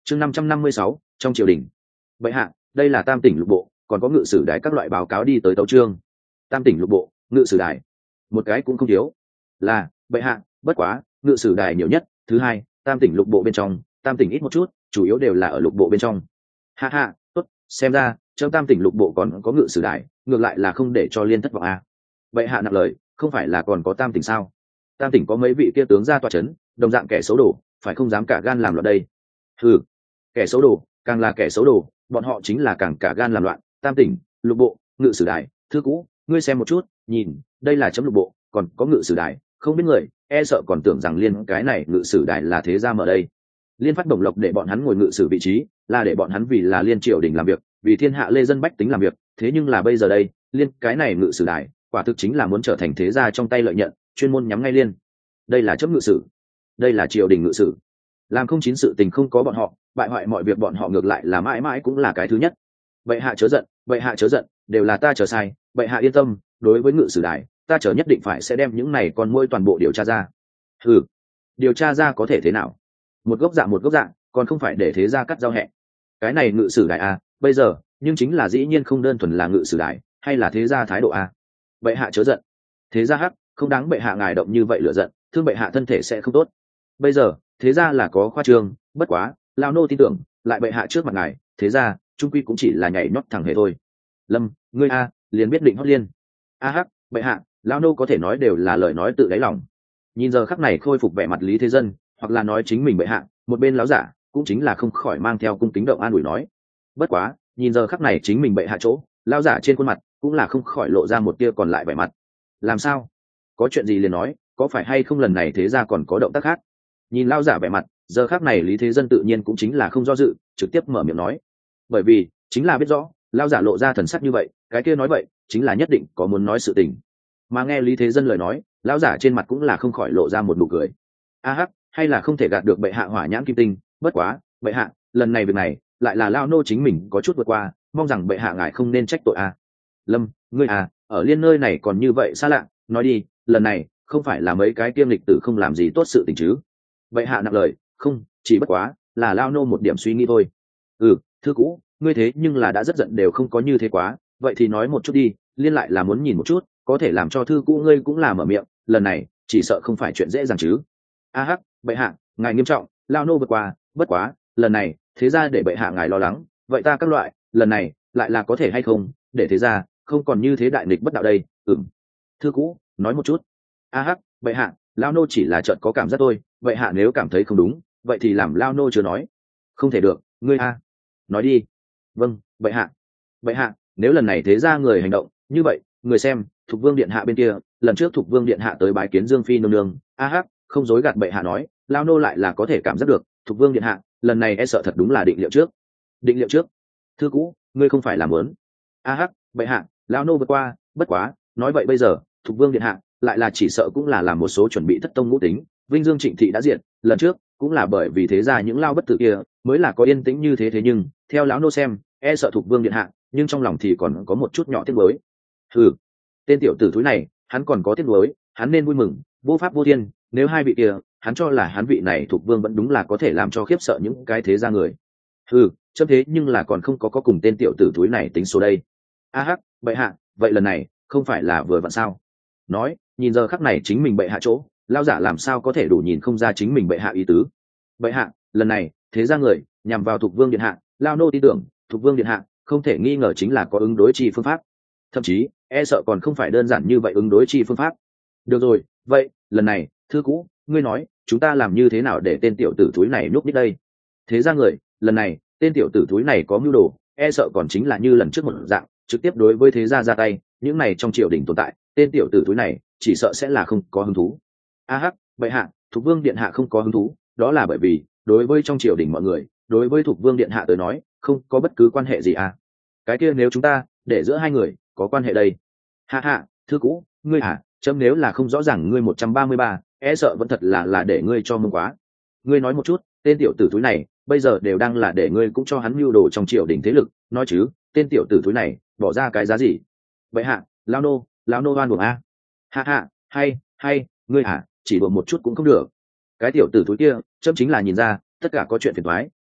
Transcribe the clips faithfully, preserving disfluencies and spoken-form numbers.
chương năm trăm năm mươi sáu trong triều đình. Bệ hạ, đây là tam tỉnh lục bộ, còn có ngự sử đài các loại báo cáo đi tới tấu chương. Tam tỉnh lục bộ, ngự sử đài, một cái cũng không thiếu. Là bệ hạ, bất quá ngự sử đài nhiều nhất, thứ hai tam tỉnh lục bộ bên trong, tam tỉnh ít một chút, chủ yếu đều là ở lục bộ bên trong. Ha ha, tốt, xem ra trong tam tỉnh lục bộ còn có ngự sử đài, ngược lại là không để cho liên thất vọng a. Bệ hạ nặng lời, không phải là còn có tam tỉnh sao? Tam tỉnh có mấy vị kia tướng ra tòa chấn, đồng dạng kẻ xấu đồ, phải không dám cả gan làm loạn đây. Ừ, kẻ xấu đồ, càng là kẻ xấu đồ, bọn họ chính là càng cả gan làm loạn. Tam tỉnh lục bộ, ngự sử đài, thư cũ, ngươi xem một chút, nhìn, đây là chấm lục bộ, còn có ngự sử đài, không biết người e sợ còn tưởng rằng liên cái này ngự sử đài là thế gia mở đây. Liên phát bổng lộc để bọn hắn ngồi ngự sử vị trí, là để bọn hắn vì là liên triều đình làm việc, vì thiên hạ lê dân bách tính làm việc. Thế nhưng là bây giờ đây, liên cái này ngự sử đài, quả thực chính là muốn trở thành thế gia trong tay lợi nhận, chuyên môn nhắm ngay liên. Đây là chấm ngự sử, đây là triều đình ngự sử, làm không chín sự tình không có bọn họ, bại hoại mọi việc bọn họ ngược lại là mãi mãi cũng là cái thứ nhất. Bệ hạ chớ giận, bệ hạ chớ giận, đều là ta chờ sai, bệ hạ yên tâm, đối với ngự sử đài, ta chờ nhất định phải sẽ đem những này con muỗi toàn bộ điều tra ra. Ừ, điều tra ra có thể thế nào? Một gốc dạ một gốc dạ, còn không phải để thế gia cắt giao hẹ. Cái này ngự sử đài à, bây giờ nhưng chính là dĩ nhiên không đơn thuần là ngự sử đài, hay là thế gia thái độ à. Bệ hạ chớ giận, thế gia hắc, không đáng bệ hạ ngài động như vậy lửa giận, thương bệ hạ thân thể sẽ không tốt. Bây giờ thế gia là có khoa trương, bất quá lao nô tin tưởng, lại bệ hạ trước mặt ngài, thế gia trung quy cũng chỉ là nhảy nhót thẳng hề thôi. Lâm, ngươi a, liền biết định hót liên. A hắc, bệ hạ, lao nô có thể nói đều là lời nói tự đáy lòng. Nhìn giờ khắc này khôi phục vẻ mặt Lý Thế Dân, hoặc là nói chính mình bệ hạ, một bên láo giả cũng chính là không khỏi mang theo cung kính động an ủi nói. Bất quá nhìn giờ khắc này chính mình bệ hạ chỗ, lao giả trên khuôn mặt cũng là không khỏi lộ ra một tia còn lại vẻ mặt. Làm sao? Có chuyện gì liền nói, có phải hay không lần này thế gia còn có động tác khác? Nhìn lao giả vẻ mặt, giờ khắc này Lý Thế Dân tự nhiên cũng chính là không do dự, trực tiếp mở miệng nói. Bởi vì chính là biết rõ lao giả lộ ra thần sắc như vậy, cái kia nói vậy chính là nhất định có muốn nói sự tình. Mà nghe Lý Thế Dân lời nói, lão giả trên mặt cũng là không khỏi lộ ra một nụ cười. A hắc, hay là không thể gạt được bệ hạ hỏa nhãn kim tinh, bất quá bệ hạ, lần này việc này lại là lao nô chính mình có chút vượt qua, mong rằng bệ hạ ngài không nên trách tội a. Lâm, ngươi à, ở liên nơi này còn như vậy xa lạ, nói đi, lần này không phải là mấy cái tiêm lịch tử không làm gì tốt sự tình chứ? Bệ hạ nặng lời, không, chỉ bất quá là lao nô một điểm suy nghĩ thôi. Ừ, thư cũ, ngươi thế nhưng là đã rất giận đều không có như thế quá, vậy thì nói một chút đi, liên lại là muốn nhìn một chút, có thể làm cho thư cũ ngươi cũng là mở miệng, lần này chỉ sợ không phải chuyện dễ dàng chứ. A hắc, bệ hạ, ngài nghiêm trọng, lao nô vượt qua, bất quá lần này thế ra để bệ hạ ngài lo lắng, vậy ta các loại lần này lại là có thể hay không để thế ra không còn như thế đại nghịch bất đạo đây. Ừm, thư cũ, nói một chút. A hắc, bệ hạ, lao nô chỉ là chợt có cảm giác thôi, bệ hạ nếu cảm thấy không đúng, vậy thì làm lao nô chưa nói. Không thể được, ngươi a, nói đi. Vâng, bệ hạ. Bệ hạ, nếu lần này thế ra người hành động như vậy, người xem Thục Vương điện hạ bên kia, lần trước Thục Vương điện hạ tới bái kiến Dương Phi nương nương, a hắc, không dối gạt bệ hạ nói, lao nô lại là có thể cảm giác được Thục Vương điện hạ lần này e sợ thật đúng là định liệu trước. Định liệu trước? Thư cũ, ngươi không phải làm muốn. A hắc, bệ hạ, lao nô vượt qua, bất quá nói vậy bây giờ Thục Vương điện hạ lại là chỉ sợ cũng là làm một số chuẩn bị thất tông ngũ tính, Vinh Dương Trịnh thị đã diện lần trước cũng là bởi vì thế ra những lao bất tử kia mới là có yên tĩnh như thế. Thế nhưng theo lão nô xem, e sợ Thục Vương điện hạ nhưng trong lòng thì còn có một chút nhỏ tiếc nuối. Ừ, tên tiểu tử thúi này hắn còn có tiếc nuối, hắn nên vui mừng, vô pháp vô thiên, nếu hai vị kia hắn cho là hắn vị này Thục Vương vẫn đúng là có thể làm cho khiếp sợ những cái thế ra người. Ừ, chấm thế nhưng là còn không có có cùng tên tiểu tử thúi này tính số đây. A hắc, bệ hạ, vậy lần này không phải là vừa vặn sao? Nói, nhìn giờ khắc này chính mình bệ hạ chỗ, lao giả làm sao có thể đủ nhìn không ra chính mình bệ hạ ý tứ. Bệ hạ, lần này thế ra người nhằm vào Thục Vương điện hạ, lao nô tin tưởng Thục Vương điện hạ không thể nghi ngờ chính là có ứng đối chi phương pháp, thậm chí e sợ còn không phải đơn giản như vậy ứng đối chi phương pháp. Được rồi, vậy lần này thư cũ, ngươi nói chúng ta làm như thế nào để tên tiểu tử thúi này núp đích đây? Thế ra người lần này tên tiểu tử thúi này có mưu đồ, e sợ còn chính là như lần trước một dạng trực tiếp đối với thế gia ra tay, những này trong triều đình tồn tại tên tiểu tử thúi này chỉ sợ sẽ là không có hứng thú. A hắc, bệ hạ, Thục Vương điện hạ không có hứng thú, đó là bởi vì đối với trong triều đình mọi người, đối với Thục Vương điện hạ tới nói không có bất cứ quan hệ gì à? Cái kia nếu chúng ta để giữa hai người có quan hệ đây? Hạ hạ, thư cũ, ngươi hả? Chấm nếu là không rõ ràng ngươi một trăm ba mươi ba, e sợ vẫn thật là là để ngươi cho mông quá. Ngươi nói một chút, tên tiểu tử thúi này bây giờ đều đang là để ngươi cũng cho hắn mưu đồ trong triều đình thế lực, nói chứ tên tiểu tử thúi này bỏ ra cái giá gì? Vậy hạ, lao nô lao nô oan buồng a. Hạ hạ, hay hay, ngươi hả, chỉ đùa một chút cũng không được. Cái tiểu tử thúi kia chấm chính là nhìn ra tất cả có chuyện phiền toái,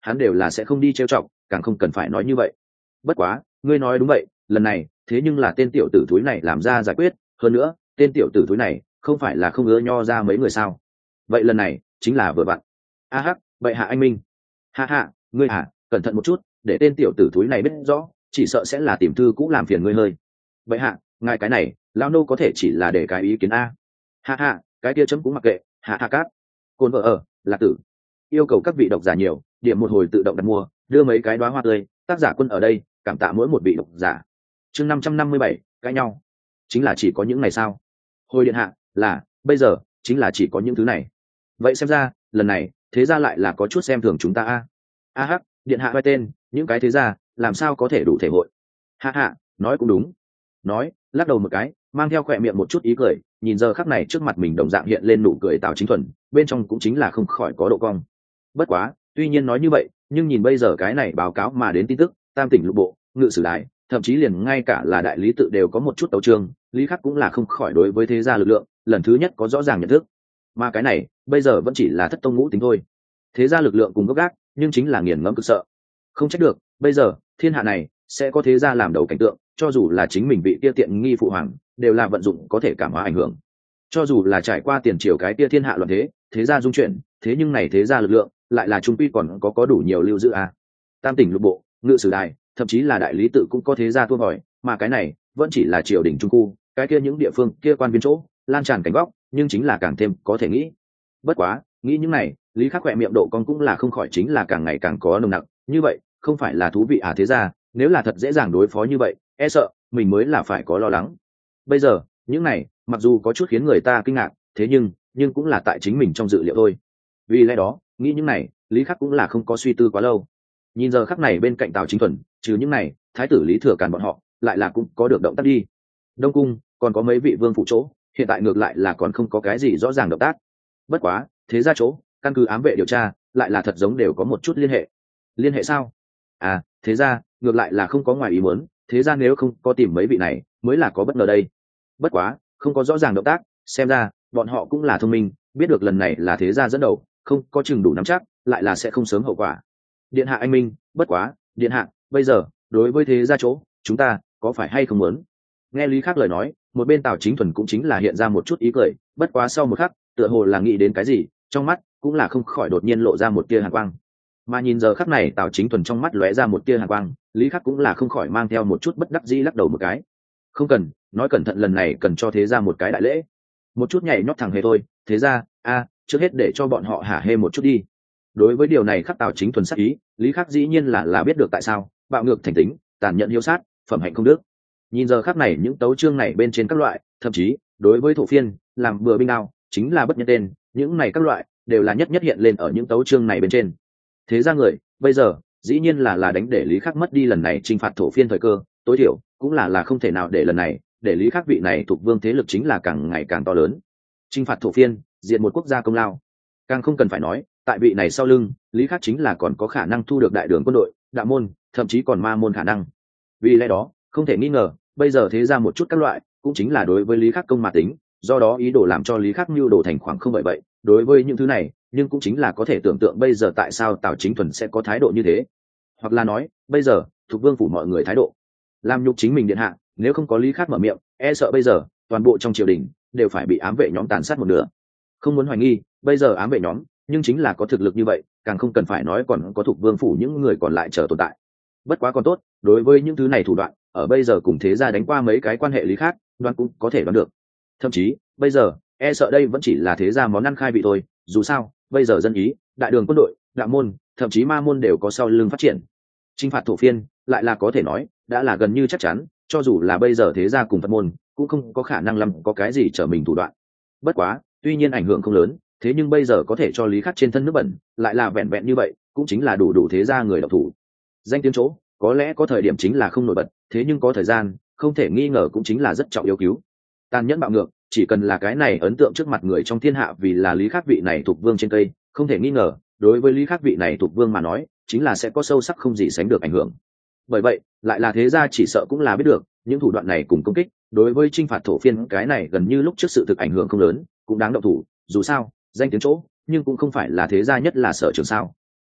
hắn đều là sẽ không đi trêu chọc, càng không cần phải nói như vậy. Bất quá ngươi nói đúng vậy, lần này thế nhưng là tên tiểu tử thúi này làm ra giải quyết, hơn nữa tên tiểu tử thúi này không phải là không ưa nho ra mấy người sao? Vậy lần này chính là vừa vặn. A hắc, vậy hạ anh minh. Ha ha, ngươi hả, cẩn thận một chút, để tên tiểu tử thúi này biết rõ, chỉ sợ sẽ là tìm thư cũng làm phiền ngươi hơi. Vậy hạ, ngài cái này, lão nô có thể chỉ là để cái ý kiến a. Ha ha, cái kia chấm cũng mặc kệ, hạ hạ cát. Côn vợ ở, là tử. Yêu cầu các vị độc giả nhiều, điểm một hồi tự động đặt mua, đưa mấy cái đóa hoa tươi, tác giả Quân ở đây, cảm tạ mỗi một vị độc giả. Chương năm trăm năm mươi bảy, cãi nhau. Chính là chỉ có những ngày sao? Hồi điện hạ, là, bây giờ chính là chỉ có những thứ này. Vậy xem ra, lần này, thế gia lại là có chút xem thường chúng ta a. A hắc, điện hạ vai tên, những cái thế gia, làm sao có thể đủ thể hội. Ha ha, nói cũng đúng. Nói, lắc đầu một cái, mang theo khỏe miệng một chút ý cười, nhìn giờ khắc này trước mặt mình đồng dạng hiện lên nụ cười Tào Chính Thuần, bên trong cũng chính là không khỏi có độ cong. Bất quá, tuy nhiên nói như vậy, nhưng nhìn bây giờ cái này báo cáo mà đến tin tức, Tam tỉnh lục bộ, ngự sử đài, thậm chí liền ngay cả là đại lý tự đều có một chút tấu chương, lý khắc cũng là không khỏi đối với thế gia lực lượng, lần thứ nhất có rõ ràng nhận thức. Mà cái này, bây giờ vẫn chỉ là thất tông ngũ tính thôi. Thế gia lực lượng cùng gốc gác, nhưng chính là nghiền ngẫm cực sợ. Không trách được, bây giờ, thiên hạ này sẽ có thế gia làm đầu cảnh tượng, cho dù là chính mình bị kia tiện nghi phụ hoàng, đều là vận dụng có thể cảm hóa ảnh hưởng. Cho dù là trải qua tiền triều cái kia thiên hạ loạn thế, thế gia dung chuyển, thế nhưng này thế gia lực lượng lại là trung quy còn có có đủ nhiều lưu giữ à. Tam tỉnh lục bộ, ngự sử đài, thậm chí là đại lý tự cũng có thế gia thua hỏi, mà cái này vẫn chỉ là triều đình trung khu, cái kia những địa phương kia quan viên chỗ lan tràn cảnh góc, nhưng chính là càng thêm có thể nghĩ. Bất quá, nghĩ những này, lý khắc khỏe miệng độ con cũng là không khỏi chính là càng ngày càng có nồng nặc, như vậy không phải là thú vị à thế ra, nếu là thật dễ dàng đối phó như vậy, e sợ mình mới là phải có lo lắng. Bây giờ những này mặc dù có chút khiến người ta kinh ngạc, thế nhưng nhưng cũng là tại chính mình trong dự liệu thôi. Vì lẽ đó nghĩ những này, lý khắc cũng là không có suy tư quá lâu. Nhìn giờ khắc này bên cạnh Tào Chính Thuần, trừ những này, thái tử Lý Thừa Càn bọn họ lại là cũng có được động tác đi. Đông cung còn có mấy vị vương phụ chỗ, hiện tại ngược lại là còn không có cái gì rõ ràng động tác. Bất quá thế ra chỗ căn cứ ám vệ điều tra lại là thật giống đều có một chút liên hệ. Liên hệ sao? À, thế ra ngược lại là không có ngoài ý muốn, thế ra nếu không có tìm mấy vị này mới là có bất ngờ đây. Bất quá không có rõ ràng động tác, xem ra bọn họ cũng là thông minh, biết được lần này là thế gia dẫn đầu, không có chừng đủ nắm chắc, lại là sẽ không sớm hậu quả. Điện hạ anh minh, bất quá điện hạ bây giờ đối với thế gia chỗ chúng ta có phải hay không muốn? Nghe lý khắc lời nói, một bên Tào Chính Thuần cũng chính là hiện ra một chút ý cười, bất quá sau một khắc tựa hồ là nghĩ đến cái gì, trong mắt cũng là không khỏi đột nhiên lộ ra một tia hàn quang. Mà nhìn giờ khắc này Tào Chính Thuần trong mắt lóe ra một tia hàn quang, lý khắc cũng là không khỏi mang theo một chút bất đắc dĩ lắc đầu một cái. Không cần, nói cẩn thận lần này cần cho thế gia một cái đại lễ, một chút nhảy nhót thẳng hề thôi. Thế ra a trước hết để cho bọn họ hả hê một chút đi. Đối với điều này khắc Tào Chính Thuần sắc ý, lý khắc dĩ nhiên là là biết được tại sao, bạo ngược thành tính, tàn nhẫn hiếu sát, phẩm hạnh không đức. Nhìn giờ khắc này những tấu chương này bên trên các loại, thậm chí đối với thổ phiên làm bừa binh nào chính là bất nhân tên, những này các loại đều là nhất nhất hiện lên ở những tấu chương này bên trên. Thế ra người bây giờ dĩ nhiên là là đánh để lý khắc mất đi lần này chinh phạt thổ phiên thời cơ, tối thiểu cũng là là không thể nào để lần này để lý khắc vị này thuộc vương thế lực chính là càng ngày càng to lớn. Chinh phạt thổ phiên diện một quốc gia công lao, càng không cần phải nói tại vị này sau lưng lý khắc chính là còn có khả năng thu được đại đường quân đội, đạo môn, thậm chí còn ma môn khả năng. Vì lẽ đó không thể nghi ngờ bây giờ thế ra một chút các loại cũng chính là đối với lý khắc công mà tính, do đó ý đồ làm cho lý khắc mưu đồ thành khoảng không. Bởi vậy đối với những thứ này, nhưng cũng chính là có thể tưởng tượng bây giờ tại sao Tào Chính Thuần sẽ có thái độ như thế, hoặc là nói bây giờ thuộc vương phủ mọi người thái độ làm nhục chính mình điện hạ. Nếu không có lý khắc mở miệng, e sợ bây giờ toàn bộ trong triều đình đều phải bị ám vệ nhóm tàn sát một nửa. Không muốn hoài nghi, bây giờ ám vệ nhóm nhưng chính là có thực lực như vậy, càng không cần phải nói còn có thuộc vương phủ những người còn lại chờ tồn tại. Bất quá còn tốt, đối với những thứ này thủ đoạn ở bây giờ cùng thế gia đánh qua mấy cái quan hệ lý khác, đoán cũng có thể đoán được. Thậm chí bây giờ e sợ đây vẫn chỉ là thế gia món ăn khai vị thôi. Dù sao bây giờ dân ý, đại đường quân đội, đạo môn, thậm chí ma môn đều có sau lưng phát triển. Chinh phạt thổ phiên lại là có thể nói đã là gần như chắc chắn, cho dù là bây giờ thế gia cùng Phật môn cũng không có khả năng làm có cái gì trở mình thủ đoạn. Bất quá tuy nhiên ảnh hưởng không lớn, thế nhưng bây giờ có thể cho lý khắc trên thân nước bẩn lại là vẹn vẹn như vậy, cũng chính là đủ đủ thế gia người độc thủ. Danh tiếng chỗ có lẽ có thời điểm chính là không nổi bật, thế nhưng có thời gian không thể nghi ngờ cũng chính là rất trọng yếu cứu. Tàn nhẫn bạo ngược, chỉ cần là cái này ấn tượng trước mặt người trong thiên hạ vì là lý khắc vị này thuộc vương trên cây, không thể nghi ngờ đối với lý khắc vị này thuộc vương mà nói chính là sẽ có sâu sắc không gì sánh được ảnh hưởng. Bởi vậy lại là thế gia chỉ sợ cũng là biết được những thủ đoạn này cùng công kích đối với chinh phạt thổ phiên cái này gần như lúc trước sự thực ảnh hưởng không lớn, cũng đáng động thủ. Dù sao danh tiếng chỗ nhưng cũng không phải là thế gia nhất là sở trường sao.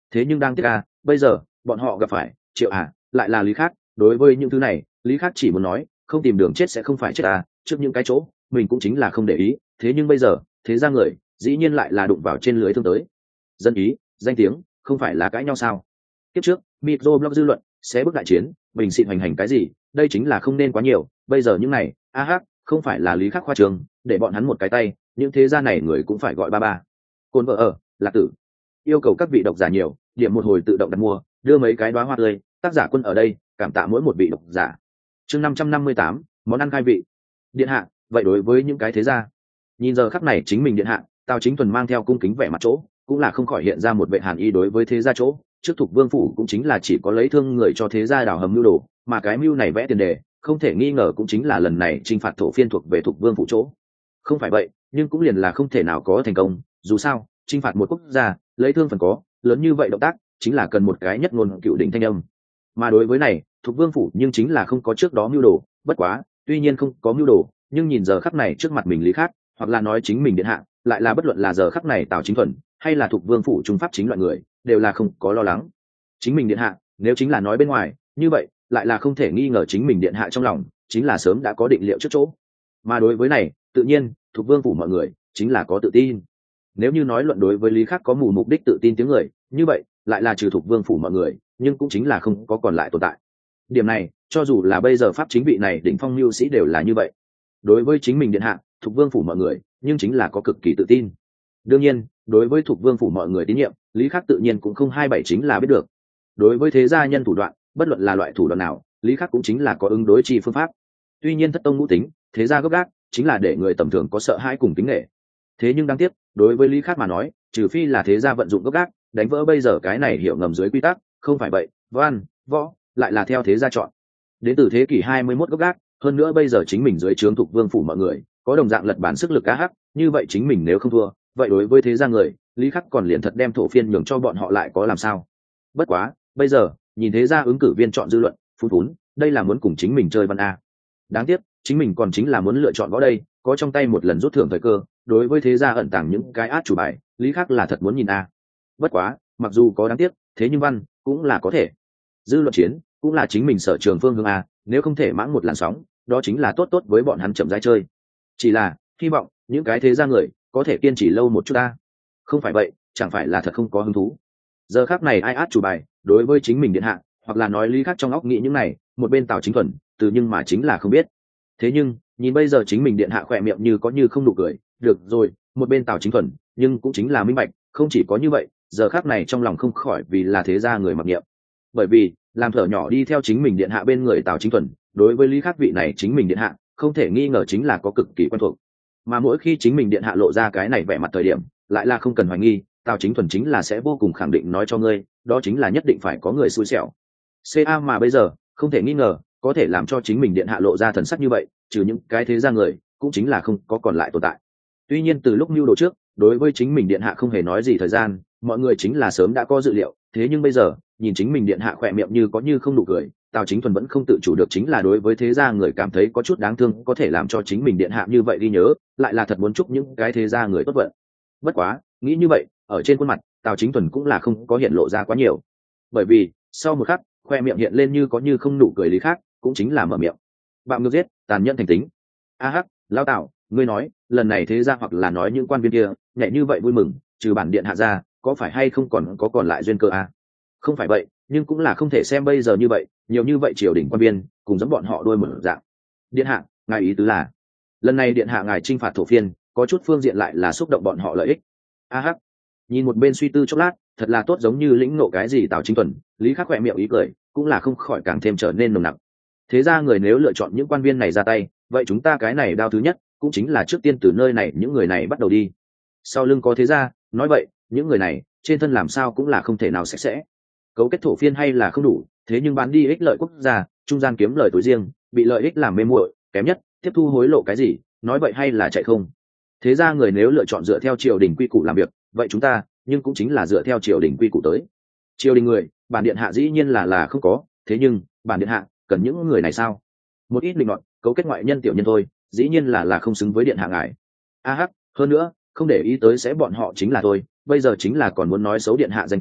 thế nhưng đang tiếc à, bây giờ bọn họ gặp phải Triệu Hà lại là Lý Khắc. Đối với những thứ này Lý Khắc chỉ muốn nói không tìm đường chết sẽ không phải chết à, trước những cái chỗ mình cũng chính là không để ý, thế nhưng bây giờ thế ra người dĩ nhiên lại là đụng vào trên lưới thương tới. Dân ý danh tiếng không phải là cãi nhau sao? Kiếp trước microblog dư luận sẽ bước đại chiến bình xịn hoành hành cái gì, đây chính là không nên quá nhiều. Bây giờ những này a hắc không phải là Lý Khắc khoa trường, để bọn hắn một cái tay những thế gia này người cũng phải gọi ba ba. Côn vợ ở Lạc Tử yêu cầu các vị độc giả nhiều điểm một hồi tự động đặt mua, đưa mấy cái đóa hoa tươi, tác giả Quân ở đây cảm tạ mỗi một vị độc giả. Chương năm trăm năm mươi tám món ăn khai vị. Điện hạ, vậy đối với những cái thế gia, nhìn giờ khắc này chính mình điện hạ Tào Chính Thuần mang theo cung kính vẻ mặt chỗ cũng là không khỏi hiện ra một vệ hàn ý. Đối với thế gia chỗ trước Thục Vương phủ cũng chính là chỉ có lấy thương người cho thế gia đào hầm mưu đồ, mà cái mưu này vẽ tiền đề không thể nghi ngờ cũng chính là lần này chinh phạt thổ phiên thuộc về Thục Vương phủ chỗ. Không phải vậy nhưng cũng liền là không thể nào có thành công, dù sao chinh phạt một quốc gia lấy thương phần có lớn như vậy động tác chính là cần một cái nhất ngôn cựu đỉnh thanh âm, mà đối với này Thục Vương phủ nhưng chính là không có trước đó mưu đồ. Bất quá tuy nhiên không có mưu đồ, nhưng nhìn giờ khắc này trước mặt mình Lý Khắc, hoặc là nói chính mình điện hạ, lại là bất luận là giờ khắc này Tào Chính Thuần hay là Thục Vương phủ trung pháp chính loại người đều là không có lo lắng. Chính mình điện hạ nếu chính là nói bên ngoài như vậy lại là không thể nghi ngờ chính mình điện hạ trong lòng chính là sớm đã có định liệu trước chỗ, mà đối với này tự nhiên Thục Vương phủ mọi người chính là có tự tin. Nếu như nói luận đối với Lý Khắc có mù mục đích tự tin tiếng người, như vậy lại là trừ Thục Vương phủ mọi người nhưng cũng chính là không có còn lại tồn tại. Điểm này cho dù là bây giờ pháp chính vị này đỉnh phong lưu sĩ đều là như vậy. Đối với chính mình điện hạ Thục Vương phủ mọi người nhưng chính là có cực kỳ tự tin. Đương nhiên đối với Thục Vương phủ mọi người tín nhiệm Lý Khắc tự nhiên cũng không hai bảy chính là biết được. Đối với thế gia nhân thủ đoạn bất luận là loại thủ đoạn nào Lý Khắc cũng chính là có ứng đối chi phương pháp. Tuy nhiên thất tông ngũ tính thế gia gốc gác chính là để người tầm thường có sợ hãi cùng kính nghệ, thế nhưng đáng tiếc đối với Lý Khắc mà nói trừ phi là thế gia vận dụng gốc gác đánh vỡ bây giờ cái này hiểu ngầm dưới quy tắc, không phải vậy văn võ lại là theo thế gia chọn. Đến từ thế kỷ hai mươi mốt gốc gác, hơn nữa bây giờ chính mình dưới trướng Thục Vương phủ mọi người có đồng dạng lật bản sức lực cá hắc, như vậy chính mình nếu không thua vậy đối với thế gia người Lý Khắc còn liền thật đem thổ phiên nhường cho bọn họ lại có làm sao. Bất quá bây giờ nhìn thế gia ứng cử viên chọn dư luận phun phún, đây là muốn cùng chính mình chơi văn a. Đáng tiếc chính mình còn chính là muốn lựa chọn võ đây, có trong tay một lần rút thưởng thời cơ. Đối với thế gia ẩn tàng những cái át chủ bài Lý Khắc là thật muốn nhìn a. Bất quá mặc dù có đáng tiếc thế nhưng văn cũng là có thể. Dư luận chiến cũng là chính mình sở trường phương hướng a, nếu không thể mãng một làn sóng đó chính là tốt tốt với bọn hắn chậm rãi chơi. Chỉ là hy vọng những cái thế gia người có thể kiên trì lâu một chút ta, không phải vậy chẳng phải là thật không có hứng thú. Giờ khác này ai át chủ bài đối với chính mình điện hạ, hoặc là nói Lý Khắc trong óc nghĩ những này, một bên Tào Chính Thuần từ nhưng mà chính là không biết. Thế nhưng nhìn bây giờ chính mình điện hạ khỏe miệng như có như không nụ cười, được rồi, một bên Tào Chính Thuần nhưng cũng chính là minh bạch, không chỉ có như vậy, giờ khác này trong lòng không khỏi vì là thế gia người mặc niệm. Bởi vì làm thở nhỏ đi theo chính mình điện hạ bên người Tào Chính Thuần, đối với Lý Khắc vị này chính mình điện hạ không thể nghi ngờ chính là có cực kỳ quen thuộc. Mà mỗi khi chính mình điện hạ lộ ra cái này vẻ mặt thời điểm, lại là không cần hoài nghi, Tào Chính Thuần chính là sẽ vô cùng khẳng định nói cho ngươi, đó chính là nhất định phải có người xui xẻo. ca mà bây giờ không thể nghi ngờ có thể làm cho chính mình điện hạ lộ ra thần sắc như vậy, trừ những cái thế gia người cũng chính là không có còn lại tồn tại. Tuy nhiên từ lúc mưu đồ trước đối với chính mình điện hạ không hề nói gì thời gian, mọi người chính là sớm đã có dự liệu, thế nhưng bây giờ nhìn chính mình điện hạ khỏe miệng như có như không nụ cười, Tào Chính Thuần vẫn không tự chủ được chính là đối với thế gia người cảm thấy có chút đáng thương, có thể làm cho chính mình điện hạ như vậy đi nhớ, lại là thật muốn chúc những cái thế gia người tốt vận. Bất quá nghĩ như vậy ở trên khuôn mặt Tào Chính Thuần cũng là không có hiện lộ ra quá nhiều, bởi vì sau một khắc khoe miệng hiện lên như có như không nụ cười Lý Khắc cũng chính là mở miệng: bạo ngược giết, tàn nhẫn thành tính. A hắc, lao Tào, ngươi nói lần này thế gia hoặc là nói những quan viên kia nhảy như vậy vui mừng, trừ bản điện hạ ra có phải hay không còn có còn lại duyên cơ a? Không phải vậy nhưng cũng là không thể xem bây giờ như vậy nhiều như vậy triều đình quan viên cùng giống bọn họ đôi một dạng. Điện hạ ngài ý tứ là lần này điện hạ ngài chinh phạt thổ phiên có chút phương diện lại là xúc động bọn họ lợi ích. A hắc nhìn một bên suy tư chốc lát, thật là tốt giống như lĩnh nộ cái gì Tào Chính Thuần, Lý Khắc khỏe miệng ý cười cũng là không khỏi càng thêm trở nên nồng nặc. Thế ra người nếu lựa chọn những quan viên này ra tay, vậy chúng ta cái này đao thứ nhất cũng chính là trước tiên từ nơi này những người này bắt đầu đi. Sau lưng có thế ra, nói vậy những người này trên thân làm sao cũng là không thể nào sạch sẽ. Cấu kết thổ phiên hay là không đủ, thế nhưng bán đi ích lợi quốc gia, trung gian kiếm lời tối riêng, bị lợi ích làm mê muội, kém nhất tiếp thu hối lộ cái gì, nói vậy hay là chạy không. Thế ra người nếu lựa chọn dựa theo triều đình quy củ làm việc, vậy chúng ta nhưng cũng chính là dựa theo triều đình quy củ tới. Triều đình người bản điện hạ dĩ nhiên là là không có, thế nhưng bản điện hạ cần những người này sao? Một ít định luận cấu kết ngoại nhân tiểu nhân thôi, dĩ nhiên là là không xứng với điện hạ ngài. A hắc, hơn nữa không để ý tới sẽ bọn họ chính là thôi, bây giờ chính là còn muốn nói xấu điện hạ danh tiếng,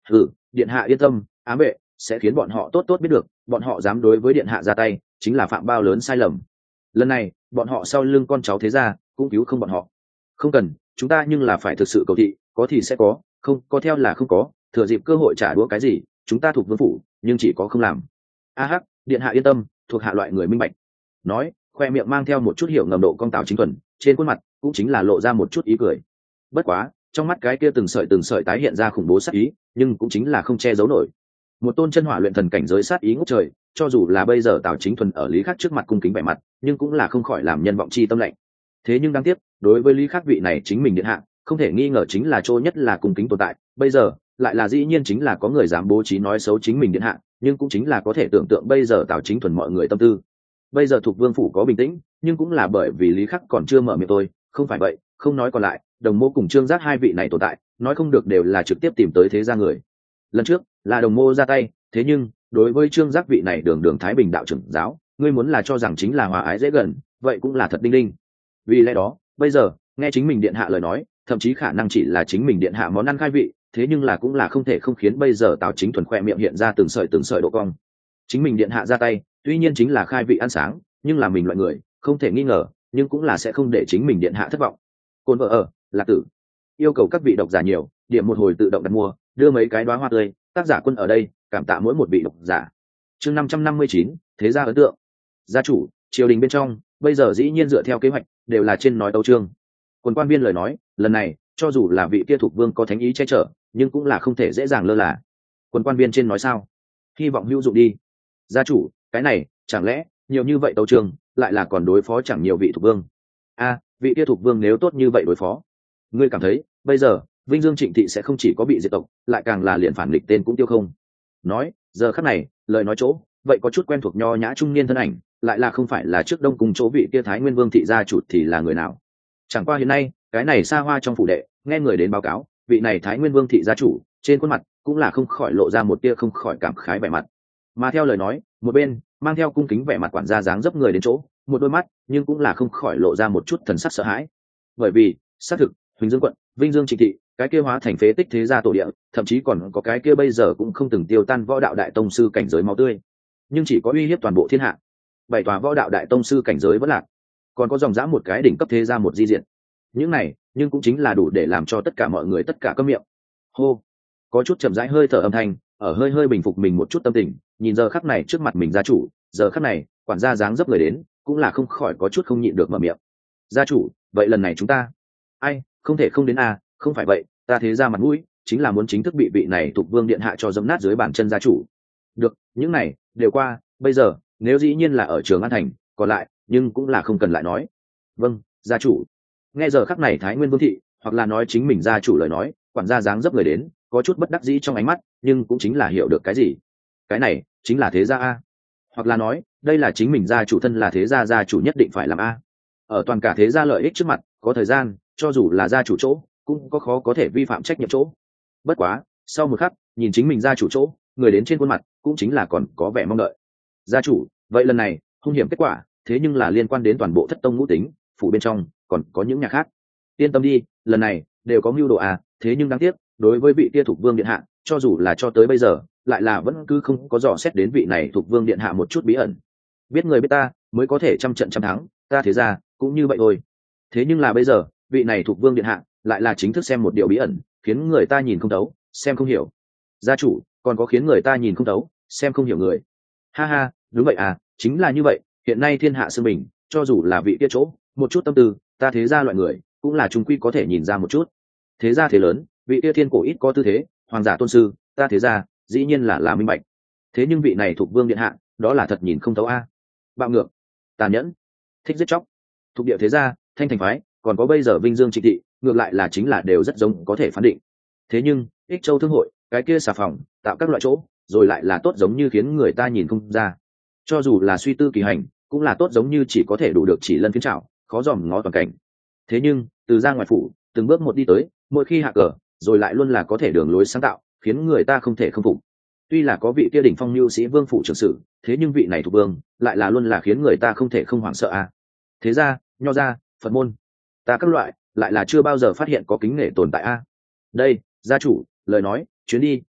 ừ điện hạ yên tâm, ám vệ sẽ khiến bọn họ tốt tốt biết được bọn họ dám đối với điện hạ ra tay chính là phạm bao lớn sai lầm. Lần này bọn họ sau lưng con cháu thế gia cũng cứu không bọn họ. Không cần, chúng ta nhưng là phải thực sự cầu thị, có thì sẽ có, không có theo là không có, thừa dịp cơ hội trả đũa cái gì chúng ta thuộc vương phủ nhưng chỉ có không làm. A hắc, điện hạ yên tâm, thuộc hạ loại người minh bạch. Nói, khoe miệng mang theo một chút hiểu ngầm độ cong Tào Chính Thuần, trên khuôn mặt cũng chính là lộ ra một chút ý cười. Bất quá trong mắt cái kia từng sợi từng sợi tái hiện ra khủng bố sát ý, nhưng cũng chính là không che giấu nổi. Một tôn chân hỏa luyện thần cảnh giới sát ý ngút trời, cho dù là bây giờ Tào Chính Thuần ở Lý Khắc trước mặt cung kính vẻ mặt, nhưng cũng là không khỏi làm nhân vọng chi tâm lạnh. Thế nhưng đáng tiếc, đối với Lý Khắc vị này chính mình điện hạ, không thể nghi ngờ chính là chỗ nhất là cung kính tồn tại, bây giờ lại là dĩ nhiên chính là có người dám bố trí nói xấu chính mình điện hạ, nhưng cũng chính là có thể tưởng tượng bây giờ Tào Chính Thuần mọi người tâm tư. Bây giờ thuộc vương phủ có bình tĩnh, nhưng cũng là bởi vì Lý Khắc còn chưa mở miệng tôi, không phải vậy, không nói còn lại, Đồng Mô cùng Trương Giác hai vị này tồn tại, nói không được đều là trực tiếp tìm tới thế gia người. Lần trước là Đồng Mô ra tay, thế nhưng đối với Trương Giác vị này đường đường Thái Bình đạo trưởng giáo, ngươi muốn là cho rằng chính là hòa ái dễ gần, vậy cũng là thật đinh đinh. Vì lẽ đó, bây giờ nghe chính mình điện hạ lời nói, thậm chí khả năng chỉ là chính mình điện hạ món ăn khai vị, thế nhưng là cũng là không thể không khiến bây giờ Tào Chính Thuần khoe miệng hiện ra từng sợi từng sợi độ cong. Chính mình điện hạ ra tay, tuy nhiên chính là khai vị ăn sáng, nhưng là mình loại người không thể nghi ngờ, nhưng cũng là sẽ không để chính mình điện hạ thất vọng. Côn vợ ở Lạc Tử yêu cầu các vị độc giả nhiều, điểm một hồi tự động đặt mua, đưa mấy cái đóa hoa tươi, tác giả Quân ở đây cảm tạ mỗi một vị độc giả. Chương năm trăm năm mươi chín, thế gia ấn tượng. Gia chủ, triều đình bên trong bây giờ dĩ nhiên dựa theo kế hoạch, đều là trên nói tấu chương. Quân quan viên lời nói, lần này cho dù là vị kia thuộc vương có thánh ý che chở, nhưng cũng là không thể dễ dàng lơ là. Quân quan viên trên nói sao? Hy vọng hữu dụng đi. Gia chủ, cái này chẳng lẽ nhiều như vậy tấu chương lại là còn đối phó chẳng nhiều vị thuộc vương? A, vị kia thuộc vương nếu tốt như vậy đối phó, ngươi cảm thấy bây giờ Vinh Dương Trịnh thị sẽ không chỉ có bị diệt tộc, lại càng là liền phản nghịch tên cũng tiêu không? Nói giờ khắc này lời nói chỗ vậy có chút quen thuộc nho nhã trung niên thân ảnh, lại là không phải là trước Đông cùng chỗ vị kia Thái Nguyên Vương thị gia chủ thì là người nào? Chẳng qua hiện nay cái này xa hoa trong phủ đệ, nghe người đến báo cáo, vị này Thái Nguyên Vương thị gia chủ trên khuôn mặt cũng là không khỏi lộ ra một tia không khỏi cảm khái vẻ mặt. Mà theo lời nói, một bên mang theo cung kính vẻ mặt quản gia dáng dấp người đến chỗ, một đôi mắt nhưng cũng là không khỏi lộ ra một chút thần sắc sợ hãi. Bởi vì xác thực Huỳnh Dương quận, Vinh Dương Trịnh thị, cái kia hóa thành phế tích thế gia tổ địa, thậm chí còn có cái kia bây giờ cũng không từng tiêu tan võ đạo đại tông sư cảnh giới máu tươi, nhưng chỉ có uy hiếp toàn bộ thiên hạ. Bảy tòa võ đạo đại tông sư cảnh giới vẫn lạc, còn có dòng dã một cái đỉnh cấp thế gia một di diện. Những này nhưng cũng chính là đủ để làm cho tất cả mọi người tất cả câm miệng. Hô, có chút chậm rãi hơi thở âm thanh, ở hơi hơi bình phục mình một chút tâm tình, nhìn giờ khắc này trước mặt mình gia chủ, giờ khắc này quản gia dáng dấp người đến, cũng là không khỏi có chút không nhịn được mở miệng. Gia chủ, vậy lần này chúng ta ai không thể không đến à, không phải vậy ta thế ra mặt mũi chính là muốn chính thức bị vị này thuộc vương điện hạ cho dẫm nát dưới bàn chân gia chủ. Được, những này đều qua, bây giờ nếu dĩ nhiên là ở Trường An thành, còn lại nhưng cũng là không cần lại nói. Vâng, gia chủ. Nghe giờ khắc này Thái Nguyên Vương thị, hoặc là nói chính mình gia chủ lời nói, quản gia dáng dấp người đến, có chút bất đắc dĩ trong ánh mắt, nhưng cũng chính là hiểu được cái gì. Cái này chính là thế gia a, hoặc là nói đây là chính mình gia chủ thân là thế gia gia chủ nhất định phải làm a. Ở toàn cả thế gia lợi ích trước mặt, có thời gian cho dù là gia chủ chỗ cũng có khó có thể vi phạm trách nhiệm chỗ. Bất quá sau một khắc, nhìn chính mình gia chủ chỗ, người đến trên khuôn mặt cũng chính là còn có vẻ mong đợi. Gia chủ, vậy lần này hung hiểm kết quả, thế nhưng là liên quan đến toàn bộ thất tông ngũ tính, phủ bên trong còn có những nhà khác. Yên tâm đi, lần này đều có mưu đồ à, thế nhưng đáng tiếc đối với vị kia thuộc vương điện hạ, cho dù là cho tới bây giờ lại là vẫn cứ không có dò xét đến vị này thuộc vương điện hạ một chút bí ẩn. Biết người biết ta mới có thể trăm trận trăm thắng, ta thế ra cũng như vậy thôi. Thế nhưng là bây giờ vị này thuộc vương điện hạ lại là chính thức xem một điều bí ẩn, khiến người ta nhìn không thấu, xem không hiểu. Gia chủ, còn có khiến người ta nhìn không thấu, xem không hiểu người. Ha ha, đúng vậy à, chính là như vậy. Hiện nay thiên hạ xương bình, cho dù là vị kia chỗ một chút tâm tư, ta thế ra loại người cũng là trung quy có thể nhìn ra một chút. Thế ra thế lớn, vị kia thiên cổ ít có tư thế, hoàng giả tôn sư, ta thế ra dĩ nhiên là là minh bạch. Thế nhưng vị này thuộc vương điện hạ, đó là thật nhìn không thấu a. À. Bạo ngược, tàn nhẫn, thích giết chóc. Thuộc địa thế gia, thanh thành phái, còn có bây giờ Vinh Dương Trịnh thị, ngược lại là chính là đều rất giống có thể phán định. Thế nhưng ích châu thương hội, cái kia xà phòng tạo các loại chỗ, rồi lại là tốt giống như khiến người ta nhìn không ra. Cho dù là suy tư kỳ hành, cũng là tốt giống như chỉ có thể đủ được chỉ lân phiến trảo, khó dòm ngó toàn cảnh. Thế nhưng từ ra ngoài phủ, từng bước một đi tới, mỗi khi hạ cờ, rồi lại luôn là có thể đường lối sáng tạo, khiến người ta không thể không phục. Tuy là có vị kia đỉnh phong lưu sĩ vương phủ trưởng sử, thế nhưng vị này thuộc vương lại là luôn là khiến người ta không thể không hoảng sợ a. À. Thế ra, nho ra, Phật môn, ta các loại lại là chưa bao giờ phát hiện có kính nể tồn tại a. À. Đây, gia chủ, lời nói, chuyến đi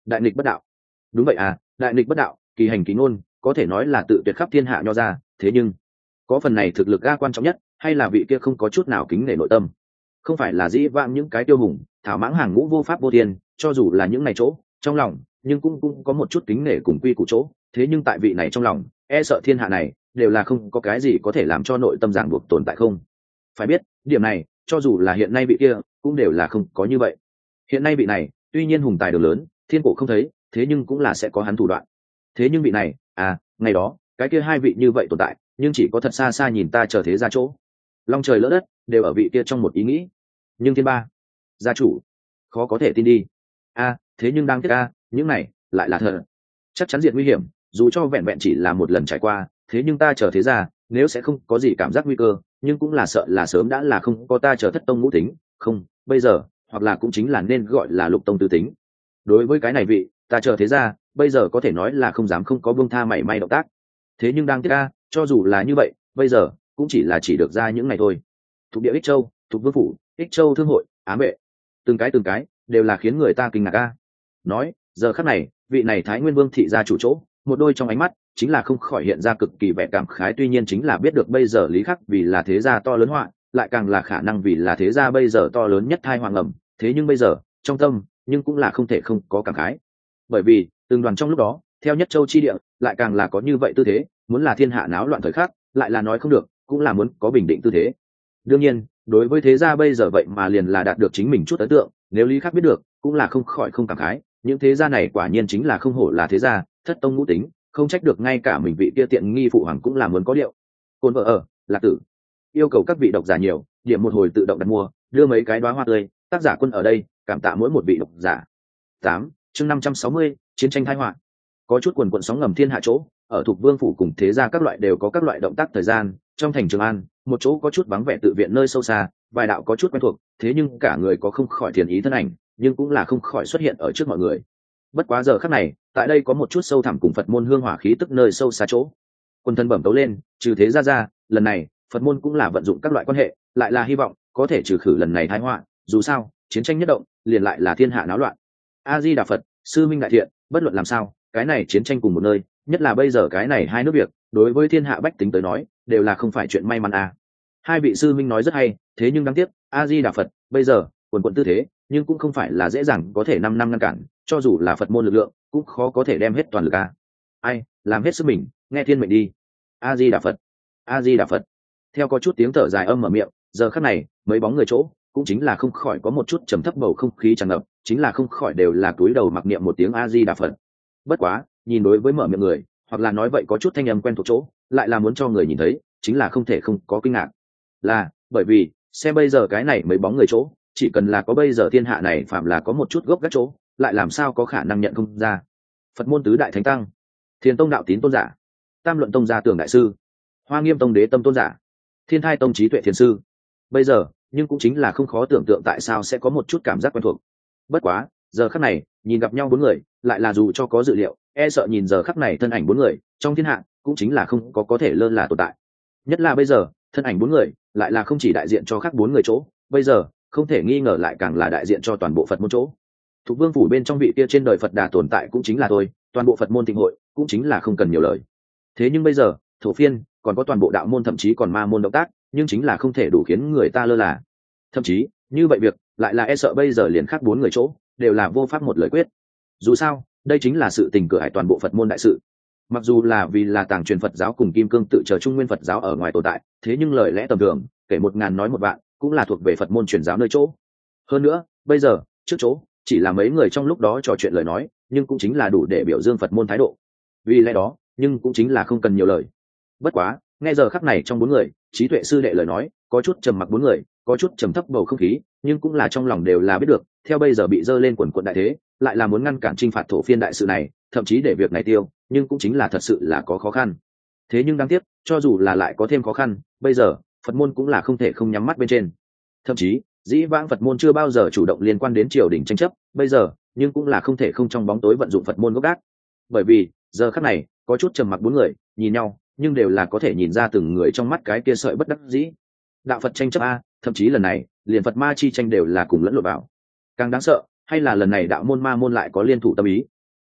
đại nghịch bất đạo. Đúng vậy à, đại nghịch bất đạo, kỳ hành kỳ ngôn, có thể nói là tự tuyệt khắp thiên hạ nho ra, thế nhưng có phần này thực lực ga quan trọng nhất, hay là vị kia không có chút nào kính nể nội tâm. Không phải là dĩ vãng những cái tiêu hùng thảo mãng hàng ngũ vô pháp vô thiên, cho dù là những này chỗ trong lòng nhưng cũng cũng có một chút kính nể cùng quy củ chỗ, thế nhưng tại vị này trong lòng e sợ thiên hạ này đều là không có cái gì có thể làm cho nội tâm ràng buộc tồn tại không. Phải biết điểm này, cho dù là hiện nay vị kia cũng đều là không có như vậy. Hiện nay vị này tuy nhiên hùng tài đường lớn, thiên cổ không thấy, thế nhưng cũng là sẽ có hắn thủ đoạn. Thế nhưng vị này à, ngày đó cái kia hai vị như vậy tồn tại, nhưng chỉ có thật xa xa nhìn ta chờ thế ra chỗ, long trời lỡ đất đều ở vị kia trong một ý nghĩ. Nhưng thiên ba gia chủ khó có thể tin đi a, thế nhưng đang tiếc a, những này lại là thật, chắc chắn diệt nguy hiểm, dù cho vẹn vẹn chỉ là một lần trải qua, thế nhưng ta chờ thế ra nếu sẽ không có gì cảm giác nguy cơ, nhưng cũng là sợ là sớm đã là không có ta chờ thất tông ngũ tính, không bây giờ, hoặc là cũng chính là nên gọi là lục tông tứ tính. Đối với cái này vị ta chờ thế ra bây giờ có thể nói là không dám không có buông tha mảy may động tác. Thế nhưng đang tiếc a, cho dù là như vậy bây giờ cũng chỉ là chỉ được ra những ngày thôi. Thuộc địa Ích Châu, thuộc Vương phủ, Ích Châu thương hội, ám vệ, từng cái từng cái đều là khiến người ta kinh ngạc a. Nói giờ khắc này vị này Thái Nguyên Vương thị gia chủ chỗ, một đôi trong ánh mắt chính là không khỏi hiện ra cực kỳ vẻ cảm khái, tuy nhiên chính là biết được bây giờ lý khắc vì là thế gia to lớn họa, lại càng là khả năng vì là thế gia bây giờ to lớn nhất thai hoàng ẩm, thế nhưng bây giờ trong tâm nhưng cũng là không thể không có cảm khái, bởi vì từng đoàn trong lúc đó theo Nhất Châu chi địa lại càng là có như vậy tư thế, muốn là thiên hạ náo loạn thời khắc lại là nói không được, cũng là muốn có bình định tư thế. Đương nhiên đối với thế gia bây giờ vậy mà liền là đạt được chính mình chút ấn tượng, nếu lý khắc biết được cũng là không khỏi không cảm khái, những thế gia này quả nhiên chính là không hổ là thế gia thất tông ngũ tính, không trách được ngay cả mình vị kia tiện nghi phụ hoàng cũng là muốn có điệu. Côn vợ ở Lạc Tử yêu cầu các vị độc giả nhiều điểm một hồi tự động đặt mua, đưa mấy cái đóa hoa tươi, tác giả Quân ở đây cảm tạ mỗi một vị độc giả. Tám chương năm trăm sáu mươi chiến tranh thái họa. Có chút quần quần sóng ngầm thiên hạ chỗ, ở thuộc Vương phủ cùng thế gia các loại đều có các loại động tác thời gian. Trong thành Trường An, một chỗ có chút vắng vẻ tự viện nơi sâu xa, vài đạo có chút quen thuộc, thế nhưng cả người có không khỏi thiền ý thân ảnh, nhưng cũng là không khỏi xuất hiện ở trước mọi người. Bất quá giờ khắc này, tại đây có một chút sâu thẳm cùng Phật môn hương hỏa khí tức nơi sâu xa chỗ. Quân thân bẩm tấu lên, trừ thế gia ra, lần này Phật môn cũng là vận dụng các loại quan hệ, lại là hy vọng có thể trừ khử lần này tai họa, dù sao, chiến tranh nhất động, liền lại là thiên hạ náo loạn. A Di Đà Phật, sư minh đại thiện, bất luận làm sao, cái này chiến tranh cùng một nơi, nhất là bây giờ cái này hai nước việc, đối với thiên hạ bách tính tới nói, đều là không phải chuyện may mắn à. Hai vị sư minh nói rất hay, thế nhưng đáng tiếc, A Di Đà Phật, bây giờ, quần quận tư thế, nhưng cũng không phải là dễ dàng có thể năm năm ngăn cản, cho dù là Phật môn lực lượng, cũng khó có thể đem hết toàn lực à. Ai, làm hết sức mình, nghe thiên mệnh đi. A Di Đà Phật, A Di Đà Phật. Theo có chút tiếng thở dài âm mở miệng, giờ khắc này, mấy bóng người chỗ, cũng chính là không khỏi có một chút trầm thấp bầu không khí tràn ngập, chính là không khỏi đều là cúi đầu mặc niệm một tiếng A Di Đà Phật. Bất quá, nhìn đối với mở miệng người, hoặc là nói vậy có chút thanh âm quen thuộc chỗ, lại là muốn cho người nhìn thấy, chính là không thể không có kinh ngạc. Là, bởi vì, xem bây giờ cái này mấy bóng người chỗ, chỉ cần là có bây giờ thiên hạ này phạm là có một chút gốc gác chỗ, lại làm sao có khả năng nhận không ra. Phật môn tứ đại thánh tăng, Thiền tông đạo tín tôn giả, Tam luận tông gia tưởng đại sư, Hoa Nghiêm tông đế tâm tôn giả, Thiên Thai tông trí tuệ thiền sư. Bây giờ, nhưng cũng chính là không khó tưởng tượng tại sao sẽ có một chút cảm giác quen thuộc. Bất quá, giờ khắc này, nhìn gặp nhau bốn người, lại là dù cho có dự liệu, e sợ nhìn giờ khắc này thân ảnh bốn người, trong thiên hạ, cũng chính là không có có thể lơ là tồn tại. Nhất là bây giờ, thân ảnh bốn người, lại là không chỉ đại diện cho khác bốn người chỗ, bây giờ, không thể nghi ngờ lại càng là đại diện cho toàn bộ Phật môn chỗ. Thuộc Vương phủ bên trong vị kia trên đời Phật Đà tồn tại cũng chính là tôi, toàn bộ Phật môn tịnh hội, cũng chính là không cần nhiều lời. Thế nhưng bây giờ, thổ phiên, còn có toàn bộ đạo môn thậm chí còn ma môn động tác, nhưng chính là không thể đủ khiến người ta lơ là. Thậm chí, như vậy việc, lại là e sợ bây giờ liền khác bốn người chỗ, đều là vô pháp một lời quyết. Dù sao, đây chính là sự tình cửa hải toàn bộ Phật môn đại sự. Mặc dù là vì là tàng truyền Phật giáo cùng kim cương tự chờ trung nguyên Phật giáo ở ngoài tồn tại, thế nhưng lời lẽ tầm thường, kể một ngàn nói một vạn, cũng là thuộc về Phật môn truyền giáo nơi chỗ. Hơn nữa, bây giờ, trước chỗ, chỉ là mấy người trong lúc đó trò chuyện lời nói, nhưng cũng chính là đủ để biểu dương Phật môn thái độ. Vì lẽ đó, nhưng cũng chính là không cần nhiều lời. Bất quá, nghe giờ khắc này trong bốn người, trí tuệ sư đệ lời nói, có chút trầm mặc bốn người, có chút trầm thấp bầu không khí, nhưng cũng là trong lòng đều là biết được, theo bây giờ bị dơ lên quần quận đại thế, lại là muốn ngăn cản chinh phạt thổ phiên đại sự này, thậm chí để việc này tiêu, nhưng cũng chính là thật sự là có khó khăn. Thế nhưng đáng tiếc, cho dù là lại có thêm khó khăn, bây giờ, Phật môn cũng là không thể không nhắm mắt bên trên. Thậm chí, dĩ vãng Phật môn chưa bao giờ chủ động liên quan đến triều đình tranh chấp, bây giờ, nhưng cũng là không thể không trong bóng tối vận dụng Phật môn gốc gác. Bởi vì, giờ khắc này, có chút trầm mặc bốn người, nhìn nhau, nhưng đều là có thể nhìn ra từng người trong mắt cái kia sợi bất đắc dĩ. Đạo Phật tranh chấp a, thậm chí lần này, liền Phật ma chi tranh đều là cùng lẫn lộn vào. Càng đáng sợ, hay là lần này đạo môn ma môn lại có liên thủ tâm ý,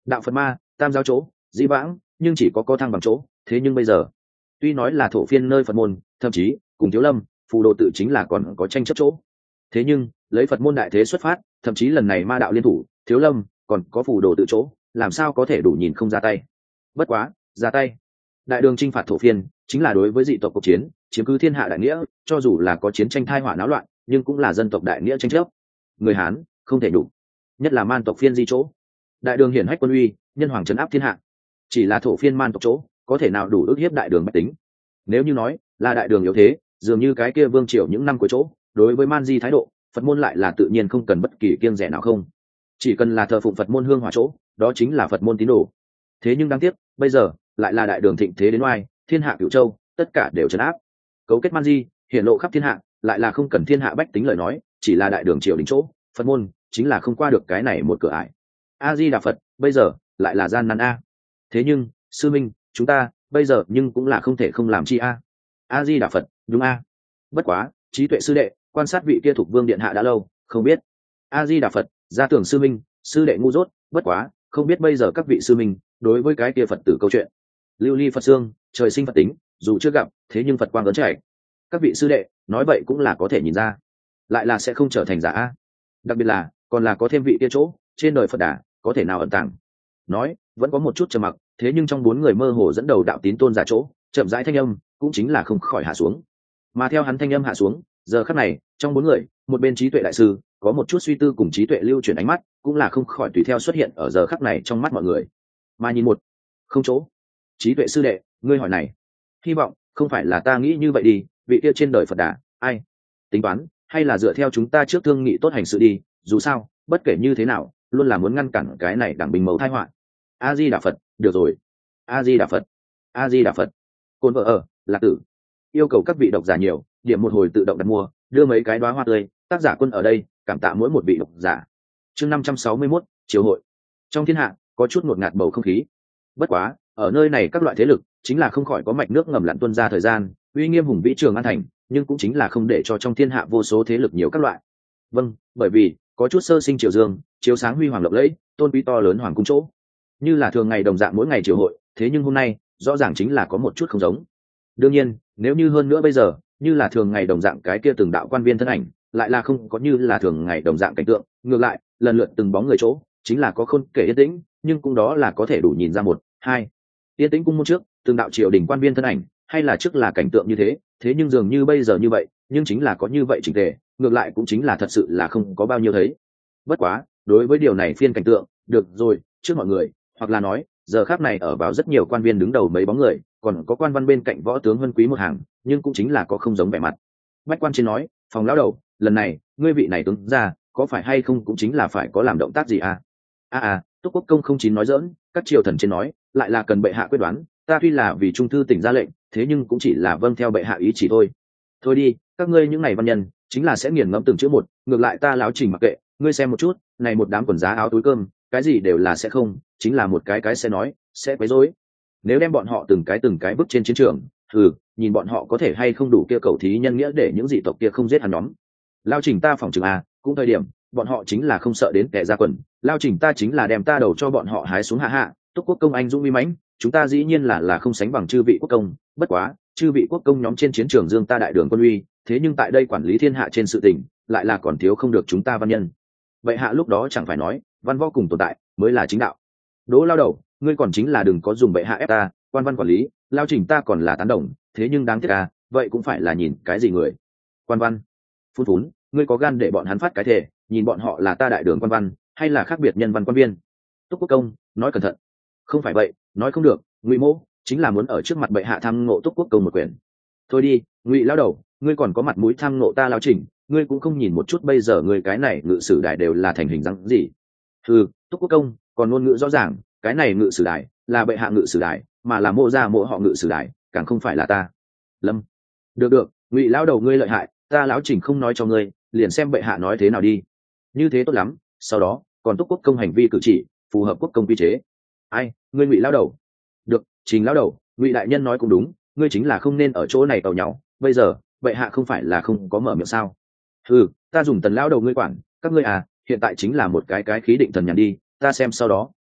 đạo Phật ma tam giáo chỗ dĩ vãng nhưng chỉ có có thăng bằng chỗ, thế nhưng bây giờ tuy nói là thổ phiên nơi Phật môn, thậm chí cùng thiếu lâm phù đồ tự chính là còn có tranh chấp chỗ, thế nhưng lấy Phật môn đại thế xuất phát, thậm chí lần này ma đạo liên thủ, thiếu lâm còn có phù đồ tự chỗ, làm sao có thể đủ nhìn không ra tay. Bất quá ra tay, đại đường chinh phạt thổ phiên chính là đối với dị tộc cuộc chiến, chiếm cứ thiên hạ đại nghĩa, cho dù là có chiến tranh thai họa náo loạn nhưng cũng là dân tộc đại nghĩa tranh chấp, người Hán không thể đủ, nhất là man tộc phiên di chỗ, đại đường hiển hách quân uy, nhân hoàng trấn áp thiên hạ, chỉ là thổ phiên man tộc chỗ có thể nào đủ ức hiếp đại đường bách tính. Nếu như nói là đại đường yếu thế, dường như cái kia vương triều những năm cuối chỗ đối với man di thái độ, Phật môn lại là tự nhiên không cần bất kỳ kiêng rẻ nào không, chỉ cần là thờ phụng Phật môn hương hỏa chỗ, đó chính là Phật môn tín đồ. Thế nhưng đáng tiếc bây giờ lại là đại đường thịnh thế đến oai, thiên hạ cửu châu tất cả đều trấn áp, cấu kết man di hiển lộ khắp thiên hạ, lại là không cần thiên hạ bách tính lời nói, chỉ là đại đường triều đình chỗ, Phật môn chính là không qua được cái này một cửa ải. A Di Đà Phật, bây giờ lại là gian nan a. Thế nhưng sư minh, chúng ta bây giờ nhưng cũng là không thể không làm chi a. A Di Đà Phật, đúng a. Bất quá trí tuệ sư đệ quan sát vị kia thuộc vương điện hạ đã lâu, không biết. A Di Đà Phật, gia tưởng sư minh, sư đệ ngu dốt, bất quá không biết bây giờ các vị sư minh đối với cái kia Phật tử câu chuyện. Lưu ly Phật xương, trời sinh Phật tính, dù chưa gặp, thế nhưng Phật quang ấn chảy. Các vị sư đệ nói vậy cũng là có thể nhìn ra, lại là sẽ không trở thành giả a. Đặc biệt là còn là có thêm vị kia chỗ trên đời Phật đà có thể nào ẩn tàng. Nói vẫn có một chút trầm mặc, thế nhưng trong bốn người mơ hồ dẫn đầu đạo tín tôn giả chỗ, chậm rãi thanh âm cũng chính là không khỏi hạ xuống. Mà theo hắn thanh âm hạ xuống, giờ khắc này trong bốn người, một bên trí tuệ đại sư có một chút suy tư cùng trí tuệ lưu chuyển ánh mắt, cũng là không khỏi tùy theo xuất hiện ở giờ khắc này trong mắt mọi người. Mà nhìn một không chỗ, trí tuệ sư đệ, ngươi hỏi này, hy vọng không phải là ta nghĩ như vậy đi, vị kia trên đời Phật đà ai tính toán, hay là dựa theo chúng ta trước thương nghị tốt hành sự đi, dù sao bất kể như thế nào luôn là muốn ngăn cản cái này đảng bình mẫu tai họa. A Di Đà Phật, được rồi. A Di Đà Phật, A Di Đà Phật. Côn vợ ở lạc tử yêu cầu các vị độc giả nhiều, điểm một hồi tự động đặt mua, đưa mấy cái đóa hoa tươi, tác giả Quân ở đây cảm tạ mỗi một vị độc giả. Chương năm trăm sáu mươi mốt, chiếu hội. Trong thiên hạ có chút ngột ngạt bầu không khí, bất quá ở nơi này các loại thế lực chính là không khỏi có mạch nước ngầm lặn tuôn ra thời gian, uy nghiêm hùng vĩ Trường An thành, nhưng cũng chính là không để cho trong thiên hạ vô số thế lực nhiều các loại. Vâng, bởi vì có chút sơ sinh triều dương, chiếu sáng huy hoàng lộng lẫy, tôn quý to lớn hoàng cung chỗ, như là thường ngày đồng dạng mỗi ngày triều hội, thế nhưng hôm nay rõ ràng chính là có một chút không giống. Đương nhiên nếu như hơn nữa bây giờ như là thường ngày đồng dạng cái kia từng đạo quan viên thân ảnh, lại là không có như là thường ngày đồng dạng cảnh tượng, ngược lại lần lượt từng bóng người chỗ chính là có khôn kể yên tĩnh, nhưng cũng đó là có thể đủ nhìn ra một hai yên tĩnh cung môn trước từng đạo triều đình quan viên thân ảnh, hay là trước là cảnh tượng như thế, thế nhưng dường như bây giờ như vậy, nhưng chính là có như vậy chỉnh tề, ngược lại cũng chính là thật sự là không có bao nhiêu thấy. Bất quá đối với điều này phiên cảnh tượng, được rồi, trước mọi người, hoặc là nói giờ khác này ở vào rất nhiều quan viên đứng đầu mấy bóng người, còn có quan văn bên cạnh võ tướng vân quý một hàng, nhưng cũng chính là có không giống vẻ mặt. Bách quan trên nói, phòng lão đầu, lần này ngươi vị này tướng ra có phải hay không cũng chính là phải có làm động tác gì à? a à, à Túc Quốc công không chín nói dỡn, các triều thần trên nói lại là cần bệ hạ quyết đoán, ta tuy là vì trung thư tỉnh ra lệnh, thế nhưng cũng chỉ là vâng theo bệ hạ ý chỉ thôi. Thôi đi, các ngươi những này văn nhân chính là sẽ nghiền ngẫm từng chữ một, ngược lại ta láo trình mặc kệ, ngươi xem một chút, này một đám quần giá áo túi cơm, cái gì đều là sẽ không, chính là một cái cái sẽ nói, sẽ quấy rối. Nếu đem bọn họ từng cái từng cái bước trên chiến trường, ừ, nhìn bọn họ có thể hay không đủ kia cầu thí nhân nghĩa để những dị tộc kia không giết hắn nhóm. Lao trình ta phòng trường à, cũng thời điểm bọn họ chính là không sợ đến kẻ ra quần, lao trình ta chính là đem ta đầu cho bọn họ hái xuống hạ hạ. Túc Quốc công anh dũng uy mãnh, chúng ta dĩ nhiên là là không sánh bằng chư vị quốc công, bất quá chư vị quốc công nhóm trên chiến trường dương ta đại đường quân uy, thế nhưng tại đây quản lý thiên hạ trên sự tình lại là còn thiếu không được chúng ta văn nhân. Vậy hạ lúc đó chẳng phải nói văn võ cùng tồn tại mới là chính đạo. Đỗ lao đầu, ngươi còn chính là đừng có dùng bệ hạ ép ta, quan văn quản lý lao trình ta còn là tán đồng, thế nhưng đáng tiếc à, vậy cũng phải là nhìn cái gì người quan văn phun phún, ngươi có gan để bọn hắn phát cái thể nhìn bọn họ là ta đại đường quan văn hay là khác biệt nhân văn quan viên. Túc Quốc công nói cẩn thận. Không phải vậy, nói không được, Ngụy mỗ chính là muốn ở trước mặt bệ hạ tham ngộ Túc Quốc công một quyền. Thôi đi, Ngụy lao đầu, ngươi còn có mặt mũi tham ngộ ta lao trình, ngươi cũng không nhìn một chút bây giờ ngươi cái này ngự sử đài đều là thành hình dáng gì. Ừ, Túc Quốc công còn ngôn ngữ rõ ràng, cái này ngự sử đài là bệ hạ ngự sử đài, mà là mộ gia mộ họ ngự sử đài, càng không phải là ta. Lâm, được được, Ngụy lao đầu ngươi lợi hại, ta lão trình không nói cho ngươi, liền xem bệ hạ nói thế nào đi. Như thế tốt lắm, sau đó còn Túc Quốc công hành vi cử chỉ phù hợp quốc công quy chế. Ai, ngươi Ngụy lao đầu. Được, Trình lao đầu, Ngụy đại nhân nói cũng đúng, ngươi chính là không nên ở chỗ này tàu nhau, bây giờ bệ hạ không phải là không có mở miệng sao? Ừ, ta dùng Tần lao đầu ngươi quản, các ngươi à, hiện tại chính là một cái cái khí định thần nhàn đi, ta xem sau đó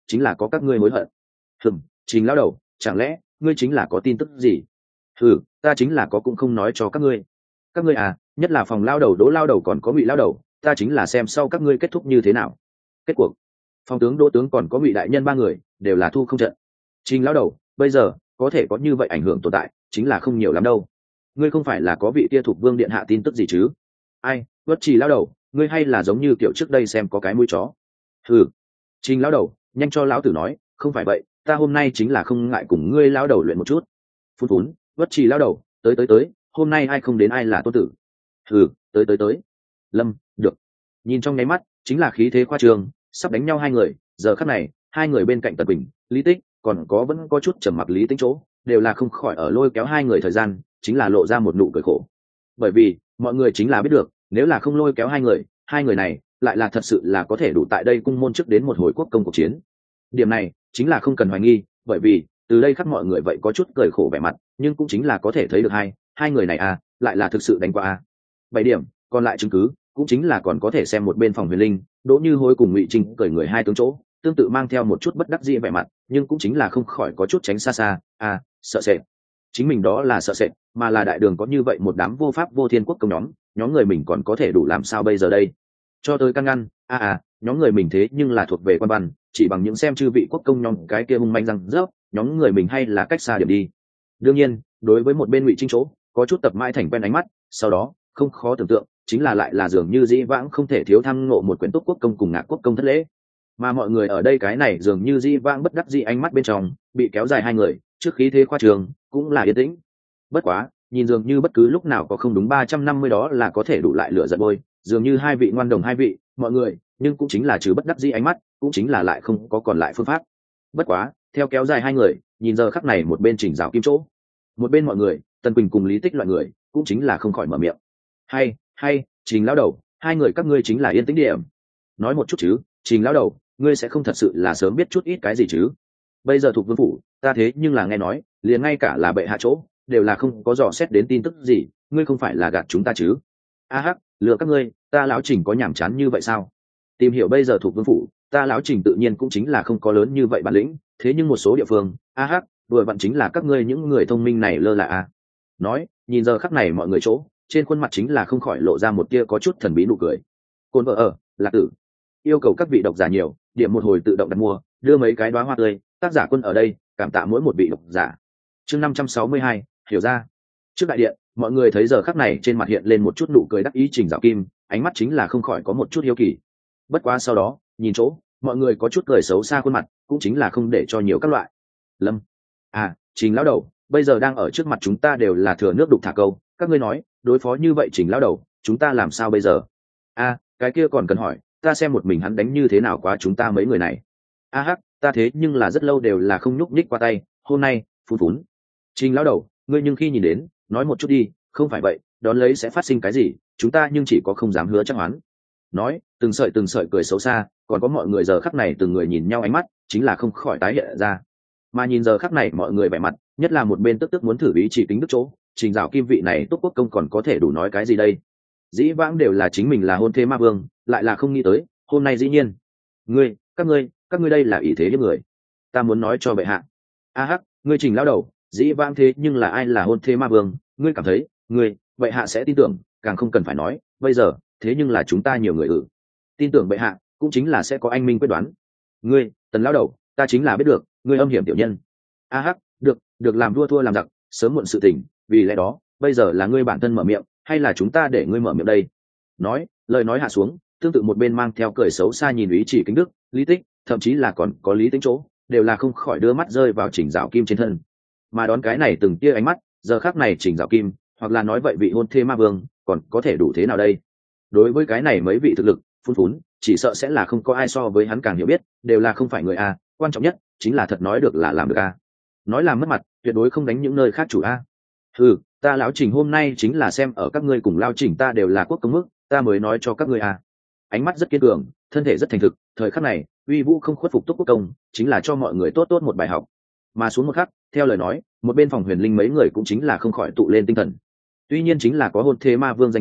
chính là có các ngươi hối hận. Hừm, Trình lão đầu, chẳng lẽ ngươi chính là có tin tức gì? Ừ, ta chính là có cũng không nói cho các ngươi. Các ngươi à, nhất là phòng lao đầu Đỗ lao đầu còn có Ngụy lao đầu, ta chính là xem sau các ngươi kết thúc như thế nào. Kết cuộc, phòng tướng Đỗ tướng còn có Ngụy đại nhân ba người đều là thu không trận. Trình lão đầu, bây giờ có thể có như vậy ảnh hưởng tồn tại, chính là không nhiều lắm đâu. Ngươi không phải là có vị kia thuộc vương điện hạ tin tức gì chứ? Ai, Bất Trì lão đầu, ngươi hay là giống như kiểu trước đây xem có cái mũi chó. Ừ, Trình lão đầu, nhanh cho lão tử nói, không phải vậy, ta hôm nay chính là không ngại cùng ngươi lão đầu luyện một chút. Phun phún, Bất Trì lão đầu, tới tới tới, hôm nay ai không đến ai là tôn tử. Ừ, tới tới tới. Lâm, được. Nhìn trong nháy mắt, chính là khí thế khoa trương, sắp đánh nhau hai người. Giờ khắc này, hai người bên cạnh Tần Bình, Lý Tích, còn có vẫn có chút trầm mặc Lý Tích chỗ, đều là không khỏi ở lôi kéo hai người thời gian, chính là lộ ra một nụ cười khổ. Bởi vì mọi người chính là biết được, nếu là không lôi kéo hai người, hai người này lại là thật sự là có thể đủ tại đây cung môn trước đến một hồi quốc công cuộc chiến. Điểm này chính là không cần hoài nghi, bởi vì từ đây khắc mọi người vậy có chút cười khổ vẻ mặt, nhưng cũng chính là có thể thấy được hai hai người này à, lại là thực sự đánh qua à. Bảy điểm, còn lại chứng cứ cũng chính là còn có thể xem một bên phòng Huyền Linh, Đỗ Như Hối cùng Ngụy Trinh cởi người hai tướng chỗ, tương tự mang theo một chút bất đắc dĩ vẻ mặt, nhưng cũng chính là không khỏi có chút tránh xa xa, à, sợ sệt. Chính mình đó là sợ sệt, mà là đại đường có như vậy một đám vô pháp vô thiên quốc công nhóm, nhóm người mình còn có thể đủ làm sao bây giờ đây? Cho tới căn ngăn, à à, nhóm người mình thế nhưng là thuộc về quan văn, chỉ bằng những xem chư vị quốc công nhóm cái kia hung manh răng rớp, nhóm người mình hay là cách xa điểm đi. Đương nhiên, đối với một bên Ngụy Trinh chỗ, có chút tập mãi thành quen ánh mắt, sau đó, không khó tưởng tượng, chính là lại là dường như dĩ vãng không thể thiếu thăm ngộ một quyển túc quốc công cùng Ngạc quốc công thất lễ. Mà mọi người ở đây cái này dường như dĩ vãng bất đắc dĩ ánh mắt bên trong, bị kéo dài hai người, trước khí thế khoa trường, cũng là yên tĩnh. Bất quá, nhìn dường như bất cứ lúc nào có không đúng ba trăm năm mươi đó là có thể đủ lại lửa giận bôi, dường như hai vị ngoan đồng hai vị, mọi người, nhưng cũng chính là trừ bất đắc dĩ ánh mắt, cũng chính là lại không có còn lại phương pháp. Bất quá, theo kéo dài hai người, nhìn giờ khắc này một bên Trình Dạo Kim chỗ, một bên mọi người, Tần Quỳnh cùng Lý Tích loại người, cũng chính là không khỏi mở miệng. Hay, hay, Trình lão đầu, hai người các ngươi chính là yên tĩnh điểm. Nói một chút chứ, Trình lão đầu, ngươi sẽ không thật sự là sớm biết chút ít cái gì chứ? Bây giờ thuộc vương phủ, ta thế nhưng là nghe nói, liền ngay cả là bệ hạ chỗ, đều là không có dò xét đến tin tức gì, ngươi không phải là gạt chúng ta chứ? A hắc, lừa các ngươi, ta lão Trình có nhảm chán như vậy sao? Tìm hiểu bây giờ thuộc vương phủ, ta lão Trình tự nhiên cũng chính là không có lớn như vậy bản lĩnh, thế nhưng một số địa phương, a hắc, vừa vặn chính là các ngươi những người thông minh này lơ là a. Nói, nhìn giờ khắc này mọi người chỗ, trên khuôn mặt chính là không khỏi lộ ra một tia có chút thần bí nụ cười. Côn vợ ở, Lạc Tử, yêu cầu các vị độc giả nhiều, điểm một hồi tự động đặt mua, đưa mấy cái đóa hoa tươi, tác giả Quân ở đây, cảm tạ mỗi một vị độc giả. Chương năm trăm sáu mươi hai, hiểu ra. Trước đại điện, mọi người thấy giờ khắc này trên mặt hiện lên một chút nụ cười đắc ý Trình Dạo Kim, ánh mắt chính là không khỏi có một chút hiếu kỳ. Bất quá sau đó, nhìn chỗ, mọi người có chút cười xấu xa khuôn mặt, cũng chính là không để cho nhiều các loại. Lâm, à, Trình lão đầu, bây giờ đang ở trước mặt chúng ta đều là thừa nước đục thả câu, các ngươi nói, đối phó như vậy Trình lão đầu, chúng ta làm sao bây giờ? A, cái kia còn cần hỏi, ta xem một mình hắn đánh như thế nào quá chúng ta mấy người này. A hắc, ta thế nhưng là rất lâu đều là không nhúc nhích qua tay, hôm nay, phun phún. Trình lão đầu, ngươi nhưng khi nhìn đến, nói một chút đi, không phải vậy, đón lấy sẽ phát sinh cái gì, chúng ta nhưng chỉ có không dám hứa chắc hoán. Nói, từng sợi từng sợi cười xấu xa, còn có mọi người giờ khắc này từng người nhìn nhau ánh mắt, chính là không khỏi tái hiện ra. Mà nhìn giờ khắc này mọi người vẻ mặt, nhất là một bên tức tức muốn thử ý chỉ tính đức chỗ, Trình Dạo Kim vị này tốt quốc công còn có thể đủ nói cái gì đây? Dĩ vãng đều là chính mình là hôn thê ma vương, lại là không nghĩ tới, hôm nay dĩ nhiên. Ngươi, các ngươi, các ngươi đây là ý thế những người. Ta muốn nói cho bệ hạ. A hắc, ngươi Trình lão đầu, dĩ vãng thế nhưng là ai là hôn thê ma vương, ngươi cảm thấy, ngươi, bệ hạ sẽ tin tưởng, càng không cần phải nói, bây giờ, thế nhưng là chúng ta nhiều người ử. Tin tưởng bệ hạ, cũng chính là sẽ có anh minh quyết đoán. Ngươi, Tần lão đầu, ta chính là biết được, ngươi âm hiểm tiểu nhân. A hắc, được, được làm vua thua làm giặc, sớm muộn sự tình, vì lẽ đó, bây giờ là ngươi bản thân mở miệng, hay là chúng ta để ngươi mở miệng đây? Nói, lời nói hạ xuống, tương tự một bên mang theo cười xấu xa nhìn Ý Chỉ Kính Đức, Lý Tích, thậm chí là còn có Lý Tính chỗ, đều là không khỏi đưa mắt rơi vào Trình Dạo Kim trên thân. Mà đón cái này từng tia ánh mắt, giờ khắc này Trình Dạo Kim, hoặc là nói vậy vị hôn thê ma vương, còn có thể đủ thế nào đây? Đối với cái này mấy vị thực lực, phun phún, chỉ sợ sẽ là không có ai so với hắn càng hiểu biết, đều là không phải người a, quan trọng nhất chính là thật nói được là làm được a. Nói làm mất mặt, tuyệt đối không đánh những nơi khác chủ a. Ừ, ta lão Trình hôm nay chính là xem ở các ngươi cùng lao Trình ta đều là quốc công mức, ta mới nói cho các ngươi a. Ánh mắt rất kiên cường, thân thể rất thành thực, thời khắc này, uy vũ không khuất phục túc quốc công, chính là cho mọi người tốt tốt một bài học. Mà xuống một khắc, theo lời nói, một bên phòng Huyền Linh mấy người cũng chính là không khỏi tụ lên tinh thần. Tuy nhiên chính là có hôn thế ma vương danh tiếng,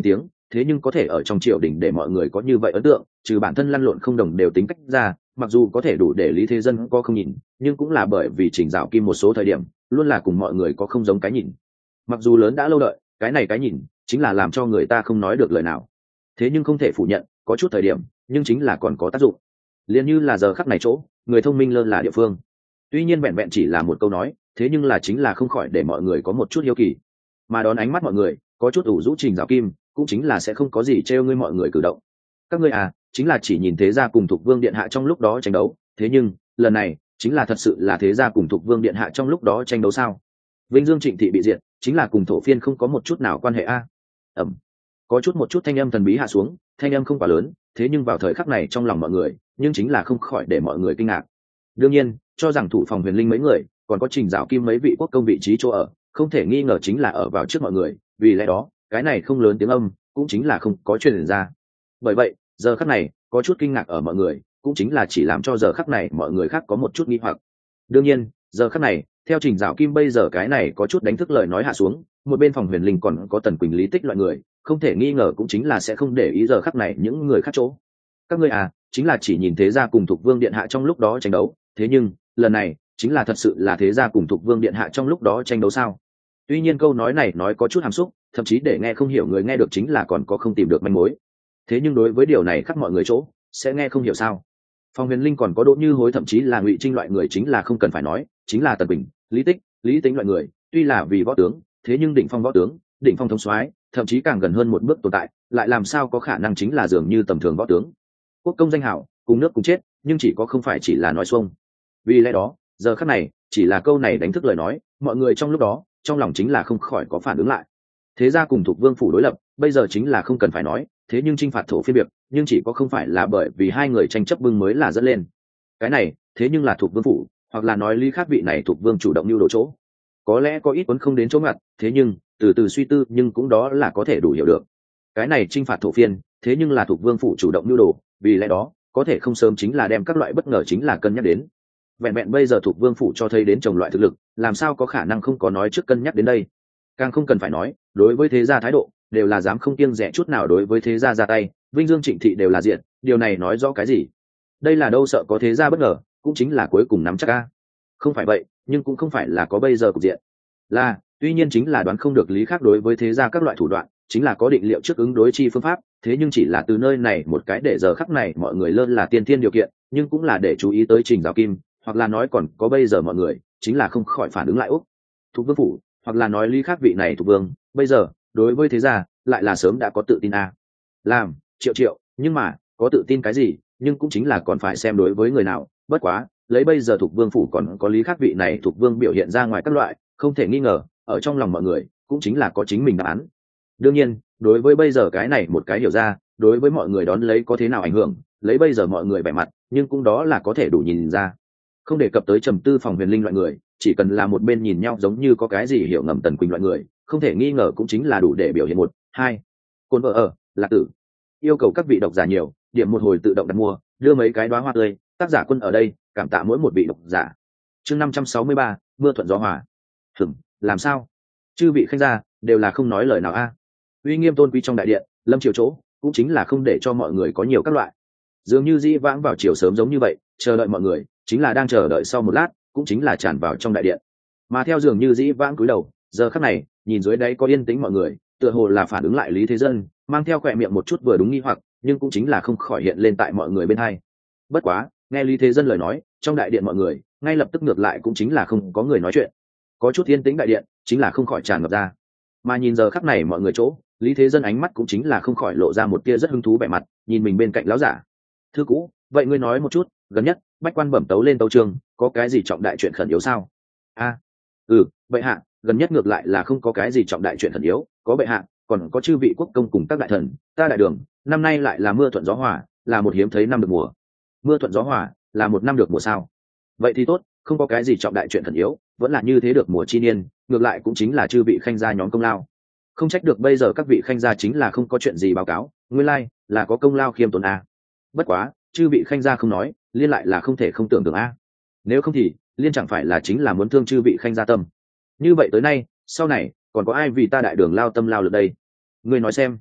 thế nhưng có thể ở trong triều đình để mọi người có như vậy ấn tượng, trừ bản thân lăn lộn không đồng đều tính cách ra, mặc dù có thể đủ để lý thế dân có không nhìn, nhưng cũng là bởi vì Trình Dạo Kim một số thời điểm luôn là cùng mọi người có không giống cái nhìn. Mặc dù lớn đã lâu đợi, cái này cái nhìn chính là làm cho người ta không nói được lời nào. Thế nhưng không thể phủ nhận, có chút thời điểm nhưng chính là còn có tác dụng. Liên như là giờ khắc này chỗ người thông minh lơ là địa phương. Tuy nhiên vẹn vẹn chỉ là một câu nói, thế nhưng là chính là không khỏi để mọi người có một chút hiếu kỳ, mà đón ánh mắt mọi người có chút ủ rũ Trình Dạo Kim cũng chính là sẽ không có gì trêu ngươi mọi người cử động. Các ngươi à chính là chỉ nhìn thế gia cùng Thục Vương điện hạ trong lúc đó tranh đấu, thế nhưng lần này chính là thật sự là thế gia cùng Thục Vương điện hạ trong lúc đó tranh đấu sao? Vinh Dương Trịnh thị bị diệt chính là cùng thổ phiên không có một chút nào quan hệ a. Ẩm. Có chút một chút thanh âm thần bí hạ xuống, thanh âm không quá lớn, thế nhưng vào thời khắc này trong lòng mọi người nhưng chính là không khỏi để mọi người kinh ngạc. Đương nhiên cho rằng thủ phòng huyền linh mấy người còn có Trình Dạo Kim mấy vị quốc công vị trí chỗ ở không thể nghi ngờ chính là ở vào trước mọi người, vì lẽ đó cái này không lớn tiếng âm cũng chính là không có truyền ra. Bởi vậy giờ khắc này có chút kinh ngạc ở mọi người cũng chính là chỉ làm cho giờ khắc này mọi người khác có một chút nghi hoặc. Đương nhiên giờ khắc này theo Trình Dạo Kim bây giờ cái này có chút đánh thức lời nói hạ xuống, một bên phòng huyền linh còn có Tần Quỳnh Lý Tích loại người không thể nghi ngờ cũng chính là sẽ không để ý giờ khắc này những người khác chỗ. Các ngươi à chính là chỉ nhìn thế gia cùng Thục Vương điện hạ trong lúc đó tranh đấu, thế nhưng lần này chính là thật sự là thế gia cùng Thục Vương điện hạ trong lúc đó tranh đấu sao? Tuy nhiên câu nói này nói có chút hàm xúc, thậm chí để nghe không hiểu người nghe được chính là còn có không tìm được manh mối. Thế nhưng đối với điều này khác mọi người chỗ sẽ nghe không hiểu sao? Phong huyền linh còn có Đỗ Như Hối thậm chí là Ngụy Trinh loại người chính là không cần phải nói, chính là Tần Bình, Lý Tích, Lý Tính loại người, tuy là vì võ tướng, thế nhưng đỉnh phong võ tướng, đỉnh phong thống soái, thậm chí càng gần hơn một bước tồn tại, lại làm sao có khả năng chính là dường như tầm thường võ tướng. Quốc công danh hảo, cùng nước cùng chết, nhưng chỉ có không phải chỉ là nói xuông. Vì lẽ đó, giờ khắc này, chỉ là câu này đánh thức lời nói, mọi người trong lúc đó, trong lòng chính là không khỏi có phản ứng lại. Thế ra cùng Thục Vương phủ đối lập, bây giờ chính là không cần phải nói, thế nhưng chinh phạt thổ phiên việc, nhưng chỉ có không phải là bởi vì hai người tranh chấp bưng mới là dẫn lên. Cái này, thế nhưng là Thục Vương phủ, hoặc là nói lý khác vị này Thục Vương chủ động lưu đồ chỗ. Có lẽ có ít cuốn không đến chỗ ngặt, thế nhưng từ từ suy tư nhưng cũng đó là có thể đủ hiểu được. Cái này chinh phạt thổ phiên, thế nhưng là Thục Vương phủ chủ động lưu đồ, vì lẽ đó có thể không sớm chính là đem các loại bất ngờ chính là cân nhắc đến. Vẹn vẹn bây giờ Thục Vương phủ cho thấy đến chồng loại thực lực, làm sao có khả năng không có nói trước cân nhắc đến đây. Càng không cần phải nói, đối với thế gia thái độ đều là dám không kiêng dè chút nào đối với thế gia ra tay, Vinh Dương Trịnh thị đều là diện, điều này nói rõ cái gì? Đây là đâu sợ có thế gia bất ngờ, cũng chính là cuối cùng nắm chắc a. Không phải vậy, nhưng cũng không phải là có bây giờ cục diện. Là, tuy nhiên chính là đoán không được lý khác đối với thế gia các loại thủ đoạn, chính là có định liệu trước ứng đối chi phương pháp, thế nhưng chỉ là từ nơi này một cái để giờ khắc này mọi người lơ là tiên thiên điều kiện, nhưng cũng là để chú ý tới Trình Dạo Kim, hoặc là nói còn có bây giờ mọi người, chính là không khỏi phản ứng lại úc. Thục Vương phủ, hoặc là nói lý khác vị này Thục Vương, bây giờ đối với thế gia lại là sớm đã có tự tin a. Làm, triệu triệu, nhưng mà có tự tin cái gì, nhưng cũng chính là còn phải xem đối với người nào, bất quá, lấy bây giờ Thục Vương phủ còn có lý khác vị này Thục Vương biểu hiện ra ngoài các loại, không thể nghi ngờ, ở trong lòng mọi người cũng chính là có chính mình đáp án. Đương nhiên, đối với bây giờ cái này một cái hiểu ra, đối với mọi người đón lấy có thế nào ảnh hưởng, lấy bây giờ mọi người vẻ mặt, nhưng cũng đó là có thể đủ nhìn ra. Không đề cập tới trầm tư phòng huyền linh loại người, chỉ cần là một bên nhìn nhau giống như có cái gì hiểu ngầm Tần Quỳnh loại người, không thể nghi ngờ cũng chính là đủ để biểu hiện một, hai. Côn vợ ở, lạc tử. Yêu cầu các vị độc giả nhiều, điểm một hồi tự động đặt mua, đưa mấy cái đóa hoa tươi, tác giả Quân ở đây, cảm tạ mỗi một vị độc giả. Chương năm trăm sáu mươi ba, mưa thuận gió hòa. Hửm, làm sao? Chư vị khanh gia đều là không nói lời nào a. Uy nghiêm tôn quý trong đại điện, lâm triều chỗ, cũng chính là không để cho mọi người có nhiều các loại. Dường như dĩ vãng vào chiều sớm giống như vậy, chờ đợi mọi người, chính là đang chờ đợi sau một lát, cũng chính là tràn vào trong đại điện. Mà theo dường như dĩ vãng cúi đầu, giờ khắc này, nhìn dưới đáy có yên tĩnh mọi người, tựa hồ là phản ứng lại Lý Thế Dân, mang theo khỏe miệng một chút vừa đúng nghi hoặc, nhưng cũng chính là không khỏi hiện lên tại mọi người bên hai. Bất quá, nghe Lý Thế Dân lời nói, trong đại điện mọi người, ngay lập tức ngược lại cũng chính là không có người nói chuyện. Có chút yên tĩnh đại điện, chính là không khỏi tràn ngập ra. Mà nhìn giờ khắc này mọi người chỗ, Lý Thế Dân ánh mắt cũng chính là không khỏi lộ ra một tia rất hứng thú vẻ mặt, nhìn mình bên cạnh lão giả. Thưa cũ, vậy ngươi nói một chút, gần nhất, bách quan bẩm tấu lên tấu trường, có cái gì trọng đại chuyện khẩn yếu sao? A, ừ, vậy hạ, gần nhất ngược lại là không có cái gì trọng đại chuyện khẩn yếu, có bệ hạ, còn có chư vị quốc công cùng các đại thần, ta đại đường, năm nay lại là mưa thuận gió hòa, là một hiếm thấy năm được mùa. Mưa thuận gió hòa, là một năm được mùa sao? Vậy thì tốt, không có cái gì trọng đại chuyện khẩn yếu, vẫn là như thế được mùa chi niên, ngược lại cũng chính là chư vị khanh gia nhóm công lao. Không trách được bây giờ các vị khanh gia chính là không có chuyện gì báo cáo, nguyên lai like, là có công lao khiêm tốn a. Bất quá, chư vị khanh gia không nói, liên lại là không thể không tưởng tượng a. Nếu không thì, liên chẳng phải là chính là muốn thương chư vị khanh gia tâm. Như vậy tới nay, sau này còn có ai vì ta đại đường lao tâm lao lực đây? Ngươi nói xem.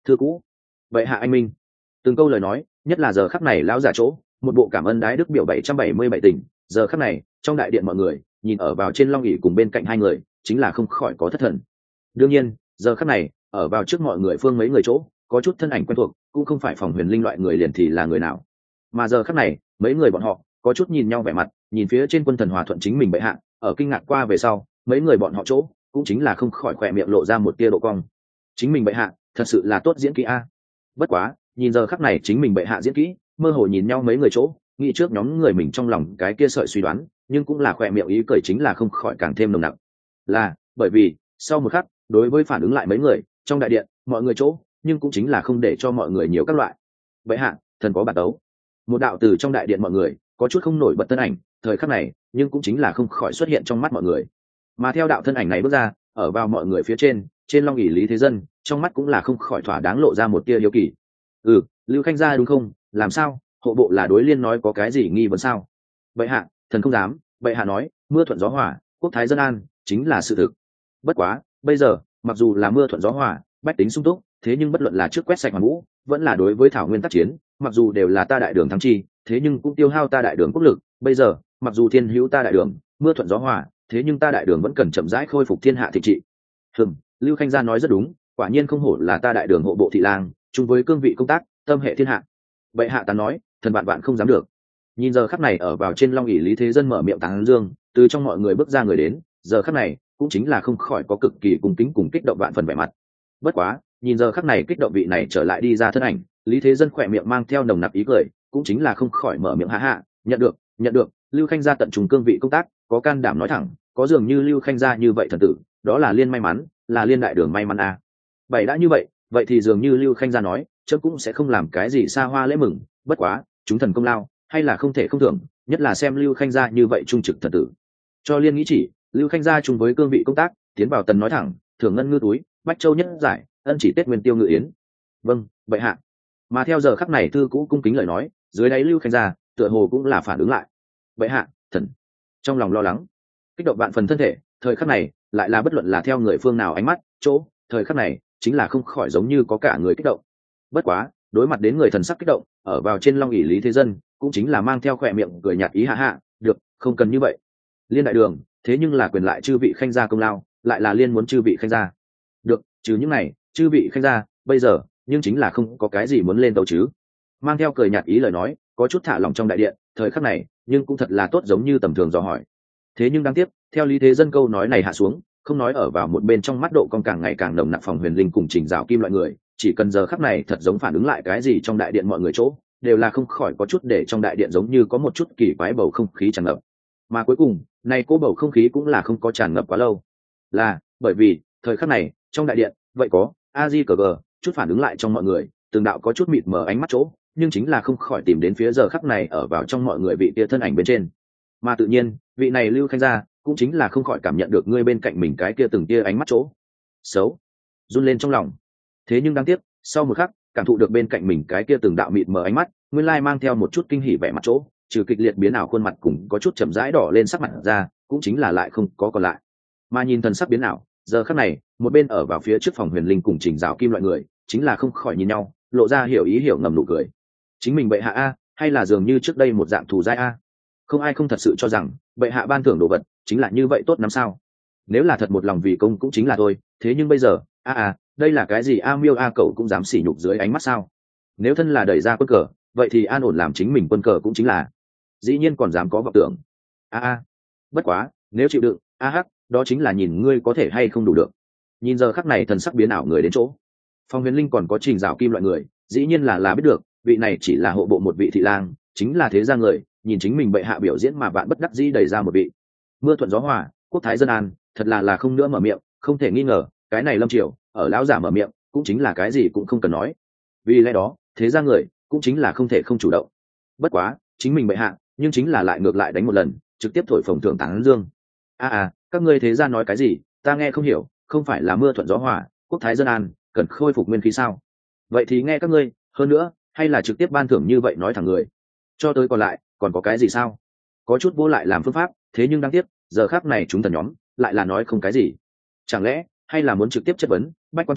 thưa cũ, vậy hạ anh minh. Từng câu lời nói, nhất là giờ khắc này lão giả chỗ, một bộ cảm ơn đái đức biểu bảy trăm bảy mươi bảy tỉnh. Giờ khắc này, trong đại điện mọi người nhìn ở vào trên long ỷ cùng bên cạnh hai người, chính là không khỏi có thất thần. Đương nhiên, giờ khắc này, ở vào trước mọi người phương mấy người chỗ, có chút thân ảnh quen thuộc, cũng không phải phòng huyền linh loại người liền thì là người nào. Mà giờ khắc này, mấy người bọn họ có chút nhìn nhau vẻ mặt, nhìn phía trên quân thần hòa thuận chính mình bệ hạ, ở kinh ngạc qua về sau, mấy người bọn họ chỗ cũng chính là không khỏi khỏe miệng lộ ra một tia độ cong. Chính mình bệ hạ, thật sự là tốt diễn kỹ a. Bất quá, nhìn giờ khắc này chính mình bệ hạ diễn kỹ, mơ hồ nhìn nhau mấy người chỗ, nghĩ trước nhóm người mình trong lòng cái kia sợi suy đoán, nhưng cũng là khỏe miệng ý cười chính là không khỏi càng thêm nồng nặc. Là, bởi vì, sau một khắc, đối với phản ứng lại mấy người, trong đại điện, mọi người chỗ, nhưng cũng chính là không để cho mọi người nhiều các loại. Bệ hạ, thần có bản tấu. Một đạo từ trong đại điện mọi người, có chút không nổi bật thân ảnh, thời khắc này, nhưng cũng chính là không khỏi xuất hiện trong mắt mọi người. Mà theo đạo thân ảnh này bước ra, ở vào mọi người phía trên, trên long ỷ Lý Thế Dân, trong mắt cũng là không khỏi thỏa đáng lộ ra một tia hiếu kỳ. Ừ, Lưu Khanh gia đúng không? Làm sao? Hộ bộ là đối liên nói có cái gì nghi vấn sao? Bệ hạ, thần không dám. Bệ hạ nói, mưa thuận gió hòa, quốc thái dân an, chính là sự thực. Bất quá, bây giờ, mặc dù là mưa thuận gió hòa, bách tính sung túc, thế nhưng bất luận là trước quét sạch hoàn vũ, vẫn là đối với thảo nguyên tác chiến, mặc dù đều là ta đại đường thắng chi, thế nhưng cũng tiêu hao ta đại đường quốc lực. Bây giờ, mặc dù thiên hữu ta đại đường, mưa thuận gió hòa, thế nhưng ta đại đường vẫn cần chậm rãi khôi phục thiên hạ thị trị. Hừm, Lưu Khanh gia nói rất đúng, quả nhiên không hổ là ta đại đường hộ bộ thị lang, chung với cương vị công tác, tâm hệ thiên hạ. Bệ hạ ta nói, thần bạn bạn không dám được. Nhìn giờ khắc này ở vào trên long ỷ Lý Thế Dân mở miệng tán dương, từ trong mọi người bước ra người đến, giờ khắc này cũng chính là không khỏi có cực kỳ cung kính cùng kích động vạn phần vẻ mặt. Bất quá, nhìn giờ khắc này kích động vị này trở lại đi ra thân ảnh, Lý Thế Dân khỏe miệng mang theo nồng nặc ý cười, cũng chính là không khỏi mở miệng hạ hạ, nhận được, nhận được, Lưu Khanh gia tận trùng cương vị công tác, có can đảm nói thẳng, có dường như Lưu Khanh gia như vậy thần tử, đó là liên may mắn, là liên đại đường may mắn à. Bảy đã như vậy, vậy thì dường như Lưu Khanh gia nói, chấm cũng sẽ không làm cái gì xa hoa lễ mừng, bất quá, chúng thần công lao, hay là không thể không thưởng, nhất là xem Lưu Khanh gia như vậy trung trực thần tử. Cho liên nghĩ chỉ, Lưu Khanh gia chung với cương vị công tác, tiến vào tần nói thẳng, thưởng ngân ngư túi, bách châu nhất giải, ân chỉ tết nguyên tiêu ngự yến. Vâng, bệ hạ. Mà theo giờ khắc này thư cũ cung kính lời nói, dưới đáy Lưu Khanh gia, tựa hồ cũng là phản ứng lại. Bệ hạ, thần. Trong lòng lo lắng, kích động bạn phần thân thể, thời khắc này, lại là bất luận là theo người phương nào ánh mắt, chỗ, thời khắc này, chính là không khỏi giống như có cả người kích động. Bất quá, đối mặt đến người thần sắc kích động, ở vào trên long ỷ Lý Thế Dân, cũng chính là mang theo khỏe miệng cười nhạt ý hạ hạ, được, không cần như vậy. Liên đại đường, thế nhưng là quyền lại chư vị khanh gia công lao, lại là liên muốn chư vị khanh gia. Được, trừ những này, chư vị khanh gia, bây giờ, nhưng chính là không có cái gì muốn lên tàu chứ. Mang theo cười nhạt ý lời nói, có chút thả lỏng trong đại điện, thời khắc này, nhưng cũng thật là tốt giống như tầm thường dò hỏi. Thế nhưng đáng tiếc, theo Lý Thế Dân câu nói này hạ xuống, không nói ở vào một bên trong mắt độ con càng ngày càng nồng nặc phòng huyền linh cùng trình dạo kim loại người, chỉ cần giờ khắc này thật giống phản ứng lại cái gì trong đại điện mọi người chỗ, đều là không khỏi có chút để trong đại điện giống như có một chút kỳ quái bầu không khí tràn ngập. Mà cuối cùng, này cô bầu không khí cũng là không có tràn ngập quá lâu. Là, bởi vì, thời khắc này, trong đại điện, vậy có, a di cờ gờ, chút phản ứng lại trong mọi người, từng đạo có chút mịt mờ ánh mắt chỗ, nhưng chính là không khỏi tìm đến phía giờ khắc này ở vào trong mọi người vị tia thân ảnh bên trên. Mà tự nhiên, vị này Lưu Khanh gia, cũng chính là không khỏi cảm nhận được ngươi bên cạnh mình cái kia từng tia ánh mắt chỗ xấu, run lên trong lòng. Thế nhưng đáng tiếc, sau một khắc, cảm thụ được bên cạnh mình cái kia từng đạo mịt mờ ánh mắt, nguyên lai mang theo một chút kinh hỉ vẻ mặt chỗ, trừ kịch liệt biến ảo khuôn mặt cùng có chút chậm rãi đỏ lên sắc mặt ra, cũng chính là lại không có còn lại. Mà nhìn thần sắc biến ảo, giờ khắc này, một bên ở vào phía trước phòng huyền linh cùng trình dạo kim loại người, chính là không khỏi nhìn nhau, lộ ra hiểu ý hiểu ngầm nụ cười. Chính mình bệ hạ a, hay là dường như trước đây một dạng thù giai a? Không ai không thật sự cho rằng bệ hạ ban thưởng đồ vật chính là như vậy tốt lắm sao? Nếu là thật một lòng vì công cũng chính là thôi, thế nhưng bây giờ, a a, đây là cái gì a miêu a cậu cũng dám sỉ nhục dưới ánh mắt sao? Nếu thân là đẩy ra quân cờ, vậy thì an ổn làm chính mình quân cờ cũng chính là, dĩ nhiên còn dám có vọng tưởng. A a, bất quá, nếu chịu đựng, a hắc, đó chính là nhìn ngươi có thể hay không đủ được. Nhìn giờ khắc này thần sắc biến ảo người đến chỗ, Phong Huyền Linh còn có trình dạo kim loại người, dĩ nhiên là là biết được, vị này chỉ là hộ bộ một vị thị lang, chính là thế gia người, nhìn chính mình bệ hạ biểu diễn mà bạn bất đắc dĩ đẩy ra một vị. Mưa thuận gió hòa, quốc thái dân an, thật là là không nữa mở miệng, không thể nghi ngờ, cái này Lâm Triều, ở lão giả mở miệng, cũng chính là cái gì cũng không cần nói. Vì lẽ đó, thế gia người, cũng chính là không thể không chủ động. Bất quá, chính mình bệ hạ, nhưng chính là lại ngược lại đánh một lần, trực tiếp thổi phồng thượng tán dương. A à, các ngươi thế gia nói cái gì, ta nghe không hiểu, không phải là mưa thuận gió hòa, quốc thái dân an, cần khôi phục nguyên khí sao? Vậy thì nghe các ngươi, hơn nữa, hay là trực tiếp ban thưởng như vậy nói thẳng người. Cho tới còn lại, còn có cái gì sao? Có chút vô lại làm phương pháp, thế nhưng đáng tiếc, giờ khắc này chúng thần nhóm lại là nói không cái gì. Chẳng lẽ, hay là muốn trực tiếp chất vấn, bách quan chỗ,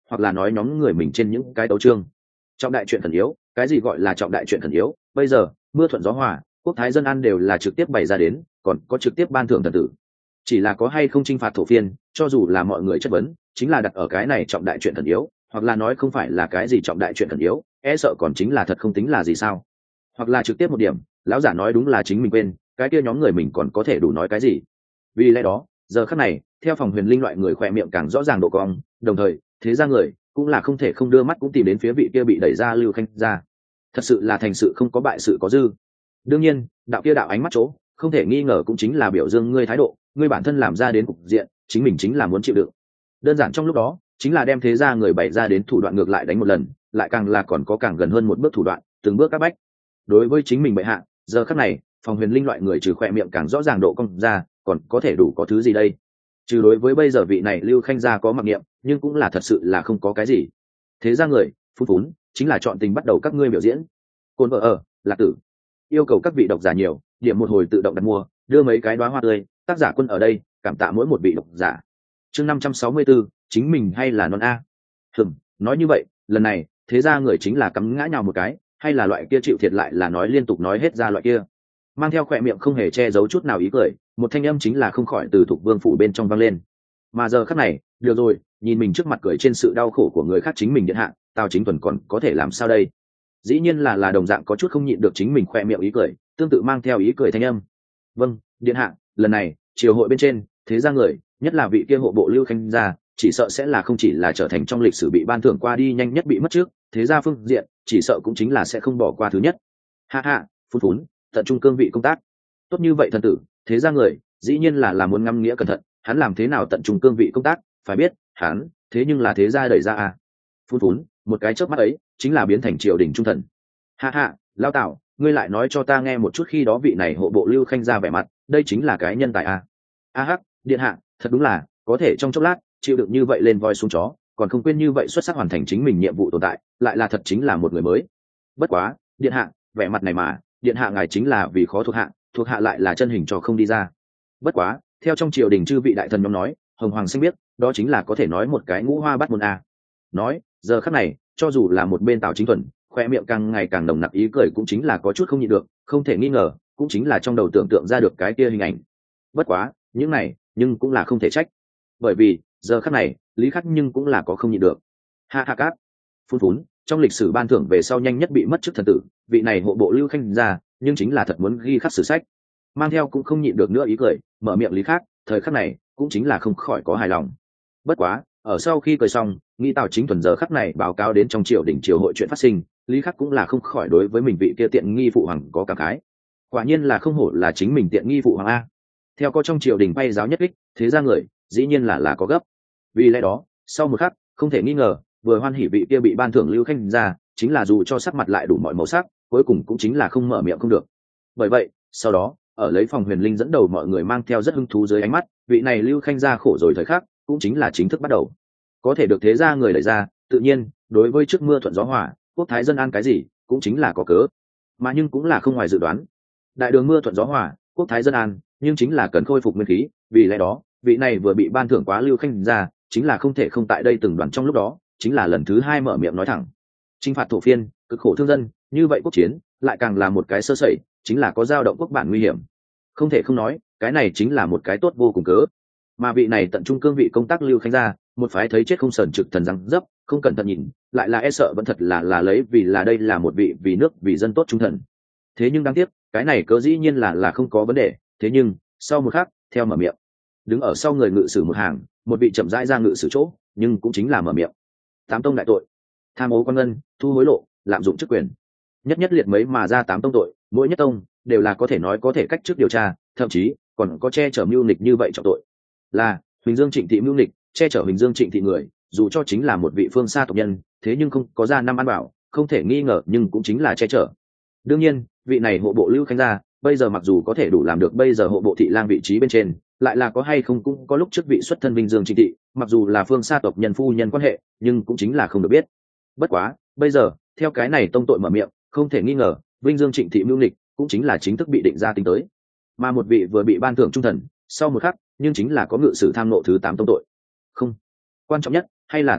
hoặc là nói nhóm người mình trên những cái tấu chương. Trọng đại chuyện khẩn yếu, cái gì gọi là trọng đại chuyện khẩn yếu? Bây giờ mưa thuận gió hòa, quốc thái dân an đều là trực tiếp bày ra đến, còn có trực tiếp ban thưởng thần tử. Chỉ là có hay không chinh phạt thổ phiên, cho dù là mọi người chất vấn, chính là đặt ở cái này trọng đại chuyện khẩn yếu, hoặc là nói không phải là cái gì trọng đại chuyện khẩn yếu, e sợ còn chính là thật không tính là gì sao? Hoặc là trực tiếp một điểm, lão giả nói đúng là chính mình quên, cái kia nhóm người mình còn có thể đủ nói cái gì? Vì lẽ đó, giờ khắc này, theo phòng huyền linh loại người khỏe miệng càng rõ ràng độ cong, đồng thời, thế ra người cũng là không thể không đưa mắt cũng tìm đến phía vị kia bị đẩy ra Lưu Khanh ra. Thật sự là thành sự không có bại sự có dư. Đương nhiên, đạo kia đạo ánh mắt chỗ, không thể nghi ngờ cũng chính là biểu dương ngươi thái độ, ngươi bản thân làm ra đến cục diện, chính mình chính là muốn chịu đựng. Đơn giản trong lúc đó, chính là đem thế ra người bày ra đến thủ đoạn ngược lại đánh một lần, lại càng là còn có càng gần hơn một bước thủ đoạn, từng bước các bách. Đối với chính mình bệ hạ, giờ khắc này, phòng huyền linh loại người trừ khỏe miệng càng rõ ràng độ cong ra, còn có thể đủ có thứ gì đây? Trừ đối với bây giờ vị này Lưu Khanh gia có mặc niệm, nhưng cũng là thật sự là không có cái gì. Thế ra người phun phún chính là chọn tình bắt đầu các ngươi biểu diễn. Côn vợ ở Lạc Tử yêu cầu các vị độc giả nhiều, điểm một hồi tự động đặt mua, đưa mấy cái đóa hoa tươi, tác giả quân ở đây cảm tạ mỗi một vị độc giả. Chương năm trăm sáu mươi tư, chính mình hay là non a? Hừm, nói như vậy, lần này thế ra người chính là cắm ngã nhào một cái, hay là loại kia chịu thiệt lại là nói liên tục nói hết ra loại kia. Mang theo khỏe miệng không hề che giấu chút nào ý cười, một thanh âm chính là không khỏi từ Thục Vương phủ bên trong vang lên. Mà giờ khắc này, được rồi, nhìn mình trước mặt cười trên sự đau khổ của người khác chính mình điện hạ, Tào Chính Thuần còn có thể làm sao đây? Dĩ nhiên là là đồng dạng có chút không nhịn được chính mình khoe miệng ý cười, tương tự mang theo ý cười thanh âm. Vâng, điện hạ, lần này triều hội bên trên, thế ra người, nhất là vị kia hộ bộ Lưu Khanh gia, chỉ sợ sẽ là không chỉ là trở thành trong lịch sử bị ban thưởng qua đi nhanh nhất bị mất trước, thế ra phương diện, chỉ sợ cũng chính là sẽ không bỏ qua thứ nhất. Ha ha, phun phún, tận trung cương vị công tác. Tốt như vậy thần tử, thế ra người, dĩ nhiên là là muốn ngâm nghĩa cẩn thận, hắn làm thế nào tận trung cương vị công tác, phải biết, hắn, thế nhưng là thế ra đẩy ra à. Phun phún, một cái chớp mắt ấy, chính là biến thành triều đình trung thần. Ha ha, Lao Tảo, ngươi lại nói cho ta nghe một chút khi đó vị này hộ bộ Lưu Khanh ra vẻ mặt, đây chính là cái nhân tài à. A hắc, điện hạ, thật đúng là, có thể trong chốc lát, chịu đựng như vậy lên voi xuống chó, còn không quên như vậy xuất sắc hoàn thành chính mình nhiệm vụ tồn tại, lại là thật chính là một người mới. Bất quá, điện hạ, vẻ mặt này mà, điện hạ ngài chính là vì khó thuộc hạ, thuộc hạ lại là chân hình cho không đi ra. Bất quá, theo trong triều đình chư vị đại thần nhóm nói, hồng hoàng xanh biết, đó chính là có thể nói một cái ngũ hoa bắt môn a. Nói, giờ khắc này, cho dù là một bên Tào Chính Thuần, khoe miệng càng ngày càng nồng nặc ý cười cũng chính là có chút không nhịn được, không thể nghi ngờ, cũng chính là trong đầu tưởng tượng ra được cái kia hình ảnh. Bất quá, những này, nhưng cũng là không thể trách. Bởi vì, giờ khắc này, Lý Khắc nhưng cũng là có không nhịn được. Ha ha cát. Phun phún, trong lịch sử ban thưởng về sau nhanh nhất bị mất chức thần tử, vị này hộ bộ Lưu Khanh ra, nhưng chính là thật muốn ghi khắc sử sách. Mang theo cũng không nhịn được nữa ý cười, mở miệng Lý Khắc, thời khắc này, cũng chính là không khỏi có hài lòng. Bất quá, ở sau khi cười xong, nghĩ Tào Chính Thuần giờ khắc này báo cáo đến trong triều đình triều hội chuyện phát sinh, Lý Khắc cũng là không khỏi đối với mình vị kia tiện nghi phụ hoàng có cảm khái. Quả nhiên là không hổ là chính mình tiện nghi phụ hoàng a. Theo có trong triều đình bay giáo nhất kích, thế ra người, dĩ nhiên là là có gấp. Vì lẽ đó, sau một khắc, không thể nghi ngờ, vừa hoan hỉ vị kia bị ban thưởng Lưu Khanh ra, chính là dù cho sắc mặt lại đủ mọi màu sắc, cuối cùng cũng chính là không mở miệng không được. Bởi vậy, sau đó, ở lấy phòng huyền linh dẫn đầu mọi người mang theo rất hứng thú dưới ánh mắt, vị này Lưu Khanh ra khổ rồi thời khắc, cũng chính là chính thức bắt đầu. Có thể được thế ra người đẩy ra, tự nhiên, đối với trước mưa thuận gió hòa, quốc thái dân an cái gì, cũng chính là có cớ. Mà nhưng cũng là không ngoài dự đoán. Đại đường mưa thuận gió hòa, quốc thái dân an, nhưng chính là cần khôi phục nguyên khí, vì lẽ đó, vị này vừa bị ban thưởng quá Lưu Khanh ra, chính là không thể không tại đây từng đoàn trong lúc đó, chính là lần thứ hai mở miệng nói thẳng. Chinh phạt thổ phiên, cực khổ thương dân, như vậy quốc chiến, lại càng là một cái sơ sẩy, chính là có dao động quốc bản nguy hiểm. Không thể không nói, cái này chính là một cái tốt vô cùng cớ. Mà vị này tận trung cương vị công tác Lưu Khanh ra, một phái thấy chết không sờn trực thần răng dấp, không cẩn thận nhìn, lại là e sợ vẫn thật là là lấy vì là đây là một vị vì nước vì dân tốt trung thần. Thế nhưng đáng tiếc, cái này cớ dĩ nhiên là là không có vấn đề, thế nhưng, sau một khắc, theo mở miệng, đứng ở sau người ngự sử một hàng, một vị chậm rãi ra ngự sử chỗ, nhưng cũng chính là mở miệng. Tám tông đại tội, tham ô quan ngân, thu hối lộ, lạm dụng chức quyền, nhất nhất liệt mấy mà ra tám tông tội, mỗi nhất tông đều là có thể nói có thể cách chức điều tra, thậm chí còn có che chở mưu nghịch như vậy trọng tội. Là Huỳnh Dương Trịnh Thị mưu nghịch, che chở Huỳnh Dương Trịnh Thị người, dù cho chính là một vị phương xa tộc nhân, thế nhưng không có ra năm ăn bảo, không thể nghi ngờ, nhưng cũng chính là che chở. Đương nhiên, vị này hộ bộ Lưu Khanh gia, bây giờ mặc dù có thể đủ làm được bây giờ hộ bộ thị lang vị trí bên trên, lại là có hay không cũng có lúc trước vị xuất thân Vinh Dương Trịnh Thị, mặc dù là phương xa tộc nhân phu nhân quan hệ, nhưng cũng chính là không được biết. Bất quá, bây giờ, theo cái này tông tội mở miệng, không thể nghi ngờ, Vinh Dương Trịnh Thị mưu nghịch, cũng chính là chính thức bị định ra tính tới. Mà một vị vừa bị ban thưởng trung thần, sau một khắc, nhưng chính là có ngự sử tham nộ thứ tám tông tội. Không, quan trọng nhất, hay là tiếp đó,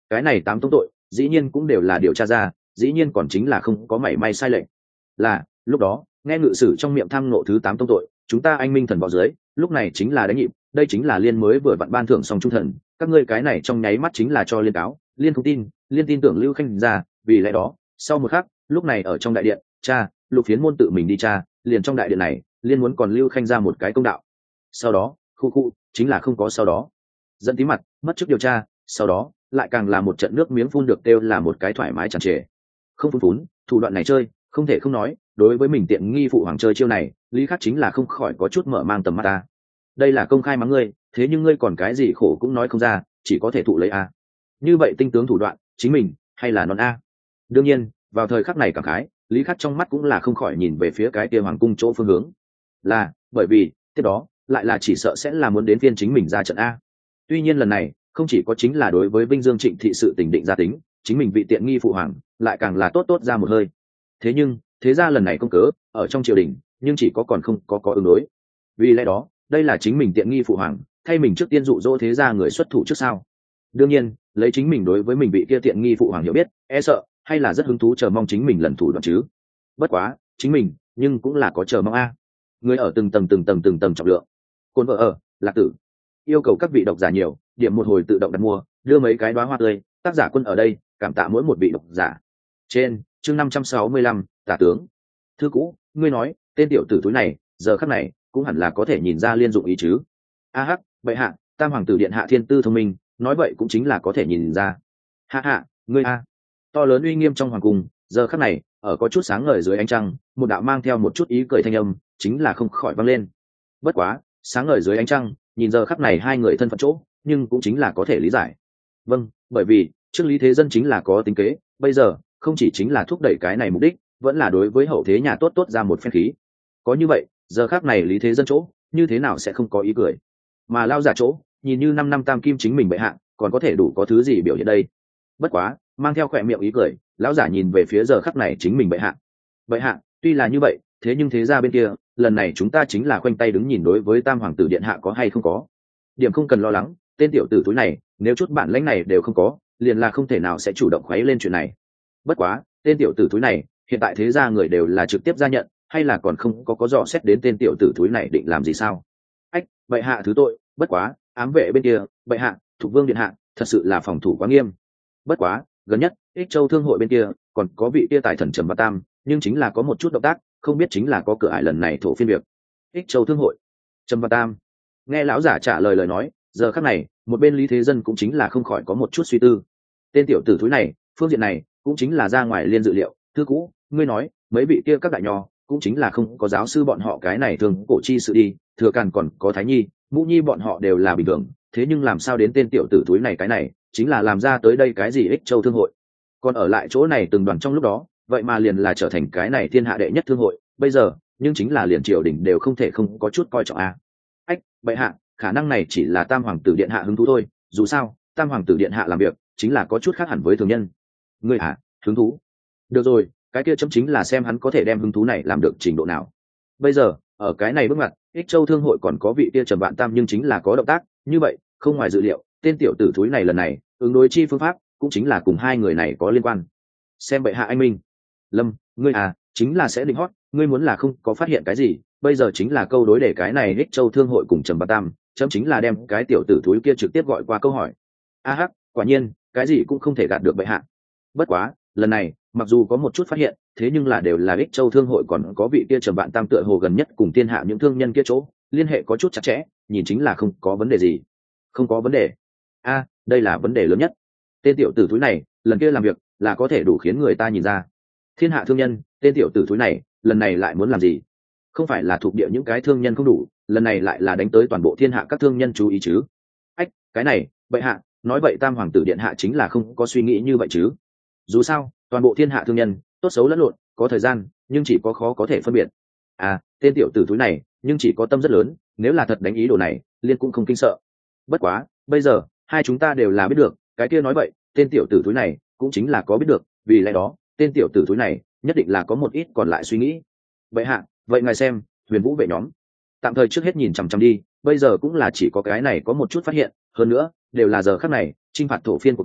cái này tám tông tội dĩ nhiên cũng đều là điều tra ra, dĩ nhiên còn chính là không có mảy may sai lệch. Là lúc đó nghe ngự sử trong miệng tham ngộ thứ tám tông tội, chúng ta anh minh thần vào dưới, lúc này chính là đánh nhịp, đây chính là liên mới vừa vặn ban thưởng xong trung thần, các ngươi cái này trong nháy mắt chính là cho liên cáo, liên không tin, liên tin tưởng Lưu Khanh ra, vì lẽ đó sau một khắc, lúc này ở trong đại điện, cha Lục Phiến môn tự mình đi cha, liền trong đại điện này liên muốn còn Lưu Khanh ra một cái công đạo. Sau đó khu khu chính là không có sau đó, dẫn tí mặt mất chức điều tra, sau đó lại càng là một trận nước miếng phun được kêu là một cái thoải mái tràn trề. Không phun phún thủ đoạn này chơi không thể không nói, đối với mình tiện nghi phụ hoàng chơi chiêu này, Lý Khắc chính là không khỏi có chút mở mang tầm mắt ta. Đây là công khai mắng ngươi, thế nhưng ngươi còn cái gì khổ cũng nói không ra, chỉ có thể thụ lấy a. Như vậy tinh tướng thủ đoạn, chính mình hay là non a? Đương nhiên, vào thời khắc này cảm khái, Lý Khắc trong mắt cũng là không khỏi nhìn về phía cái kia hoàng cung chỗ phương hướng. Là, bởi vì tiếp đó lại là chỉ sợ sẽ là muốn đến phiên chính mình ra trận a. Tuy nhiên lần này không chỉ có chính là đối với Vinh Dương Trịnh thị sự tình định ra tính, chính mình vị tiện nghi phụ hoàng lại càng là tốt tốt ra một hơi. Thế nhưng thế ra lần này công cớ ở trong triều đình nhưng chỉ có còn không có có ứng đối, vì lẽ đó đây là chính mình tiện nghi phụ hoàng thay mình trước tiên dụ dỗ thế ra người xuất thủ trước sao. Đương nhiên lấy chính mình đối với mình bị kia tiện nghi phụ hoàng hiểu biết, e sợ hay là rất hứng thú chờ mong chính mình lần thủ đoạn chứ. Bất quá chính mình nhưng cũng là có chờ mong a. Người ở từng tầng từng tầng từng tầng trọng lượng. Côn vợ ở Lạc Tử yêu cầu các vị độc giả nhiều điểm một hồi tự động đặt mua, đưa mấy cái đóa hoa tươi, tác giả Quân ở đây cảm tạ mỗi một vị độc giả. Trên chương năm trăm sáu mươi lăm, tả tướng thư cũ, ngươi nói tên tiểu tử túi này giờ khắc này cũng hẳn là có thể nhìn ra liên dụng ý chứ. A hắc bệ hạ, tam hoàng tử điện hạ thiên tư thông minh, nói vậy cũng chính là có thể nhìn ra. Hạ hạ ngươi a. To lớn uy nghiêm trong hoàng cung giờ khắc này ở có chút sáng ngời dưới ánh trăng, một đạo mang theo một chút ý cười thanh âm chính là không khỏi vang lên. Bất quá sáng ngời dưới ánh trăng, nhìn giờ khắc này hai người thân phận chỗ, nhưng cũng chính là có thể lý giải. Vâng, bởi vì trước Lý Thế Dân chính là có tính kế, bây giờ không chỉ chính là thúc đẩy cái này mục đích, vẫn là đối với hậu thế nhà tốt tốt ra một phen khí. Có như vậy giờ khắc này Lý Thế Dân chỗ như thế nào sẽ không có ý cười, mà lao giả chỗ nhìn như năm năm tam kim chính mình bệ hạ còn có thể đủ có thứ gì biểu hiện đây. Bất quá mang theo khỏe miệng ý cười, lão giả nhìn về phía giờ khắc này chính mình bệ hạ. Bệ hạ tuy là như vậy, thế nhưng thế ra bên kia lần này chúng ta chính là khoanh tay đứng nhìn đối với tam hoàng tử điện hạ có hay không có. Điểm không cần lo lắng, tên tiểu tử túi này nếu chút bản lãnh này đều không có, liền là không thể nào sẽ chủ động khuấy lên chuyện này. Bất quá tên tiểu tử túi này hiện tại thế ra người đều là trực tiếp ra nhận, hay là còn không có có dò xét đến tên tiểu tử túi này định làm gì sao? Ách bệ hạ thứ tội, bất quá ám vệ bên kia bệ hạ Thục Vương điện hạ thật sự là phòng thủ quá nghiêm. Bất quá gần nhất Ích Châu thương hội bên kia còn có vị kia tài thần Trầm Bát Tam, nhưng chính là có một chút động tác, không biết chính là có cửa ải lần này thổ phiên việc. Ích Châu thương hội Trầm Bát Tam nghe lão giả trả lời lời nói, giờ khắc này một bên Lý Thế Dân cũng chính là không khỏi có một chút suy tư. Tên tiểu tử thúi này phương diện này cũng chính là ra ngoài liên dự liệu. Thư cũ, ngươi nói mấy vị kia các đại nho cũng chính là không có giáo sư bọn họ cái này thường cổ chi sự đi, Thừa Càn còn có Thái Nhi Mũ Nhi bọn họ đều là bình thường, thế nhưng làm sao đến tên tiểu tử thúi này cái này chính là làm ra tới đây cái gì Ích Châu thương hội, còn ở lại chỗ này từng đoàn trong lúc đó, vậy mà liền là trở thành cái này thiên hạ đệ nhất thương hội, bây giờ nhưng chính là liền triều đình đều không thể không có chút coi trọng a. Ách bệ hạ, khả năng này chỉ là tam hoàng tử điện hạ hứng thú thôi, dù sao tam hoàng tử điện hạ làm việc chính là có chút khác hẳn với thường nhân. Ngươi hả? Hứng thú? Được rồi, cái kia chấm chính là xem hắn có thể đem hứng thú này làm được trình độ nào. Bây giờ ở cái này bước ngoặt, Ích Châu thương hội còn có vị kia Trầm Vạn Tam nhưng chính là có động tác, như vậy không ngoài dự liệu, tên tiểu tử thúi này lần này ứng đối chi phương pháp cũng chính là cùng hai người này có liên quan. Xem bệ hạ anh minh. Lâm, ngươi à, chính là sẽ định hót, ngươi muốn là không có phát hiện cái gì, bây giờ chính là câu đối để cái này Ích Châu thương hội cùng Trầm Bát Tam, chấm chính là đem cái tiểu tử thúi kia trực tiếp gọi qua câu hỏi. A hắc, quả nhiên, cái gì cũng không thể gạt được bệ hạ. Bất quá, lần này, mặc dù có một chút phát hiện, thế nhưng là đều là Ích Châu thương hội còn có vị kia Trầm Vạn Tam tựa hồ gần nhất cùng thiên hạ những thương nhân kia chỗ, liên hệ có chút chặt chẽ, nhìn chính là không có vấn đề gì. Không có vấn đề. A, đây là vấn đề lớn nhất. Tên tiểu tử thúi này, lần kia làm việc là có thể đủ khiến người ta nhìn ra. Thiên hạ thương nhân, tên tiểu tử thúi này, lần này lại muốn làm gì? Không phải là thuộc địa những cái thương nhân không đủ, lần này lại là đánh tới toàn bộ thiên hạ các thương nhân chú ý chứ? Ách, cái này, bệ hạ, nói vậy tam hoàng tử điện hạ chính là không có suy nghĩ như vậy chứ? Dù sao, toàn bộ thiên hạ thương nhân, tốt xấu lẫn lộn, có thời gian, nhưng chỉ có khó có thể phân biệt. À, tên tiểu tử thúi này, nhưng chỉ có tâm rất lớn, nếu là thật đánh ý đồ này, liên cũng không kinh sợ. Bất quá, bây giờ, hai chúng ta đều là biết được, cái kia nói vậy, tên tiểu tử thúi này cũng chính là có biết được, vì lẽ đó, tên tiểu tử thúi này nhất định là có một ít còn lại suy nghĩ. Vậy hạ, vậy ngài xem, Huyền Vũ vệ nhóm, tạm thời trước hết nhìn chằm chằm đi, bây giờ cũng là chỉ có cái này có một chút phát hiện, hơn nữa, đều là giờ khắc này, chinh phạt thổ phiên cuộc chiến,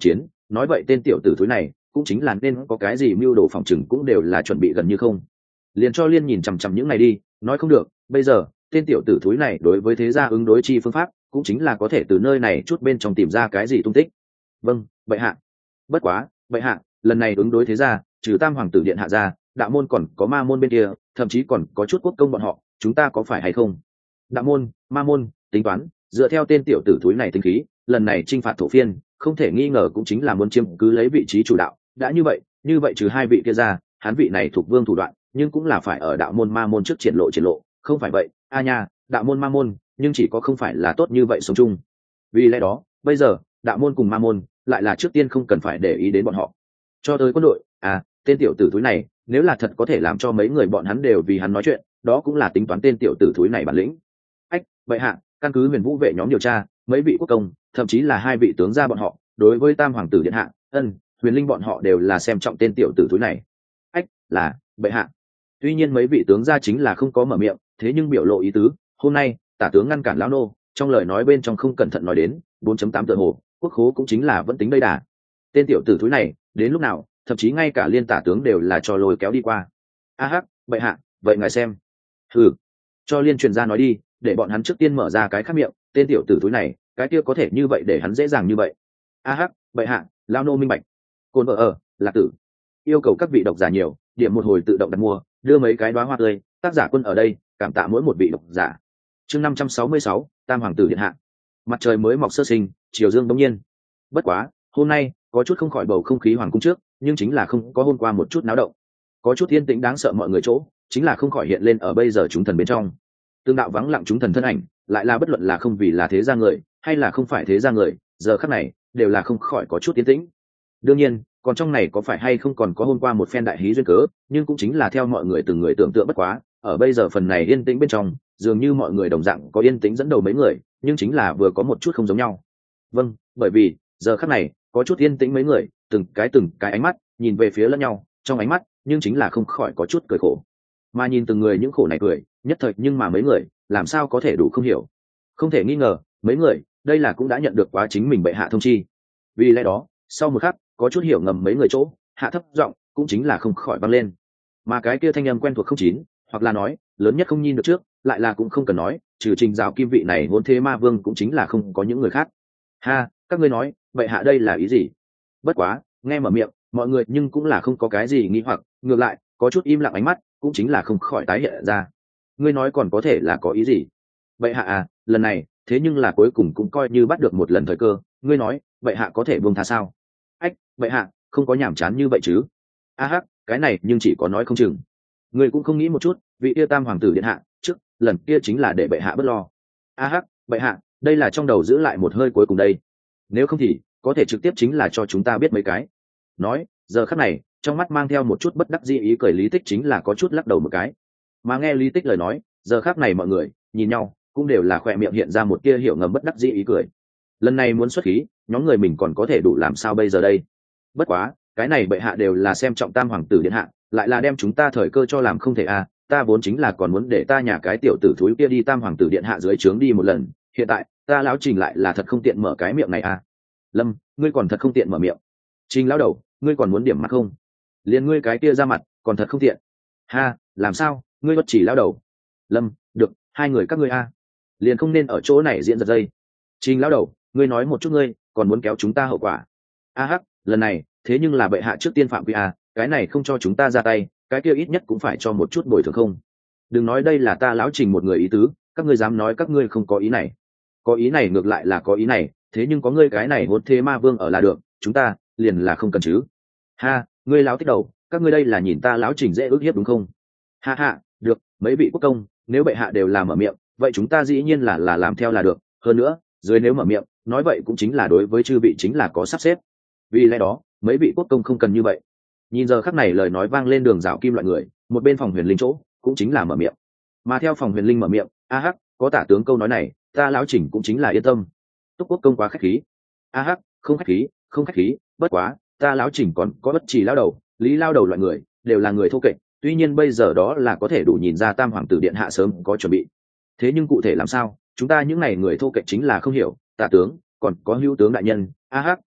nói vậy tên tiểu tử thúi này cũng chính là nên có cái gì mưu đồ phòng chừng cũng đều là chuẩn bị gần như không. Liền cho Liên nhìn chằm chằm những này đi, nói không được bây giờ tên tiểu tử thúi này đối với thế gia ứng đối chi phương pháp cũng chính là có thể từ nơi này chút bên trong tìm ra cái gì tung tích. Vâng bệ hạ. Bất quá bệ hạ, lần này ứng đối thế gia trừ tam hoàng tử điện hạ ra, đạo môn còn có ma môn bên kia, thậm chí còn có chút quốc công bọn họ, chúng ta có phải hay không? Đạo môn, ma môn, tính toán dựa theo tên tiểu tử thúi này tính khí, lần này chinh phạt thổ phiên không thể nghi ngờ cũng chính là muốn chiếm cứ lấy vị trí chủ đạo. Đã như vậy như vậy trừ hai vị kia ra, hắn vị này thuộc vương thủ đoạn nhưng cũng là phải ở đạo môn ma môn trước triển lộ triển lộ, không phải vậy a nha, đạo môn ma môn nhưng chỉ có không phải là tốt như vậy sống chung. Vì lẽ đó bây giờ đạo môn cùng ma môn lại là trước tiên không cần phải để ý đến bọn họ. Cho tới quân đội à, tên tiểu tử thúi này nếu là thật có thể làm cho mấy người bọn hắn đều vì hắn nói chuyện, đó cũng là tính toán tên tiểu tử thúi này bản lĩnh. Ách bệ hạ, căn cứ Huyền Vũ vệ nhóm điều tra, mấy vị quốc công thậm chí là hai vị tướng gia bọn họ đối với tam hoàng tử điện hạ ân Huyền Linh bọn họ đều là xem trọng tên tiểu tử thúi này. Ách là bệ hạ. Tuy nhiên mấy vị tướng gia chính là không có mở miệng, thế nhưng biểu lộ ý tứ. Hôm nay tả tướng ngăn cản lão nô, trong lời nói bên trong không cẩn thận nói đến bốn chấm tám tựa hồ quốc khố cũng chính là vẫn tính đây đà. Tên tiểu tử thúi này đến lúc nào thậm chí ngay cả liên tả tướng đều là cho lôi kéo đi qua. A hắc bệ hạ, vậy ngài xem. Thử cho liên truyền ra nói đi, để bọn hắn trước tiên mở ra cái khác miệng. Tên tiểu tử thúi này cái kia có thể như vậy để hắn dễ dàng như vậy. A hắc bệ hạ, lão nô minh bạch. Côn vợ ở lạc tử yêu cầu các vị độc giả nhiều điểm một hồi tự động đặt mua, đưa mấy cái đóa hoa tươi, tác giả Quân ở đây cảm tạ mỗi một vị độc giả. Chương năm trăm sáu mươi sáu, tam hoàng tử điện hạ. Mặt trời mới mọc sơ sinh, chiều dương bỗng nhiên. Bất quá hôm nay có chút không khỏi bầu không khí hoàng cung trước, nhưng chính là không có hôm qua một chút náo động. Có chút yên tĩnh đáng sợ mọi người chỗ, chính là không khỏi hiện lên ở bây giờ chúng thần bên trong. Tương đạo vắng lặng chúng thần thân ảnh, lại là bất luận là không vì là thế gia người, hay là không phải thế gia người, giờ khắc này đều là không khỏi có chút yên tĩnh. Đương nhiên còn trong này có phải hay không còn có hôm qua một phen đại hí duyên cớ, nhưng cũng chính là theo mọi người từng người tưởng tượng. Bất quá ở bây giờ phần này yên tĩnh bên trong, dường như mọi người đồng dạng có yên tĩnh dẫn đầu mấy người, nhưng chính là vừa có một chút không giống nhau. Vâng, bởi vì giờ khắc này có chút yên tĩnh mấy người, từng cái từng cái ánh mắt nhìn về phía lẫn nhau, trong ánh mắt nhưng chính là không khỏi có chút cười khổ. Mà nhìn từng người những khổ này cười nhất thời, nhưng mà mấy người làm sao có thể đủ không hiểu. Không thể nghi ngờ mấy người đây là cũng đã nhận được quá chính mình bệ hạ thông chi. Vì lẽ đó sau một khắc có chút hiểu ngầm mấy người chỗ hạ thấp giọng cũng chính là không khỏi vang lên. Mà cái kia thanh âm quen thuộc không chín, hoặc là nói lớn nhất không nhìn được trước, lại là cũng không cần nói, trừ Trình Dạo Kim vị này hôn thế ma vương cũng chính là không có những người khác. Ha, các ngươi nói vậy hạ đây là ý gì? Bất quá nghe mở miệng mọi người nhưng cũng là không có cái gì nghi hoặc, ngược lại có chút im lặng, ánh mắt cũng chính là không khỏi tái hiện ra. Ngươi nói còn có thể là có ý gì? Vậy hạ à, lần này thế nhưng là cuối cùng cũng coi như bắt được một lần thời cơ, ngươi nói vậy hạ có thể buông tha sao? Ách vậy hạ không có nhảm chán như vậy chứ? A hắc cái này nhưng chỉ có nói không chừng. Ngươi cũng không nghĩ một chút, vị kia tam hoàng tử điện hạ trước lần kia chính là để bệ hạ bớt lo. A hắc bệ hạ, đây là trong đầu giữ lại một hơi cuối cùng đây, nếu không thì có thể trực tiếp chính là cho chúng ta biết mấy cái. Nói giờ khắc này trong mắt mang theo một chút bất đắc dĩ ý cười Lý Tích chính là có chút lắc đầu một cái. Mà nghe Lý Tích lời nói, giờ khắc này mọi người nhìn nhau cũng đều là khỏe miệng hiện ra một tia hiểu ngầm bất đắc dĩ ý cười. Lần này muốn xuất khí, nhóm người mình còn có thể đủ làm sao bây giờ đây? Bất quá cái này bệ hạ đều là xem trọng tam hoàng tử điện hạ, lại là đem chúng ta thời cơ cho làm không thể à. Ta vốn chính là còn muốn để ta nhà cái tiểu tử thúi kia đi tam hoàng tử điện hạ dưới trướng đi một lần, hiện tại ta lão Trình lại là thật không tiện mở cái miệng này à. Lâm, ngươi còn thật không tiện mở miệng. Trình lão đầu, ngươi còn muốn điểm mặt không? Liền ngươi cái kia ra mặt còn thật không tiện. Ha, làm sao ngươi bất chỉ lão đầu? Lâm, được, hai người các ngươi a liền không nên ở chỗ này diễn giật dây. Trình lão đầu, ngươi nói một chút, ngươi còn muốn kéo chúng ta hậu quả? A hắc, lần này thế nhưng là bệ hạ trước tiên phạm quy a, cái này không cho chúng ta ra tay, cái kia ít nhất cũng phải cho một chút bồi thường không? Đừng nói đây là ta lão Trình một người ý tứ, các ngươi dám nói các ngươi không có ý này? Có ý này ngược lại là có ý này, thế nhưng có ngươi cái này hôn thế ma vương ở là được, chúng ta liền là không cần chứ. Ha, ngươi lão tích đầu, các ngươi đây là nhìn ta lão Trình dễ ức hiếp đúng không? Ha ha, được, mấy vị quốc công nếu bệ hạ đều làm mở miệng, vậy chúng ta dĩ nhiên là là làm theo là được. Hơn nữa dưới nếu mở miệng nói vậy cũng chính là đối với chư vị chính là có sắp xếp. Vì lẽ đó mấy vị quốc công không cần như vậy. Nhìn giờ khắc này lời nói vang lên đường Dạo Kim loại người, một bên phòng Huyền Linh chỗ cũng chính là mở miệng. Mà theo phòng Huyền Linh mở miệng, a hắc, có tả tướng câu nói này, ta lão Trình cũng chính là yên tâm. Túc quốc công quá khách khí. A hắc, không khách khí, không khách khí, bất quá ta lão Trình còn có bất trì lão đầu, Lý lão đầu loại người đều là người thô kệch, tuy nhiên bây giờ đó là có thể đủ nhìn ra tam hoàng tử điện hạ sớm có chuẩn bị, thế nhưng cụ thể làm sao chúng ta những ngày người thô kệch chính là không hiểu. Tả tướng còn có hữu tướng đại nhân, a hắc,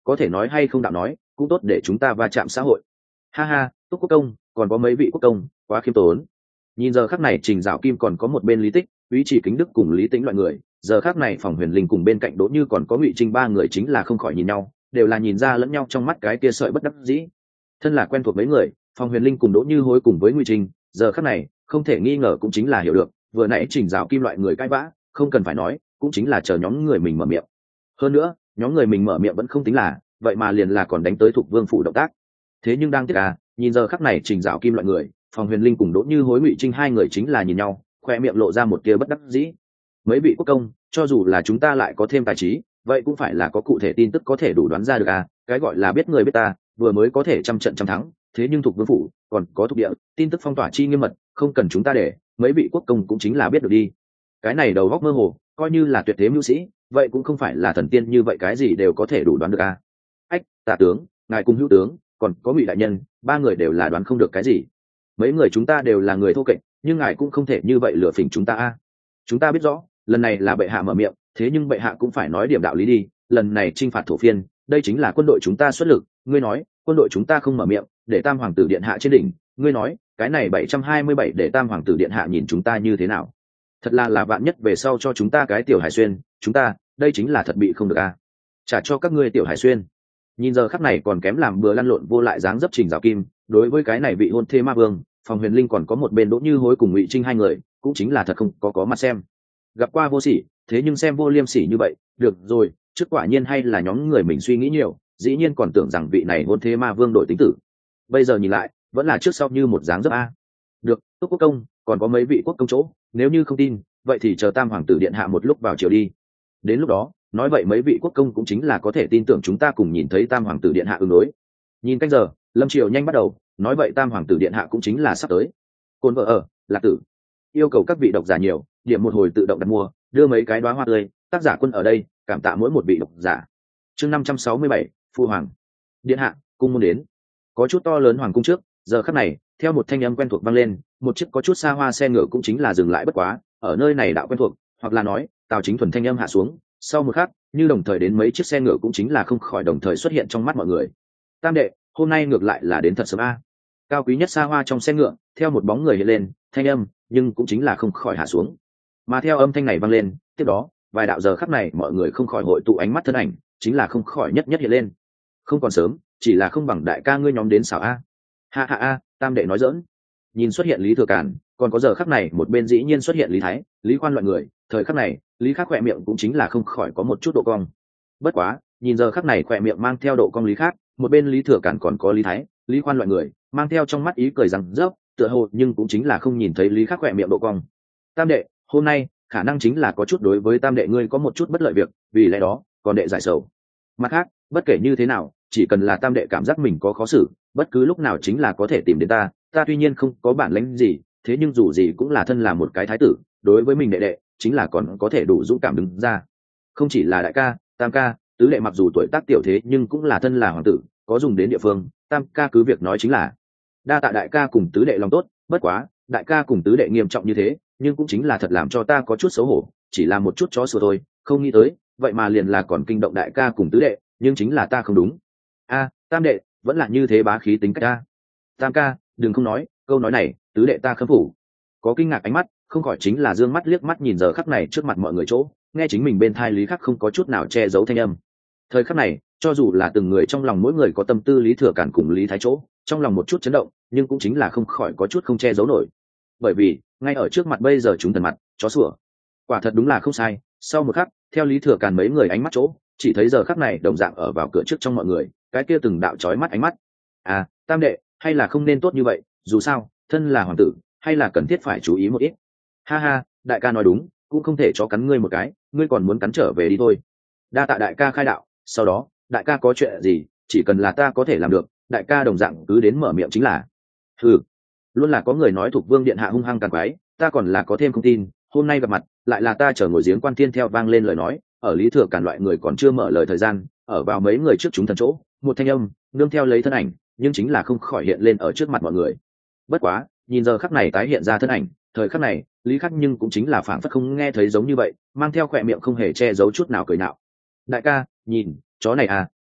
có thể nói hay không đạo nói cũng tốt để chúng ta va chạm xã hội. Ha ha, Túc Quốc công còn có mấy vị quốc công quá khiêm tốn. Nhìn giờ khắc này Trình Dạo Kim còn có một bên Lý Tích, Úy Chỉ Kính Đức cùng Lý Tĩnh loại người, giờ khắc này Phòng Huyền Linh cùng bên cạnh Đỗ Như còn có Ngụy Trinh ba người chính là không khỏi nhìn nhau, đều là nhìn ra lẫn nhau trong mắt cái kia sợi bất đắc dĩ. Thân là quen thuộc mấy người, Phòng Huyền Linh cùng Đỗ Như hối cùng với Ngụy Trinh, giờ khắc này không thể nghi ngờ cũng chính là hiểu được, vừa nãy Trình Dạo Kim loại người cãi vã, không cần phải nói, cũng chính là chờ nhóm người mình mở miệng. Hơn nữa, nhóm người mình mở miệng vẫn không tính là, vậy mà liền là còn đánh tới Thục Vương phủ động tác. Thế nhưng đang tiếc à, nhìn giờ khắc này Trình Dạo Kim loại người, Phòng Huyền Linh cùng Đỗ Như hối Ngụy Trinh hai người chính là nhìn nhau, khoe miệng lộ ra một tia bất đắc dĩ. Mấy vị quốc công, cho dù là chúng ta lại có thêm tài trí, vậy cũng phải là có cụ thể tin tức có thể đủ đoán ra được à, cái gọi là biết người biết ta, vừa mới có thể trăm trận trăm thắng, thế nhưng Thục Vương phủ còn có thuộc địa, tin tức phong tỏa chi nghiêm mật, không cần chúng ta để, mấy vị quốc công cũng chính là biết được đi. Cái này đầu góc mơ hồ, coi như là tuyệt thế mưu sĩ, vậy cũng không phải là thần tiên như vậy cái gì đều có thể đủ đoán được à. Ách, Tả tướng, ngài cùng hữu tướng, còn có Ngụy đại nhân, ba người đều là đoán không được cái gì. Mấy người chúng ta đều là người thô kệch, nhưng ngài cũng không thể như vậy lừa phỉnh chúng ta a. Chúng ta biết rõ, lần này là bệ hạ mở miệng, thế nhưng bệ hạ cũng phải nói điểm đạo lý đi, lần này chinh phạt thổ phiên, đây chính là quân đội chúng ta xuất lực, ngươi nói, quân đội chúng ta không mở miệng, để Tam hoàng tử điện hạ trên đỉnh, ngươi nói, cái này bảy trăm hai mươi bảy để Tam hoàng tử điện hạ nhìn chúng ta như thế nào? Thật là là vạn nhất về sau cho chúng ta cái tiểu hải xuyên, chúng ta, đây chính là thật bị không được a. Trả cho các ngươi tiểu hải xuyên. Nhìn giờ khắc này còn kém làm bừa lăn lộn vô lại dáng dấp Trình Dạo Kim, đối với cái này vị hôn thê ma vương, Phòng Huyền Linh còn có một bên Đỗ Như hối cùng Ngụy Trinh hai người, cũng chính là thật không có có mặt xem. Gặp qua vô sỉ, thế nhưng xem vô liêm sỉ như vậy, được rồi, trước quả nhiên hay là nhóm người mình suy nghĩ nhiều, dĩ nhiên còn tưởng rằng vị này hôn thê ma vương đổi tính tử. Bây giờ nhìn lại, vẫn là trước sau như một dáng dấp a. Được, Túc Quốc công, còn có mấy vị quốc công chỗ, nếu như không tin, vậy thì chờ Tam hoàng tử điện hạ một lúc vào chiều đi. Đến lúc đó, nói vậy mấy vị quốc công cũng chính là có thể tin tưởng chúng ta cùng nhìn thấy Tam hoàng tử điện hạ ứng đối. Nhìn cách giờ, lâm triều nhanh bắt đầu, nói vậy Tam hoàng tử điện hạ cũng chính là sắp tới. Côn vợ ở, Lạc Tử yêu cầu các vị độc giả nhiều, điểm một hồi tự động đặt mua, đưa mấy cái đóa hoa tươi, tác giả Quân ở đây, cảm tạ mỗi một vị độc giả. Chương năm trăm sáu mươi bảy, Phu hoàng điện hạ, cung môn đến. Có chút to lớn hoàng cung trước, giờ khắc này, theo một thanh âm quen thuộc vang lên, một chiếc có chút xa hoa xe ngựa cũng chính là dừng lại bất quá, ở nơi này đạo quen thuộc, hoặc là nói, Tào Chính Thuần thanh âm hạ xuống, sau một khắc, như đồng thời đến mấy chiếc xe ngựa cũng chính là không khỏi đồng thời xuất hiện trong mắt mọi người. Tam đệ, hôm nay ngược lại là đến thật sớm a. Cao quý nhất xa hoa trong xe ngựa, theo một bóng người hiện lên, thanh âm, nhưng cũng chính là không khỏi hạ xuống. Mà theo âm thanh này vang lên, tiếp đó, vài đạo giờ khắc này mọi người không khỏi hội tụ ánh mắt thân ảnh, chính là không khỏi nhất nhất hiện lên. Không còn sớm, chỉ là không bằng đại ca ngươi nhóm đến xảo a. Ha ha a, Tam đệ nói giỡn. Nhìn xuất hiện Lý Thừa Càn, còn có giờ khắc này một bên dĩ nhiên xuất hiện Lý Thái, Lý Khoan loại người, thời khắc này, Lý Khắc khỏe miệng cũng chính là không khỏi có một chút độ cong. Bất quá, nhìn giờ khắc này khỏe miệng mang theo độ cong Lý Khắc, một bên Lý Thừa Càn còn có Lý Thái, Lý Khoan loại người, mang theo trong mắt ý cười rằng rớp, tựa hồ nhưng cũng chính là không nhìn thấy Lý Khắc khỏe miệng độ cong. Tam đệ, hôm nay, khả năng chính là có chút đối với Tam đệ ngươi có một chút bất lợi việc, vì lẽ đó, còn đệ giải sầu. Mặt khác, bất kể như thế nào, chỉ cần là Tam đệ cảm giác mình có khó xử, bất cứ lúc nào chính là có thể tìm đến ta, ta tuy nhiên không có bản lĩnh gì, thế nhưng dù gì cũng là thân là một cái thái tử, đối với mình đệ đệ, chính là còn có thể đủ dũng cảm đứng ra. Không chỉ là đại ca, Tam ca, tứ đệ mặc dù tuổi tác tiểu thế nhưng cũng là thân là hoàng tử, có dùng đến địa phương, Tam ca cứ việc nói chính là đa tạ đại ca cùng tứ đệ lòng tốt, bất quá, đại ca cùng tứ đệ nghiêm trọng như thế, nhưng cũng chính là thật làm cho ta có chút xấu hổ, chỉ là một chút chó sủa thôi, không nghĩ tới, vậy mà liền là còn kinh động đại ca cùng tứ đệ, nhưng chính là ta không đúng. A, Tam đệ, vẫn là như thế bá khí tính cách ta. Tam ca, đừng không nói, câu nói này, tứ đệ ta khâm phục. Có kinh ngạc ánh mắt, không khỏi chính là dương mắt liếc mắt nhìn giờ khắc này trước mặt mọi người chỗ, nghe chính mình bên thai Lý Khắc không có chút nào che giấu thanh âm. Thời khắc này, cho dù là từng người trong lòng mỗi người có tâm tư Lý Thừa Càn cùng Lý Thái chỗ, trong lòng một chút chấn động, nhưng cũng chính là không khỏi có chút không che giấu nổi. Bởi vì, ngay ở trước mặt bây giờ chúng thần mặt, chó sủa. Quả thật đúng là không sai, sau một khắc, theo Lý Thừa Càn mấy người ánh mắt chỗ, chỉ thấy giờ khắc này đồng dạng ở vào cửa trước trong mọi người, cái kia từng đạo chói mắt ánh mắt. À, Tam đệ, hay là không nên tốt như vậy, dù sao, thân là hoàng tử, hay là cần thiết phải chú ý một ít. Ha ha, đại ca nói đúng, cũng không thể cho cắn ngươi một cái, ngươi còn muốn cắn trở về đi thôi. Đa tạ đại ca khai đạo, sau đó, đại ca có chuyện gì, chỉ cần là ta có thể làm được, đại ca đồng dạng cứ đến mở miệng chính là. Ừ, luôn là có người nói Thục Vương điện hạ hung hăng càng quái, ta còn là có thêm không tin, hôm nay gặp mặt, lại là ta chờ ngồi giếng quan thiên theo vang lên lời nói, ở Lý Thừa Càn loại người còn chưa mở lời thời gian, ở vào mấy người trước chúng thần chỗ, một thanh âm, nương theo lấy thân ảnh, nhưng chính là không khỏi hiện lên ở trước mặt mọi người. Bất quá, nhìn giờ khắc này tái hiện ra thân ảnh, thời khắc này, Lý Khắc nhưng cũng chính là phảng phất không nghe thấy giống như vậy, mang theo khỏe miệng không hề che giấu chút nào cười nạo. Đại ca, nhìn, chó này à,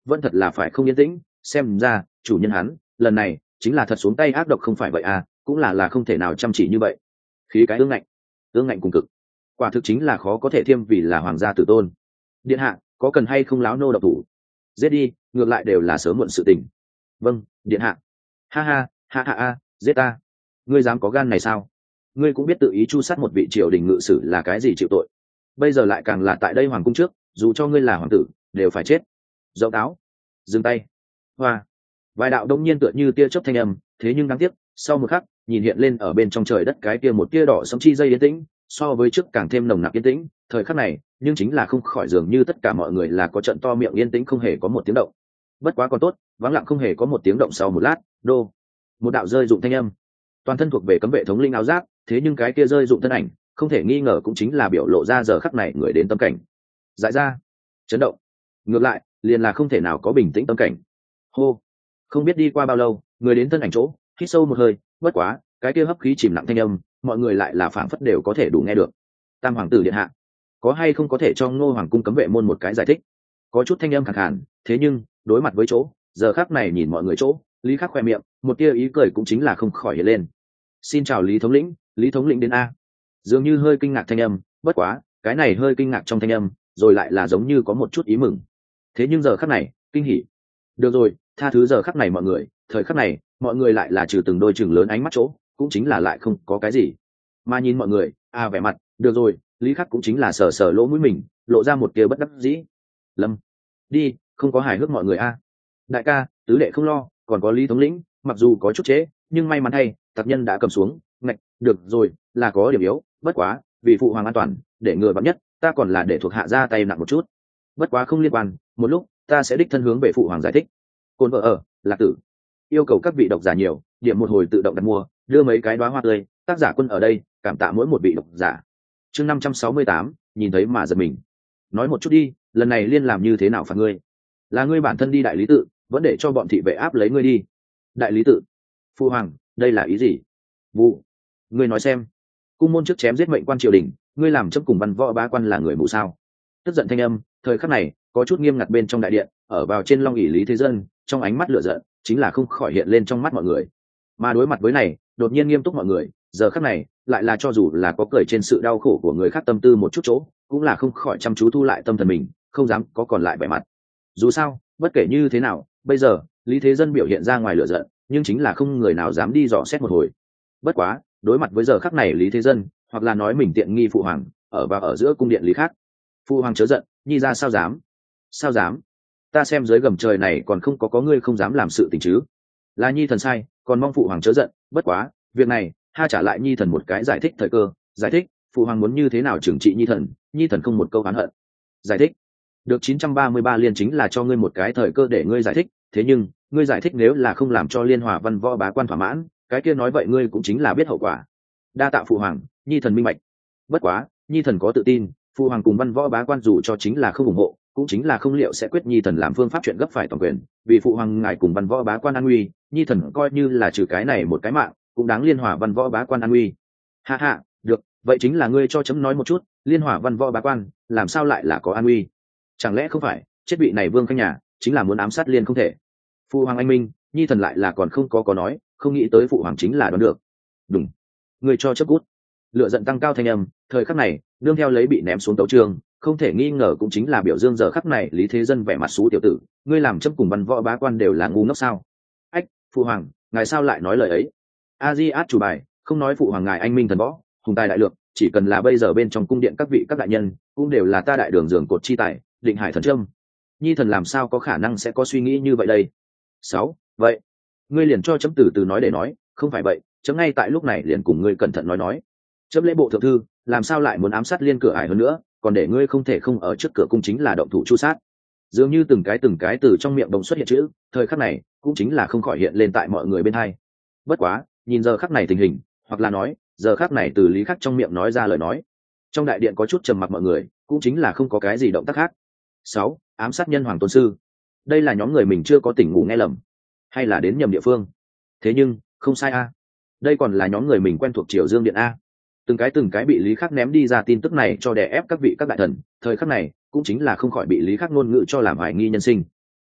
vẫn thật là phải không yên tĩnh, xem ra chủ nhân hắn lần này chính là thật xuống tay ác độc không phải vậy à, cũng là là không thể nào chăm chỉ như vậy. Khí cái ương ngạnh, ương ngạnh cùng cực, quả thực chính là khó có thể thiêm vì là hoàng gia tử tôn. Điện hạ có cần hay không láo nô độc thủ? Giết đi, ngược lại đều là sớm muộn sự tình. Vâng, điện hạ. Ha ha ha ha ha, giết ta, ngươi dám có gan này sao? Ngươi cũng biết tự ý chu sát một vị triều đình ngự sử là cái gì chịu tội, bây giờ lại càng là tại đây hoàng cung trước, dù cho ngươi là hoàng tử đều phải chết. Dậu táo, dừng tay. Hoa, vài đạo đông nhiên tựa như tia chớp thanh âm, thế nhưng đáng tiếc sau một khắc nhìn hiện lên ở bên trong trời đất cái tia một tia đỏ sẫm chi dây yên tĩnh, so với trước càng thêm nồng nặc yên tĩnh. Thời khắc này nhưng chính là không khỏi dường như tất cả mọi người là có trận to miệng yên tĩnh không hề có một tiếng động. Bất quá còn tốt, vắng lặng không hề có một tiếng động. Sau một lát, đô, một đạo rơi dụng thanh âm, toàn thân thuộc về cấm vệ thống linh áo giáp, thế nhưng cái kia rơi dụng thân ảnh không thể nghi ngờ cũng chính là biểu lộ ra giờ khắc này người đến tâm cảnh. Dại ra, chấn động, ngược lại liền là không thể nào có bình tĩnh tâm cảnh. Hô, không biết đi qua bao lâu, người đến thân ảnh chỗ hít sâu một hơi. Bất quá cái kia hấp khí chìm nặng thanh âm, mọi người lại là phảng phất đều có thể đủ nghe được. Tam hoàng tử điện hạ, có hay không có thể cho Ngô hoàng cung cấm vệ môn một cái giải thích? Có chút thanh âm khàn khàn, thế nhưng đối mặt với chỗ giờ khắc này nhìn mọi người chỗ, Lý Khắc khoe miệng một tia ý cười cũng chính là không khỏi hiện lên. Xin chào Lý thống lĩnh, Lý thống lĩnh đến a. Dường như hơi kinh ngạc thanh âm, bất quá cái này hơi kinh ngạc trong thanh âm rồi lại là giống như có một chút ý mừng. Thế nhưng giờ khắc này kinh hỉ. Được rồi, tha thứ giờ khắc này mọi người, thời khắc này mọi người lại là trừ từng đôi chừng lớn ánh mắt chỗ cũng chính là lại không có cái gì, mà nhìn mọi người a vẻ mặt. Được rồi, Lý Khắc cũng chính là sờ sờ lỗ mũi mình, lộ ra một tia bất đắc dĩ. Lâm, đi, không có hài hước mọi người a. Đại ca, tứ đệ không lo, còn có Lý thống lĩnh, mặc dù có chút trễ nhưng may mắn thay tặc nhân đã cầm xuống. Ngạch, được rồi, là có điểm yếu, bất quá vì phụ hoàng an toàn, để ngừa vắn nhất, ta còn là để thuộc hạ ra tay nặng một chút. Bất quá không liên quan, một lúc ta sẽ đích thân hướng về phụ hoàng giải thích. Côn vợ ở Lạc Tử yêu cầu các vị độc giả nhiều điểm một hồi tự động đặt mua, đưa mấy cái đóa hoa tươi, tác giả Quân ở đây cảm tạ mỗi một vị độc giả. Chương năm trăm sáu mươi tám, nhìn thấy mà giật mình. Nói một chút đi, lần này liên làm như thế nào phạt ngươi? Là ngươi bản thân đi đại lý tự, vẫn để cho bọn thị vệ áp lấy ngươi đi? Đại lý tự? Phu hoàng, đây là ý gì? Vụ, ngươi nói xem. Cung môn trước chém giết mệnh quan triều đình, ngươi làm chấp cùng văn võ bá quan là người mù sao? Tức giận thanh âm, thời khắc này có chút nghiêm ngặt bên trong đại điện, ở vào trên long ỷ Lý Thế Dân, trong ánh mắt lửa giận chính là không khỏi hiện lên trong mắt mọi người. Mà đối mặt với này đột nhiên nghiêm túc mọi người, giờ khắc này lại là cho dù là có cười trên sự đau khổ của người khác tâm tư một chút chỗ, cũng là không khỏi chăm chú thu lại tâm thần mình, không dám có còn lại vẻ mặt. Dù sao bất kể như thế nào, bây giờ Lý Thế Dân biểu hiện ra ngoài lửa giận, nhưng chính là không người nào dám đi dò xét một hồi. Bất quá đối mặt với giờ khắc này Lý Thế Dân, hoặc là nói mình tiện nghi phụ hoàng ở và ở giữa cung điện Lý Khắc. Phụ hoàng chớ giận, nhi ra sao dám? Sao dám? Ta xem dưới gầm trời này còn không có có ngươi không dám làm sự tình chứ? Là nhi thần sai, còn mong phụ hoàng chớ giận. Bất quá việc này ha trả lại nhi thần một cái giải thích thời cơ. Giải thích, phụ hoàng muốn như thế nào trừng trị nhi thần, nhi thần không một câu oán hận. Giải thích được chín trăm ba mươi ba liên chính là cho ngươi một cái thời cơ để ngươi giải thích. Thế nhưng ngươi giải thích nếu là không làm cho liên hòa văn võ bá quan thỏa mãn, cái kia nói vậy ngươi cũng chính là biết hậu quả. Đa tạ phụ hoàng, nhi thần minh bạch. Bất quá nhi thần có tự tin, phụ hoàng cùng văn võ bá quan dù cho chính là không ủng hộ, cũng chính là không liệu sẽ quyết nhi thần làm phương pháp chuyện gấp phải toàn quyền. Vì phụ hoàng ngài cùng văn võ bá quan an nguy, nhi thần coi như là trừ cái này một cái mạng cũng đáng liên hòa văn võ bá quan an nguy. Ha ha, được, vậy chính là ngươi cho chấm nói một chút, liên hòa văn võ bá quan làm sao lại là có an nguy? Chẳng lẽ không phải chết vị này vương khanh nhà chính là muốn ám sát liên không thể? Phụ hoàng anh minh, nhi thần lại là còn không có có nói, không nghĩ tới phụ hoàng chính là đoán được. Đúng, ngươi cho chấp cút. Lựa giận tăng cao thanh âm, thời khắc này nương theo lấy bị ném xuống tấu trường, không thể nghi ngờ cũng chính là biểu dương giờ khắc này Lý Thế Dân vẻ mặt xú tiểu tử, ngươi làm chấp cùng văn võ bá quan đều là ngu ngốc sao? Ách, phụ hoàng, ngài sao lại nói lời ấy? A Di át chủ bài, không nói phụ hoàng ngài anh minh thần võ, hùng tài đại lượng, chỉ cần là bây giờ bên trong cung điện các vị các đại nhân, cũng đều là ta đại đường giường cột chi tài, định hải thần trâm. Nhi thần làm sao có khả năng sẽ có suy nghĩ như vậy đây? Sáu, vậy, ngươi liền cho chấm từ từ nói để nói, không phải vậy, chấm ngay tại lúc này liền cùng ngươi cẩn thận nói nói. Chấm lễ bộ thượng thư, làm sao lại muốn ám sát liên cửa ải hơn nữa, còn để ngươi không thể không ở trước cửa cung chính là động thủ chu sát. Dường như từng cái từng cái từ trong miệng đồng xuất hiện chữ, thời khắc này cũng chính là không khỏi hiện lên tại mọi người bên hai. Bất quá nhìn giờ khắc này tình hình, hoặc là nói giờ khắc này từ Lý Khắc trong miệng nói ra lời nói, trong đại điện có chút trầm mặc mọi người, cũng chính là không có cái gì động tác khác. Sáu, ám sát nhân hoàng tôn sư, đây là nhóm người mình chưa có tỉnh ngủ nghe lầm, hay là đến nhầm địa phương? Thế nhưng không sai a, đây còn là nhóm người mình quen thuộc Triều Dương điện a. Từng cái từng cái bị Lý Khắc ném đi ra tin tức này cho đè ép các vị các đại thần, thời khắc này cũng chính là không khỏi bị Lý Khắc ngôn ngữ cho làm hoài nghi nhân sinh.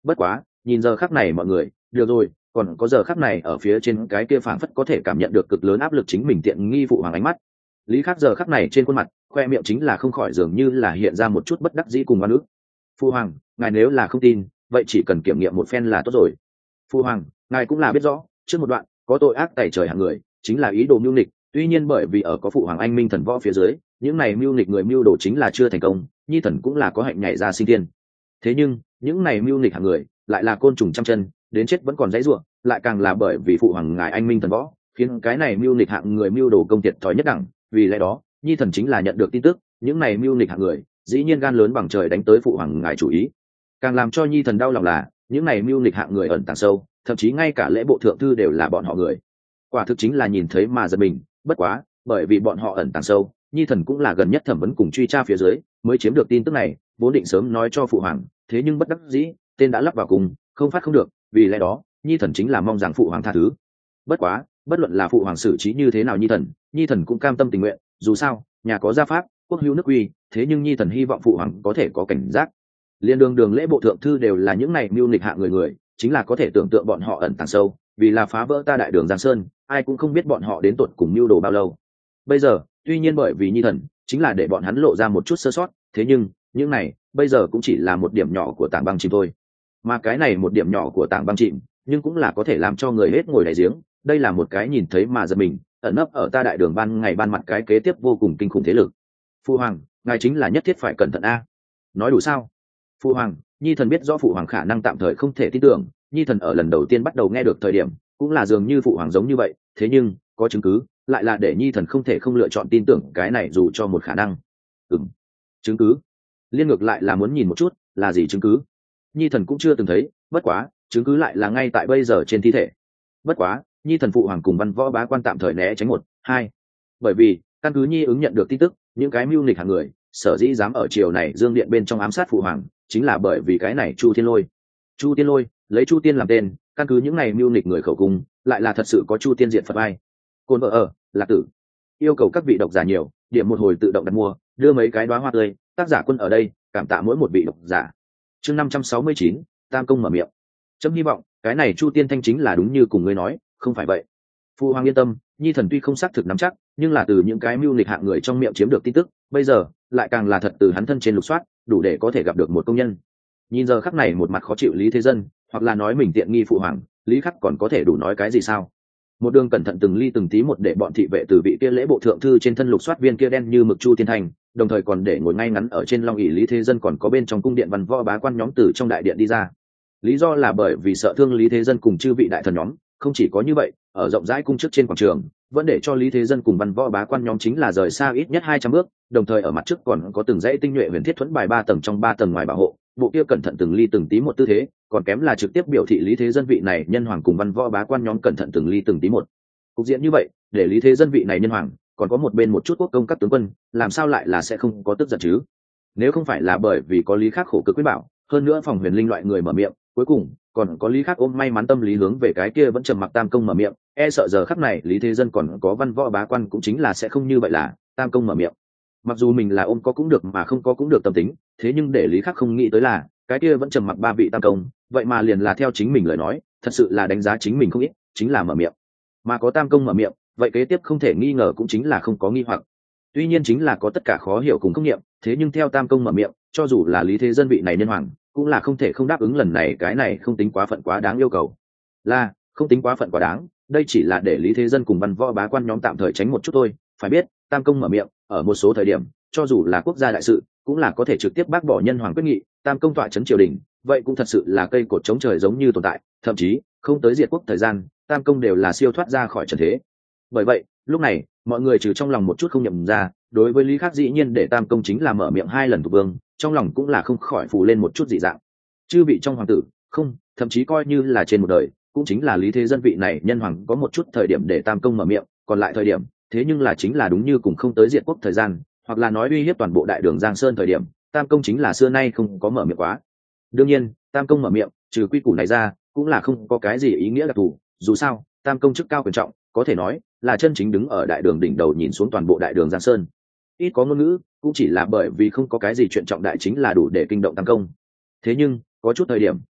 Bất quá nhìn giờ khắc này mọi người, được rồi, còn có giờ khắc này ở phía trên cái kia phảng phất có thể cảm nhận được cực lớn áp lực chính mình tiện nghi phụ hoàng ánh mắt. Lý Khắc giờ khắc này trên khuôn mặt khoe miệng chính là không khỏi dường như là hiện ra một chút bất đắc dĩ cùng oan ức. Phụ hoàng, ngài nếu là không tin vậy chỉ cần kiểm nghiệm một phen là tốt rồi. Phụ hoàng, ngài cũng là biết rõ trước một đoạn có tội ác tày trời hạng người chính là ý đồ mưu nghịch, tuy nhiên bởi vì ở có phụ hoàng anh minh thần võ phía dưới, những này mưu nghịch người mưu đồ chính là chưa thành công, nhi thần cũng là có hạnh nhảy ra sinh thiên. Thế nhưng những này mưu nghịch hạng người lại là côn trùng trăm chân, đến chết vẫn còn dãy ruộng, lại càng là bởi vì phụ hoàng ngài anh minh thần võ khiến cái này mưu nghịch hạng người mưu đồ công thiệt thòi nhất đẳng. Vì lẽ đó nhi thần chính là nhận được tin tức những này mưu nghịch hạng người dĩ nhiên gan lớn bằng trời đánh tới phụ hoàng ngài chủ ý. Càng làm cho nhi thần đau lòng là những này mưu nghịch hạng người ẩn tàng sâu, thậm chí ngay cả lễ bộ thượng thư đều là bọn họ người. Quả thực chính là nhìn thấy mà giật mình. Bất quá bởi vì bọn họ ẩn tàng sâu, nhi thần cũng là gần nhất thẩm vấn cùng truy tra phía dưới mới chiếm được tin tức này, vốn định sớm nói cho phụ hoàng, thế nhưng bất đắc dĩ tên đã lắp vào cùng không phát không được, vì lẽ đó nhi thần chính là mong rằng phụ hoàng tha thứ. Bất quá bất luận là phụ hoàng xử trí như thế nào nhi thần nhi thần cũng cam tâm tình nguyện, dù sao nhà có gia pháp quốc hữu nước uy, thế nhưng nhi thần hy vọng phụ hoàng có thể có cảnh giác. Liên đường đường lễ bộ thượng thư đều là những này mưu nghịch hạ người người, chính là có thể tưởng tượng bọn họ ẩn tàng sâu, vì là phá vỡ ta đại đường Giang Sơn, ai cũng không biết bọn họ đến tột cùng mưu đồ bao lâu. Bây giờ tuy nhiên bởi vì nhi thần chính là để bọn hắn lộ ra một chút sơ sót, thế nhưng những này bây giờ cũng chỉ là một điểm nhỏ của tảng băng chìm thôi, mà cái này một điểm nhỏ của tảng băng chìm nhưng cũng là có thể làm cho người hết ngồi đáy giếng. Đây là một cái nhìn thấy mà giật mình, ẩn nấp ở ta đại đường ban ngày ban mặt cái kế tiếp vô cùng kinh khủng thế lực. Phụ hoàng, ngài chính là nhất thiết phải cẩn thận a. Nói đủ sao? Phụ hoàng, nhi thần biết rõ phụ hoàng khả năng tạm thời không thể tin tưởng, nhi thần ở lần đầu tiên bắt đầu nghe được thời điểm cũng là dường như phụ hoàng giống như vậy, thế nhưng có chứng cứ lại là để nhi thần không thể không lựa chọn tin tưởng cái này dù cho một khả năng. Ừm, chứng cứ? Liên ngược lại là muốn nhìn một chút là gì chứng cứ. Nhi thần cũng chưa từng thấy, bất quá chứng cứ lại là ngay tại bây giờ trên thi thể. Bất quá nhi thần phụ hoàng cùng văn võ bá quan tạm thời né tránh một hai, bởi vì căn cứ nhi ứng nhận được tin tức, những cái mưu nghịch hàng người sở dĩ dám ở triều này dương điện bên trong ám sát phụ hoàng chính là bởi vì cái này Chu Tiên Lôi. Chu Tiên Lôi lấy Chu Tiên làm tên, căn cứ những này mưu nghịch người khẩu cung lại là thật sự có Chu Tiên diện Phật ai. Côn vợ ở Lạc Tử yêu cầu các vị độc giả nhiều điểm một hồi tự động đặt mua, đưa mấy cái đóa hoa tươi, tác giả Quân ở đây cảm tạ mỗi một vị độc giả. Chương năm trăm sáu mươi chín, Tam Công mở miệng. Chấm hy vọng cái này Chu Tiên Thanh chính là đúng như cùng ngươi nói, không phải vậy. Phụ hoàng yên tâm, nhi thần tuy không xác thực nắm chắc, nhưng là từ những cái mưu nghịch hạng người trong miệng chiếm được tin tức, bây giờ lại càng là thật từ hắn thân trên lục soát, đủ để có thể gặp được một công nhân. Nhìn giờ khắc này một mặt khó chịu Lý Thế Dân, hoặc là nói mình tiện nghi phụ hoàng, Lý Khắc còn có thể đủ nói cái gì sao? Một đường cẩn thận từng ly từng tí một để bọn thị vệ từ vị kia lễ bộ thượng thư trên thân lục soát viên kia đen như mực Chu Tiên Thành, đồng thời còn để ngồi ngay ngắn ở trên long ỷ Lý Thế Dân còn có bên trong cung điện văn võ bá quan nhóm từ trong đại điện đi ra. Lý do là bởi vì sợ thương Lý Thế Dân cùng chư vị đại thần nhóm, không chỉ có như vậy, ở rộng rãi cung trước trên quảng trường, vẫn để cho Lý Thế Dân cùng văn võ bá quan nhóm chính là rời xa ít nhất hai trăm bước, đồng thời ở mặt trước còn có từng dãy tinh nhuệ huyền thiết thuẫn bài ba tầng trong ba tầng ngoài bảo hộ, bộ kia cẩn thận từng ly từng tí một tư thế, còn kém là trực tiếp biểu thị Lý Thế Dân vị này nhân hoàng cùng văn võ bá quan nhóm cẩn thận từng ly từng tí một. Cục diện như vậy, để Lý Thế Dân vị này nhân hoàng, còn có một bên một chút quốc công các tướng quân, làm sao lại là sẽ không có tức giận chứ? Nếu không phải là bởi vì có Lý Khắc khổ cực quyết bảo, hơn nữa phòng huyền linh loại người mở miệng, cuối cùng còn có Lý Khắc ôm may mắn tâm lý hướng về cái kia vẫn trầm mặc Tam Công mở miệng, e sợ giờ khắc này Lý Thế Dân còn có văn võ bá quan cũng chính là sẽ không như vậy là Tam Công mở miệng. Mặc dù mình là ôm có cũng được mà không có cũng được tâm tính, thế nhưng để Lý Khắc không nghĩ tới là cái kia vẫn trầm mặc ba vị Tam Công, vậy mà liền là theo chính mình lời nói, thật sự là đánh giá chính mình không ít, chính là mở miệng. Mà có Tam Công mở miệng, vậy kế tiếp không thể nghi ngờ cũng chính là không có nghi hoặc. Tuy nhiên chính là có tất cả khó hiểu cùng không nghiệm, thế nhưng theo Tam Công mở miệng, cho dù là Lý Thế Dân vị này nhân hoàng, cũng là không thể không đáp ứng lần này, cái này không tính quá phận quá đáng yêu cầu. Là không tính quá phận quá đáng, đây chỉ là để Lý Thế Dân cùng văn võ bá quan nhóm tạm thời tránh một chút thôi. Phải biết, Tam Công mở miệng, ở một số thời điểm, cho dù là quốc gia đại sự, cũng là có thể trực tiếp bác bỏ nhân hoàng quyết nghị, Tam Công tọa trấn triều đình, vậy cũng thật sự là cây cột chống trời giống như tồn tại, thậm chí không tới diệt quốc thời gian, Tam Công đều là siêu thoát ra khỏi trần thế. Bởi vậy, lúc này, mọi người trừ trong lòng một chút không nhầm ra, đối với Lý Khắc dĩ nhiên để Tam Công chính là mở miệng hai lần thuộc vương, trong lòng cũng là không khỏi phù lên một chút dị dạng. Chư vị trong hoàng tử, không, thậm chí coi như là trên một đời, cũng chính là Lý Thế Dân vị này nhân hoàng có một chút thời điểm để Tam Công mở miệng, còn lại thời điểm, thế nhưng là chính là đúng như cùng không tới diệt quốc thời gian, hoặc là nói uy hiếp toàn bộ đại đường Giang Sơn thời điểm, Tam Công chính là xưa nay không có mở miệng quá. Đương nhiên, Tam Công mở miệng, trừ quy củ này ra, cũng là không có cái gì ý nghĩa đặc thù, dù sao, Tam Công chức cao quyền trọng, có thể nói là chân chính đứng ở đại đường đỉnh đầu nhìn xuống toàn bộ đại đường Giang Sơn. Ít có ngôn ngữ, cũng chỉ là bởi vì không có cái gì chuyện trọng đại chính là đủ để kinh động Tam Công. Thế nhưng có chút thời điểm,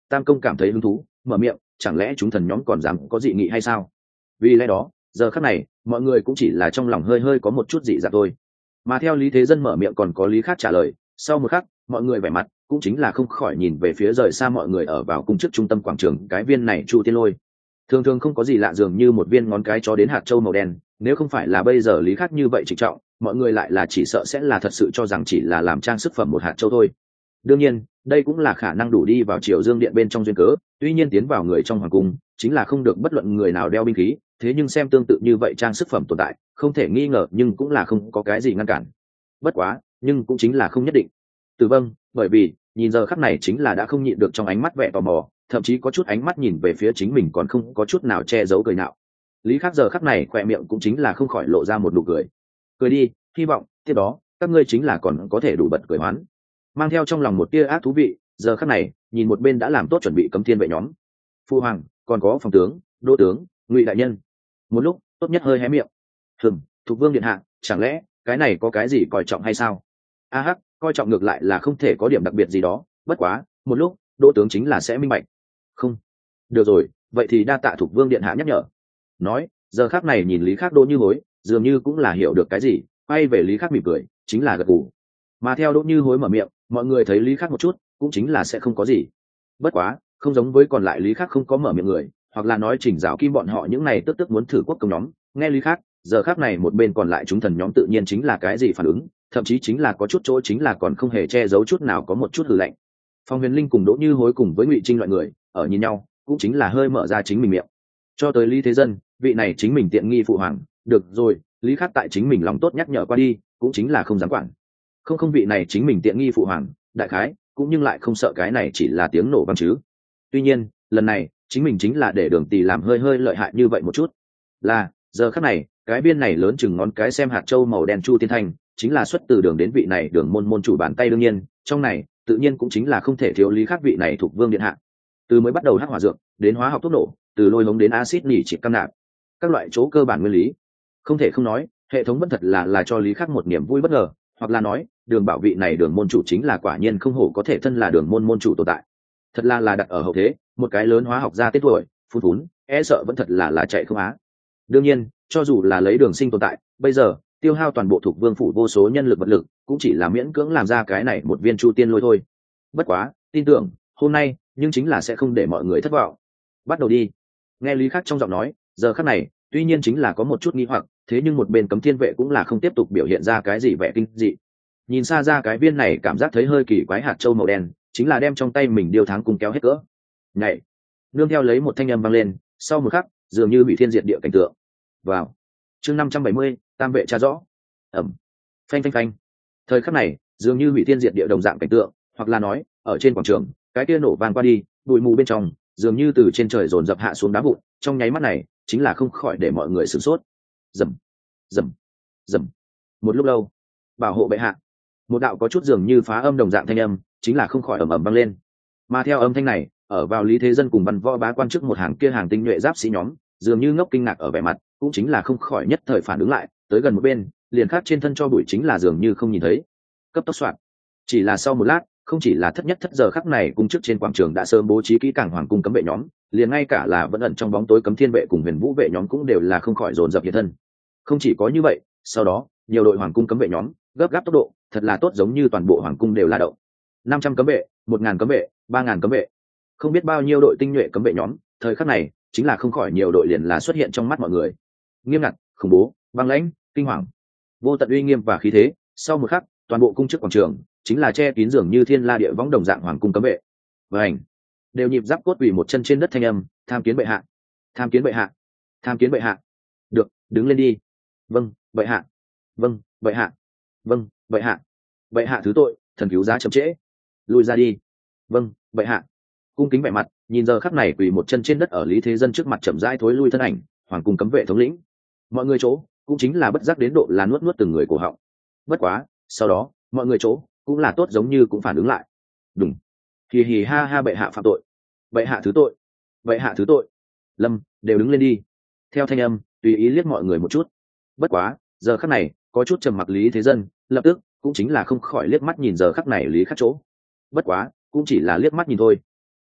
Tam công cảm thấy hứng thú mở miệng, chẳng lẽ chúng thần nhóm còn dám có dị nghị hay sao? Vì lẽ đó giờ khắc này mọi người cũng chỉ là trong lòng hơi hơi có một chút dị dạng thôi. Mà theo Lý Thế Dân mở miệng còn có Lý Khắc trả lời, sau một khắc mọi người vẻ mặt cũng chính là không khỏi nhìn về phía rời xa mọi người ở vào cung chức trung tâm quảng trường cái viên này Chu Tiên Lôi. Thường thường không có gì lạ, dường như một viên ngón cái cho đến hạt châu màu đen, nếu không phải là bây giờ Lý Khắc như vậy trịnh trọng, mọi người lại là chỉ sợ sẽ là thật sự cho rằng chỉ là làm trang sức phẩm một hạt châu thôi. Đương nhiên đây cũng là khả năng đủ đi vào Triều Dương Điện bên trong duyên cớ, tuy nhiên tiến vào người trong hoàng cung chính là không được bất luận người nào đeo binh khí, thế nhưng xem tương tự như vậy trang sức phẩm tồn tại không thể nghi ngờ, nhưng cũng là không có cái gì ngăn cản. Bất quá nhưng cũng chính là không nhất định. Từ vâng, bởi vì nhìn giờ khắc này chính là đã không nhịn được trong ánh mắt vẻ tò mò, thậm chí có chút ánh mắt nhìn về phía chính mình còn không có chút nào che giấu cười nào. Lý Khắc giờ khắc này khỏe miệng cũng chính là không khỏi lộ ra một nụ cười. Cười đi, hy vọng tiếp đó các ngươi chính là còn có thể đủ bật cười hoán. Mang theo trong lòng một tia ác thú vị, giờ khắc này nhìn một bên đã làm tốt chuẩn bị cấm thiên vệ nhóm. Phu hoàng, còn có phòng tướng, đô tướng, Ngụy đại nhân. Một lúc tốt nhất hơi hé miệng. Hừm, Thục Vương điện hạ, chẳng lẽ cái này có cái gì coi trọng hay sao? A hắc, coi trọng ngược lại là không thể có điểm đặc biệt gì đó, bất quá một lúc đỗ tướng chính là sẽ minh bạch. Không được rồi, vậy thì đa tạ Thục Vương điện hạ nhắc nhở. Nói giờ khác này nhìn Lý Khắc Đỗ Như Hối dường như cũng là hiểu được cái gì, quay về Lý Khắc mỉm cười, chính là gật gù. Mà theo Đỗ Như Hối mở miệng, mọi người thấy Lý Khắc một chút cũng chính là sẽ không có gì. Bất quá không giống với còn lại Lý Khắc không có mở miệng người, hoặc là nói Trình Giáo Kim bọn họ những này tức tức muốn thử quốc công nhóm, nghe Lý Khắc giờ khác này một bên còn lại chúng thần nhóm tự nhiên chính là cái gì phản ứng, thậm chí chính là có chút chỗ chính là còn không hề che giấu chút nào có một chút hừ lạnh. Phong Huyền Linh cùng Đỗ Như Hối cùng với Ngụy Trinh loại người ở nhìn nhau cũng chính là hơi mở ra chính mình miệng. Cho tới Lý Thế Dân, vị này chính mình tiện nghi phụ hoàng, được rồi, Lý Khắc tại chính mình lòng tốt nhắc nhở qua đi cũng chính là không dám quản. Không không vị này chính mình tiện nghi phụ hoàng đại khái cũng nhưng lại không sợ cái này chỉ là tiếng nổ vang chứ. Tuy nhiên lần này chính mình chính là để Đường Tỳ làm hơi hơi lợi hại như vậy một chút. Là giờ khắc này cái viên này lớn chừng ngón cái xem hạt châu màu đen Chu Tiên Thanh chính là xuất từ Đường đến vị này Đường môn môn chủ bàn tay, đương nhiên trong này tự nhiên cũng chính là không thể thiếu Lý Khắc vị này thuộc vương điện hạ. Từ mới bắt đầu hắc hỏa dược đến hóa học thuốc nổ, từ lôi hống đến axit nỉ trị cam nạp, các loại chỗ cơ bản nguyên lý, không thể không nói hệ thống vẫn thật là là cho Lý Khắc một niềm vui bất ngờ, hoặc là nói Đường bảo vị này Đường môn chủ chính là quả nhiên không hổ có thể thân là Đường môn môn chủ tồn tại. Thật là là đặt ở hậu thế một cái lớn hóa học gia tên tuổi phun phún e sợ vẫn thật là là chạy không á. Đương nhiên cho dù là lấy Đường sinh tồn tại bây giờ tiêu hao toàn bộ thuộc vương phủ vô số nhân lực vật lực cũng chỉ là miễn cưỡng làm ra cái này một viên Chu Tiên Lôi thôi. Bất quá tin tưởng hôm nay nhưng chính là sẽ không để mọi người thất vọng. Bắt đầu đi. Nghe Lý Khắc trong giọng nói giờ khắc này tuy nhiên chính là có một chút nghi hoặc, thế nhưng một bên cấm thiên vệ cũng là không tiếp tục biểu hiện ra cái gì vẻ kinh dị. Nhìn xa ra cái viên này cảm giác thấy hơi kỳ quái hạt châu màu đen chính là đem trong tay mình điêu thắng cùng kéo hết cỡ. Nhảy nương theo lấy một thanh âm vang lên, sau một khắc dường như bị thiên diệt địa cảnh tượng. Vào chương năm trăm bảy mươi tam vệ tra rõ. Ẩm phanh phanh phanh. Thời khắc này dường như bị thiên diệt địa đồng dạng cảnh tượng, hoặc là nói ở trên quảng trường cái kia nổ vang qua đi, bụi mù bên trong dường như từ trên trời dồn dập hạ xuống đá vụn, trong nháy mắt này chính là không khỏi để mọi người sửng sốt. Rầm rầm rầm. Một lúc lâu, bảo hộ bệ hạ, một đạo có chút dường như phá âm đồng dạng thanh âm chính là không khỏi ầm ầm vang lên. Mà theo âm thanh này ở vào Lý Thế Dân cùng văn võ bá quan trước một hàng kia hàng tinh nhuệ giáp sĩ nhóm dường như ngốc kinh ngạc ở vẻ mặt, cũng chính là không khỏi nhất thời phản ứng lại, tới gần một bên liền khác trên thân cho bụi chính là dường như không nhìn thấy. Cấp tốc soạn. Chỉ là sau một lát, không chỉ là thất nhất thất giờ khắc này cung chức trên quảng trường đã sớm bố trí kỹ càng hoàng cung cấm vệ nhóm, liền ngay cả là vẫn ẩn trong bóng tối cấm thiên vệ cùng huyền vũ vệ nhóm cũng đều là không khỏi dồn dập hiện thân. Không chỉ có như vậy, sau đó nhiều đội hoàng cung cấm vệ nhóm gấp gáp tốc độ thật là tốt, giống như toàn bộ hoàng cung đều là động. Năm trăm cấm vệ, một ngàn cấm vệ, ba ngàn cấm vệ, không biết bao nhiêu đội tinh nhuệ cấm vệ nhóm, thời khắc này chính là không khỏi nhiều đội liền là xuất hiện trong mắt mọi người. Nghiêm ngặt, khủng bố, băng lãnh, kinh hoàng, vô tận uy nghiêm và khí thế. Sau một khắc, toàn bộ cung chức quảng trường chính là che kín dường như thiên la địa võng đồng dạng hoàng cung cấm vệ. Và ảnh đều nhịp giáp cốt quỳ một chân trên đất thanh âm, tham kiến bệ hạ, tham kiến bệ hạ, tham kiến bệ hạ. Được, đứng lên đi. Vâng, bệ hạ. Vâng, bệ hạ. Vâng, bệ hạ. Bệ hạ thứ tội, thần cứu giá chậm trễ. Lùi ra đi. Vâng, bệ hạ. Cung kính vẻ mặt, nhìn giờ khắc này quỳ một chân trên đất ở Lý Thế Dân trước mặt chậm rãi thối lui thân ảnh, hoàng cung cấm vệ thống lĩnh. Mọi người chỗ cũng chính là bất giác đến độ là nuốt nuốt từng người cổ họng. Bất quá, sau đó, mọi người chỗ cũng là tốt giống như cũng phản ứng lại. Đúng. Hì hì ha ha, bệ hạ phạm tội. Bệ hạ thứ tội. Bệ hạ thứ tội. Lâm, đều đứng lên đi. Theo thanh âm, tùy ý liếc mọi người một chút. Bất quá, giờ khắc này, có chút trầm mặc Lý Thế Dân, lập tức cũng chính là không khỏi liếc mắt nhìn giờ khắc này Lý Khắc chỗ. Bất quá, cũng chỉ là liếc mắt nhìn thôi.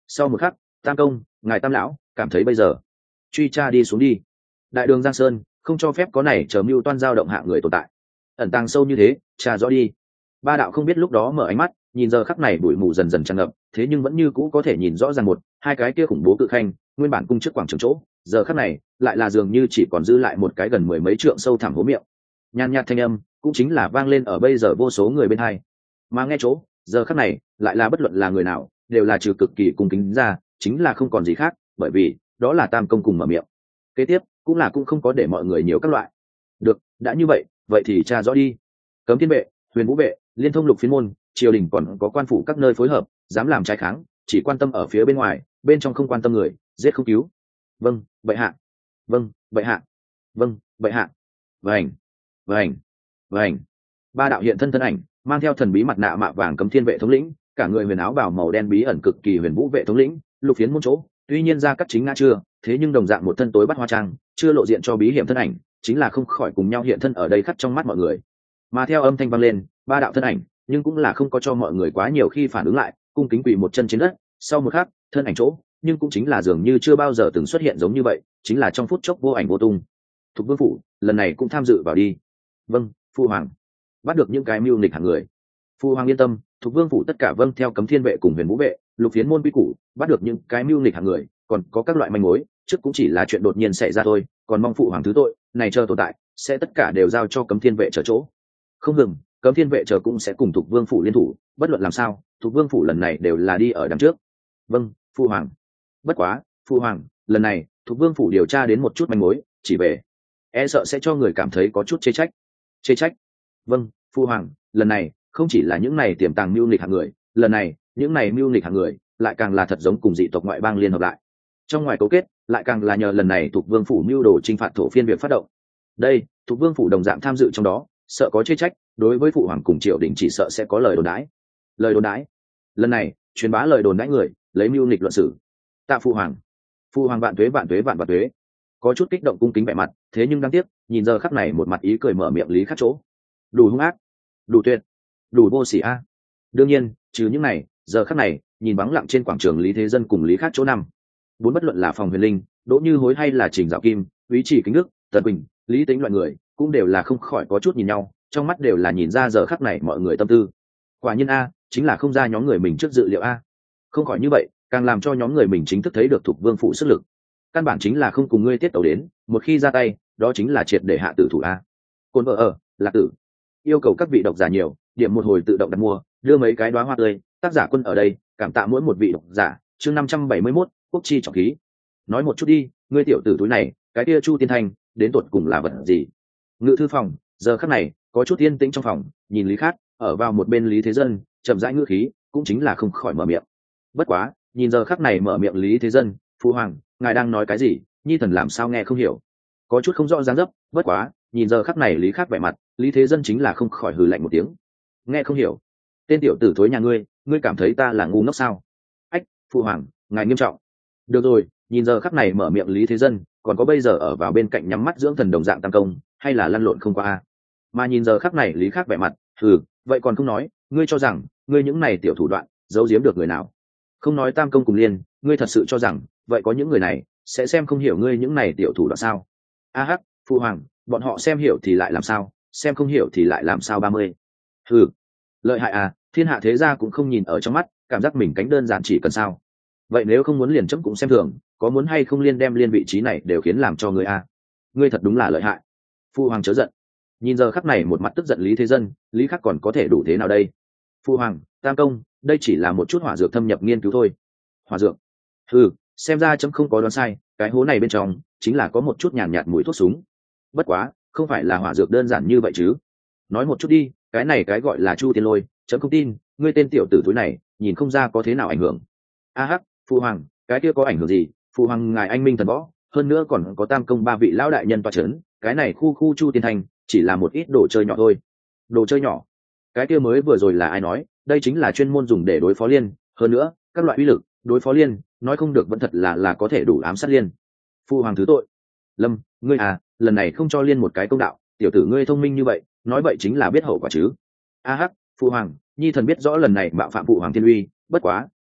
Sau một khắc, tam công, ngài tam lão cảm thấy bây giờ truy tra đi xuống đi. Đại đường Giang Sơn không cho phép có này chờ mưu toan dao động hạng người tồn tại, ẩn tàng sâu như thế, tra rõ đi. Ba đạo không biết lúc đó mở ánh mắt nhìn giờ khắc này bụi mù dần dần tràn ngập, thế nhưng vẫn như cũ có thể nhìn rõ ràng một hai cái kia khủng bố cự khanh nguyên bản cung trước quảng trường chỗ, giờ khắc này lại là dường như chỉ còn giữ lại một cái gần mười mấy trượng sâu thẳm hố miệng. Nhàn nhạt thanh âm cũng chính là vang lên ở bây giờ vô số người bên hai, mà nghe chỗ giờ khắc này lại là bất luận là người nào đều là trừ cực kỳ cung kính ra, chính là không còn gì khác, bởi vì đó là tam công cùng mở miệng. Kế tiếp cũng là cũng không có để mọi người nhiều các loại. Được, đã như vậy vậy thì tra rõ đi. Cấm thiên vệ, huyền vũ vệ, liên thông lục phiên môn, triều đình còn có quan phủ các nơi phối hợp, dám làm trái kháng chỉ quan tâm ở phía bên ngoài, bên trong không quan tâm người, giết không cứu. Vâng bệ hạ. Vâng bệ hạ. Vâng bệ hạ. Vành vành vành. Ba đạo hiện thân thân ảnh mang theo thần bí mặt nạ mạ vàng cấm thiên vệ thống lĩnh, cả người huyền áo bào màu đen bí ẩn cực kỳ huyền vũ vệ thống lĩnh, lục phiến môn chỗ tuy nhiên ra cắt chính ngã chưa, thế nhưng đồng dạng một thân tối bắt hoa trang, chưa lộ diện cho bí hiểm thân ảnh, chính là không khỏi cùng nhau hiện thân ở đây khắc trong mắt mọi người. Mà theo âm thanh vang lên, ba đạo thân ảnh nhưng cũng là không có cho mọi người quá nhiều khi phản ứng lại, cung kính quỳ một chân trên đất. Sau một khắc, thân ảnh chỗ nhưng cũng chính là dường như chưa bao giờ từng xuất hiện giống như vậy, chính là trong phút chốc vô ảnh vô tung. Thục vương phủ lần này cũng tham dự vào đi. Vâng phu hoàng. Bắt được những cái mưu nghịch hạng người. Phu hoàng yên tâm, Thục vương phủ tất cả vâng theo cấm thiên vệ cùng huyền vũ vệ, lục phiến môn quy củ, bắt được những cái mưu nghịch hạng người, còn có các loại manh mối, trước cũng chỉ là chuyện đột nhiên xảy ra thôi, còn mong phụ hoàng thứ tội, này chờ tồn tại, sẽ tất cả đều giao cho cấm thiên vệ chờ chỗ. Không ngừng, cấm thiên vệ chờ cũng sẽ cùng Thục vương phủ liên thủ, bất luận làm sao, Thục vương phủ lần này đều là đi ở đằng trước. Vâng phu hoàng. Bất quá phu hoàng, lần này Thục vương phủ điều tra đến một chút manh mối, chỉ về e sợ sẽ cho người cảm thấy có chút chê trách. Chê trách? Vâng phu hoàng, lần này không chỉ là những này tiềm tàng mưu nghịch hạng người, lần này những này mưu nghịch hạng người lại càng là thật giống cùng dị tộc ngoại bang liên hợp lại, trong ngoài cấu kết, lại càng là nhờ lần này Thục vương phủ mưu đồ chinh phạt thổ phiên việc phát động. Đây Thục vương phủ đồng dạng tham dự trong đó, sợ có chê trách, đối với phụ hoàng cùng triều đình chỉ sợ sẽ có lời đồn đãi. Lời đồn đãi? Lần này truyền bá lời đồn đãi người lấy mưu nghịch luận xử. Tạ phụ hoàng. Phụ hoàng vạn tuế vạn tuế vạn vạn tuế. Có chút kích động cung kính vẻ mặt, thế nhưng đáng tiếc nhìn giờ khắc này một mặt ý cười mở miệng lý khắc chỗ, đủ hung ác, đủ tuyệt, đủ vô sỉ a. Đương nhiên trừ những này, giờ khắc này nhìn vắng lặng trên quảng trường lý thế dân cùng lý khắc chỗ năm bốn, bất luận là phòng huyền linh, đỗ như hối hay là trình dạo kim, úy chỉ kính đức, tần quỳnh, lý tính loại người cũng đều là không khỏi có chút nhìn nhau, trong mắt đều là nhìn ra giờ khắc này mọi người tâm tư. Quả nhiên a, chính là không ra nhóm người mình trước dự liệu a. Không khỏi như vậy càng làm cho nhóm người mình chính thức thấy được Thục vương phủ sức lực, căn bản chính là không cùng ngươi tiết tấu đến, một khi ra tay đó chính là triệt để hạ tử thủ a. Côn vợ ở lạc tử yêu cầu các vị độc giả nhiều điểm một hồi tự động đặt mua, đưa mấy cái đóa hoa tươi, tác giả quân ở đây cảm tạ mỗi một vị độc giả. Chương năm trăm bảy mươi mốt, quốc chi trọng khí. Nói một chút đi, ngươi tiểu tử túi này, cái kia Chu Tiên Thanh đến tột cùng là vật gì? Ngự thư phòng giờ khắc này có chút yên tĩnh trong phòng, nhìn Lý Khắc ở vào một bên Lý Thế Dân chậm rãi ngữ khí, cũng chính là không khỏi mở miệng. Bất quá nhìn giờ khắc này mở miệng Lý Thế Dân, phụ hoàng ngài đang nói cái gì, nhi thần làm sao nghe không hiểu, có chút không rõ dáng dấp. Bất quá nhìn giờ khắc này Lý Khắc vẻ mặt, Lý Thế Dân chính là không khỏi hừ lạnh một tiếng. Nghe không hiểu? Tên tiểu tử thối nhà ngươi, ngươi cảm thấy ta là ngu ngốc sao? Ách, phụ hoàng ngài nghiêm trọng. Được rồi, nhìn giờ khắc này mở miệng Lý Thế Dân, còn có bây giờ ở vào bên cạnh nhắm mắt dưỡng thần đồng dạng tam công, hay là lăn lộn không qua a? Mà nhìn giờ khắc này Lý Khắc vẻ mặt, hừ, vậy còn không nói, ngươi cho rằng ngươi những này tiểu thủ đoạn giấu giếm được người nào? Không nói tam công cùng liên, ngươi thật sự cho rằng vậy có những người này sẽ xem không hiểu ngươi những này tiểu thủ đoạn sao? A hắc, phụ hoàng, bọn họ xem hiểu thì lại làm sao, xem không hiểu thì lại làm sao? Ba mươi. Hừ, lợi hại à, thiên hạ thế gia cũng không nhìn ở trong mắt, cảm giác mình cánh đơn giản chỉ cần sao? Vậy nếu không muốn liền chấm cũng xem thường, có muốn hay không liên đem liên vị trí này đều khiến làm cho ngươi a. Ngươi thật đúng là lợi hại. Phụ hoàng chớ giận. Nhìn giờ khắc này một mặt tức giận Lý Thế Dân, Lý Khắc còn có thể đủ thế nào đây? Phụ hoàng, tam công, đây chỉ là một chút hỏa dược thâm nhập nghiên cứu thôi. Hỏa dược? Ừ, xem ra chấm không có đoán sai, cái hố này bên trong chính là có một chút nhàn nhạt, nhạt mùi thuốc súng. Bất quá, không phải là hỏa dược đơn giản như vậy chứ? Nói một chút đi, cái này cái gọi là Chu Tiên Lôi, chấm không tin, ngươi tên tiểu tử túi này, nhìn không ra có thế nào ảnh hưởng. A hắc, phụ hoàng, cái kia có ảnh hưởng gì? Phụ hoàng ngài anh minh thần võ, hơn nữa còn có tam công ba vị lão đại nhân toa chấn, cái này khu khu Chu Tiên Thành chỉ là một ít đồ chơi nhỏ thôi. Đồ chơi nhỏ? Cái kia mới vừa rồi là ai nói? Đây chính là chuyên môn dùng để đối phó liên, hơn nữa các loại uy lực đối phó liên, nói không được vẫn thật là là có thể đủ ám sát liên. Phụ hoàng thứ tội. Lâm, ngươi à, lần này không cho liên một cái công đạo, tiểu tử ngươi thông minh như vậy, nói vậy chính là biết hậu quả chứ? A hắc, phụ hoàng, nhi thần biết rõ lần này mạo phạm phụ hoàng thiên uy, bất quá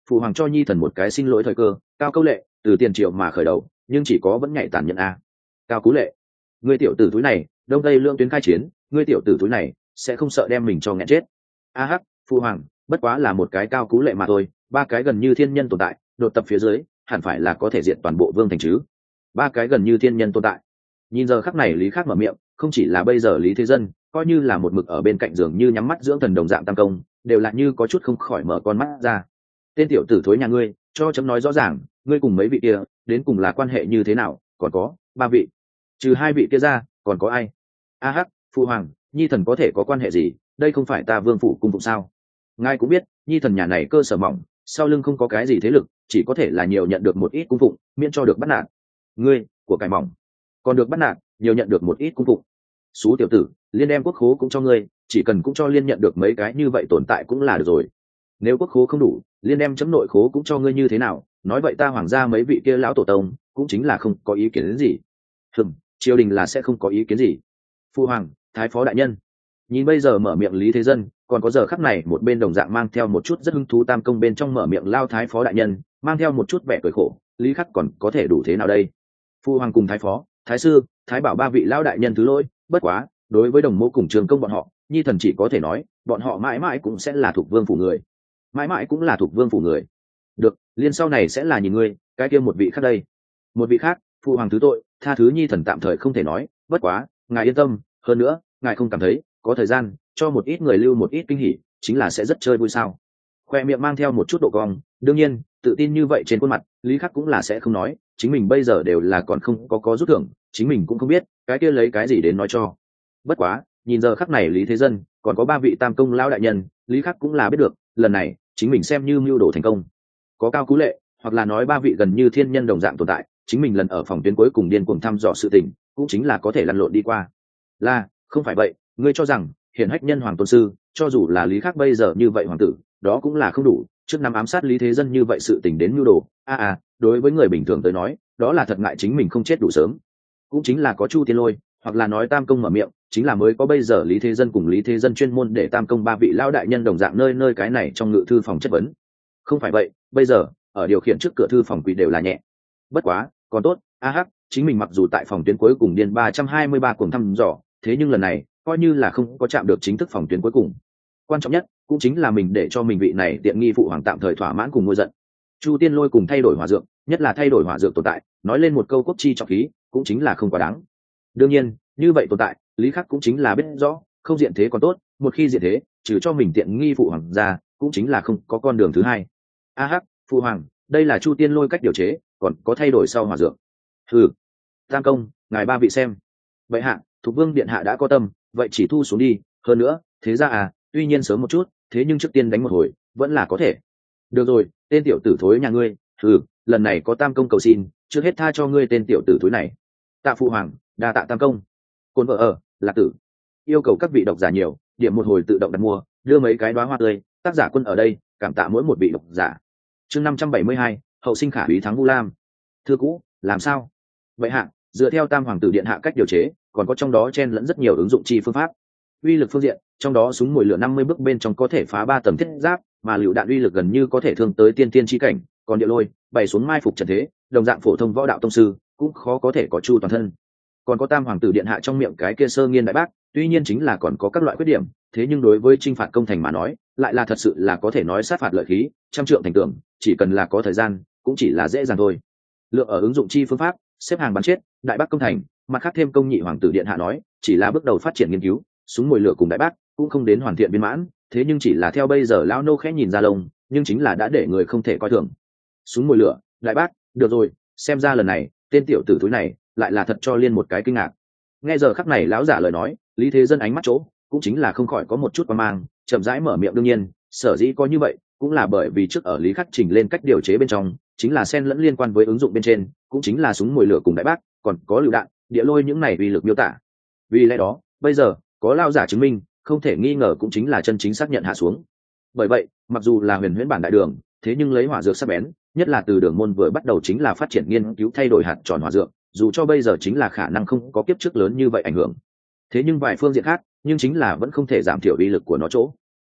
phụ hoàng cho nhi thần một cái xin lỗi thời cơ. Cao câu lệ từ tiền triệu mà khởi đầu, nhưng chỉ có vẫn nhạy tàn nhẫn a. Cao cú lệ, ngươi tiểu tử túi này, đông tây lương tuyến khai chiến, ngươi tiểu tử túi này sẽ không sợ đem mình cho nghẹn chết. A hắc, phụ hoàng, bất quá là một cái cao cú lệ mà thôi, ba cái gần như thiên nhân tồn tại, đột tập phía dưới, hẳn phải là có thể diệt toàn bộ vương thành chứ. Ba cái gần như thiên nhân tồn tại. Nhìn giờ khắc này Lý Khắc mở miệng, không chỉ là bây giờ Lý Thế Dân, coi như là một mực ở bên cạnh giường như nhắm mắt dưỡng thần đồng dạng Tam Công, đều là như có chút không khỏi mở con mắt ra. Tên tiểu tử thối nhà ngươi, cho chấm nói rõ ràng, ngươi cùng mấy vị kia, đến cùng là quan hệ như thế nào? Còn có ba vị, trừ hai vị kia ra, còn có ai? A hắc, phụ hoàng, nhi thần có thể có quan hệ gì? Đây không phải ta vương phủ cung phụng sao? Ngài cũng biết, nhi thần nhà này cơ sở mỏng, sau lưng không có cái gì thế lực, chỉ có thể là nhiều nhận được một ít cung phụng, miễn cho được bắt nạt. Ngươi, của cải mỏng, còn được bắt nạt, nhiều nhận được một ít cung phụng. Xú tiểu tử, liên đem quốc khố cũng cho ngươi, chỉ cần cũng cho liên nhận được mấy cái như vậy tồn tại cũng là được rồi. Nếu quốc khố không đủ, liên đem chấm nội khố cũng cho ngươi như thế nào? Nói vậy ta hoàng gia mấy vị kia lão tổ tông cũng chính là không có ý kiến đến gì. Hừm, triều đình là sẽ không có ý kiến gì. Phu hoàng, thái phó đại nhân. Nhìn bây giờ mở miệng Lý Thế Dân, còn có giờ khắc này một bên đồng dạng mang theo một chút rất hứng thú Tam Công bên trong mở miệng lao thái phó đại nhân, mang theo một chút vẻ cười khổ, Lý Khắc còn có thể đủ thế nào đây? Phu hoàng cùng thái phó, thái sư, thái bảo ba vị lão đại nhân thứ lỗi, bất quá, đối với đồng mẫu cùng trường công bọn họ, nhi thần chỉ có thể nói, bọn họ mãi mãi cũng sẽ là thuộc vương phủ người. Mãi mãi cũng là thuộc vương phủ người. Được, liên sau này sẽ là nhìn ngươi, cái kia một vị khác đây. Một vị khác, phụ hoàng thứ tội, tha thứ nhi thần tạm thời không thể nói, bất quá, ngài yên tâm, hơn nữa, ngài không cảm thấy, có thời gian, cho một ít người lưu một ít kinh hỉ, chính là sẽ rất chơi vui sao? Khoe miệng mang theo một chút độ cong, đương nhiên, tự tin như vậy trên khuôn mặt, Lý Khắc cũng là sẽ không nói, chính mình bây giờ đều là còn không có có rút thưởng, chính mình cũng không biết, cái kia lấy cái gì đến nói cho. Bất quá, nhìn giờ khắc này Lý Thế Dân, còn có ba vị Tam Công lão đại nhân, Lý Khắc cũng là biết được, lần này, chính mình xem như mưu đồ thành công. Có Cao Cú Lệ, hoặc là nói ba vị gần như thiên nhân đồng dạng tồn tại, chính mình lần ở phòng tuyến cuối cùng điên cuồng thăm dò sự tình, cũng chính là có thể lăn lộn đi qua. Là, không phải vậy, ngươi cho rằng, hiển hách nhân hoàng tôn sư, cho dù là Lý Khắc bây giờ như vậy hoàng tử, đó cũng là không đủ, trước năm ám sát Lý Thế Dân như vậy sự tình đến mưu đồ, a à, đối với người bình thường tới nói, đó là thật ngại chính mình không chết đủ sớm. Cũng chính là có Chu Tiên Lôi, hoặc là nói Tam Công mở miệng, chính là mới có bây giờ Lý Thế Dân cùng Lý Thế Dân chuyên môn để Tam Công ba vị lão đại nhân đồng dạng nơi nơi cái này trong ngự thư phòng chất vấn. Không phải vậy, bây giờ, ở điều khiển trước cửa thư phòng quỷ đều là nhẹ. Bất quá, còn tốt, a hắc, chính mình mặc dù tại phòng tuyến cuối cùng điên ba trăm hai mươi ba cuồng thăm dò, thế nhưng lần này, coi như là không có chạm được chính thức phòng tuyến cuối cùng. Quan trọng nhất, cũng chính là mình để cho mình vị này tiện nghi phụ hoàng tạm thời thỏa mãn cùng ngôi giận. Chu Tiên Lôi cùng thay đổi hỏa dược, nhất là thay đổi hỏa dược tồn tại, nói lên một câu quốc chi trọng khí, cũng chính là không quá đáng. Đương nhiên, như vậy tồn tại, Lý Khắc cũng chính là biết rõ, không diện thế còn tốt, một khi diện thế, trừ cho mình tiện nghi phụ hoàng ra, cũng chính là không có con đường thứ hai. A hắc, phụ hoàng, đây là Chu Tiên Lôi cách điều chế, còn có thay đổi sau hỏa dược. Ừ, Tam Công, ngài ba vị xem. Vậy hạ, Thục Vương điện hạ đã có tâm, vậy chỉ thu xuống đi, hơn nữa, thế ra à, tuy nhiên sớm một chút, thế nhưng trước tiên đánh một hồi, vẫn là có thể. Được rồi, tên tiểu tử thối nhà ngươi, ừ, lần này có Tam Công cầu xin, trước hết tha cho ngươi tên tiểu tử thối này. Tạ phụ hoàng, đa tạ Tam Công. Côn vợ ở, Lạc Tử. Yêu cầu các vị độc giả nhiều, điểm một hồi tự động đặt mua, đưa mấy cái đóa hoa tươi, tác giả Quân ở đây, cảm tạ mỗi một vị độc giả. Chương năm trăm bảy mươi hai, hậu sinh khả úy thắng Vu Lam. Thưa cũ, làm sao? Vậy hạ, dựa theo Tam Hoàng tử điện hạ cách điều chế, còn có trong đó chen lẫn rất nhiều ứng dụng chi phương pháp. Uy lực phương diện, trong đó súng mồi lửa năm mươi bước bên trong có thể phá ba tầng thiết giáp, mà lựu đạn uy lực gần như có thể thương tới tiên tiên chi cảnh, còn địa lôi, bày xuống mai phục trận thế, đồng dạng phổ thông võ đạo tông sư, cũng khó có thể có chu toàn thân. Còn có Tam Hoàng tử điện hạ trong miệng cái kia sơ nghiên đại bác, tuy nhiên chính là còn có các loại khuyết điểm, thế nhưng đối với chinh phạt công thành mà nói, lại là thật sự là có thể nói sát phạt lợi khí, trăm trượng thành tường, chỉ cần là có thời gian, cũng chỉ là dễ dàng thôi. Lượng ở ứng dụng chi phương pháp, xếp hàng bắn chết, đại bác công thành, mặt khác thêm công nhị hoàng tử điện hạ nói, chỉ là bước đầu phát triển nghiên cứu, súng mồi lửa cùng đại bác cũng không đến hoàn thiện viên mãn, thế nhưng chỉ là theo bây giờ lão nô khẽ nhìn ra lông, nhưng chính là đã để người không thể coi thường. Súng mồi lửa, đại bác, được rồi, xem ra lần này, tên tiểu tử thúi này lại là thật cho liên một cái kinh ngạc. Nghe giờ khắc này lão giả lời nói, Lý Thế Dân ánh mắt chỗ cũng chính là không khỏi có một chút quan mang, chậm rãi mở miệng. Đương nhiên, sở dĩ có như vậy cũng là bởi vì trước ở Lý Khắc trình lên cách điều chế bên trong, chính là xen lẫn liên quan với ứng dụng bên trên, cũng chính là súng mồi lửa cùng đại bác, còn có lựu đạn, địa lôi những này uy lực miêu tả. Vì lẽ đó, bây giờ có lão giả chứng minh, không thể nghi ngờ cũng chính là chân chính xác nhận hạ xuống. Bởi vậy, mặc dù là huyền huyễn bản đại đường, thế nhưng lấy hỏa dược sắc bén, nhất là từ đường môn vừa bắt đầu chính là phát triển nghiên cứu thay đổi hạt tròn hỏa dược, dù cho bây giờ chính là khả năng không có kiếp trước lớn như vậy ảnh hưởng, thế nhưng vài phương diện khác, nhưng chính là vẫn không thể giảm thiểu uy lực của nó chỗ.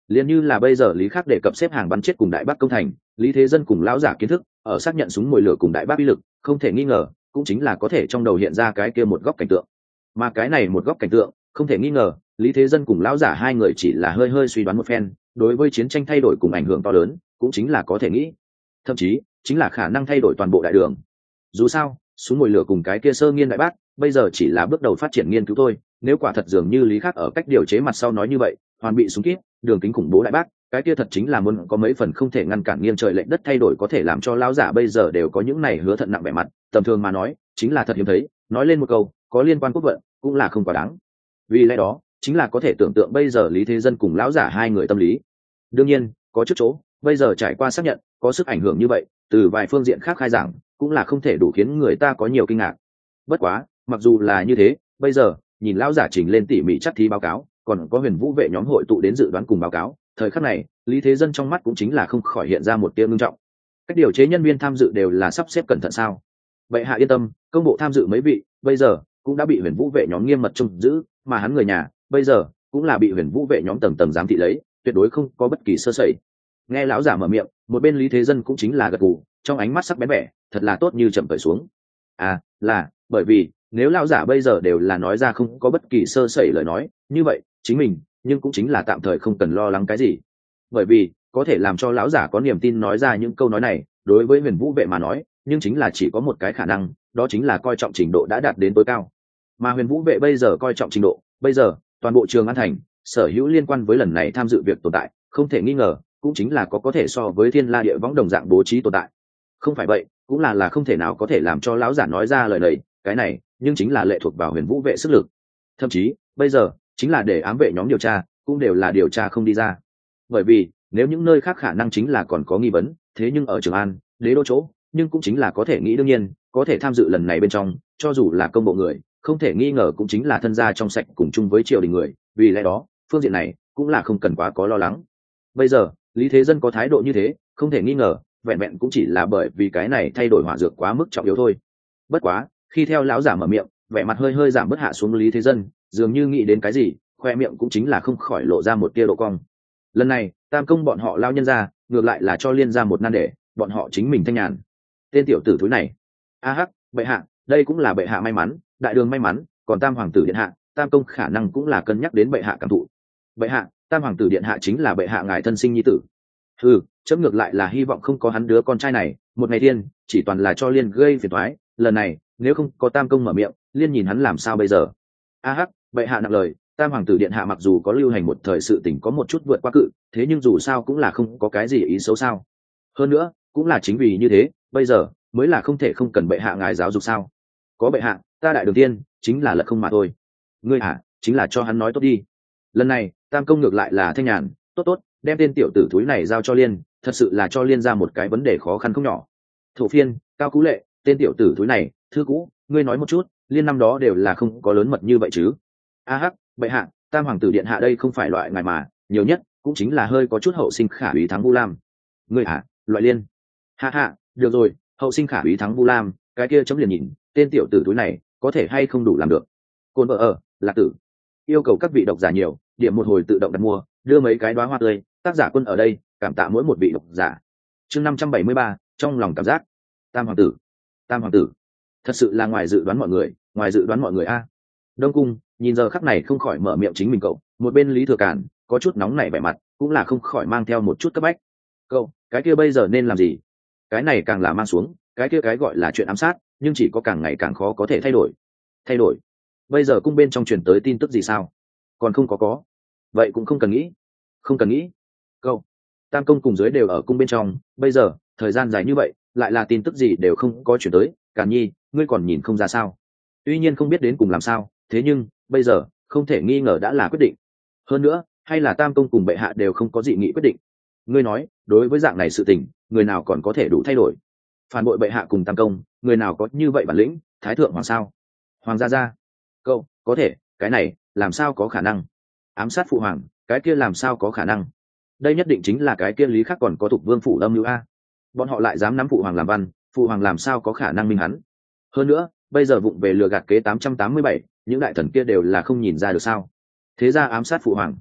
liền như là bây giờ lý khắc đề cập xếp hàng bắn chết cùng đại bác công thành, lý thế dân cùng lão giả kiến thức ở xác nhận súng mồi lửa cùng đại bác uy lực, không thể nghi ngờ cũng chính là có thể trong đầu hiện ra cái kia một góc cảnh tượng. Mà cái này một góc cảnh tượng không thể nghi ngờ lý thế dân cùng lão giả hai người chỉ là hơi hơi suy đoán một phen, đối với chiến tranh thay đổi cùng ảnh hưởng to lớn cũng chính là có thể nghĩ, thậm chí chính là khả năng thay đổi toàn bộ đại đường. Dù sao súng mồi lửa cùng cái kia sơ nghiên đại bác bây giờ chỉ là bước đầu phát triển nghiên cứu thôi, nếu quả thật dường như lý khắc ở cách điều chế mặt sau nói như vậy, hoàn bị súng kíp đường kính khủng bố đại bác, cái kia thật chính là muốn có mấy phần không thể ngăn cản nghiêng trời lệch đất thay đổi có thể làm cho lão giả bây giờ đều có những này hứa thận nặng vẻ mặt, tầm thường mà nói chính là thật hiếm thấy, nói lên một câu có liên quan quốc vận cũng là không quá đáng. Vì lẽ đó chính là có thể tưởng tượng bây giờ lý thế dân cùng lão giả hai người tâm lý. Đương nhiên có chút chỗ bây giờ trải qua xác nhận có sức ảnh hưởng như vậy, từ vài phương diện khác khai giảng cũng là không thể đủ khiến người ta có nhiều kinh ngạc. Bất quá mặc dù là như thế, bây giờ nhìn lão giả trình lên tỉ mỉ chắc thí báo cáo, còn có huyền vũ vệ nhóm hội tụ đến dự đoán cùng báo cáo, thời khắc này lý thế dân trong mắt cũng chính là không khỏi hiện ra một tia ngưng trọng. Cách điều chế nhân viên tham dự đều là sắp xếp cẩn thận sao? Vậy hạ yên tâm, công bộ tham dự mấy vị bây giờ cũng đã bị huyền vũ vệ nhóm nghiêm mật trông giữ, mà hắn người nhà bây giờ cũng là bị huyền vũ vệ nhóm tầng tầng giám thị lấy, tuyệt đối không có bất kỳ sơ sẩy. Nghe lão giả mở miệng, một bên lý thế dân cũng chính là gật gù, trong ánh mắt sắc bén vẻ thật là tốt như chậm cởi xuống. À là bởi vì nếu lão giả bây giờ đều là nói ra không có bất kỳ sơ sẩy lời nói như vậy, chính mình nhưng cũng chính là tạm thời không cần lo lắng cái gì, bởi vì có thể làm cho lão giả có niềm tin nói ra những câu nói này đối với huyền vũ vệ mà nói nhưng chính là chỉ có một cái khả năng, đó chính là coi trọng trình độ đã đạt đến tối cao. Mà huyền vũ vệ bây giờ coi trọng trình độ bây giờ toàn bộ trường an thành sở hữu liên quan với lần này tham dự việc tồn tại không thể nghi ngờ cũng chính là có có thể so với thiên la địa võng đồng dạng bố trí tồn tại. Không phải vậy cũng là là không thể nào có thể làm cho lão giả nói ra lời này, cái này nhưng chính là lệ thuộc vào huyền vũ vệ sức lực. Thậm chí bây giờ chính là để ám vệ nhóm điều tra cũng đều là điều tra không đi ra, bởi vì nếu những nơi khác khả năng chính là còn có nghi vấn, thế nhưng ở Trường An đế đô chỗ nhưng cũng chính là có thể nghĩ đương nhiên có thể tham dự lần này bên trong cho dù là công bộ người không thể nghi ngờ cũng chính là thân gia trong sạch cùng chung với triều đình người, vì lẽ đó phương diện này cũng là không cần quá có lo lắng. Bây giờ lý thế dân có thái độ như thế không thể nghi ngờ vẹn vẹn cũng chỉ là bởi vì cái này thay đổi hỏa dược quá mức trọng yếu thôi. Bất quá khi theo lão giả mở miệng, vẻ mặt hơi hơi giảm bớt hạ xuống lý thế dân dường như nghĩ đến cái gì, khoe miệng cũng chính là không khỏi lộ ra một tia độ cong. Lần này tam công bọn họ lao nhân ra ngược lại là cho liên ra một nan đề, bọn họ chính mình thanh nhàn. Tên tiểu tử thúi này a hắc bệ hạ, đây cũng là bệ hạ may mắn, đại đường may mắn, còn tam hoàng tử điện hạ tam công khả năng cũng là cân nhắc đến bệ hạ cảm thụ. Bệ hạ, tam hoàng tử điện hạ chính là bệ hạ ngài thân sinh nhi tử. Ừ, chấm ngược lại là hy vọng không có hắn đứa con trai này, một ngày thiên chỉ toàn là cho liên gây phiền toái, lần này nếu không có tam công mở miệng liên nhìn hắn làm sao bây giờ. a hắc bệ hạ nặng lời, tam hoàng tử điện hạ mặc dù có lưu hành một thời sự tình có một chút vượt qua cự, thế nhưng dù sao cũng là không có cái gì ý xấu sao. Hơn nữa cũng là chính vì như thế bây giờ mới là không thể không cần bệ hạ ngài giáo dục sao. Có bệ hạ ta đại đường tiên chính là lật không mà thôi. Ngươi hả chính là cho hắn nói tốt đi. Lần này tam công ngược lại là thanh nhàn, tốt tốt đem tên tiểu tử thúi này giao cho liên, thật sự là cho liên ra một cái vấn đề khó khăn không nhỏ. Thổ phiên cao cú lệ, tên tiểu tử thúi này thư cũ ngươi nói một chút, liên năm đó đều là không có lớn mật như vậy chứ. a hắc bệ hạ, tam hoàng tử điện hạ đây không phải loại ngài mà nhiều nhất cũng chính là hơi có chút hậu sinh khả úy thắng vu lam. Ngươi hả loại liên hạ hạ được rồi, hậu sinh khả úy thắng vu lam cái kia chấm liền nhìn tên tiểu tử túi này có thể hay không đủ làm được. Côn vợ ở lạc tử yêu cầu các vị độc giả nhiều điểm một hồi tự động đặt mua đưa mấy cái đoá hoa tươi, tác giả quân ở đây cảm tạ mỗi một vị độc giả. Chương năm trăm bảy mươi ba trong lòng cảm giác. Tam hoàng tử tam hoàng tử thật sự là ngoài dự đoán mọi người, ngoài dự đoán mọi người a. Đông cung nhìn giờ khắc này không khỏi mở miệng chính mình cậu, một bên lý thừa cản có chút nóng nảy vẻ mặt cũng là không khỏi mang theo một chút cấp bách. Cậu cái kia bây giờ nên làm gì? Cái này càng là mang xuống cái kia cái gọi là chuyện ám sát nhưng chỉ có càng ngày càng khó có thể thay đổi. Thay đổi bây giờ cung bên trong truyền tới tin tức gì sao? Còn không có có vậy cũng không cần nghĩ, không cần nghĩ. Cậu tam công cùng dưới đều ở cung bên trong, bây giờ thời gian dài như vậy lại là tin tức gì đều không có chuyển tới, Càn Nhi ngươi còn nhìn không ra sao? Tuy nhiên không biết đến cùng làm sao, thế nhưng bây giờ không thể nghi ngờ đã là quyết định. Hơn nữa hay là tam công cùng bệ hạ đều không có dị nghị quyết định. Ngươi nói đối với dạng này sự tình người nào còn có thể đủ thay đổi? Phản bội bệ hạ cùng tam công người nào có như vậy bản lĩnh? Thái thượng hoàng sao? Hoàng gia gia cậu có thể cái này làm sao có khả năng? Ám sát phụ hoàng cái kia làm sao có khả năng? Đây nhất định chính là cái kia lý khác còn có Thục Vương phủ âm lưu a. Bọn họ lại dám nắm phụ hoàng làm văn, phụ hoàng làm sao có khả năng minh hắn? Hơn nữa bây giờ vụng về lừa gạt kế tám trăm tám mươi bảy, những đại thần kia đều là không nhìn ra được sao? Thế ra ám sát phụ hoàng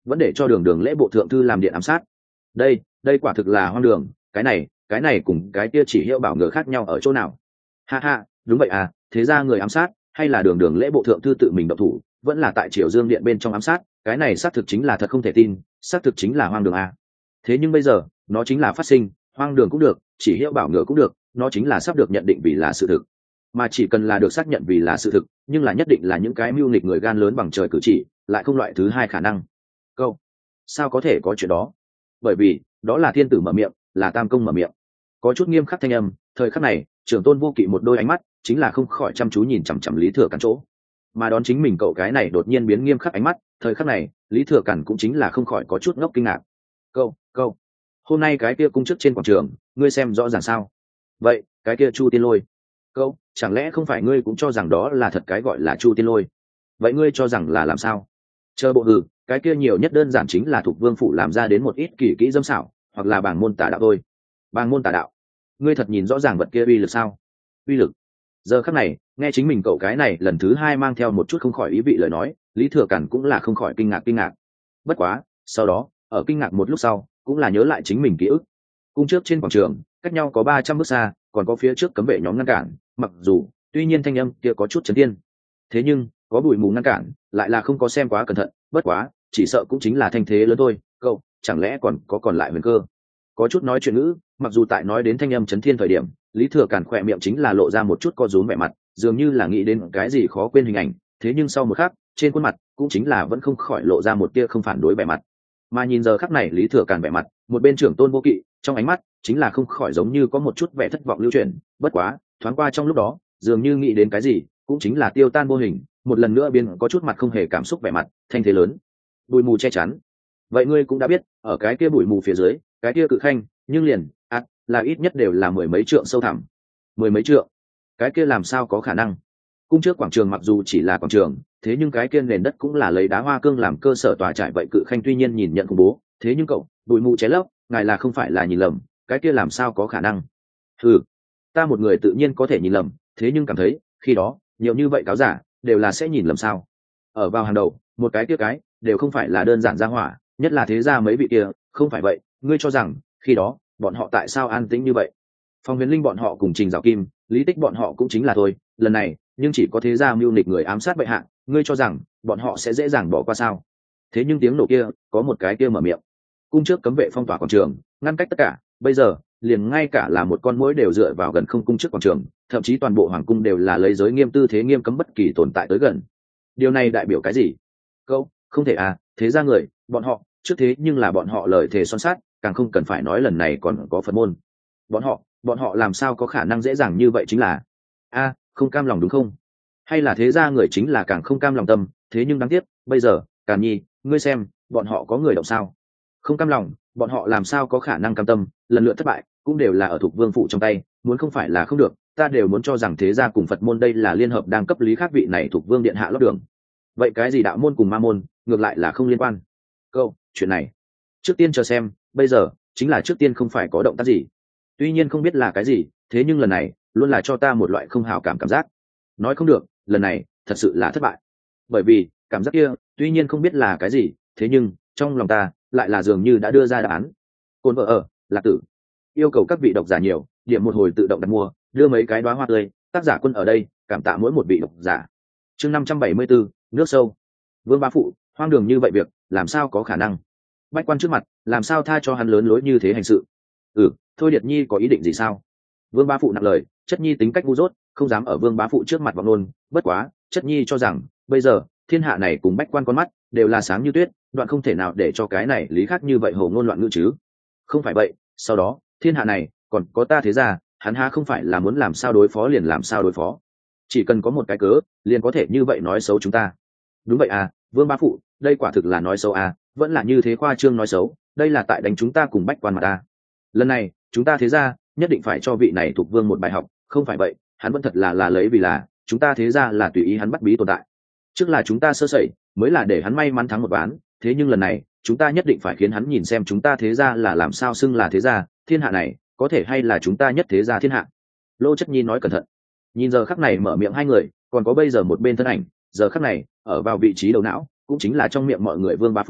vẫn để cho đường đường lễ bộ thượng thư làm điện ám sát. Đây, đây quả thực là hoang đường, cái này, cái này cùng cái kia chỉ hiệu bảo ngựa khác nhau ở chỗ nào? Ha ha, đúng vậy à, thế ra người ám sát, hay là đường đường lễ bộ thượng thư tự mình động thủ, vẫn là tại Triều Dương điện bên trong ám sát, cái này xác thực chính là thật không thể tin, xác thực chính là hoang đường à. Thế nhưng bây giờ, nó chính là phát sinh, hoang đường cũng được, chỉ hiệu bảo ngựa cũng được, nó chính là sắp được nhận định vì là sự thực. Mà chỉ cần là được xác nhận vì là sự thực, nhưng là nhất định là những cái mưu nghịch người gan lớn bằng trời cử chỉ, lại không loại thứ hai khả năng. Câu, sao có thể có chuyện đó? Bởi vì, đó là thiên tử mở miệng, là tam công mở miệng. Có chút nghiêm khắc thanh âm, thời khắc này, Trưởng Tôn Vô Kỵ một đôi ánh mắt, chính là không khỏi chăm chú nhìn chằm chằm Lý Thừa Càn chỗ. Mà đón chính mình cậu cái này đột nhiên biến nghiêm khắc ánh mắt, thời khắc này, Lý Thừa Càn cũng chính là không khỏi có chút ngốc kinh ngạc. Câu, câu, hôm nay cái kia cung chức trên quảng trường, ngươi xem rõ ràng sao? Vậy, cái kia Chu Tiên Lôi, câu, chẳng lẽ không phải ngươi cũng cho rằng đó là thật cái gọi là Chu Tiên Lôi? Vậy ngươi cho rằng là làm sao? Chờ bộ hừ, cái kia nhiều nhất đơn giản chính là thuộc vương phủ làm ra đến một ít kỳ kỹ dâm xảo, hoặc là bảng môn tà đạo thôi. Bảng môn tà đạo, ngươi thật nhìn rõ ràng vật kia uy lực sao? Uy lực? Giờ khắc này, nghe chính mình cậu cái này lần thứ hai mang theo một chút không khỏi ý vị lời nói, Lý Thừa Càn cũng là không khỏi kinh ngạc kinh ngạc. Bất quá, sau đó, ở kinh ngạc một lúc sau, cũng là nhớ lại chính mình ký ức. Cung trước trên quảng trường, cách nhau có ba trăm bước xa, còn có phía trước cấm vệ nhóm ngăn cản, mặc dù, tuy nhiên thanh âm kia có chút chấn thiên. Thế nhưng, có bụi mù ngăn cản, lại là không có xem quá cẩn thận, bất quá, chỉ sợ cũng chính là thanh thế lớn thôi, cậu, chẳng lẽ còn có còn lại huyền cơ? Có chút nói chuyện ngữ, mặc dù tại nói đến thanh âm chấn thiên thời điểm, Lý Thừa Càn khỏe miệng chính là lộ ra một chút co rúm vẻ mặt, dường như là nghĩ đến cái gì khó quên hình ảnh, thế nhưng sau một khắc, trên khuôn mặt cũng chính là vẫn không khỏi lộ ra một tia không phản đối vẻ mặt. Mà nhìn giờ khắc này Lý Thừa Càn vẻ mặt, một bên Trưởng Tôn Vô Kỵ, trong ánh mắt chính là không khỏi giống như có một chút vẻ thất vọng lưu chuyển, bất quá, thoáng qua trong lúc đó, dường như nghĩ đến cái gì, cũng chính là tiêu tan vô hình, một lần nữa biến có chút mặt không hề cảm xúc vẻ mặt, thanh thế lớn, bụi mù che chắn. Vậy ngươi cũng đã biết, ở cái kia bụi mù phía dưới, cái kia cự khanh, nhưng liền, à, là ít nhất đều là mười mấy trượng sâu thẳm. Mười mấy trượng? Cái kia làm sao có khả năng? Cung trước quảng trường mặc dù chỉ là quảng trường, thế nhưng cái kia nền đất cũng là lấy đá hoa cương làm cơ sở tòa trải, vậy cự khanh tuy nhiên nhìn nhận khủng bố, thế nhưng cậu, bụi mù che lấp, ngài là không phải là nhìn lầm, cái kia làm sao có khả năng? Ừ, ta một người tự nhiên có thể nhìn lầm, thế nhưng cảm thấy, khi đó, nhiều như vậy cáo giả, đều là sẽ nhìn lầm sao? Ở vào hàng đầu, một cái kia cái, đều không phải là đơn giản ra hỏa, nhất là thế gia mấy vị kia, không phải vậy, ngươi cho rằng, khi đó, bọn họ tại sao an tĩnh như vậy? Phong Huyền Linh bọn họ cùng Trình Dạo Kim, Lý Tích bọn họ cũng chính là thôi, lần này, nhưng chỉ có thế gia mưu nịch người ám sát bệ hạ, ngươi cho rằng, bọn họ sẽ dễ dàng bỏ qua sao? Thế nhưng tiếng nổ kia, có một cái kia mở miệng. Cung trước cấm vệ phong tỏa quảng trường, ngăn cách tất cả, bây giờ, liền ngay cả là một con muỗi đều dựa vào gần không cung trước quảng trường, thậm chí toàn bộ hoàng cung đều là lấy giới nghiêm tư thế nghiêm cấm bất kỳ tồn tại tới gần. Điều này đại biểu cái gì? Câu, không thể à, thế ra người, bọn họ, trước thế nhưng là bọn họ lời thề son sát, càng không cần phải nói lần này còn có Phật môn. Bọn họ, bọn họ làm sao có khả năng dễ dàng như vậy chính là a không cam lòng đúng không? Hay là thế ra người chính là càng không cam lòng tâm, thế nhưng đáng tiếc, bây giờ, Càn Nhi, ngươi xem, bọn họ có người động sao? Không cam lòng, bọn họ làm sao có khả năng cam tâm, lần lượt thất bại, cũng đều là ở thuộc vương phụ trong tay, muốn không phải là không được, ta đều muốn cho rằng thế gia cùng Phật môn đây là liên hợp đang cấp lý khác vị này thuộc vương điện hạ lót đường. Vậy cái gì đạo môn cùng ma môn, ngược lại là không liên quan. Câu, chuyện này, trước tiên chờ xem, bây giờ, chính là trước tiên không phải có động tác gì. Tuy nhiên không biết là cái gì, thế nhưng lần này, luôn là cho ta một loại không hảo cảm cảm giác. Nói không được, lần này, thật sự là thất bại. Bởi vì, cảm giác kia, tuy nhiên không biết là cái gì, thế nhưng, trong lòng ta, lại là dường như đã đưa ra đáp án. Côn vợ ở, Lạc Tử. Yêu cầu các vị độc giả nhiều, điểm một hồi tự động đặt mua, đưa mấy cái đóa hoa tươi, tác giả Quân ở đây, cảm tạ mỗi một vị độc giả. Chương năm trăm bảy mươi bốn, nước sâu. Vương Bá Phụ, hoang đường như vậy việc, làm sao có khả năng? Bách quan trước mặt, làm sao tha cho hắn lớn lối như thế hành sự? Ừ, thôi Điệt Nhi có ý định gì sao? Vương Bá Phụ nặng lời, Chất Nhi tính cách ngu dốt, không dám ở Vương Bá Phụ trước mặt vọng luôn, bất quá, Chất Nhi cho rằng, bây giờ, thiên hạ này cùng bách quan con mắt, đều là sáng như tuyết, đoạn không thể nào để cho cái này lý khác như vậy hồ ngôn loạn ngữ chứ. Không phải vậy, sau đó, thiên hạ này, còn có ta thế ra, hắn há không phải là muốn làm sao đối phó liền làm sao đối phó. Chỉ cần có một cái cớ, liền có thể như vậy nói xấu chúng ta. Đúng vậy à, Vương Bá Phụ, đây quả thực là nói xấu à, vẫn là như thế khoa trương nói xấu, đây là tại đánh chúng ta cùng bách quan mà ta. Lần này, chúng ta thế ra, nhất định phải cho vị này thuộc vương một bài học, không phải vậy, hắn vẫn thật là là lấy vì là, chúng ta thế ra là tùy ý hắn bắt bí tồn tại. Trước là chúng ta sơ sẩy, mới là để hắn may mắn thắng một ván, thế nhưng lần này, chúng ta nhất định phải khiến hắn nhìn xem chúng ta thế ra là làm sao xưng là thế ra, thiên hạ này, có thể hay là chúng ta nhất thế ra thiên hạ. Lô Chất Nhi nói cẩn thận. Nhìn giờ khắc này mở miệng hai người, còn có bây giờ một bên thân ảnh, giờ khắc này, ở vào vị trí đầu não, cũng chính là trong miệng mọi người Vương Bá Phụ,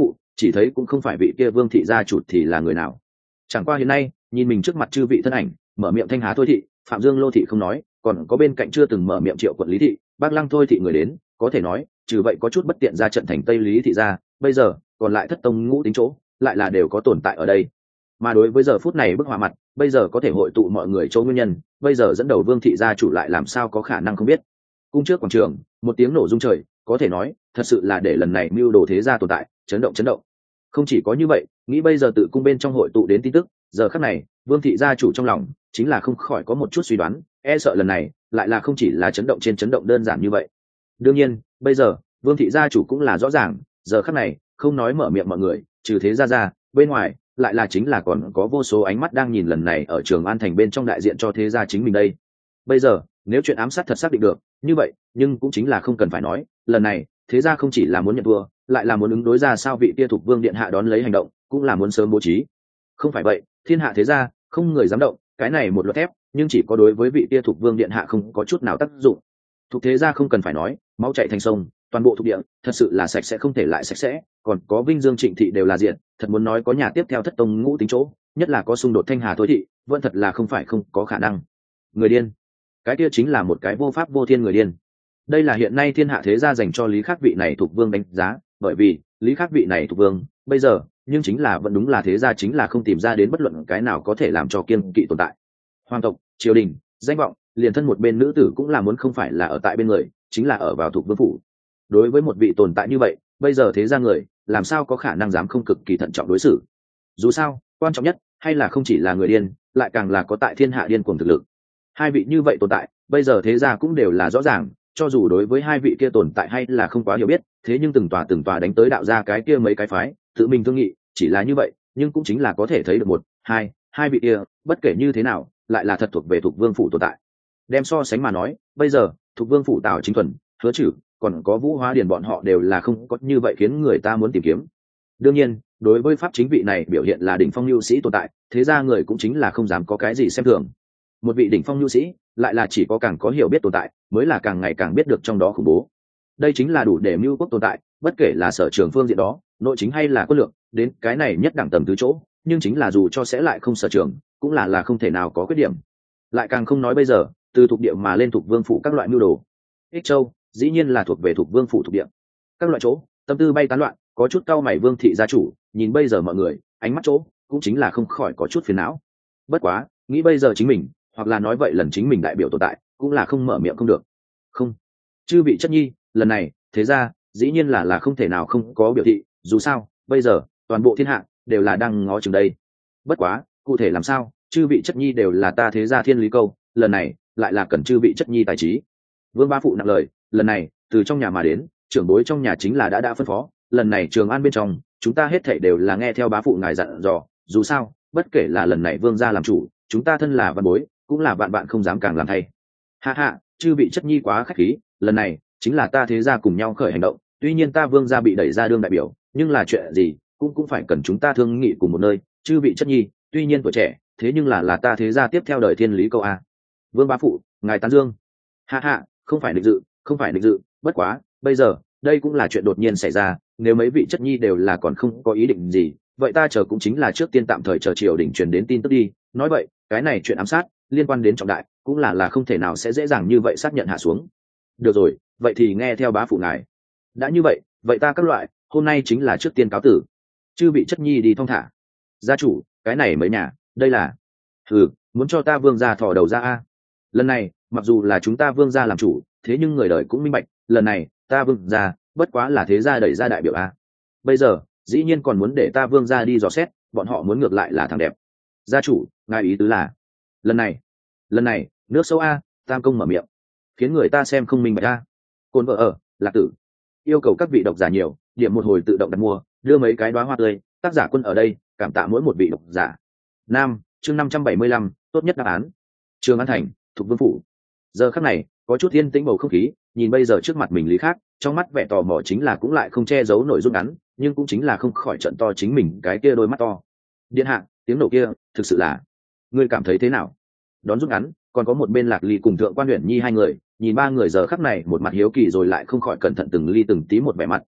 chỉ thấy cũng không phải vị kia Vương thị gia chủ thì là người nào. Chẳng qua hiện nay nhìn mình trước mặt chư vị thân ảnh, mở miệng Thanh Hà Thôi thị, Phạm Dương Lô thị không nói, còn có bên cạnh chưa từng mở miệng Triệu quận Lý thị, Bác Lăng Thôi thị người đến, có thể nói trừ vậy có chút bất tiện ra trận thành Tây Lý thị ra, bây giờ còn lại thất tông ngũ tính chỗ lại là đều có tồn tại ở đây. Mà đối với giờ phút này bức họa mặt bây giờ có thể hội tụ mọi người chỗ nguyên nhân, bây giờ dẫn đầu Vương thị gia chủ lại làm sao có khả năng không biết. Cung trước quảng trường một tiếng nổ rung trời, có thể nói thật sự là để lần này mưu đồ thế gia tồn tại chấn động chấn động. Không chỉ có như vậy, nghĩ bây giờ tự cung bên trong hội tụ đến tin tức, giờ khắc này Vương thị gia chủ trong lòng chính là không khỏi có một chút suy đoán, e sợ lần này lại là không chỉ là chấn động trên chấn động đơn giản như vậy. Đương nhiên bây giờ Vương thị gia chủ cũng là rõ ràng, giờ khắc này không nói mở miệng mọi người, trừ thế gia ra bên ngoài lại là chính là còn có vô số ánh mắt đang nhìn lần này ở Trường An thành bên trong đại diện cho thế gia chính mình đây. Bây giờ nếu chuyện ám sát thật xác định được như vậy, nhưng cũng chính là không cần phải nói, lần này thế gia không chỉ là muốn nhận thua, lại là muốn ứng đối ra sao vị kia Thục Vương điện hạ đón lấy hành động, cũng là muốn sớm bố trí. Không phải vậy thiên hạ thế gia không người dám động, cái này một luật thép, nhưng chỉ có đối với vị kia Thục Vương điện hạ không có chút nào tác dụng. Thục thế gia không cần phải nói, máu chảy thành sông, toàn bộ thuộc địa thật sự là sạch sẽ không thể lại sạch sẽ, còn có Vinh Dương Trịnh thị đều là diện, thật muốn nói có nhà tiếp theo thất tông ngũ tính chỗ, nhất là có xung đột Thanh Hà Thôi thị, vẫn thật là không phải không có khả năng. Người điên, cái kia chính là một cái vô pháp vô thiên người điên. Đây là hiện nay thiên hạ thế gia dành cho Lý Khắc vị này Thục Vương đánh giá, bởi vì Lý Khắc vị này Thục Vương bây giờ nhưng chính là vẫn đúng là thế gia chính là không tìm ra đến bất luận cái nào có thể làm cho kiên kỵ tồn tại. Hoàng tộc, triều đình, danh vọng, liền thân một bên nữ tử cũng là muốn không phải là ở tại bên người, chính là ở vào Thục Vương phủ. Đối với một vị tồn tại như vậy, bây giờ thế gia người làm sao có khả năng dám không cực kỳ thận trọng đối xử. Dù sao quan trọng nhất hay là không chỉ là người điên, lại càng là có tại thiên hạ điên cuồng thực lực. Hai vị như vậy tồn tại bây giờ thế gia cũng đều là rõ ràng, cho dù đối với hai vị kia tồn tại hay là không quá hiểu biết, thế nhưng từng tòa từng tòa đánh tới đạo ra cái kia mấy cái phái tự mình thương nghị, chỉ là như vậy nhưng cũng chính là có thể thấy được một hai hai vị kia bất kể như thế nào lại là thật thuộc về Thục Vương phủ tồn tại. Đem so sánh mà nói, bây giờ Thục Vương phủ Tào Chính Thuần, Hứa Trử, còn có Vũ Hóa Điền bọn họ đều là không có như vậy khiến người ta muốn tìm kiếm. Đương nhiên đối với pháp chính vị này biểu hiện là đỉnh phong lưu sĩ tồn tại, thế ra người cũng chính là không dám có cái gì xem thường. Một vị đỉnh phong lưu sĩ lại là chỉ có càng có hiểu biết tồn tại mới là càng ngày càng biết được trong đó khủng bố. Đây chính là đủ để mưu quốc tồn tại, bất kể là sở trường phương diện đó, nội chính hay là quân lược, đến cái này nhất đẳng tầm tứ chỗ, nhưng chính là dù cho sẽ lại không sở trường, cũng là là không thể nào có khuyết điểm. Lại càng không nói bây giờ từ thuộc địa mà lên Thục Vương phủ các loại mưu đồ. Ích Châu dĩ nhiên là thuộc về Thục Vương phủ thuộc địa, các loại chỗ tâm tư bay tán loạn, có chút cau mày Vương thị gia chủ nhìn bây giờ mọi người ánh mắt chỗ cũng chính là không khỏi có chút phiền não. Bất quá nghĩ bây giờ chính mình, hoặc là nói vậy lần chính mình đại biểu tồn tại cũng là không mở miệng không được. Không, chư vị chất nhi, lần này thế ra dĩ nhiên là là không thể nào không có biểu thị, dù sao bây giờ toàn bộ thiên hạ đều là đang ngó chừng đây. Bất quá cụ thể làm sao, chư vị chất nhi đều là ta thế gia thiên lý câu, lần này lại là cần chư vị chất nhi tài trí. Vương Bá Phụ nặng lời, lần này từ trong nhà mà đến, trưởng bối trong nhà chính là đã đã phân phó, lần này Trường An bên trong chúng ta hết thảy đều là nghe theo bá phụ ngài dặn dò, dù sao bất kể là lần này Vương gia làm chủ, chúng ta thân là văn bối cũng là bạn bạn không dám càng làm thay. Ha ha, chư vị chất nhi quá khách khí, lần này chính là ta thế gia cùng nhau khởi hành động, tuy nhiên ta Vương gia bị đẩy ra đương đại biểu, nhưng là chuyện gì cũng cũng phải cần chúng ta thương nghị cùng một nơi. Chư vị chất nhi tuy nhiên tuổi trẻ, thế nhưng là là ta thế gia tiếp theo đời thiên lý câu a. Vương Bá Phụ ngài tán dương. Ha ha, không phải định dự, không phải định dự, bất quá bây giờ đây cũng là chuyện đột nhiên xảy ra, nếu mấy vị chất nhi đều là còn không có ý định gì, vậy ta chờ cũng chính là trước tiên tạm thời chờ triều đình truyền đến tin tức đi. Nói vậy cái này chuyện ám sát liên quan đến trọng đại, cũng là là không thể nào sẽ dễ dàng như vậy xác nhận hạ xuống. Được rồi, vậy thì nghe theo bá phụ ngài. Đã như vậy, vậy ta các loại hôm nay chính là trước tiên cáo tử. Chư vị chất nhi đi thong thả. Gia chủ, cái này mấy nhà đây là ừ muốn cho ta Vương gia thò đầu ra a. Lần này mặc dù là chúng ta Vương gia làm chủ, thế nhưng người đời cũng minh bạch, lần này ta Vương gia bất quá là thế gia đẩy ra đại biểu a. Bây giờ dĩ nhiên còn muốn để ta Vương gia đi dò xét, bọn họ muốn ngược lại là thằng đẹp. Gia chủ ngài ý tứ là lần này lần này nước sâu a. Tam công mở miệng khiến người ta xem không minh bạch a. Côn vợ ở Lạc Tử yêu cầu các vị độc giả nhiều điểm một hồi tự động đặt mua, đưa mấy cái đóa hoa tươi, tác giả Quân ở đây cảm tạ mỗi một vị độc giả. Nam chương năm trăm bảy mươi lăm, tốt nhất đáp án. Trường An thành, Thục Vương phủ. Giờ khắc này có chút yên tĩnh bầu không khí, nhìn bây giờ trước mặt mình Lý Khắc, trong mắt vẻ tò mò chính là cũng lại không che giấu nội dung ngắn, nhưng cũng chính là không khỏi trận to chính mình cái kia đôi mắt to. Điện hạ, tiếng nổ kia thực sự là, ngươi cảm thấy thế nào? Đón rút ngắn còn có một bên Lạc Ly cùng Thượng Quan Uyển Nhi hai người, nhìn ba người giờ khắc này một mặt hiếu kỳ rồi lại không khỏi cẩn thận từng ly từng tí một vẻ mặt,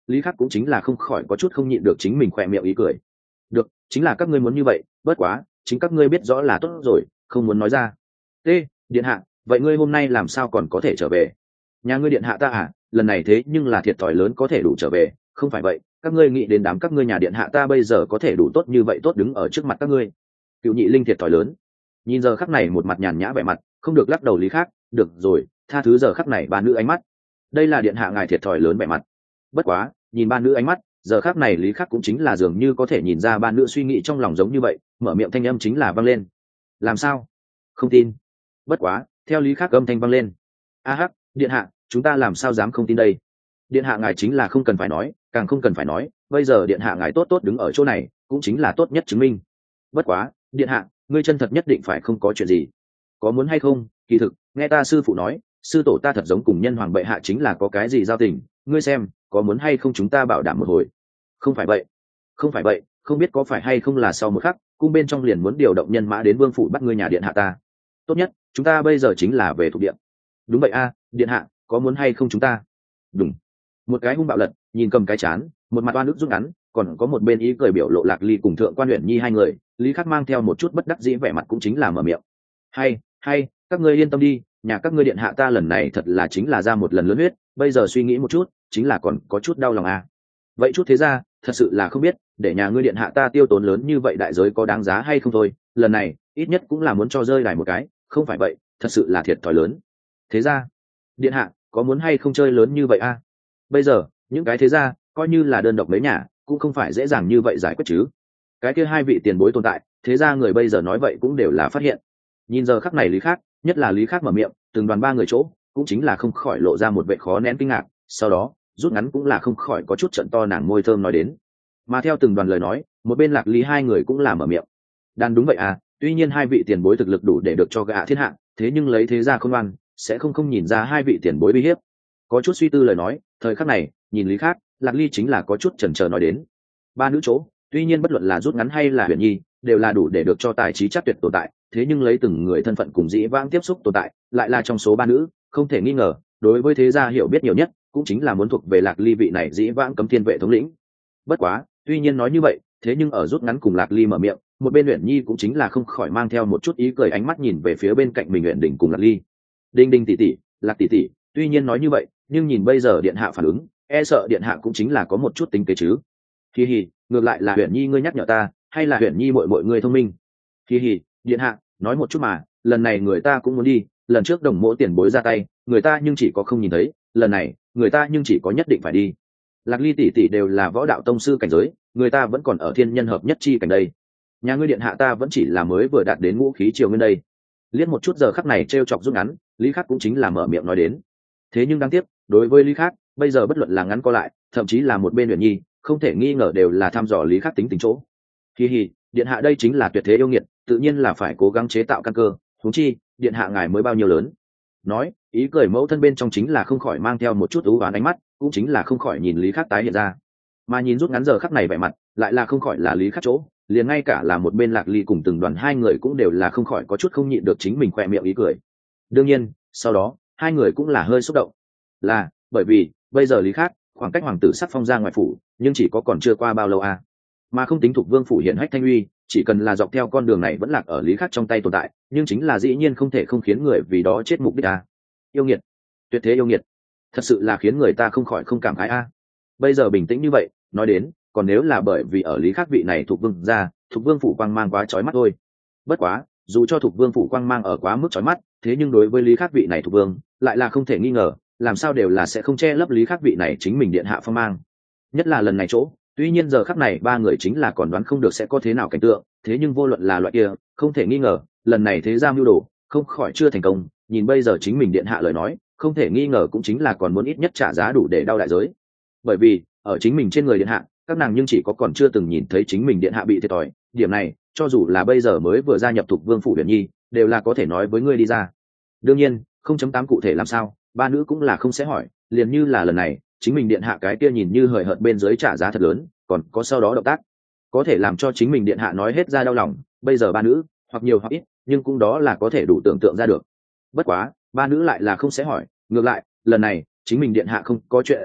lý khắc cũng chính là không khỏi có chút không nhịn được chính mình khỏe miệng ý cười. Được, chính là các ngươi muốn như vậy, bất quá chính các ngươi biết rõ là tốt rồi, không muốn nói ra. T, điện hạ, vậy ngươi hôm nay làm sao còn có thể trở về? Nhà ngươi điện hạ ta à, lần này thế nhưng là thiệt thòi lớn có thể đủ trở về, không phải vậy các ngươi nghĩ đến đám các ngươi nhà điện hạ ta bây giờ có thể đủ tốt như vậy tốt đứng ở trước mặt các ngươi. Cựu nhị linh thiệt thòi lớn. Nhìn giờ khắc này một mặt nhàn nhã vẻ mặt, không được lắc đầu lý khác, được rồi, tha thứ giờ khắc này ba nữ ánh mắt. Đây là điện hạ ngài thiệt thòi lớn vẻ mặt. Bất quá, nhìn ba nữ ánh mắt, giờ khắc này lý khắc cũng chính là dường như có thể nhìn ra ba nữ suy nghĩ trong lòng giống như vậy, mở miệng thanh âm chính là vang lên. Làm sao? Không tin. Bất quá, theo lý khắc âm thanh vang lên. A hắc, điện hạ, chúng ta làm sao dám không tin đây? Điện hạ ngài chính là không cần phải nói, càng không cần phải nói, bây giờ điện hạ ngài tốt tốt đứng ở chỗ này, cũng chính là tốt nhất chứng minh. Bất quá, điện hạ, ngươi chân thật nhất định phải không có chuyện gì. Có muốn hay không, kỳ thực, nghe ta sư phụ nói, sư tổ ta thật giống cùng nhân hoàng bệ hạ chính là có cái gì giao tình, ngươi xem, có muốn hay không chúng ta bảo đảm một hồi. Không phải vậy, không phải vậy, không biết có phải hay không là sau một khắc, cung bên trong liền muốn điều động nhân mã đến vương phủ bắt ngươi nhà điện hạ ta. Tốt nhất, chúng ta bây giờ chính là về thuộc điện. Đúng vậy a, điện hạ, có muốn hay không chúng ta? Đúng. Một cái hung bạo lật, nhìn cầm cái chán, một mặt oan ức rút ngắn, còn có một bên ý cười biểu lộ Lạc Ly cùng thượng quan huyện nhi hai người, lý khắc mang theo một chút bất đắc dĩ vẻ mặt cũng chính là mở miệng. Hay, hay, các ngươi yên tâm đi, nhà các ngươi điện hạ ta lần này thật là chính là ra một lần lớn huyết, bây giờ suy nghĩ một chút, chính là còn có chút đau lòng à. Vậy chút thế ra, thật sự là không biết, để nhà ngươi điện hạ ta tiêu tốn lớn như vậy đại giới có đáng giá hay không thôi, lần này, ít nhất cũng là muốn cho rơi đài một cái, không phải vậy, thật sự là thiệt thòi lớn. Thế ra, điện hạ, có muốn hay không chơi lớn như vậy à? Bây giờ, những cái thế ra, coi như là đơn độc mấy nhà, cũng không phải dễ dàng như vậy giải quyết chứ. Cái kia hai vị tiền bối tồn tại, thế ra người bây giờ nói vậy cũng đều là phát hiện. Nhìn giờ khắc này lý khác, nhất là lý khác mở miệng, từng đoàn ba người chỗ, cũng chính là không khỏi lộ ra một vẻ khó nén kinh ngạc, sau đó, rút ngắn cũng là không khỏi có chút trận to nàng môi thơm nói đến. Mà theo từng đoàn lời nói, một bên Lạc Lý hai người cũng là mở miệng. Đàn đúng vậy à, tuy nhiên hai vị tiền bối thực lực đủ để được cho gã thiên hạ, thế nhưng lấy thế ra không ăn, sẽ không không nhìn ra hai vị tiền bối uy hiếp. Có chút suy tư lời nói, thời khắc này, nhìn lý khác, Lạc Ly chính là có chút chần chờ nói đến. Ba nữ chỗ, tuy nhiên bất luận là rút ngắn hay là huyền nhi, đều là đủ để được cho tài trí chắc tuyệt tồn tại, thế nhưng lấy từng người thân phận cùng dĩ vãng tiếp xúc tồn tại, lại là trong số ba nữ, không thể nghi ngờ, đối với thế gia hiểu biết nhiều nhất, cũng chính là muốn thuộc về Lạc Ly vị này dĩ vãng cấm thiên vệ thống lĩnh. Bất quá, tuy nhiên nói như vậy, thế nhưng ở rút ngắn cùng Lạc Ly mở miệng, một bên Uyển Nhi cũng chính là không khỏi mang theo một chút ý cười ánh mắt nhìn về phía bên cạnh mình Uyển Đình cùng Lạc Ly. Đinh Đinh tỷ tỷ, Lạc tỷ tỷ, tuy nhiên nói như vậy, nhưng nhìn bây giờ điện hạ phản ứng, e sợ điện hạ cũng chính là có một chút tính kế chứ. Hi hi, ngược lại là Uyển Nhi ngươi nhắc nhở ta, hay là Uyển Nhi muội muội ngươi thông minh. Hi hi, điện hạ, nói một chút mà, lần này người ta cũng muốn đi, lần trước đồng mỗ tiền bối ra tay, người ta nhưng chỉ có không nhìn thấy, lần này, người ta nhưng chỉ có nhất định phải đi. Lạc Ly tỷ tỷ đều là võ đạo tông sư cảnh giới, người ta vẫn còn ở thiên nhân hợp nhất chi cảnh đây. Nhà ngươi điện hạ ta vẫn chỉ là mới vừa đạt đến ngũ khí triều nguyên đây. Liếc một chút giờ khắc này trêu chọc rút ngắn, Lý Khắc cũng chính là mở miệng nói đến. Thế nhưng đáng tiếc, đối với Lý Khắc, bây giờ bất luận là ngắn co lại, thậm chí là một bên Uyển Nhi, không thể nghi ngờ đều là thăm dò Lý Khắc tính tình chỗ. Hi hi, điện hạ đây chính là tuyệt thế yêu nghiệt, tự nhiên là phải cố gắng chế tạo căn cơ, huống chi, điện hạ ngài mới bao nhiêu lớn. Nói, ý cười mẫu thân bên trong chính là không khỏi mang theo một chút ú oán ánh mắt, cũng chính là không khỏi nhìn Lý Khắc tái hiện ra. Mà nhìn rút ngắn giờ khắc này vẻ mặt, lại là không khỏi là Lý Khắc chỗ, liền ngay cả là một bên Lạc Ly cùng từng đoàn hai người cũng đều là không khỏi có chút không nhịn được chính mình khoe miệng ý cười. Đương nhiên, sau đó, hai người cũng là hơi xúc động. Là, bởi vì, bây giờ Lý Khắc, khoảng cách hoàng tử sắc phong ra ngoài phủ, nhưng chỉ có còn chưa qua bao lâu à. Mà không tính thuộc vương phủ hiện hách thanh uy, chỉ cần là dọc theo con đường này vẫn lạc ở Lý Khắc trong tay tồn tại, nhưng chính là dĩ nhiên không thể không khiến người vì đó chết mục đích à. Yêu nghiệt, tuyệt thế yêu nghiệt, thật sự là khiến người ta không khỏi không cảm khái a. À. Bây giờ bình tĩnh như vậy, nói đến, còn nếu là bởi vì ở Lý Khắc vị này thuộc vương ra, thuộc vương phủ quang mang quá chói mắt thôi. Bất quá, dù cho thuộc vương phủ quang mang ở quá mức chói mắt, thế nhưng đối với Lý Khắc vị này thuộc vương, lại là không thể nghi ngờ, làm sao đều là sẽ không che lấp Lý Khắc vị này chính mình điện hạ phong mang. Nhất là lần này chỗ, tuy nhiên giờ khắc này ba người chính là còn đoán không được sẽ có thế nào cảnh tượng, thế nhưng vô luận là loại kia, không thể nghi ngờ, lần này thế gia mưu đồ, không khỏi chưa thành công, nhìn bây giờ chính mình điện hạ lời nói, không thể nghi ngờ cũng chính là còn muốn ít nhất trả giá đủ để đau đại giới. Bởi vì, ở chính mình trên người điện hạ, các nàng nhưng chỉ có còn chưa từng nhìn thấy chính mình điện hạ bị thiệt thòi, điểm này, cho dù là bây giờ mới vừa gia nhập thuộc vương phủ Uyển Nhi, đều là có thể nói với ngươi đi ra. Đương nhiên, không chấm tám cụ thể làm sao, ba nữ cũng là không sẽ hỏi, liền như là lần này, chính mình điện hạ cái kia nhìn như hời hợt bên dưới trả giá thật lớn, còn có sau đó động tác, có thể làm cho chính mình điện hạ nói hết ra đau lòng, bây giờ ba nữ, hoặc nhiều hoặc ít, nhưng cũng đó là có thể đủ tưởng tượng ra được. Bất quá, ba nữ lại là không sẽ hỏi, ngược lại, lần này, chính mình điện hạ không có chuyện gì,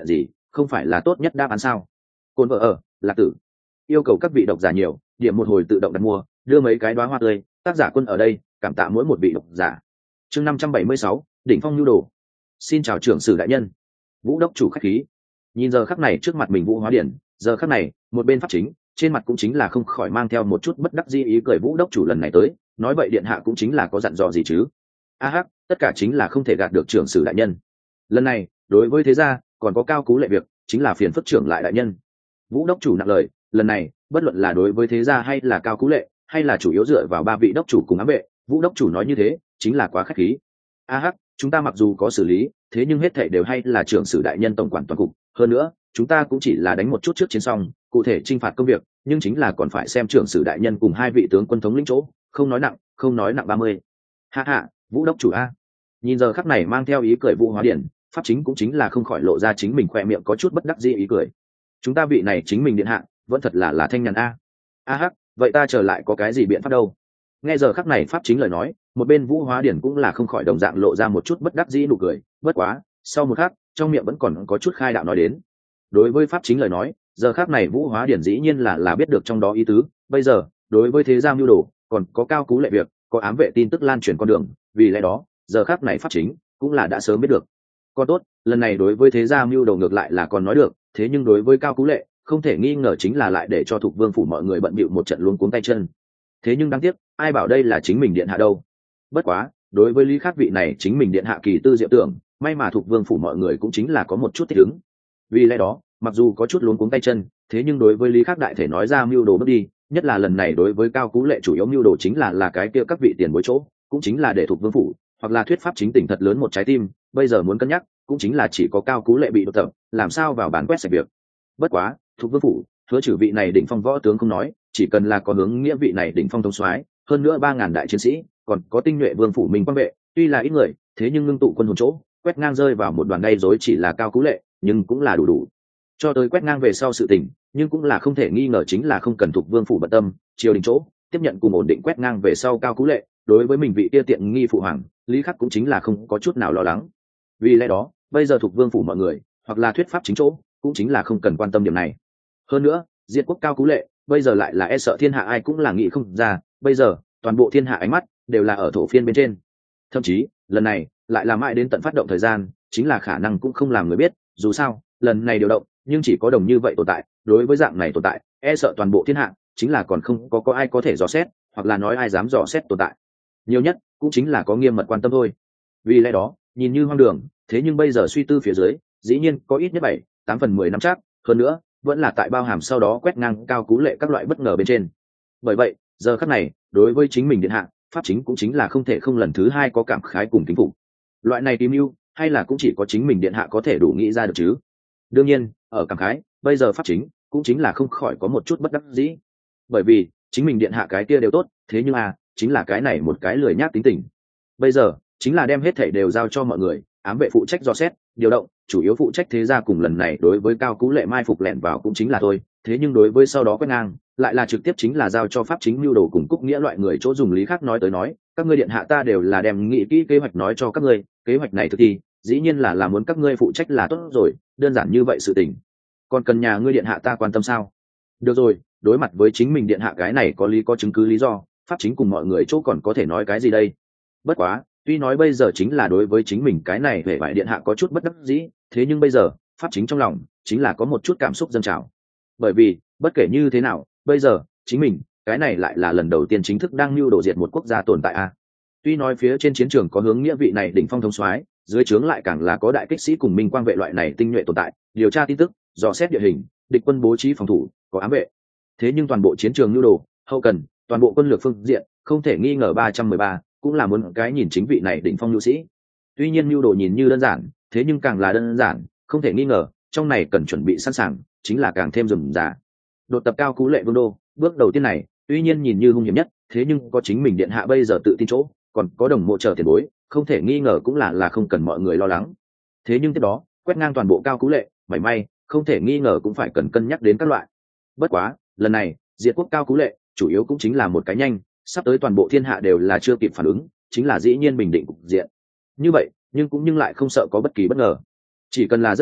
không phải là tốt nhất đáp án sao? Cồn vợ ở, Lạc Tử. Yêu cầu các vị độc giả nhiều, điểm một hồi tự động đặt mua, đưa mấy cái đóa hoa tươi, tác giả Quân ở đây, cảm tạ mỗi một vị độc giả. Chương năm trăm bảy mươi sáu, đỉnh phong nhu đồ. Xin chào trưởng sử đại nhân. Vũ đốc chủ khách khí. Nhìn giờ khắc này trước mặt mình Vũ Hóa Điển, giờ khắc này, một bên pháp chính, trên mặt cũng chính là không khỏi mang theo một chút bất đắc dĩ ý cười. Vũ đốc chủ lần này tới, nói vậy điện hạ cũng chính là có dặn dò gì chứ? A hắc, tất cả chính là không thể gạt được trưởng sử đại nhân. Lần này, đối với thế gia, còn có cao cú lệ việc, chính là phiền phức trưởng lại đại nhân. Vũ đốc chủ nặng lời, lần này, bất luận là đối với thế gia hay là cao cú lệ, hay là chủ yếu dựa vào ba vị đốc chủ cùng ám vệ, Vũ đốc chủ nói như thế, chính là quá khách khí. A hắc, chúng ta mặc dù có xử lý, thế nhưng hết thảy đều hay là trưởng sử đại nhân tổng quản toàn cục, hơn nữa, chúng ta cũng chỉ là đánh một chút trước chiến xong, cụ thể chinh phạt công việc, nhưng chính là còn phải xem trưởng sử đại nhân cùng hai vị tướng quân thống lĩnh chỗ, không nói nặng, không nói nặng ba mươi. Ha ha, Vũ đốc chủ a. Nhìn giờ khắc này mang theo ý cười Vũ Hóa Điển, pháp chính cũng chính là không khỏi lộ ra chính mình khoe miệng có chút bất đắc dĩ ý cười. Chúng ta vị này chính mình điện hạ, vẫn thật là là thanh nhàn a. A hắc, vậy ta trở lại có cái gì biện pháp đâu? Nghe giờ khắc này pháp chính lời nói, một bên Vũ Hóa Điển cũng là không khỏi đồng dạng lộ ra một chút bất đắc dĩ nụ cười, bất quá, sau một khắc, trong miệng vẫn còn có chút khai đạo nói đến. Đối với pháp chính lời nói, giờ khắc này Vũ Hóa Điển dĩ nhiên là là biết được trong đó ý tứ, bây giờ, đối với thế gia mưu đồ, còn có cao cú lệ việc, có ám vệ tin tức lan truyền con đường, vì lẽ đó, giờ khắc này pháp chính cũng là đã sớm biết được. Còn tốt, lần này đối với thế gia mưu đồ ngược lại là còn nói được, thế nhưng đối với cao cú lệ, không thể nghi ngờ chính là lại để cho Thục Vương phủ mọi người bận bịu một trận luống cuống tay chân. Thế nhưng đáng tiếc, ai bảo đây là chính mình điện hạ đâu. Bất quá, đối với lý khắc vị này chính mình điện hạ kỳ tư diệu tưởng, may mà Thục Vương phủ mọi người cũng chính là có một chút thích ứng. Vì lẽ đó, mặc dù có chút luống cuống tay chân, thế nhưng đối với lý khắc đại thể nói ra mưu đồ bước đi, nhất là lần này đối với cao cú lệ chủ yếu mưu đồ chính là là cái kia các vị tiền bối chỗ, cũng chính là để Thục Vương phủ, hoặc là thuyết pháp chính tỉnh thật lớn một trái tim, bây giờ muốn cân nhắc, cũng chính là chỉ có cao cú lệ bị đột tập, làm sao vào bán quét sạch việc. Bất quá, Thục Vương phủ, hứa trừ vị này đỉnh phong võ tướng không nói, chỉ cần là có hướng nghĩa vị này đỉnh phong thống soái, hơn nữa ba ngàn đại chiến sĩ, còn có tinh nhuệ vương phủ minh quan vệ, tuy là ít người, thế nhưng ngưng tụ quân hồn chỗ, quét ngang rơi vào một đoàn gây rối chỉ là cao cú lệ, nhưng cũng là đủ đủ. Cho tới quét ngang về sau sự tình, nhưng cũng là không thể nghi ngờ chính là không cần Thục Vương phủ bận tâm, triều đình chỗ, tiếp nhận cùng ổn định quét ngang về sau cao cú lệ, đối với mình vị kia tiện nghi phụ hoàng, lý khắc cũng chính là không có chút nào lo lắng. Vì lẽ đó, bây giờ Thục Vương phủ mọi người, hoặc là thuyết pháp chính chỗ, cũng chính là không cần quan tâm điểm này. Hơn nữa, diệt quốc cao cú lệ, bây giờ lại là e sợ thiên hạ ai cũng là nghĩ không ra, bây giờ, toàn bộ thiên hạ ánh mắt đều là ở thổ phiên bên trên. Thậm chí, lần này, lại là mãi đến tận phát động thời gian, chính là khả năng cũng không làm người biết, dù sao, lần này điều động, nhưng chỉ có đồng như vậy tồn tại, đối với dạng này tồn tại, e sợ toàn bộ thiên hạ, chính là còn không có có ai có thể dò xét, hoặc là nói ai dám dò xét tồn tại. Nhiều nhất, cũng chính là có nghiêm mật quan tâm thôi. Vì lẽ đó, nhìn như hoang đường, thế nhưng bây giờ suy tư phía dưới, dĩ nhiên có ít nhất bảy, tám phần mười năm chắc, hơn nữa, vẫn là tại bao hàm sau đó quét ngang cao cú lệ các loại bất ngờ bên trên. Bởi vậy, giờ khắc này, đối với chính mình điện hạ, pháp chính cũng chính là không thể không lần thứ hai có cảm khái cùng kính phục. Loại này tìm mưu, hay là cũng chỉ có chính mình điện hạ có thể đủ nghĩ ra được chứ. Đương nhiên, ở cảm khái, bây giờ pháp chính cũng chính là không khỏi có một chút bất đắc dĩ. Bởi vì, chính mình điện hạ cái kia đều tốt, thế nhưng à, chính là cái này một cái lười nhác tính tình. Bây giờ, chính là đem hết thảy đều giao cho mọi người, ám vệ phụ trách dò xét, điều động, chủ yếu phụ trách thế gia cùng lần này đối với cao cú lệ mai phục lẻn vào cũng chính là thôi, thế nhưng đối với sau đó quét ngang, lại là trực tiếp chính là giao cho pháp chính mưu đồ cùng cúc nghĩa loại người chỗ dùng lý khác nói tới nói, các ngươi điện hạ ta đều là đem nghĩ kỹ kế hoạch nói cho các ngươi, kế hoạch này thực thi, dĩ nhiên là là muốn các ngươi phụ trách là tốt rồi, đơn giản như vậy sự tình. Còn cần nhà ngươi điện hạ ta quan tâm sao? Được rồi, đối mặt với chính mình điện hạ cái này có lý có chứng cứ lý do, pháp chính cùng mọi người chỗ còn có thể nói cái gì đây? Bất quá, tuy nói bây giờ chính là đối với chính mình cái này về vải điện hạ có chút bất đắc dĩ, thế nhưng bây giờ, pháp chính trong lòng, chính là có một chút cảm xúc dâng trào. Bởi vì, bất kể như thế nào, bây giờ, chính mình, cái này lại là lần đầu tiên chính thức đang mưu đồ diệt một quốc gia tồn tại a. Tuy nói phía trên chiến trường có hướng nghĩa vị này đỉnh phong thống soái, dưới trướng lại càng là có đại kích sĩ cùng minh quang vệ loại này tinh nhuệ tồn tại, điều tra tin tức, dò xét địa hình, địch quân bố trí phòng thủ, có ám vệ. Thế nhưng toàn bộ chiến trường mưu đồ, hậu cần, toàn bộ quân lược phương diện, không thể nghi ngờ ba trăm mười ba, cũng là muốn cái nhìn chính vị này đỉnh phong nhu sĩ. Tuy nhiên mưu đồ nhìn như đơn giản, thế nhưng càng là đơn giản, không thể nghi ngờ, trong này cần chuẩn bị sẵn sàng, chính là càng thêm rườm rà. Đột tập cao cú lệ vương đô, bước đầu tiên này, tuy nhiên nhìn như hung hiểm nhất, thế nhưng có chính mình điện hạ bây giờ tự tin chỗ, còn có đồng mộ chờ tiền bối, không thể nghi ngờ cũng là là không cần mọi người lo lắng. Thế nhưng tiếp đó, quét ngang toàn bộ cao cú lệ, mảy may, không thể nghi ngờ cũng phải cần cân nhắc đến các loại. Bất quá, lần này, diệt quốc cao cú lệ, chủ yếu cũng chính là một cái nhanh, sắp tới toàn bộ thiên hạ đều là chưa kịp phản ứng, chính là dĩ nhiên bình định cục diện. Như vậy, nhưng cũng nhưng lại không sợ có bất kỳ bất ngờ. Chỉ cần là rất nhanh,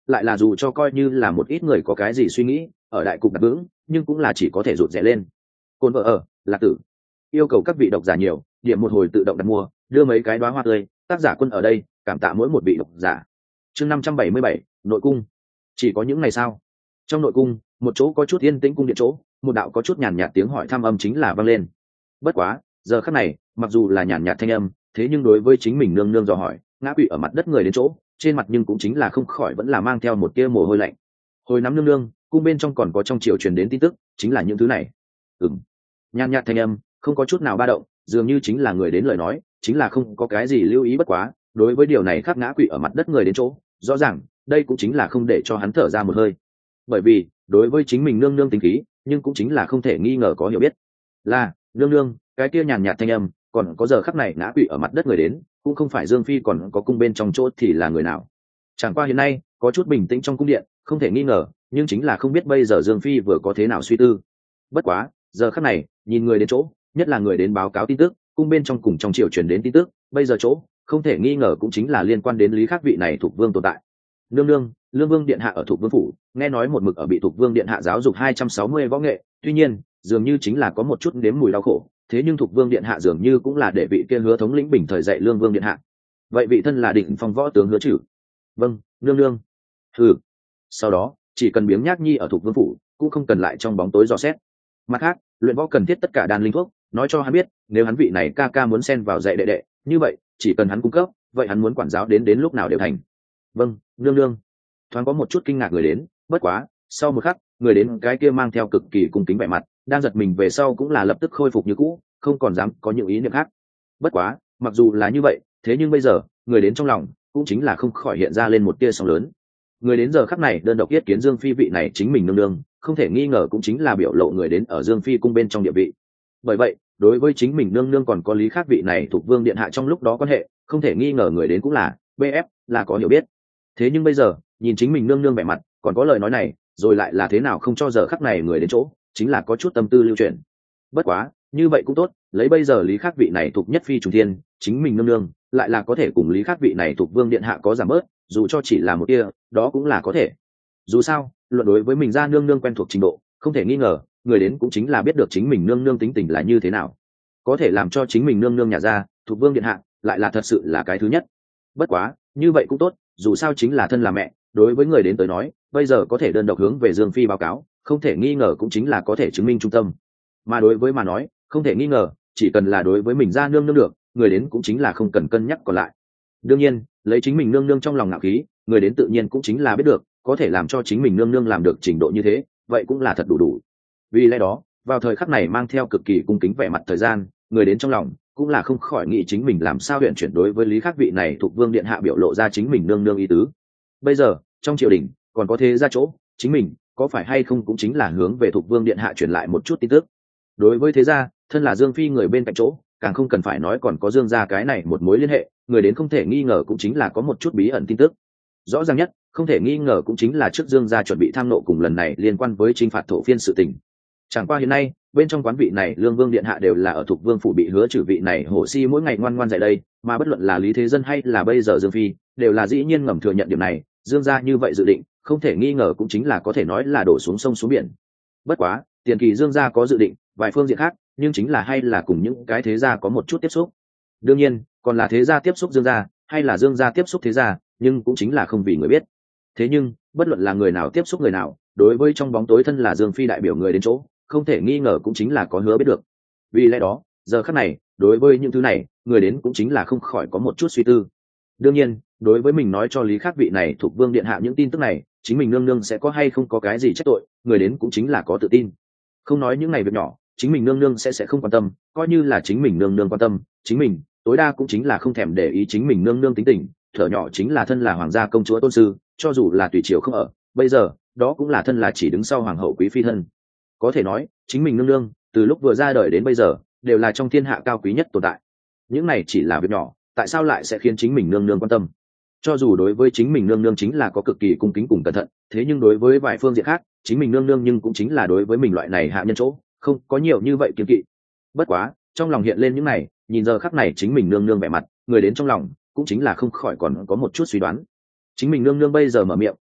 lại là dù cho coi như là một ít người có cái gì suy nghĩ ở đại cục đặt vững nhưng cũng là chỉ có thể rụt rẻ lên. Cồn vợ ở lạc tử yêu cầu các vị độc giả nhiều điểm một hồi tự động đặt mua đưa mấy cái đoá hoa tươi, tác giả Quân ở đây cảm tạ mỗi một vị độc giả. Chương năm trăm bảy mươi bảy, nội cung. Chỉ có những ngày sao? Trong nội cung, một chỗ có chút yên tĩnh cung điện chỗ, một đạo có chút nhàn nhạt tiếng hỏi thăm âm chính là vang lên. Bất quá, giờ khắc này, mặc dù là nhàn nhạt thanh âm, thế nhưng đối với chính mình nương nương dò hỏi, ngã quỵ ở mặt đất người đến chỗ, trên mặt nhưng cũng chính là không khỏi vẫn là mang theo một tia mồ hôi lạnh. Hồi nắm nương nương, cung bên trong còn có trong triều truyền đến tin tức, chính là những thứ này. Ừm. Nhàn nhạt thanh âm, không có chút nào ba động, dường như chính là người đến lời nói, chính là không có cái gì lưu ý bất quá, đối với điều này khác ngã quỵ ở mặt đất người đến chỗ, rõ ràng, đây cũng chính là không để cho hắn thở ra một hơi. Bởi vì, đối với chính mình nương nương tính khí, nhưng cũng chính là không thể nghi ngờ có hiểu biết. Là, nương nương, cái kia nhàn nhạt thanh âm, còn có giờ khắc này ngã quỵ ở mặt đất người đến, cũng không phải Dương Phi còn có cung bên trong chỗ thì là người nào. Chẳng qua hiện nay, có chút bình tĩnh trong cung điện, không thể nghi ngờ, nhưng chính là không biết bây giờ Dương Phi vừa có thế nào suy tư. Bất quá, giờ khắc này, nhìn người đến chỗ, nhất là người đến báo cáo tin tức, cung bên trong cùng trong triều truyền đến tin tức, bây giờ chỗ, không thể nghi ngờ cũng chính là liên quan đến Lý Khắc vị này thuộc vương tồn tại. Nương nương, Lương Vương điện hạ ở thuộc vương phủ, nghe nói một mực ở bị thuộc vương điện hạ giáo dục hai trăm sáu mươi võ nghệ, tuy nhiên, dường như chính là có một chút nếm mùi đau khổ, thế nhưng thuộc vương điện hạ dường như cũng là để vị kia Hứa thống lĩnh bình thời dạy Lương Vương điện hạ. Vậy vị thân là Định Phong võ tướng Hứa Trử. Vâng, nương nương. Ừ. Sau đó, chỉ cần biếng nhác nhi ở thuộc vương phủ, cũng không cần lại trong bóng tối dò xét. Mặt khác, luyện võ cần thiết tất cả đan linh thuốc, nói cho hắn biết, nếu hắn vị này ca ca muốn xen vào dạy đệ đệ, như vậy, chỉ cần hắn cung cấp, vậy hắn muốn quản giáo đến đến lúc nào đều thành. Vâng, nương nương. Thoáng có một chút kinh ngạc người đến, bất quá, sau một khắc, người đến cái kia mang theo cực kỳ cung kính vẻ mặt, đang giật mình về sau cũng là lập tức khôi phục như cũ, không còn dám có những ý niệm khác. Bất quá, mặc dù là như vậy, thế nhưng bây giờ, người đến trong lòng cũng chính là không khỏi hiện ra lên một tia sóng lớn. Người đến giờ khắc này đơn độc yết kiến Dương Phi vị này chính mình nương nương, không thể nghi ngờ cũng chính là biểu lộ người đến ở Dương Phi cung bên trong địa vị. Bởi vậy, đối với chính mình nương nương còn có Lý Khắc vị này thuộc vương điện hạ trong lúc đó quan hệ, không thể nghi ngờ người đến cũng là bê ép, là có hiểu biết. Thế nhưng bây giờ, nhìn chính mình nương nương vẻ mặt, còn có lời nói này, rồi lại là thế nào không cho giờ khắc này người đến chỗ, chính là có chút tâm tư lưu truyền. Bất quá, như vậy cũng tốt, lấy bây giờ Lý Khắc vị này thuộc nhất phi trùng thiên, chính mình nương nương lại là có thể cùng Lý Khắc vị này thuộc vương điện hạ có giảm bớt, dù cho chỉ là một tia, đó cũng là có thể. Dù sao, luận đối với mình ra nương nương quen thuộc trình độ, không thể nghi ngờ, người đến cũng chính là biết được chính mình nương nương tính tình là như thế nào, có thể làm cho chính mình nương nương nhà ra thuộc vương điện hạ lại là thật sự là cái thứ nhất. Bất quá, như vậy cũng tốt, dù sao chính là thân là mẹ, đối với người đến tới nói, bây giờ có thể đơn độc hướng về Dương Phi báo cáo, không thể nghi ngờ cũng chính là có thể chứng minh trung tâm. Mà đối với mà nói, không thể nghi ngờ, chỉ cần là đối với mình ra nương nương được, người đến cũng chính là không cần cân nhắc còn lại. Đương nhiên, lấy chính mình nương nương trong lòng ngạo khí, người đến tự nhiên cũng chính là biết được, có thể làm cho chính mình nương nương làm được trình độ như thế, vậy cũng là thật đủ đủ. Vì lẽ đó, vào thời khắc này mang theo cực kỳ cung kính vẻ mặt thời gian, người đến trong lòng cũng là không khỏi nghĩ chính mình làm sao huyện chuyển đối với Lý Khắc vị này thuộc vương điện hạ biểu lộ ra chính mình nương nương ý tứ. Bây giờ, trong triều đình còn có thế ra chỗ, chính mình có phải hay không cũng chính là hướng về thuộc vương điện hạ truyền lại một chút tin tức. Đối với thế gia, thân là Dương Phi người bên cạnh chỗ, càng không cần phải nói còn có Dương gia cái này một mối liên hệ, người đến không thể nghi ngờ cũng chính là có một chút bí ẩn tin tức. Rõ ràng nhất, không thể nghi ngờ cũng chính là trước Dương gia chuẩn bị tham nộ cùng lần này liên quan với chinh phạt thổ phiên sự tình. Chẳng qua hiện nay, bên trong quán vị này Lương Vương điện hạ đều là ở thuộc vương phủ bị Hứa Trừ vị này hổ si mỗi ngày ngoan ngoan dạy đây, mà bất luận là Lý Thế Dân hay là bây giờ Dương Phi, đều là dĩ nhiên ngầm thừa nhận điểm này, Dương gia như vậy dự định, không thể nghi ngờ cũng chính là có thể nói là đổ xuống sông xuống biển. Bất quá, tiền kỳ Dương gia có dự định, vài phương diện khác, nhưng chính là hay là cùng những cái thế gia có một chút tiếp xúc. Đương nhiên, còn là thế gia tiếp xúc Dương gia, hay là Dương gia tiếp xúc thế gia, nhưng cũng chính là không vì người biết. Thế nhưng, bất luận là người nào tiếp xúc người nào, đối với trong bóng tối thân là Dương Phi đại biểu người đến chỗ, không thể nghi ngờ cũng chính là có hứa biết được. Vì lẽ đó, giờ khắc này, đối với những thứ này, người đến cũng chính là không khỏi có một chút suy tư. Đương nhiên, đối với mình nói cho Lý Khắc vị này thuộc vương điện hạ những tin tức này, chính mình nương nương sẽ có hay không có cái gì trách tội, người đến cũng chính là có tự tin. Không nói những này việc nhỏ, chính mình nương nương sẽ sẽ không quan tâm, coi như là chính mình nương nương quan tâm, chính mình tối đa cũng chính là không thèm để ý chính mình nương nương tính tình, thở nhỏ chính là thân là hoàng gia công chúa tôn sư, cho dù là tùy triều không ở, bây giờ đó cũng là thân là chỉ đứng sau hoàng hậu quý phi thân. Có thể nói, chính mình nương nương từ lúc vừa ra đời đến bây giờ đều là trong thiên hạ cao quý nhất tồn tại. Những này chỉ là việc nhỏ, tại sao lại sẽ khiến chính mình nương nương quan tâm? Cho dù đối với chính mình nương nương chính là có cực kỳ cung kính cùng cẩn thận, thế nhưng đối với vài phương diện khác, chính mình nương nương nhưng cũng chính là đối với mình loại này hạ nhân chỗ, không có nhiều như vậy kiêng kỵ. Bất quá, trong lòng hiện lên những này, nhìn giờ khắc này chính mình nương nương vẻ mặt, người đến trong lòng cũng chính là không khỏi còn có một chút suy đoán. Chính mình nương nương bây giờ mở miệng,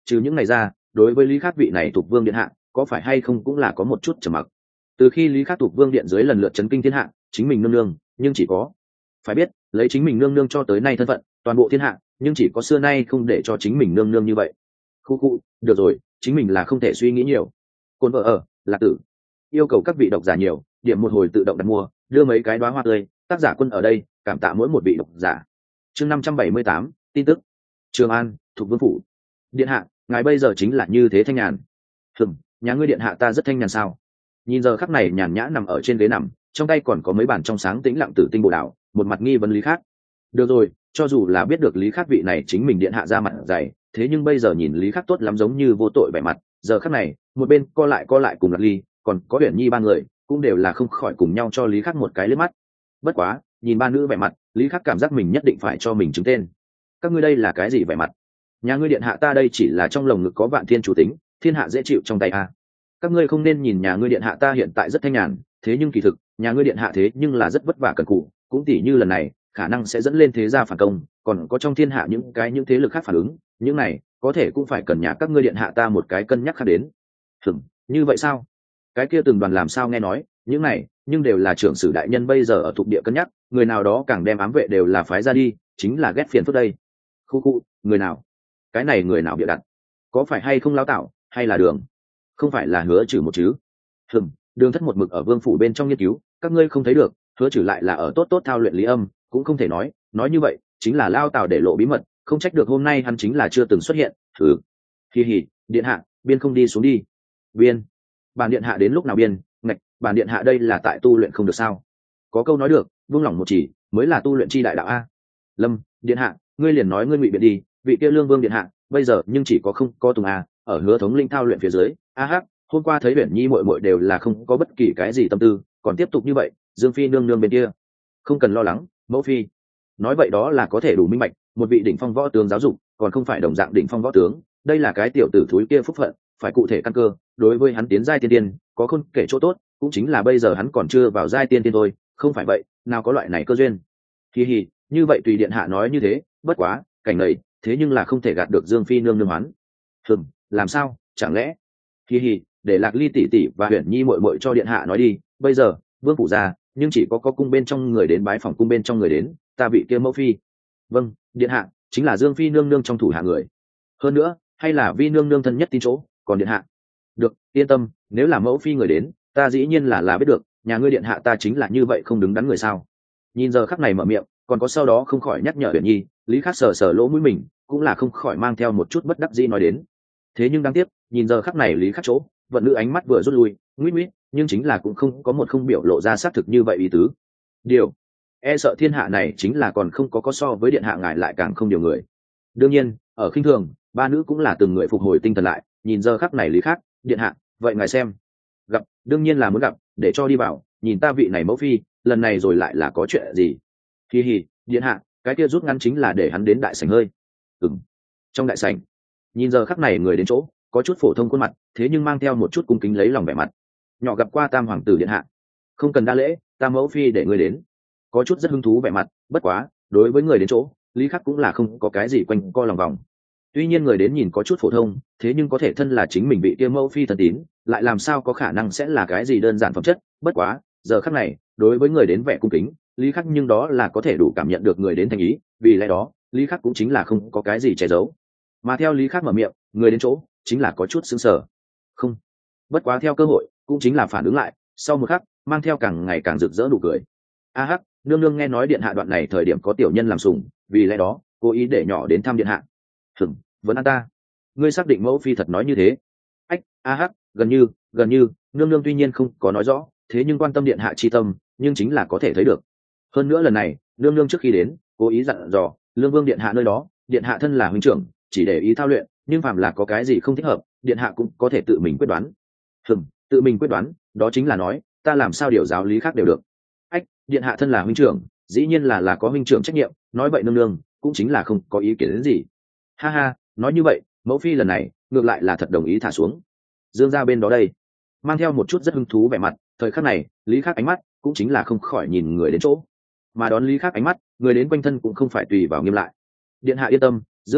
trừ những ngày ra đối với lý khắc vị này thuộc vương điện hạ có phải hay không cũng là có một chút trầm mặc. Từ khi lý khắc thuộc vương điện dưới lần lượt chấn kinh thiên hạ chính mình nương nương nhưng chỉ có phải biết lấy chính mình nương nương cho tới nay thân phận toàn bộ thiên hạ nhưng chỉ có xưa nay không để cho chính mình nương nương như vậy. Khu khu, được rồi, chính mình là không thể suy nghĩ nhiều. Cồn vợ ở Lạc Tử yêu cầu các vị độc giả nhiều điểm một hồi tự động đặt mua đưa mấy cái đoá hoa tươi, tác giả Quân ở đây cảm tạ mỗi một vị độc giả. Chương năm trăm bảy mươi tám, tin tức. Trường An, thuộc vương phủ. Điện hạ, ngài bây giờ chính là như thế thanh nhàn. Hừm, nhà ngươi điện hạ ta rất thanh nhàn sao? Nhìn giờ khắc này nhàn nhã nằm ở trên ghế nằm, trong tay còn có mấy bản trong sáng tĩnh lặng tử tinh bộ đảo, một mặt nghi vấn Lý Khắc. Được rồi, cho dù là biết được Lý Khắc vị này chính mình điện hạ ra mặt dày, thế nhưng bây giờ nhìn Lý Khắc tốt lắm giống như vô tội vẻ mặt, giờ khắc này, một bên co lại co lại cùng Lạc Ly, còn có Uyển Nhi ba người, cũng đều là không khỏi cùng nhau cho Lý Khắc một cái liếc mắt. Bất quá, nhìn ba nữ vẻ mặt, Lý Khắc cảm giác mình nhất định phải cho mình chứng tên. Các ngươi đây là cái gì vẻ mặt? Nhà ngươi điện hạ ta đây chỉ là trong lồng ngực có vạn thiên chủ tính, thiên hạ dễ chịu trong tay a. Các ngươi không nên nhìn nhà ngươi điện hạ ta hiện tại rất thanh nhàn, thế nhưng kỳ thực, nhà ngươi điện hạ thế nhưng là rất vất vả cần cù, cũng tỉ như lần này, khả năng sẽ dẫn lên thế gia phản công, còn có trong thiên hạ những cái những thế lực khác phản ứng, những này có thể cũng phải cần nhà các ngươi điện hạ ta một cái cân nhắc khác đến. Hửm, như vậy sao? Cái kia từng đoàn làm sao nghe nói, những này, nhưng đều là trưởng sử đại nhân bây giờ ở thuộc địa cân nhắc, người nào đó càng đem ám vệ đều là phái ra đi, chính là ghét phiền phức đây. Khu khu, người nào? Cái này người nào bịa đặt? Có phải hay không lão tạo, hay là đường? Không phải là hứa trừ một chứ? Hừm, đường thất một mực ở vương phủ bên trong nghiên cứu, các ngươi không thấy được, hứa trừ lại là ở tốt tốt thao luyện lý âm, cũng không thể nói, nói như vậy, chính là lao tạo để lộ bí mật, không trách được hôm nay hắn chính là chưa từng xuất hiện. Thử. Hi hi, điện hạ, biên không đi xuống đi. Biên. Bản điện hạ đến lúc nào biên, ngạch, bản điện hạ đây là tại tu luyện không được sao? Có câu nói được, buông lỏng một chỉ, mới là tu luyện chi đại đạo a. Lâm, điện hạ, ngươi liền nói ngươi ngụy biện đi, vị kia lương vương điện hạ, bây giờ nhưng chỉ có không có tùng a, ở hứa thống linh thao luyện phía dưới, a hắc, hôm qua thấy Uyển Nhi muội muội đều là không có bất kỳ cái gì tâm tư, còn tiếp tục như vậy, Dương phi nương nương bên kia, không cần lo lắng, mẫu phi. Nói vậy đó là có thể đủ minh bạch, một vị đỉnh phong võ tướng giáo dục, còn không phải đồng dạng đỉnh phong võ tướng, đây là cái tiểu tử thúi kia phúc phận, phải cụ thể căn cơ, đối với hắn tiến giai tiên tiên, có khôn kể chỗ tốt, cũng chính là bây giờ hắn còn chưa vào giai tiên tiên thôi, không phải vậy, nào có loại này cơ duyên. Hi hi, như vậy tùy điện hạ nói như thế, bất quá, cảnh này, thế nhưng là không thể gạt được Dương phi nương nương hắn. Hừm, làm sao, chẳng lẽ? Hi hi, để Lạc Ly tỷ tỷ và Uyển Nhi muội muội cho điện hạ nói đi, bây giờ, vương phủ ra, nhưng chỉ có có cung bên trong người đến bái phòng cung bên trong người đến, ta vị kia mẫu phi. Vâng, điện hạ, chính là Dương phi nương nương trong thủ hạ người. Hơn nữa, hay là vi nương nương thân nhất tin chỗ, còn điện hạ. Được, yên tâm, nếu là mẫu phi người đến, ta dĩ nhiên là là biết được, nhà ngươi điện hạ ta chính là như vậy không đứng đắn người sao? Nhìn giờ khắc này mở miệng, còn có sau đó không khỏi nhắc nhở Uyển Nhi, Lý Khắc sờ sờ lỗ mũi mình, cũng là không khỏi mang theo một chút bất đắc dĩ nói đến. Thế nhưng đáng tiếc, nhìn giờ khắc này Lý Khắc chỗ, vận nữ ánh mắt vừa rút lui, nguýt nguýt, nhưng chính là cũng không có một không biểu lộ ra xác thực như vậy ý tứ. Điều, e sợ thiên hạ này chính là còn không có có so với điện hạ ngài lại càng không điều người. Đương nhiên, ở khinh thường, ba nữ cũng là từng người phục hồi tinh thần lại, nhìn giờ khắc này Lý Khắc, điện hạ, vậy ngài xem. Gặp, đương nhiên là muốn gặp, để cho đi vào, nhìn ta vị này mẫu phi, lần này rồi lại là có chuyện gì? Hi hi, điện hạ, cái kia rút ngắn chính là để hắn đến đại sảnh hơi. Ừm. Trong đại sảnh, nhìn giờ khắc này người đến chỗ, có chút phổ thông khuôn mặt, thế nhưng mang theo một chút cung kính lấy lòng vẻ mặt. Nhỏ gặp qua Tam hoàng tử điện hạ. Không cần đa lễ, ta mẫu phi để ngươi đến. Có chút rất hứng thú vẻ mặt, bất quá, đối với người đến chỗ, Lý Khắc cũng là không có cái gì quanh co lòng vòng. Tuy nhiên người đến nhìn có chút phổ thông, thế nhưng có thể thân là chính mình bị kia mẫu phi thần tín, lại làm sao có khả năng sẽ là cái gì đơn giản phẩm chất, bất quá, giờ khắc này, đối với người đến vẻ cung kính, Lý Khắc nhưng đó là có thể đủ cảm nhận được người đến thành ý, vì lẽ đó, Lý Khắc cũng chính là không có cái gì che giấu. Mà theo Lý Khắc mở miệng, người đến chỗ, chính là có chút sững sờ. Không, bất quá theo cơ hội, cũng chính là phản ứng lại, sau một khắc, mang theo càng ngày càng rực rỡ nụ cười. A hắc, nương nương nghe nói điện hạ đoạn này thời điểm có tiểu nhân làm sủng, vì lẽ đó, cố ý để nhỏ đến thăm điện hạ. Hửm, vẫn ăn ta. Ngươi xác định mẫu phi thật nói như thế? Ách, a hắc, gần như, gần như, nương nương tuy nhiên không có nói rõ, thế nhưng quan tâm điện hạ chi tâm, nhưng chính là có thể thấy được. Hơn nữa lần này, nương nương trước khi đến, cố ý dặn dò, lương vương điện hạ nơi đó, điện hạ thân là huynh trưởng, chỉ để ý thao luyện, nhưng phàm là có cái gì không thích hợp, điện hạ cũng có thể tự mình quyết đoán. Hừm, tự mình quyết đoán, đó chính là nói, ta làm sao điều giáo lý khác đều được. Ách, điện hạ thân là huynh trưởng, dĩ nhiên là là có huynh trưởng trách nhiệm, nói vậy nương nương, cũng chính là không có ý kiến đến gì. Ha ha, nói như vậy, mẫu phi lần này, ngược lại là thật đồng ý thả xuống. Dương gia bên đó đây, mang theo một chút rất hứng thú vẻ mặt, thời khắc này, Lý Khắc ánh mắt, cũng chính là không khỏi nhìn người đến chỗ. Mà đón Lý Khắc ánh mắt, người đến quanh thân cũng không phải tùy vào nghiêm lại. Điện hạ yên tâm, Dương gia việc,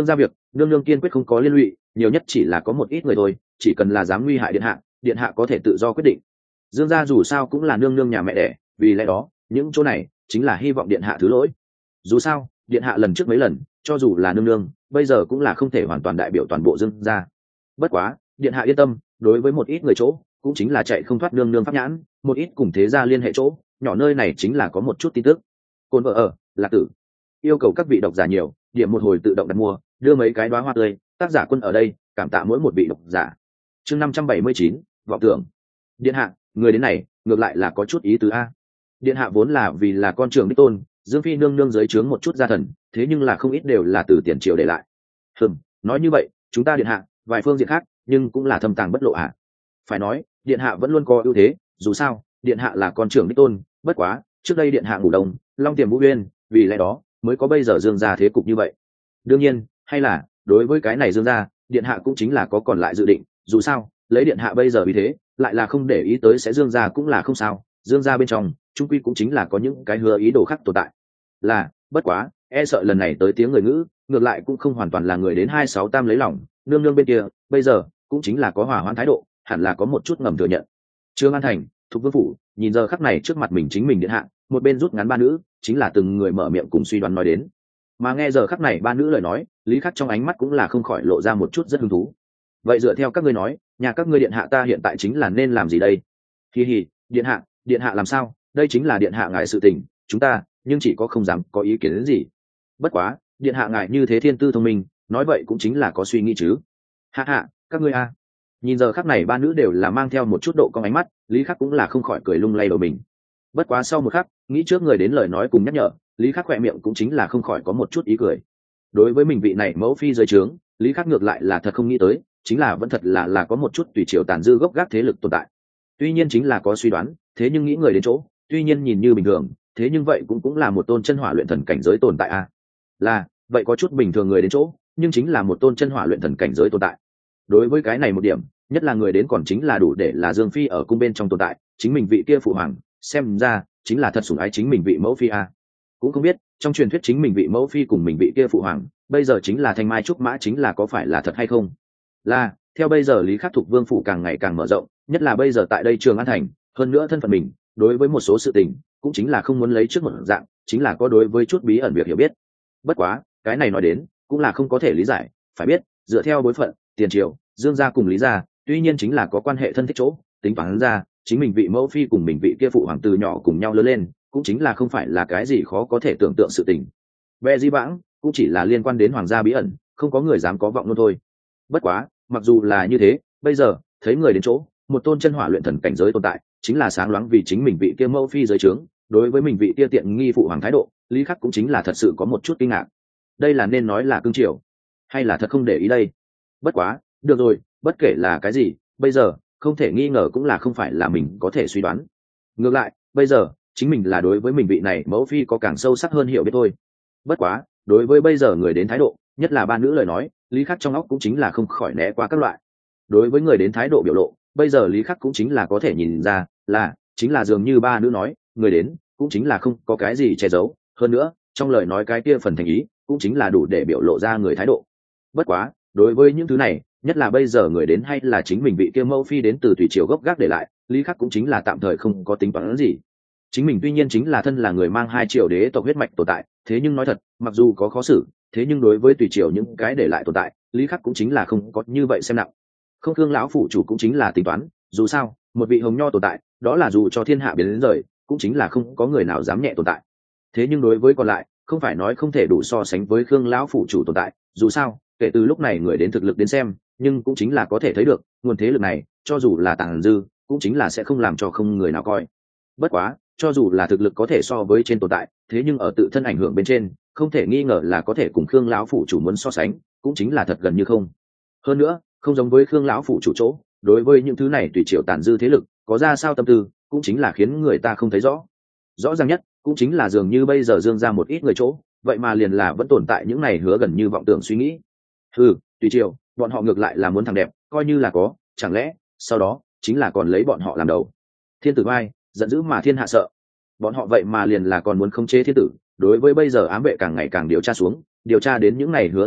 nương nương kiên quyết không có liên lụy, nhiều nhất chỉ là có một ít người thôi, chỉ cần là dám nguy hại điện hạ, điện hạ có thể tự do quyết định. Dương gia dù sao cũng là nương nương nhà mẹ đẻ, vì lẽ đó những chỗ này chính là hy vọng điện hạ thứ lỗi. Dù sao điện hạ lần trước mấy lần cho dù là nương nương bây giờ cũng là không thể hoàn toàn đại biểu toàn bộ Dương gia. Bất quá điện hạ yên tâm, đối với một ít người chỗ cũng chính là chạy không thoát nương nương pháp nhãn, một ít cùng thế gia liên hệ chỗ nhỏ nơi này chính là có một chút tin tức. Côn vợ ở Lạc Tử yêu cầu các vị độc giả nhiều điểm một hồi tự động đặt mua, đưa mấy cái đóa hoa tươi, tác giả Quân ở đây cảm tạ mỗi một vị độc giả. Chương năm trăm bảy mươi chín, vọng tưởng. Điện hạ, người đến này ngược lại là có chút ý tứ a. Điện hạ vốn là vì là con trưởng đích tôn, Dương phi nương nương dưới trướng một chút gia thần, thế nhưng là không ít đều là từ tiền triều để lại. Hừm, nói như vậy chúng ta điện hạ vài phương diện khác nhưng cũng là thâm tàng bất lộ à. Phải nói điện hạ vẫn luôn có ưu thế, dù sao điện hạ là con trưởng đích tôn, bất quá trước đây điện hạ ngủ đông long tiềm vũ uyên, vì lẽ đó mới có bây giờ Dương gia thế cục như vậy. Đương nhiên hay là đối với cái này Dương gia điện hạ cũng chính là có còn lại dự định, dù sao lấy điện hạ bây giờ vì thế lại là không để ý tới sẽ Dương gia cũng là không sao, Dương gia bên trong trung quy cũng chính là có những cái hứa ý đồ khác tồn tại. Là bất quá e sợ lần này tới tiếng người ngữ ngược lại cũng không hoàn toàn là người đến hai sáu tam lấy lòng, nương nương bên kia bây giờ cũng chính là có hòa hoãn thái độ, hẳn là có một chút ngầm thừa nhận. Trương An Thành, Thục Vương phủ, nhìn giờ khắc này trước mặt mình chính mình điện hạ, một bên rút ngắn ba nữ chính là từng người mở miệng cùng suy đoán nói đến. Mà nghe giờ khắc này ba nữ lời nói, Lý Khắc trong ánh mắt cũng là không khỏi lộ ra một chút rất hứng thú. Vậy dựa theo các ngươi nói, nhà các ngươi điện hạ ta hiện tại chính là nên làm gì đây? Hi hi, điện hạ, điện hạ làm sao? Đây chính là điện hạ ngài sự tình, chúng ta nhưng chỉ có không dám có ý kiến đến gì. Bất quá điện hạ ngài như thế thiên tư thông minh, nói vậy cũng chính là có suy nghĩ chứ. Hạ hạ, các ngươi a. Nhìn giờ khắc này ba nữ đều là mang theo một chút độ cong ánh mắt, Lý Khắc cũng là không khỏi cười lung lay đầu mình. Bất quá sau một khắc nghĩ trước người đến lời nói cùng nhắc nhở, Lý Khắc khỏe miệng cũng chính là không khỏi có một chút ý cười. Đối với mình vị này mẫu phi dưới trướng, Lý Khắc ngược lại là thật không nghĩ tới, chính là vẫn thật là là có một chút tùy triều tàn dư gốc gác thế lực tồn tại. Tuy nhiên chính là có suy đoán, thế nhưng nghĩ người đến chỗ tuy nhiên nhìn như bình thường, thế nhưng vậy cũng cũng là một tôn chân hỏa luyện thần cảnh giới tồn tại a. À? Là vậy có chút bình thường người đến chỗ nhưng chính là một tôn chân hỏa luyện thần cảnh giới tồn tại. Đối với cái này một điểm nhất là người đến còn chính là đủ để là Dương phi ở cung bên trong tồn tại, chính mình vị kia phụ hoàng xem ra chính là thật sủng ái chính mình vị mẫu phi a. À? Cũng không biết trong truyền thuyết chính mình vị mẫu phi cùng mình vị kia phụ hoàng bây giờ chính là thanh mai trúc mã chính là có phải là thật hay không. Là theo bây giờ Lý Khắc Thục Vương phủ càng ngày càng mở rộng, nhất là bây giờ tại đây Trường An Thành, hơn nữa thân phận mình đối với một số sự tình cũng chính là không muốn lấy trước một dạng, chính là có đối với chút bí ẩn việc hiểu biết. Bất quá cái này nói đến cũng là không có thể lý giải, phải biết dựa theo bối phận tiền triều Dương gia cùng Lý gia tuy nhiên chính là có quan hệ thân thích chỗ, tính toán ra chính mình vị mẫu phi cùng mình vị kia phụ hoàng từ nhỏ cùng nhau lớn lên cũng chính là không phải là cái gì khó có thể tưởng tượng sự tình. Về di vãng cũng chỉ là liên quan đến hoàng gia bí ẩn, không có người dám có vọng luôn thôi. Bất quá mặc dù là như thế, bây giờ thấy người đến chỗ một tôn chân hỏa luyện thần cảnh giới tồn tại chính là sáng loáng vì chính mình vị kia mẫu phi dưới trướng, đối với mình vị kia tiện nghi phụ hoàng thái độ, Lý Khắc cũng chính là thật sự có một chút kinh ngạc. Đây là nên nói là cương triều hay là thật không để ý đây? Bất quá được rồi, bất kể là cái gì bây giờ không thể nghi ngờ cũng là không phải là mình có thể suy đoán. Ngược lại bây giờ chính mình là đối với mình vị này mẫu phi có càng sâu sắc hơn hiểu biết thôi. Bất quá đối với bây giờ người đến thái độ, nhất là ba nữ lời nói, Lý Khắc trong óc cũng chính là không khỏi né qua các loại. Đối với người đến thái độ biểu lộ, bây giờ Lý Khắc cũng chính là có thể nhìn ra là chính là dường như ba nữ nói, người đến cũng chính là không có cái gì che giấu, hơn nữa trong lời nói cái kia phần thành ý cũng chính là đủ để biểu lộ ra người thái độ. Bất quá đối với những thứ này, nhất là bây giờ người đến hay là chính mình bị kia mẫu phi đến từ tùy triều gốc gác để lại, Lý Khắc cũng chính là tạm thời không có tính toán gì. Chính mình tuy nhiên chính là thân là người mang hai triều đế tộc huyết mạch tồn tại, thế nhưng nói thật mặc dù có khó xử, thế nhưng đối với tùy triều những cái để lại tồn tại, Lý Khắc cũng chính là không có như vậy xem nặng. Không thương lão phủ chủ cũng chính là tính toán, dù sao một vị hồng nho tồn tại đó là dù cho thiên hạ biến đến rời cũng chính là không có người nào dám nhẹ tồn tại. Thế nhưng đối với còn lại không phải nói không thể đủ so sánh với khương lão phủ chủ tồn tại, dù sao kể từ lúc này người đến thực lực đến xem, nhưng cũng chính là có thể thấy được nguồn thế lực này cho dù là tàn dư cũng chính là sẽ không làm cho không người nào coi. Bất quá cho dù là thực lực có thể so với trên tồn tại, thế nhưng ở tự thân ảnh hưởng bên trên không thể nghi ngờ là có thể cùng khương lão phủ chủ muốn so sánh cũng chính là thật gần như không. Hơn nữa không giống với khương lão phủ chủ chỗ, đối với những thứ này tùy triều tàn dư thế lực có ra sao tâm tư cũng chính là khiến người ta không thấy rõ. Rõ ràng nhất cũng chính là dường như bây giờ Dương ra một ít người chỗ, vậy mà liền là vẫn tồn tại những này hứa gần như vọng tưởng suy nghĩ. Ừ, tùy triều bọn họ ngược lại là muốn thằng đẹp, coi như là có, chẳng lẽ sau đó chính là còn lấy bọn họ làm đầu. Thiên tử vai giận dữ mà thiên hạ sợ, bọn họ vậy mà liền là còn muốn khống chế thiên tử. Đối với bây giờ ám vệ càng ngày càng điều tra xuống, điều tra đến những này hứa tin tức,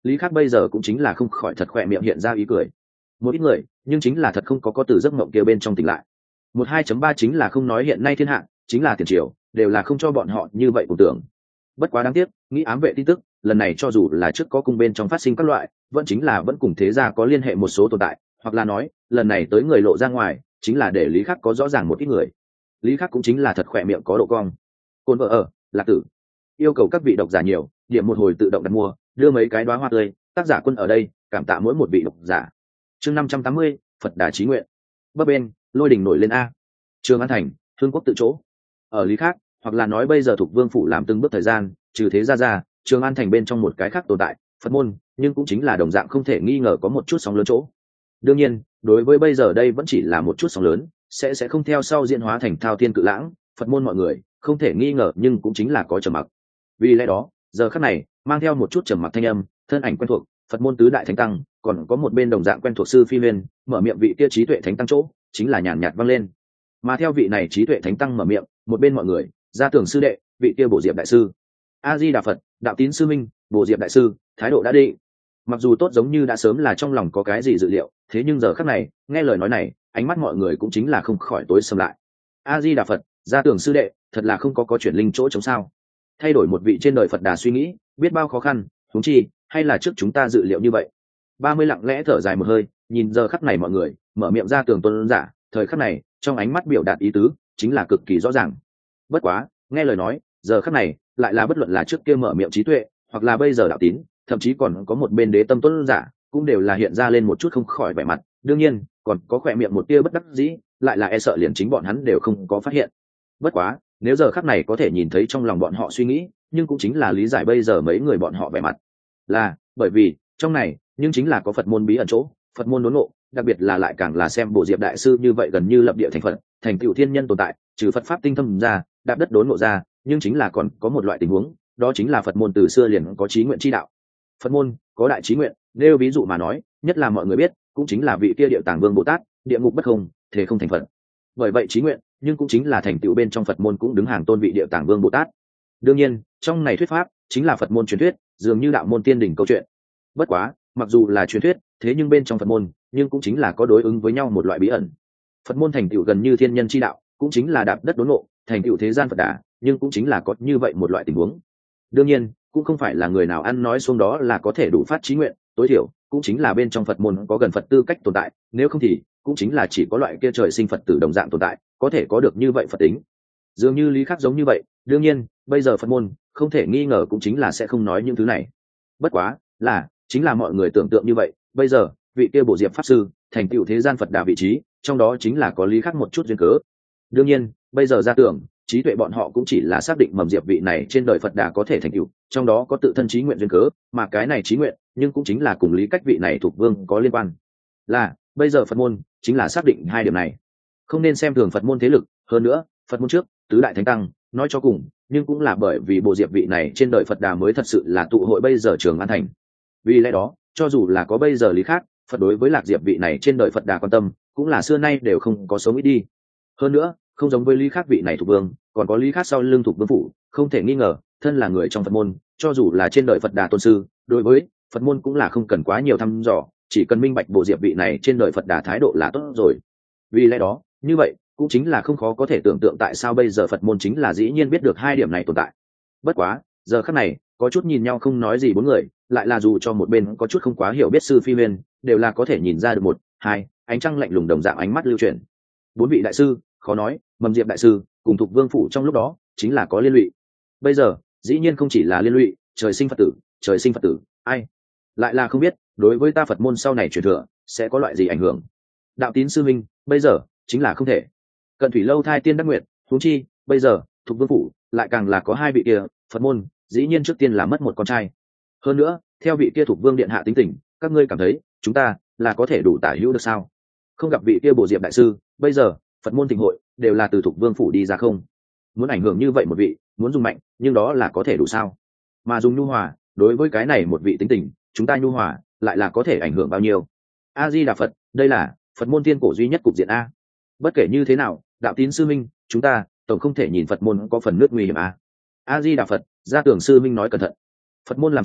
lý khắc bây giờ cũng chính là không khỏi thật khỏe miệng hiện ra ý cười. Một ít người nhưng chính là thật không có có từ giấc mộng kia bên trong tỉnh lại. Một hai chấm ba chính là không nói hiện nay thiên hạ chính là tiền triều đều là không cho bọn họ như vậy cùng tưởng. Bất quá đáng tiếc, nghĩ ám vệ tin tức lần này cho dù là trước có cung bên trong phát sinh các loại, vẫn chính là vẫn cùng thế gia có liên hệ một số tồn tại, hoặc là nói lần này tới người lộ ra ngoài chính là để lý khắc có rõ ràng một ít người. Lý khắc cũng chính là thật khỏe miệng có độ cong. Côn vợ ở lạc tử yêu cầu các vị độc giả nhiều điểm một hồi tự động đặt mua, đưa mấy cái đóa hoa tươi, tác giả Quân ở đây cảm tạ mỗi một vị độc giả. Chương năm trăm tám mươi, Phật Đà chí nguyện. Bấp bên lôi đỉnh nổi lên a. Trường An thành, Hương quốc tự chỗ. Ở lý khác, hoặc là nói bây giờ thuộc vương phủ làm từng bước thời gian, trừ thế ra ra, Trường An thành bên trong một cái khác tồn tại, Phật môn, nhưng cũng chính là đồng dạng không thể nghi ngờ có một chút sóng lớn chỗ. Đương nhiên, đối với bây giờ đây vẫn chỉ là một chút sóng lớn, sẽ sẽ không theo sau diễn hóa thành thao thiên cự lãng, Phật môn mọi người, không thể nghi ngờ nhưng cũng chính là có trầm mặc. Vì lẽ đó, giờ khắc này, mang theo một chút trầm mặc thanh âm, thân ảnh quen thuộc, Phật môn tứ đại thánh tăng, còn có một bên đồng dạng quen thuộc sư Phi Huyền, mở miệng vị kia trí tuệ thánh tăng chỗ, chính là nhàn nhạt vang lên. Mà theo vị này trí tuệ thánh tăng mở miệng, một bên mọi người, gia tưởng sư đệ, vị kia Bổ Diệp đại sư. A Di Đà Phật, đạo tín sư minh, Bổ Diệp đại sư, thái độ đã định. Mặc dù tốt giống như đã sớm là trong lòng có cái gì dự liệu, thế nhưng giờ khắc này, nghe lời nói này, ánh mắt mọi người cũng chính là không khỏi tối sầm lại. A Di Đà Phật, gia tưởng sư đệ, thật là không có có chuyển linh chỗ chống sao? Thay đổi một vị trên đời Phật Đà suy nghĩ, biết bao khó khăn, huống chi, hay là trước chúng ta dự liệu như vậy. Ba mươi lặng lẽ thở dài một hơi, nhìn giờ khắc này mọi người, mở miệng ra tường tuân giả, thời khắc này, trong ánh mắt biểu đạt ý tứ, chính là cực kỳ rõ ràng. Bất quá, nghe lời nói, giờ khắc này, lại là bất luận là trước kia mở miệng trí tuệ, hoặc là bây giờ đạo tín, thậm chí còn có một bên đế tâm tuân giả, cũng đều là hiện ra lên một chút không khỏi vẻ mặt, đương nhiên, còn có khỏe miệng một tia bất đắc dĩ, lại là e sợ liền chính bọn hắn đều không có phát hiện. Bất quá, nếu giờ khắc này có thể nhìn thấy trong lòng bọn họ suy nghĩ, nhưng cũng chính là lý giải bây giờ mấy người bọn họ vẻ mặt. Là, bởi vì, trong này, nhưng chính là có Phật môn bí ẩn chỗ, Phật môn đốn ngộ, đặc biệt là lại càng là xem Bổ Diệp đại sư như vậy gần như lập địa thành Phật, thành tựu thiên nhân tồn tại, trừ Phật pháp tinh thâm ra, đạp đất đốn ngộ ra, nhưng chính là còn có một loại tình huống, đó chính là Phật môn từ xưa liền có chí nguyện chi đạo. Phật môn có đại chí nguyện, nếu ví dụ mà nói, nhất là mọi người biết, cũng chính là vị kia Địa Tạng Vương Bồ Tát, địa ngục bất không, thể không thành Phật. Bởi vậy chí nguyện, nhưng cũng chính là thành tựu bên trong Phật môn cũng đứng hàng tôn vị Địa Tạng Vương Bồ Tát. Đương nhiên, trong này thuyết pháp chính là Phật môn truyền thuyết, dường như đạo môn tiên đỉnh câu chuyện. Bất quá, mặc dù là truyền thuyết, thế nhưng bên trong Phật môn, nhưng cũng chính là có đối ứng với nhau một loại bí ẩn. Phật môn thành tựu gần như thiên nhân chi đạo, cũng chính là đạp đất đốn ngộ, thành tựu thế gian Phật Đà, nhưng cũng chính là có như vậy một loại tình huống. Đương nhiên, cũng không phải là người nào ăn nói xuống đó là có thể đủ phát chí nguyện, tối thiểu cũng chính là bên trong Phật môn có gần Phật tư cách tồn tại, nếu không thì cũng chính là chỉ có loại kia trời sinh Phật tử đồng dạng tồn tại, có thể có được như vậy Phật tính. Dường như lý khắc giống như vậy, đương nhiên, bây giờ Phật môn không thể nghi ngờ cũng chính là sẽ không nói những thứ này. Bất quá, là chính là mọi người tưởng tượng như vậy, bây giờ, vị kia Bổ Diệp pháp sư, thành tựu thế gian Phật Đà vị trí, trong đó chính là có lý khắc một chút duyên cớ. Đương nhiên, bây giờ ra tưởng, trí tuệ bọn họ cũng chỉ là xác định mầm diệp vị này trên đời Phật Đà có thể thành tựu, trong đó có tự thân trí nguyện duyên cớ, mà cái này trí nguyện, nhưng cũng chính là cùng lý cách vị này thuộc vương có liên quan. Là, bây giờ Phật môn chính là xác định hai điểm này. Không nên xem thường Phật môn thế lực, hơn nữa, Phật môn trước, tứ đại thánh tăng, nói cho cùng, nhưng cũng là bởi vì Bồ Diệp vị này trên đời Phật Đà mới thật sự là tụ hội bây giờ Trường An thành. Vì lẽ đó, cho dù là có bây giờ lý khác, Phật đối với Lạc Diệp vị này trên đời Phật Đà quan tâm, cũng là xưa nay đều không có sống ít đi. Hơn nữa, không giống với lý khác vị này thuộc vương, còn có lý khác sau lưng thuộc vương phủ, không thể nghi ngờ, thân là người trong Phật môn, cho dù là trên đời Phật Đà tôn sư, đối với Phật môn cũng là không cần quá nhiều thăm dò, chỉ cần minh bạch Bồ Diệp vị này trên đời Phật Đà thái độ là tốt rồi. Vì lẽ đó, như vậy cũng chính là không khó có thể tưởng tượng tại sao bây giờ Phật môn chính là dĩ nhiên biết được hai điểm này tồn tại. Bất quá, giờ khắc này, có chút nhìn nhau không nói gì bốn người, lại là dù cho một bên có chút không quá hiểu biết sư Phi Huyền, đều là có thể nhìn ra được một, hai, ánh trăng lạnh lùng đồng dạng ánh mắt lưu chuyển. Bốn vị đại sư, khó nói, Mầm Diệp đại sư cùng Thục Vương phủ trong lúc đó chính là có liên lụy. Bây giờ, dĩ nhiên không chỉ là liên lụy, trời sinh Phật tử, trời sinh Phật tử, ai lại là không biết, đối với ta Phật môn sau này truyền thừa sẽ có loại gì ảnh hưởng. Đạo tín sư minh, bây giờ chính là không thể. Cận thủy lâu thai tiên đắc nguyện, huống chi, bây giờ, Thục Vương phủ lại càng là có hai vị kia, Phật môn, dĩ nhiên trước tiên là mất một con trai. Hơn nữa, theo vị kia Thục Vương điện hạ tính tình, các ngươi cảm thấy, chúng ta là có thể đủ tả hữu được sao? Không gặp vị kia Bồ Diệp đại sư, bây giờ, Phật môn thịnh hội đều là từ Thục Vương phủ đi ra không? Muốn ảnh hưởng như vậy một vị, muốn dùng mạnh, nhưng đó là có thể đủ sao? Mà dùng nhu hòa, đối với cái này một vị tính tình, chúng ta nhu hòa, lại là có thể ảnh hưởng bao nhiêu? A Di Đà Phật, đây là Phật môn tiên cổ duy nhất cục diện a. Bất kể như thế nào, đạo tín sư minh, chúng ta tổng không thể nhìn Phật môn có phần nước nguy hiểm a. A Di Đà Phật, gia tưởng sư minh nói cẩn thận. Phật môn làm sao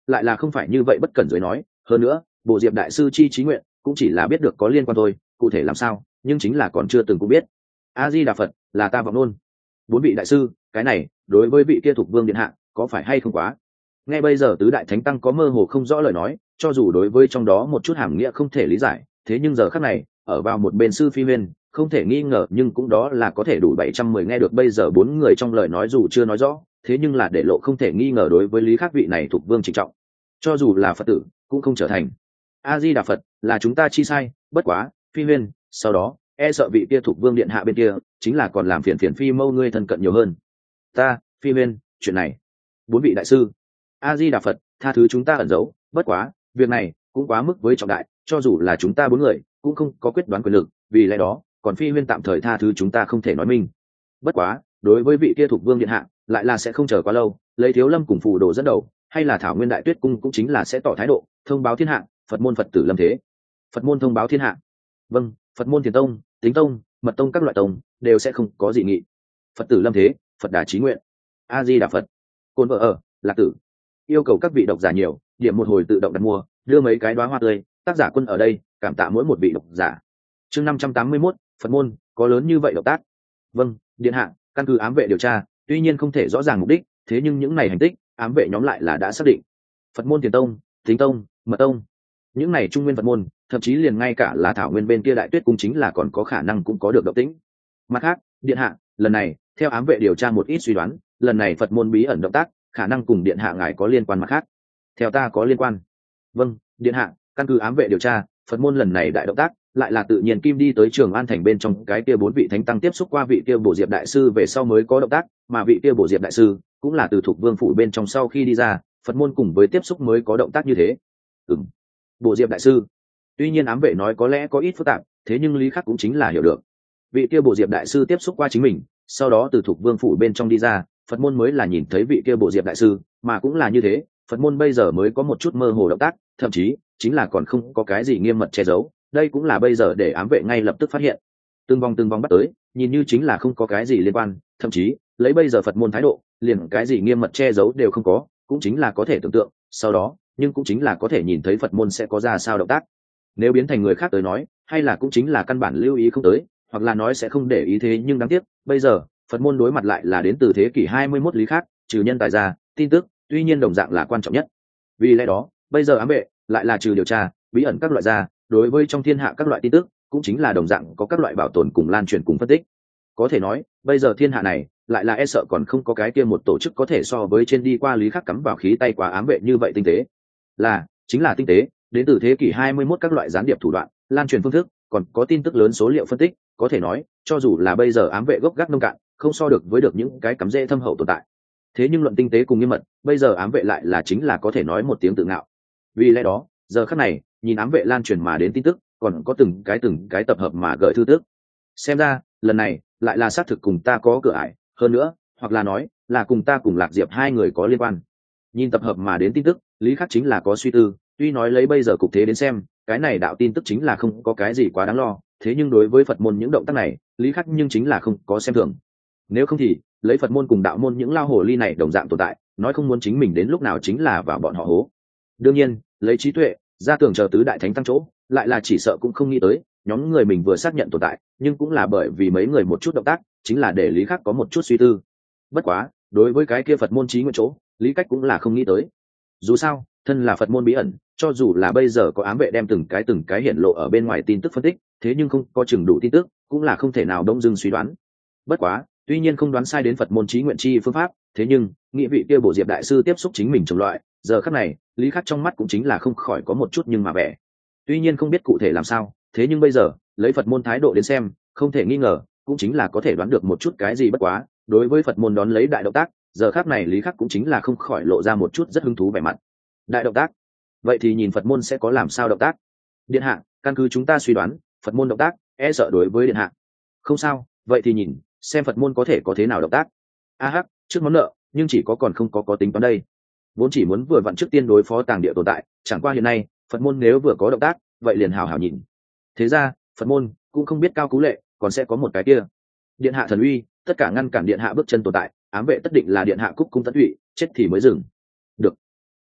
lại là không phải như vậy bất cẩn dưới nói. Hơn nữa bộ diệp đại sư chi trí nguyện cũng chỉ là biết được có liên quan thôi, cụ thể làm sao nhưng chính là còn chưa từng cũng biết. A Di Đà Phật, là ta vọng luôn. Bốn vị đại sư, cái này đối với vị kia thuộc vương điện hạ có phải hay không quá? Nghe bây giờ tứ đại thánh tăng có mơ hồ không rõ lời nói, cho dù đối với trong đó một chút hàm nghĩa không thể lý giải, thế nhưng giờ khắc này ở vào một bên sư phi huyên không thể nghi ngờ, nhưng cũng đó là có thể đủ bảy trăm mười nghe được bây giờ bốn người trong lời nói dù chưa nói rõ, thế nhưng là để lộ không thể nghi ngờ đối với lý khắc vị này thuộc vương trịnh trọng, cho dù là Phật tử cũng không trở thành. A Di Đà Phật, là chúng ta chi sai, bất quá phi huyên sau đó e sợ vị kia thuộc vương điện hạ bên kia chính là còn làm phiền phiền phi mâu ngươi thân cận nhiều hơn. Ta phi huyên chuyện này, bốn vị đại sư, A Di Đà Phật, tha thứ chúng ta ẩn giấu, bất quá việc này cũng quá mức với trọng đại, cho dù là chúng ta bốn người cũng không có quyết đoán quyền lực, vì lẽ đó còn phi huyên tạm thời tha thứ chúng ta không thể nói minh. Bất quá đối với vị kia thuộc vương điện hạ lại là sẽ không chờ quá lâu, lấy thiếu lâm cùng phù đồ dẫn đầu, hay là thảo nguyên đại tuyết cung cũng chính là sẽ tỏ thái độ thông báo thiên hạ, Phật môn Phật tử lâm thế. Phật môn thông báo thiên hạ, vâng. Phật môn thiền tông, tính tông, mật tông các loại tông đều sẽ không có dị nghị. Phật tử lâm thế, Phật đà chí nguyện. A Di Đà Phật. Côn vợ ở lạc tử yêu cầu các vị độc giả nhiều điểm một hồi tự động đặt mua, đưa mấy cái đóa hoa tươi, tác giả Quân ở đây cảm tạ mỗi một vị độc giả. Chương năm trăm tám mươi mốt, Phật môn có lớn như vậy động tác? Vâng, điện hạ, căn cứ ám vệ điều tra, tuy nhiên không thể rõ ràng mục đích, thế nhưng những này hành tích ám vệ nhóm lại là đã xác định. Phật môn thiền tông, tính tông, mật tông, những này trung nguyên Phật môn, thậm chí liền ngay cả là thảo nguyên bên kia đại tuyết cung chính là còn có khả năng cũng có được động tĩnh. Mặt khác, điện hạ, lần này theo ám vệ điều tra một ít suy đoán, lần này Phật môn bí ẩn động tác khả năng cùng điện hạ ngài có liên quan. Mặt khác, theo ta có liên quan. Vâng, điện hạ, căn cứ ám vệ điều tra, Phật môn lần này đại động tác lại là tự nhiên kim đi tới Trường An thành bên trong cái kia bốn vị thánh tăng tiếp xúc qua vị kia bổ diệp đại sư về sau mới có động tác, mà vị kia bổ diệp đại sư cũng là từ thuộc vương phủ bên trong sau khi đi ra, Phật môn cùng với tiếp xúc mới có động tác như thế. Ừm, bổ diệp đại sư. Tuy nhiên ám vệ nói có lẽ có ít phức tạp, thế nhưng lý khắc cũng chính là hiểu được. Vị kia bổ diệp đại sư tiếp xúc qua chính mình, sau đó từ thuộc vương phủ bên trong đi ra, Phật môn mới là nhìn thấy vị kia bổ diệp đại sư, mà cũng là như thế, Phật môn bây giờ mới có một chút mơ hồ động tác, thậm chí chính là còn không có cái gì nghiêm mật che giấu, đây cũng là bây giờ để ám vệ ngay lập tức phát hiện. Từng vòng từng vòng bắt tới, nhìn như chính là không có cái gì liên quan, thậm chí lấy bây giờ Phật môn thái độ, liền cái gì nghiêm mật che giấu đều không có, cũng chính là có thể tưởng tượng, sau đó, nhưng cũng chính là có thể nhìn thấy Phật môn sẽ có ra sao động tác. Nếu biến thành người khác tới nói, hay là cũng chính là căn bản lưu ý không tới, hoặc là nói sẽ không để ý thế, nhưng đáng tiếc, bây giờ, Phật môn đối mặt lại là đến từ thế kỷ hai mươi mốt lý khác, trừ nhân tài ra, tin tức, tuy nhiên đồng dạng là quan trọng nhất. Vì lẽ đó, bây giờ ám vệ lại là trừ điều tra, bí ẩn các loại ra, đối với trong thiên hạ các loại tin tức, cũng chính là đồng dạng có các loại bảo tồn cùng lan truyền cùng phân tích. Có thể nói, bây giờ thiên hạ này, lại là e sợ còn không có cái kia một tổ chức có thể so với trên đi qua lý khắc cắm vào khí tay quá ám vệ như vậy tinh tế. Là, chính là tinh tế, đến từ thế kỷ hai mươi mốt các loại gián điệp thủ đoạn, lan truyền phương thức, còn có tin tức lớn số liệu phân tích, có thể nói, cho dù là bây giờ ám vệ gốc gác nông cạn, không so được với được những cái cắm rễ thâm hậu tồn tại. Thế nhưng luận tinh tế cùng nghiêm mật, bây giờ ám vệ lại là chính là có thể nói một tiếng tự ngạo. Vì lẽ đó, giờ khắc này, nhìn ám vệ lan truyền mà đến tin tức, còn có từng cái từng cái tập hợp mà gửi thư tức. Xem ra, lần này lại là xác thực cùng ta có cửa ải, hơn nữa, hoặc là nói, là cùng ta cùng Lạc Diệp hai người có liên quan. Nhìn tập hợp mà đến tin tức, lý khắc chính là có suy tư, tuy nói lấy bây giờ cục thế đến xem, cái này đạo tin tức chính là không có cái gì quá đáng lo, thế nhưng đối với Phật môn những động tác này, lý khắc nhưng chính là không có xem thường. Nếu không thì lấy Phật môn cùng đạo môn những lao hồ ly này đồng dạng tồn tại, nói không muốn chính mình đến lúc nào chính là vào bọn họ hố. Đương nhiên, lấy trí tuệ ra tưởng chờ tứ đại thánh tăng chỗ, lại là chỉ sợ cũng không nghĩ tới nhóm người mình vừa xác nhận tồn tại, nhưng cũng là bởi vì mấy người một chút động tác, chính là để lý khắc có một chút suy tư. Bất quá, đối với cái kia Phật môn trí nguyện chỗ, lý cách cũng là không nghĩ tới. Dù sao, thân là Phật môn bí ẩn, cho dù là bây giờ có ám vệ đem từng cái từng cái hiển lộ ở bên ngoài tin tức phân tích, thế nhưng không có chừng đủ tin tức, cũng là không thể nào đông dưng suy đoán. Bất quá, tuy nhiên không đoán sai đến Phật môn trí nguyện chi phương pháp, thế nhưng nghị vị kia bổ diệp đại sư tiếp xúc chính mình chủng loại, giờ khắc này lý khắc trong mắt cũng chính là không khỏi có một chút nhưng mà vẻ. Tuy nhiên không biết cụ thể làm sao, thế nhưng bây giờ lấy Phật môn thái độ đến xem, không thể nghi ngờ cũng chính là có thể đoán được một chút cái gì. Bất quá đối với Phật môn đón lấy đại động tác, giờ khắc này lý khắc cũng chính là không khỏi lộ ra một chút rất hứng thú vẻ mặt. Đại động tác, vậy thì nhìn Phật môn sẽ có làm sao động tác. Điện hạ, căn cứ chúng ta suy đoán, Phật môn động tác e sợ đối với điện hạ không sao, vậy thì nhìn xem Phật môn có thể có thế nào động tác. A hắc, trước món nợ nhưng chỉ có còn không có có tính toán đây, vốn chỉ muốn vừa vặn trước tiên đối phó tàng địa tồn tại, chẳng qua hiện nay Phật môn nếu vừa có động tác, vậy liền hào hào nhìn. Thế ra Phật môn cũng không biết cao cú lệ còn sẽ có một cái kia điện hạ thần uy, tất cả ngăn cản điện hạ bước chân tồn tại, ám vệ tất định là điện hạ cúc cung tận tụy, chết thì mới dừng. Được,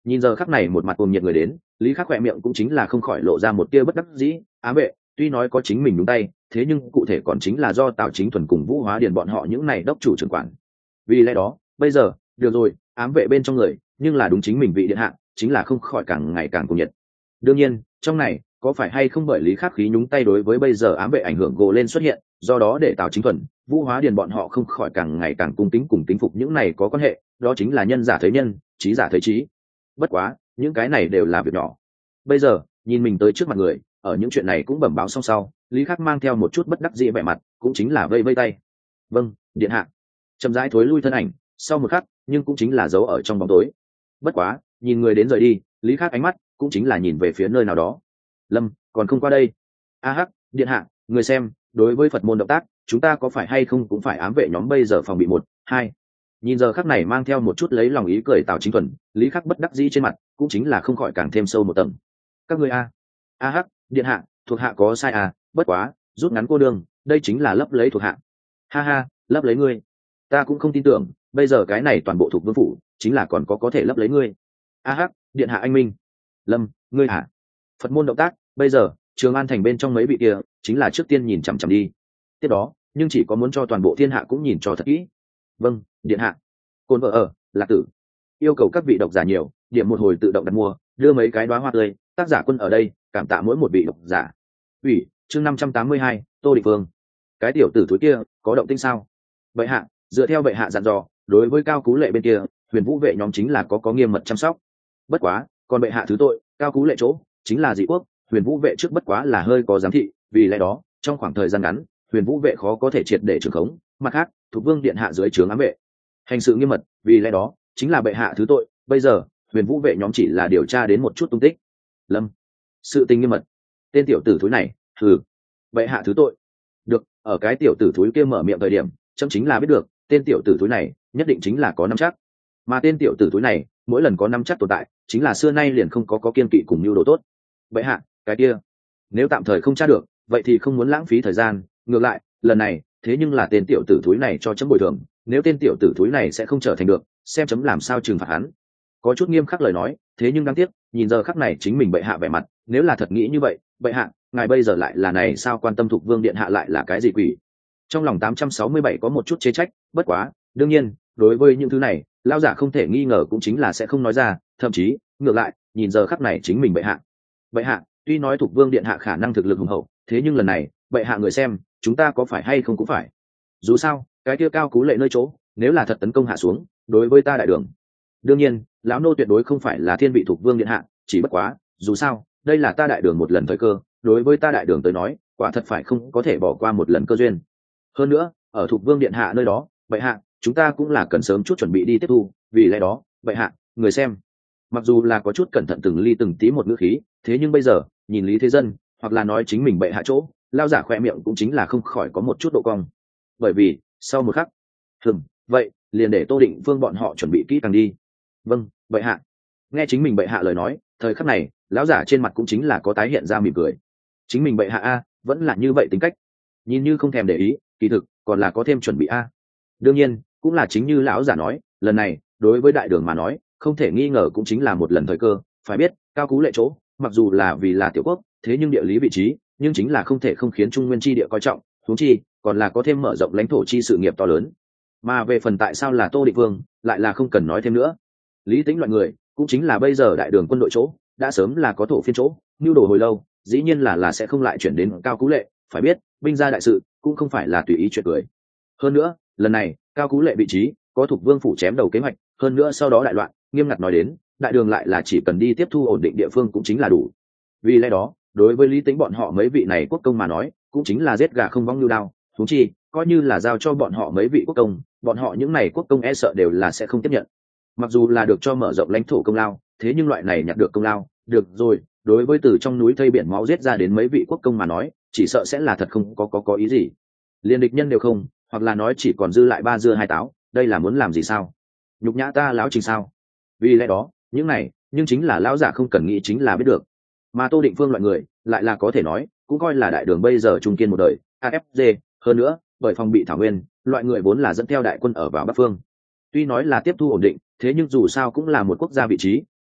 Nhìn giờ khắc này một mặt cuồng nhiệt người đến, lý khắc khỏe miệng cũng chính là không khỏi lộ ra một tia bất đắc dĩ. Ám vệ tuy nói có chính mình đúng tay, thế nhưng cụ thể còn chính là do Tào Chính Thuần cùng Vũ Hóa Điền bọn họ những này đốc chủ trưởng quản. Vì lẽ đó bây giờ được rồi, ám vệ bên trong người nhưng là đúng chính mình vị điện hạ, chính là không khỏi càng ngày càng cuồng nhiệt. Đương nhiên trong này có phải hay không bởi lý khắc khí nhúng tay đối với bây giờ ám vệ ảnh hưởng gồ lên xuất hiện, do đó để Tào Chính Thuần, Vũ Hóa Điền bọn họ không khỏi càng ngày càng cung kính cùng kính phục những này có quan hệ, đó chính là nhân giả thấy nhân, trí giả thấy trí. Bất quá những cái này đều là việc nhỏ. Bây giờ nhìn mình tới trước mặt người, ở những chuyện này cũng bẩm báo xong sau, lý khắc mang theo một chút bất đắc dĩ vẻ mặt, cũng chính là vây vây tay. Vâng điện hạ. Chậm rãi thối lui thân ảnh, sau một khắc nhưng cũng chính là giấu ở trong bóng tối. Bất quá nhìn người đến rời đi, lý khắc ánh mắt cũng chính là nhìn về phía nơi nào đó. Lâm còn không qua đây. A hắc điện hạ, người xem, đối với Phật môn động tác chúng ta có phải hay không cũng phải ám vệ nhóm bây giờ phòng bị một hai. Nhìn giờ khắc này mang theo một chút lấy lòng ý cười Tào Chính Thuần, lý khắc bất đắc dĩ trên mặt cũng chính là không khỏi càng thêm sâu một tầng. Các ngươi a a hắc điện hạ, thuộc hạ có sai à, bất quá rút ngắn cô đường, đây chính là lấp lấy thuộc hạ. Ha ha, lấp lấy ngươi, ta cũng không tin tưởng bây giờ cái này toàn bộ thuộc vương phủ chính là còn có có thể lấp lấy ngươi. A hắc điện hạ anh minh. Lâm ngươi hả? Phật môn động tác bây giờ Trường An thành bên trong mấy vị kia chính là trước tiên nhìn chằm chằm đi, tiếp đó nhưng chỉ có muốn cho toàn bộ thiên hạ cũng nhìn cho thật kỹ. Vâng điện hạ. Côn vợ ở Lạc Tử yêu cầu các vị độc giả nhiều điểm một hồi tự động đặt mua, đưa mấy cái đoá hoa tươi, tác giả Quân ở đây cảm tạ mỗi một vị độc giả. Ủy chương năm trăm tám mươi hai, Tô Định Phương. Cái tiểu tử thúi kia có động tinh sao? Bệ hạ, dựa theo bệ hạ dặn dò, đối với Cao Cú Lệ bên kia Huyền Vũ vệ nhóm chính là có có nghiêm mật chăm sóc. Bất quá còn bệ hạ thứ tội, Cao Cú Lệ chỗ chính là dị quốc, Huyền Vũ vệ trước bất quá là hơi có giám thị, vì lẽ đó trong khoảng thời gian ngắn Huyền Vũ vệ khó có thể triệt để trường khống. Mặt khác Thục Vương điện hạ dưới trướng ám vệ hành sự nghiêm mật, vì lẽ đó chính là bệ hạ thứ tội. Bây giờ Huyền Vũ vệ nhóm chỉ là điều tra đến một chút tung tích. Lâm sự tình nghiêm mật, tên tiểu tử thúi này thử bệ hạ thứ tội. Được, ở cái tiểu tử thúi kia mở miệng thời điểm chấm chính là biết được tên tiểu tử thúi này nhất định chính là có nắm chắc, mà tên tiểu tử thúi này mỗi lần có nắm chắc tồn tại chính là xưa nay liền không có có kiên kỵ cùng mưu đồ tốt. Bệ hạ cái kia nếu tạm thời không tra được vậy thì không muốn lãng phí thời gian, ngược lại lần này thế nhưng là tên tiểu tử thúi này cho chấm bồi thường, nếu tên tiểu tử thúi này sẽ không trở thành được, xem chấm làm sao trừng phạt hắn. Có chút nghiêm khắc lời nói, thế nhưng đáng tiếc nhìn giờ khắc này chính mình bệ hạ vẻ mặt, nếu là thật nghĩ như vậy, bệ hạ ngài bây giờ lại là này sao quan tâm Thục Vương điện hạ lại là cái gì quỷ? Trong lòng tám trăm sáu mươi bảy có một chút chế trách, bất quá đương nhiên đối với những thứ này lao giả không thể nghi ngờ cũng chính là sẽ không nói ra, thậm chí ngược lại nhìn giờ khắc này chính mình bệ hạ bệ hạ tuy nói Thục Vương điện hạ khả năng thực lực hùng hậu, thế nhưng lần này bệ hạ người xem chúng ta có phải hay không cũng phải, dù sao cái kia Cao Cú Lệ nơi chỗ nếu là thật tấn công hạ xuống đối với ta đại đường, đương nhiên lão nô tuyệt đối không phải là thiên vị Thục Vương điện hạ, chỉ bất quá dù sao đây là ta đại đường một lần thời cơ, đối với ta đại đường tới nói quả thật phải không có thể bỏ qua một lần cơ duyên. Hơn nữa ở Thục Vương điện hạ nơi đó, bệ hạ chúng ta cũng là cần sớm chút chuẩn bị đi tiếp thu, vì lẽ đó bệ hạ người xem mặc dù là có chút cẩn thận từng ly từng tí một ngữ khí, thế nhưng bây giờ nhìn Lý Thế Dân hoặc là nói chính mình bệ hạ chỗ, lao giả khoe miệng cũng chính là không khỏi có một chút độ cong, bởi vì sau một khắc hừm vậy liền để Tô Định Phương bọn họ chuẩn bị kỹ càng đi. Vâng bệ hạ. Nghe chính mình bệ hạ lời nói, thời khắc này lão giả trên mặt cũng chính là có tái hiện ra mỉm cười. Chính mình bệ hạ a vẫn là như vậy tính cách, nhìn như không thèm để ý, kỳ thực còn là có thêm chuẩn bị a. Đương nhiên cũng là chính như lão giả nói, lần này đối với đại đường mà nói không thể nghi ngờ cũng chính là một lần thời cơ. Phải biết Cao Cú Lệ chỗ mặc dù là vì là tiểu quốc, thế nhưng địa lý vị trí nhưng chính là không thể không khiến Trung Nguyên chi địa coi trọng, huống chi còn là có thêm mở rộng lãnh thổ chi sự nghiệp to lớn. Mà về phần tại sao là Tô Định Vương lại là không cần nói thêm nữa. Lý Tính loại người cũng chính là bây giờ đại đường quân đội chỗ đã sớm là có thổ phiên chỗ nhu đồ hồi lâu, dĩ nhiên là là sẽ không lại chuyển đến Cao Cú Lệ. Phải biết binh gia đại sự cũng không phải là tùy ý chuyện cười. Hơn nữa lần này Cao Cú Lệ vị trí có Thục Vương phủ chém đầu kế hoạch, hơn nữa sau đó đại loạn, nghiêm ngặt nói đến đại đường lại là chỉ cần đi tiếp thu ổn định địa phương cũng chính là đủ. Vì lẽ đó đối với Lý Tính bọn họ mấy vị này quốc công mà nói cũng chính là giết gà không vong lưu đao, thú chi coi như là giao cho bọn họ mấy vị quốc công, bọn họ những này quốc công e sợ đều là sẽ không tiếp nhận. Mặc dù là được cho mở rộng lãnh thổ công lao, thế nhưng loại này nhặt được công lao được rồi, đối với từ trong núi thây biển máu giết ra đến mấy vị quốc công mà nói chỉ sợ sẽ là thật không có có có ý gì, liền địch nhân đều không, hoặc là nói chỉ còn dư lại ba dưa hai táo, đây là muốn làm gì sao? Nhục nhã ta lão Trình sao? Vì lẽ đó những này nhưng chính là lão giả không cần nghĩ chính là biết được. Mà Tô Định Phương loại người lại là có thể nói cũng coi là đại đường bây giờ trung kiên một đời a ép giê. Hơn nữa bởi phòng bị thảo nguyên, loại người vốn là dẫn theo đại quân ở vào bắc phương, tuy nói là tiếp thu ổn định, thế nhưng dù sao cũng là một quốc gia vị trí,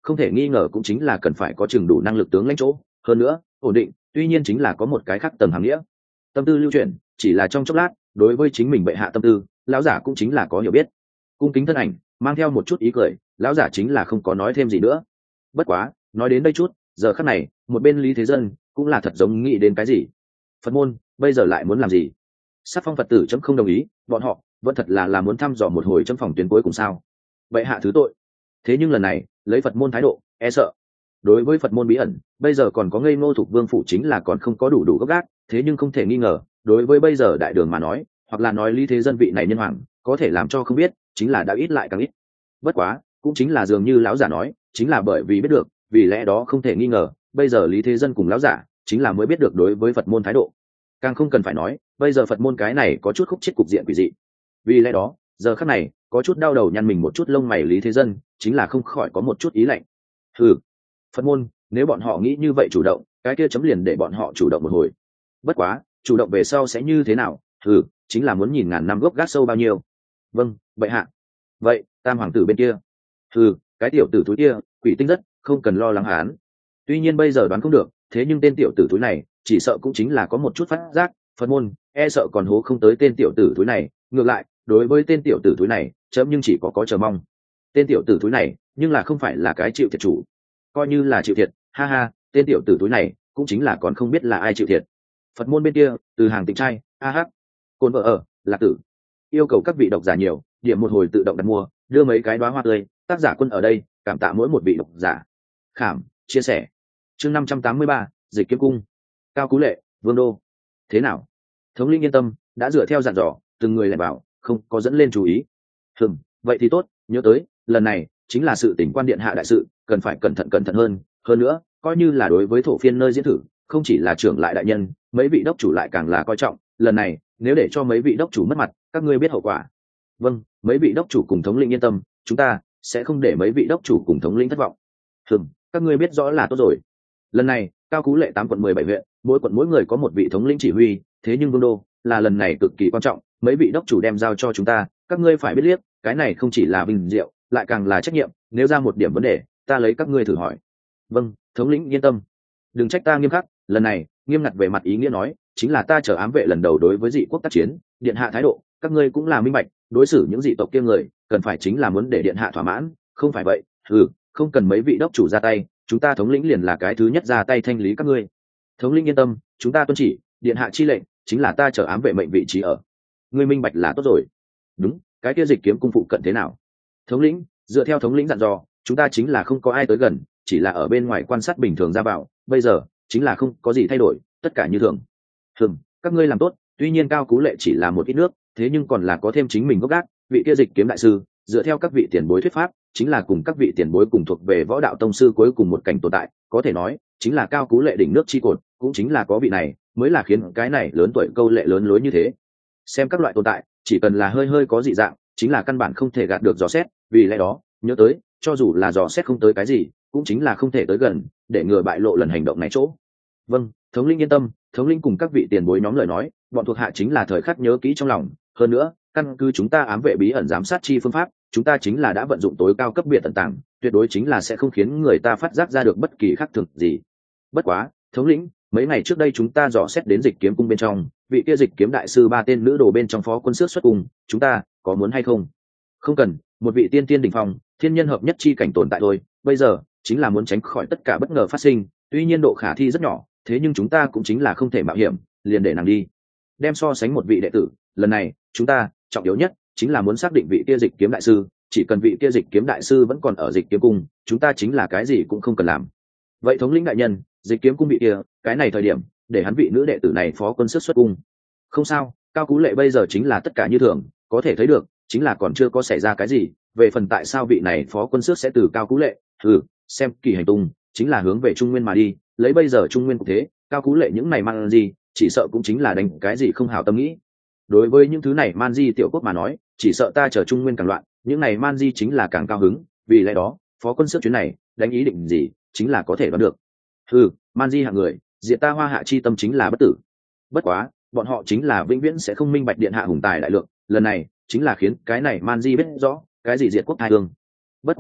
không thể nghi ngờ cũng chính là cần phải có chừng đủ năng lực tướng lãnh chỗ, hơn nữa ổn định, tuy nhiên chính là có một cái khác tầng hàm nghĩa. Tâm tư lưu chuyển chỉ là trong chốc lát, đối với chính mình bệ hạ tâm tư, lão giả cũng chính là có hiểu biết. Cung kính thân ảnh mang theo một chút ý cười, lão giả chính là không có nói thêm gì nữa. Bất quá nói đến đây chút, giờ khắc này một bên Lý Thế Dân cũng là thật giống nghĩ đến cái gì. Phật môn bây giờ lại muốn làm gì? Sát phong Phật tử chấm không đồng ý, bọn họ vẫn thật là là muốn thăm dò một hồi trong phòng tuyến cuối cùng sao? Bệ hạ thứ tội. Thế nhưng lần này lấy Phật môn thái độ e sợ, đối với Phật môn bí ẩn bây giờ còn có ngây ngô thuộc vương phủ chính là còn không có đủ đủ gốc gác. Thế nhưng không thể nghi ngờ, đối với bây giờ đại đường mà nói, hoặc là nói Lý Thế Dân vị này nhân hoàng có thể làm cho không biết, chính là đã ít lại càng ít. Bất quá cũng chính là dường như lão giả nói, chính là bởi vì biết được, vì lẽ đó không thể nghi ngờ bây giờ Lý Thế Dân cùng lão giả chính là mới biết được đối với Phật môn thái độ. Càng không cần phải nói bây giờ Phật môn cái này có chút khúc chết cục diện quỷ dị. Vì lẽ đó giờ khắc này có chút đau đầu nhăn mình một chút lông mày Lý Thế Dân chính là không khỏi có một chút ý lạnh. Ừ, Phật môn nếu bọn họ nghĩ như vậy chủ động, cái kia chấm liền để bọn họ chủ động một hồi. Bất quá chủ động về sau sẽ như thế nào, ừ, chính là muốn nhìn ngàn năm gốc gác sâu bao nhiêu. Vâng bệ hạ. Vậy tam hoàng tử bên kia, ừ, cái tiểu tử túi kia quỷ tinh rất không cần lo lắng hán. Tuy nhiên bây giờ đoán không được, thế nhưng tên tiểu tử túi này chỉ sợ cũng chính là có một chút phát giác, Phật môn e sợ còn hố không tới tên tiểu tử túi này. Ngược lại đối với tên tiểu tử túi này chấm nhưng chỉ có có chờ mong. Tên tiểu tử túi này nhưng là không phải là cái chịu thiệt chủ, coi như là chịu thiệt, ha ha, tên tiểu tử túi này cũng chính là còn không biết là ai chịu thiệt. Phật môn bên kia từ hàng tịnh trai a hát cồn vợ ở lạc tử yêu cầu các vị độc giả nhiều điểm một hồi tự động đặt mua, đưa mấy cái đoá hoa tươi, tác giả quân ở đây cảm tạ mỗi một vị độc giả khảm chia sẻ. Chương năm trăm tám mươi ba, dịch kiếm cung. Cao Cú Lệ, Vương Đô. Thế nào? Thống lĩnh yên tâm, đã dựa theo dặn dò, từng người lại bảo, không có dẫn lên chú ý. Hừm, vậy thì tốt, nhớ tới, lần này chính là sự tỉnh quan điện hạ đại sự, cần phải cẩn thận cẩn thận hơn, hơn nữa, coi như là đối với thổ phiên nơi diễn thử, không chỉ là trưởng lại đại nhân, mấy vị đốc chủ lại càng là coi trọng, lần này, nếu để cho mấy vị đốc chủ mất mặt, các ngươi biết hậu quả. Vâng, mấy vị đốc chủ cùng thống lĩnh yên tâm, chúng ta sẽ không để mấy vị đốc chủ cùng thống lĩnh thất vọng. Hừm, các ngươi biết rõ là tốt rồi. Lần này Cao Cú Lệ tám quận mười bảy huyện, mỗi quận mỗi người có một vị thống lĩnh chỉ huy, thế nhưng Vương Đô là lần này cực kỳ quan trọng, mấy vị đốc chủ đem giao cho chúng ta, các ngươi phải biết liếc, cái này không chỉ là vinh diệu, lại càng là trách nhiệm, nếu ra một điểm vấn đề, ta lấy các ngươi thử hỏi. Vâng, thống lĩnh yên tâm, đừng trách ta nghiêm khắc, lần này nghiêm ngặt về mặt ý nghĩa nói, chính là ta chờ ám vệ lần đầu đối với dị quốc tác chiến, điện hạ thái độ, các ngươi cũng là minh bạch, đối xử những dị tộc kia người, cần phải chính là muốn để điện hạ thỏa mãn, không phải vậy, ừ, không cần mấy vị đốc chủ ra tay, chúng ta thống lĩnh liền là cái thứ nhất ra tay thanh lý các ngươi. Thống lĩnh yên tâm, chúng ta tuân chỉ, điện hạ chi lệnh chính là ta chờ ám vệ mệnh vị trí ở. Ngươi minh bạch là tốt rồi. Đúng, cái kia dịch kiếm cung phụ cận thế nào? Thống lĩnh, dựa theo thống lĩnh dặn dò, chúng ta chính là không có ai tới gần, chỉ là ở bên ngoài quan sát bình thường ra vào, bây giờ chính là không có gì thay đổi, tất cả như thường. Hừm, các ngươi làm tốt, tuy nhiên Cao Cú Lệ chỉ là một ít nước, thế nhưng còn là có thêm chính mình gốc gác, vị kia dịch kiếm đại sư, dựa theo các vị tiền bối thuyết pháp, chính là cùng các vị tiền bối cùng thuộc về võ đạo tông sư cuối cùng một cảnh tồn tại, có thể nói chính là Cao Cú Lệ đỉnh nước chi cột, cũng chính là có vị này mới là khiến cái này lớn tuổi câu lệ lớn lối như thế. Xem các loại tồn tại, chỉ cần là hơi hơi có dị dạng, chính là căn bản không thể gạt được dò xét, vì lẽ đó nhớ tới, cho dù là dò xét không tới cái gì, cũng chính là không thể tới gần, để ngừa bại lộ lần hành động này chỗ. Vâng, thống lĩnh yên tâm, thống lĩnh cùng các vị tiền bối nhóm lời nói, bọn thuộc hạ chính là thời khắc nhớ kỹ trong lòng, hơn nữa căn cứ chúng ta ám vệ bí ẩn giám sát chi phương pháp, chúng ta chính là đã vận dụng tối cao cấp biệt tận tàng, tuyệt đối chính là sẽ không khiến người ta phát giác ra được bất kỳ khác thường gì. Bất quá thống lĩnh, mấy ngày trước đây chúng ta dò xét đến dịch kiếm cung bên trong, vị kia dịch kiếm đại sư ba tên nữ đồ bên trong phó quân sước xuất cung, chúng ta có muốn hay không? Không cần, một vị tiên tiên đỉnh phong, thiên nhân hợp nhất chi cảnh tồn tại thôi, bây giờ chính là muốn tránh khỏi tất cả bất ngờ phát sinh, tuy nhiên độ khả thi rất nhỏ, thế nhưng chúng ta cũng chính là không thể mạo hiểm, liền để nàng đi. Đem so sánh một vị đệ tử, lần này chúng ta trọng yếu nhất chính là muốn xác định vị kia dịch kiếm đại sư, chỉ cần vị kia dịch kiếm đại sư vẫn còn ở dịch kiếm cung, chúng ta chính là cái gì cũng không cần làm. Vậy thống lĩnh đại nhân, dịch kiếm cung bị kia, cái này thời điểm để hắn vị nữ đệ tử này phó quân sức xuất cung. Không sao, Cao Cú Lệ bây giờ chính là tất cả như thường, có thể thấy được chính là còn chưa có xảy ra cái gì. Về phần tại sao vị này phó quân sức sẽ từ Cao Cú Lệ, ừ, xem kỳ hành tung chính là hướng về Trung Nguyên mà đi, lấy bây giờ Trung Nguyên cũng thế, Cao Cú Lệ những này mang gì, chỉ sợ cũng chính là đánh cái gì không hảo tâm nghĩ. Đối với những thứ này man di tiểu quốc mà nói, chỉ sợ ta chờ Trung Nguyên càng loạn, những này man di chính là càng cao hứng, vì lẽ đó phó quân sức chuyến này đánh ý định gì chính là có thể đoán được. Ừ, man di hạng người diệt ta Hoa Hạ chi tâm chính là bất tử. Bất quá bọn họ chính là vĩnh viễn sẽ không minh bạch điện hạ hùng tài đại lượng, lần này chính là khiến cái này man di biết rõ cái gì diệt quốc thai hương. Bất quá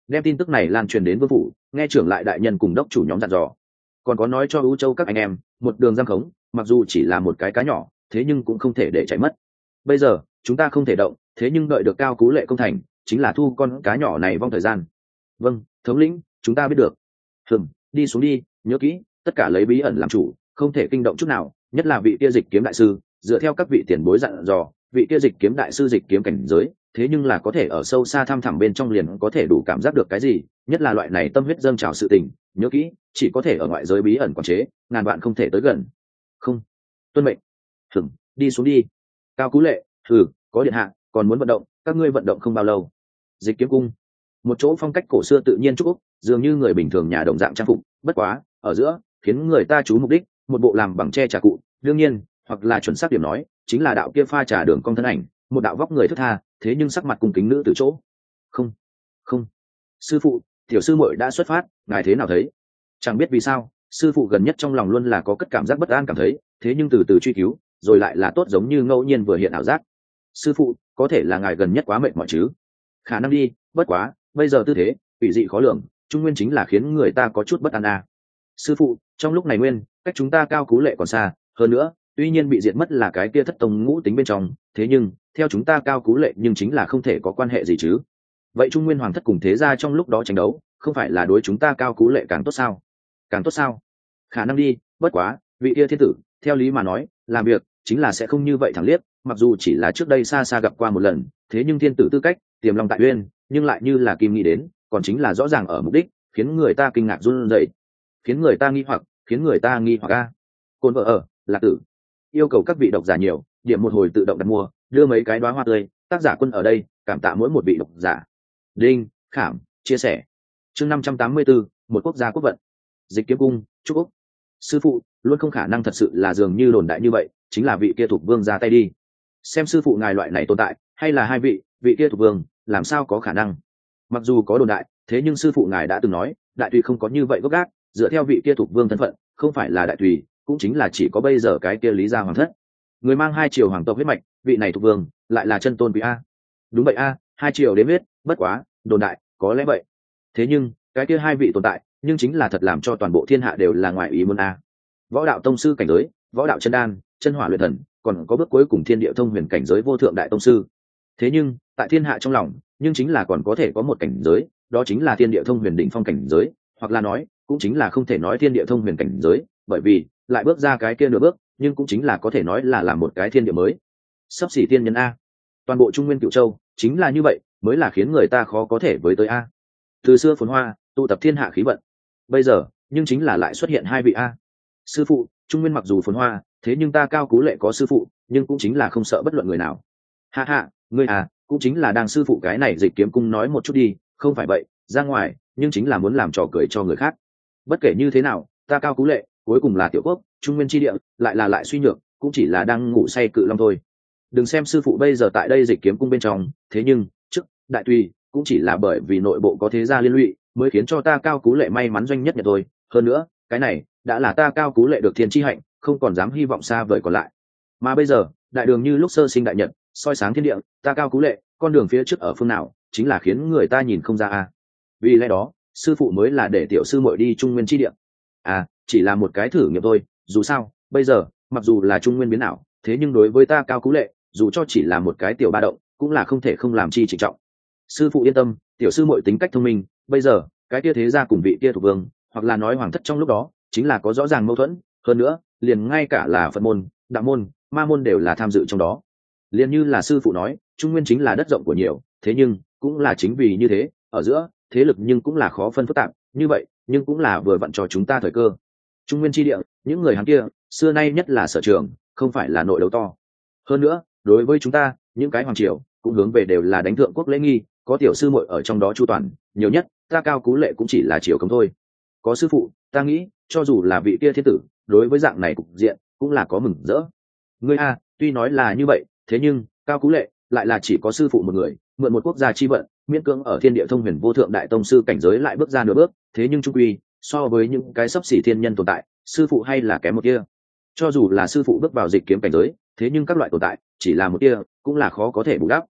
đem tin tức này lan truyền đến vương phủ, nghe trưởng lại đại nhân cùng đốc chủ nhóm dặn dò, còn có nói cho ưu châu các anh em một đường giam khống, mặc dù chỉ là một cái cá nhỏ, thế nhưng cũng không thể để chạy mất. Bây giờ chúng ta không thể động, thế nhưng đợi được Cao Cú Lệ công thành, chính là thu con cá nhỏ này vong thời gian. Vâng, thống lĩnh, chúng ta biết được. Hừm, đi xuống đi, nhớ kỹ, tất cả lấy bí ẩn làm chủ, không thể kinh động chút nào, nhất là vị kia dịch kiếm đại sư, dựa theo các vị tiền bối dặn dò, vị kia dịch kiếm đại sư dịch kiếm cảnh giới, thế nhưng là có thể ở sâu xa thăm thẳm bên trong liền có thể đủ cảm giác được cái gì, nhất là loại này tâm huyết dâng trào sự tình, nhớ kỹ, chỉ có thể ở ngoại giới bí ẩn quản chế, ngàn vạn không thể tới gần. Không, tuân mệnh. Hừm, đi xuống đi. Cao Cú Lệ, thử, có điện hạ, còn muốn vận động, các ngươi vận động không bao lâu. Dịch kiếm cung, một chỗ phong cách cổ xưa tự nhiên trúc úc, dường như người bình thường nhà đồng dạng trang phục, bất quá ở giữa khiến người ta chú mục đích, một bộ làm bằng tre trà cụ, đương nhiên, hoặc là chuẩn xác điểm nói, chính là đạo kia pha trà đường cong thân ảnh, một đạo vóc người thướt tha, thế nhưng sắc mặt cung kính nữ từ chỗ. Không, không, sư phụ, tiểu sư muội đã xuất phát, ngài thế nào thấy? Chẳng biết vì sao, sư phụ gần nhất trong lòng luôn là có cất cảm giác bất an cảm thấy, thế nhưng từ từ truy cứu, rồi lại là tốt giống như ngẫu nhiên vừa hiện ảo giác. Sư phụ, có thể là ngài gần nhất quá mệt mỏi chứ? Khả năng đi, bất quá, bây giờ tư thế ủy dị khó lường, trung nguyên chính là khiến người ta có chút bất an à. Sư phụ, trong lúc này nguyên cách chúng ta Cao Cú Lệ còn xa, hơn nữa tuy nhiên bị diệt mất là cái kia thất tông ngũ tính bên trong, thế nhưng theo chúng ta Cao Cú Lệ nhưng chính là không thể có quan hệ gì chứ. Vậy trung nguyên hoàng thất cùng thế gia trong lúc đó tranh đấu, không phải là đối chúng ta Cao Cú Lệ càng tốt sao? Càng tốt sao? Khả năng đi, bất quá vị kia thiên tử theo lý mà nói làm việc chính là sẽ không như vậy thẳng liếc, mặc dù chỉ là trước đây xa xa gặp qua một lần, thế nhưng thiên tử tư cách tiềm long tại uyên, nhưng lại như là kim nghĩ đến, còn chính là rõ ràng ở mục đích, khiến người ta kinh ngạc run rẩy, khiến người ta nghi hoặc, khiến người ta nghi hoặc a. Côn vợ ở, Lạc Tử. Yêu cầu các vị độc giả nhiều, điểm một hồi tự động đặt mua, đưa mấy cái đóa hoa tươi, tác giả Quân ở đây, cảm tạ mỗi một vị độc giả. Đinh, Khảm, chia sẻ. Chương năm trăm tám mươi tư, một quốc gia quốc vận. Dịch kiếm cung, Trúc Úc. Sư phụ, luôn không khả năng thật sự là dường như đồn đại như vậy, chính là vị kia thuộc vương ra tay đi. Xem sư phụ ngài loại này tồn tại, hay là hai vị, vị kia thuộc vương, làm sao có khả năng? Mặc dù có đồn đại, thế nhưng sư phụ ngài đã từng nói, đại tùy không có như vậy gốc gác, dựa theo vị kia thuộc vương thân phận, không phải là đại tùy, cũng chính là chỉ có bây giờ cái kia lý gia hoàng thất. Người mang hai triều hoàng tộc huyết mạch, vị này thuộc vương, lại là chân tôn quý a. Đúng vậy a, hai triều đến huyết, bất quá, đồn đại, có lẽ vậy. Thế nhưng, cái kia hai vị tồn tại, nhưng chính là thật làm cho toàn bộ thiên hạ đều là ngoại ý muốn a. Võ đạo tông sư cảnh giới, võ đạo chân đan, chân hỏa luyện thần, còn có bước cuối cùng thiên địa thông huyền cảnh giới vô thượng đại tông sư. Thế nhưng, tại thiên hạ trong lòng, nhưng chính là còn có thể có một cảnh giới, đó chính là thiên địa thông huyền đỉnh phong cảnh giới, hoặc là nói, cũng chính là không thể nói thiên địa thông huyền cảnh giới, bởi vì lại bước ra cái kia nửa bước, nhưng cũng chính là có thể nói là làm một cái thiên địa mới. Sắp xỉ tiên nhân a. Toàn bộ Trung Nguyên Cửu Châu, chính là như vậy, mới là khiến người ta khó có thể với tới a. Từ xưa phồn hoa, tụ tập thiên hạ khí vận. Bây giờ, nhưng chính là lại xuất hiện hai vị a. Sư phụ, Trung Nguyên mặc dù phồn hoa, thế nhưng ta Cao Cú Lệ có sư phụ, nhưng cũng chính là không sợ bất luận người nào. Ha ha, ngươi à, cũng chính là đang sư phụ cái này dịch kiếm cung nói một chút đi, không phải vậy, ra ngoài, nhưng chính là muốn làm trò cười cho người khác. Bất kể như thế nào, ta Cao Cú Lệ, cuối cùng là tiểu quốc, Trung Nguyên chi địa, lại là lại suy nhược, cũng chỉ là đang ngủ say cự long thôi. Đừng xem sư phụ bây giờ tại đây dịch kiếm cung bên trong, thế nhưng, trước, đại tùy, cũng chỉ là bởi vì nội bộ có thế gia liên lụy, mới khiến cho ta Cao Cú Lệ may mắn doanh nhất nhật thôi. Hơn nữa, cái này, đã là ta Cao Cú Lệ được thiên chi hạnh, không còn dám hy vọng xa vời còn lại. Mà bây giờ, đại đường như lúc sơ sinh đại nhật, soi sáng thiên địa, ta Cao Cú Lệ, con đường phía trước ở phương nào, chính là khiến người ta nhìn không ra a. Vì lẽ đó, sư phụ mới là để tiểu sư muội đi Trung Nguyên chi địa. À, chỉ là một cái thử nghiệm thôi, dù sao, bây giờ, mặc dù là Trung Nguyên biến ảo, thế nhưng đối với ta Cao Cú Lệ, dù cho chỉ là một cái tiểu ba động, cũng là không thể không làm chi trịnh trọng. Sư phụ yên tâm, tiểu sư muội tính cách thông minh, bây giờ, cái kia thế gia cùng vị kia thuộc vương, hoặc là nói hoàng thất trong lúc đó, chính là có rõ ràng mâu thuẫn, hơn nữa, liền ngay cả là Phật môn, Đạo môn, Ma môn đều là tham dự trong đó. Liền như là sư phụ nói, Trung Nguyên chính là đất rộng của nhiều, thế nhưng cũng là chính vì như thế, ở giữa thế lực nhưng cũng là khó phân phức tạp, như vậy, nhưng cũng là vừa vặn cho chúng ta thời cơ. Trung Nguyên chi địa, những người Hán kia, xưa nay nhất là sở trường, không phải là nội đấu to. Hơn nữa, đối với chúng ta, những cái hoàng triều, cũng hướng về đều là đánh thượng quốc lễ nghi, có tiểu sư muội ở trong đó chu toàn, nhiều nhất, ta Cao Cú Lệ cũng chỉ là triều công thôi. Có sư phụ, ta nghĩ, cho dù là vị kia thiên tử, đối với dạng này cục diện, cũng là có mừng rỡ. Ngươi a, tuy nói là như vậy, thế nhưng Cao Cú Lệ lại là chỉ có sư phụ một người, mượn một quốc gia chi vận, miễn cưỡng ở thiên địa thông huyền vô thượng đại tông sư cảnh giới lại bước ra nửa bước, thế nhưng trung quy, so với những cái sắp xỉ thiên nhân tồn tại, sư phụ hay là kém một kia. Cho dù là sư phụ bước vào dịch kiếm cảnh giới, thế nhưng các loại tồn tại, chỉ là một kia, cũng là khó có thể bù đắp.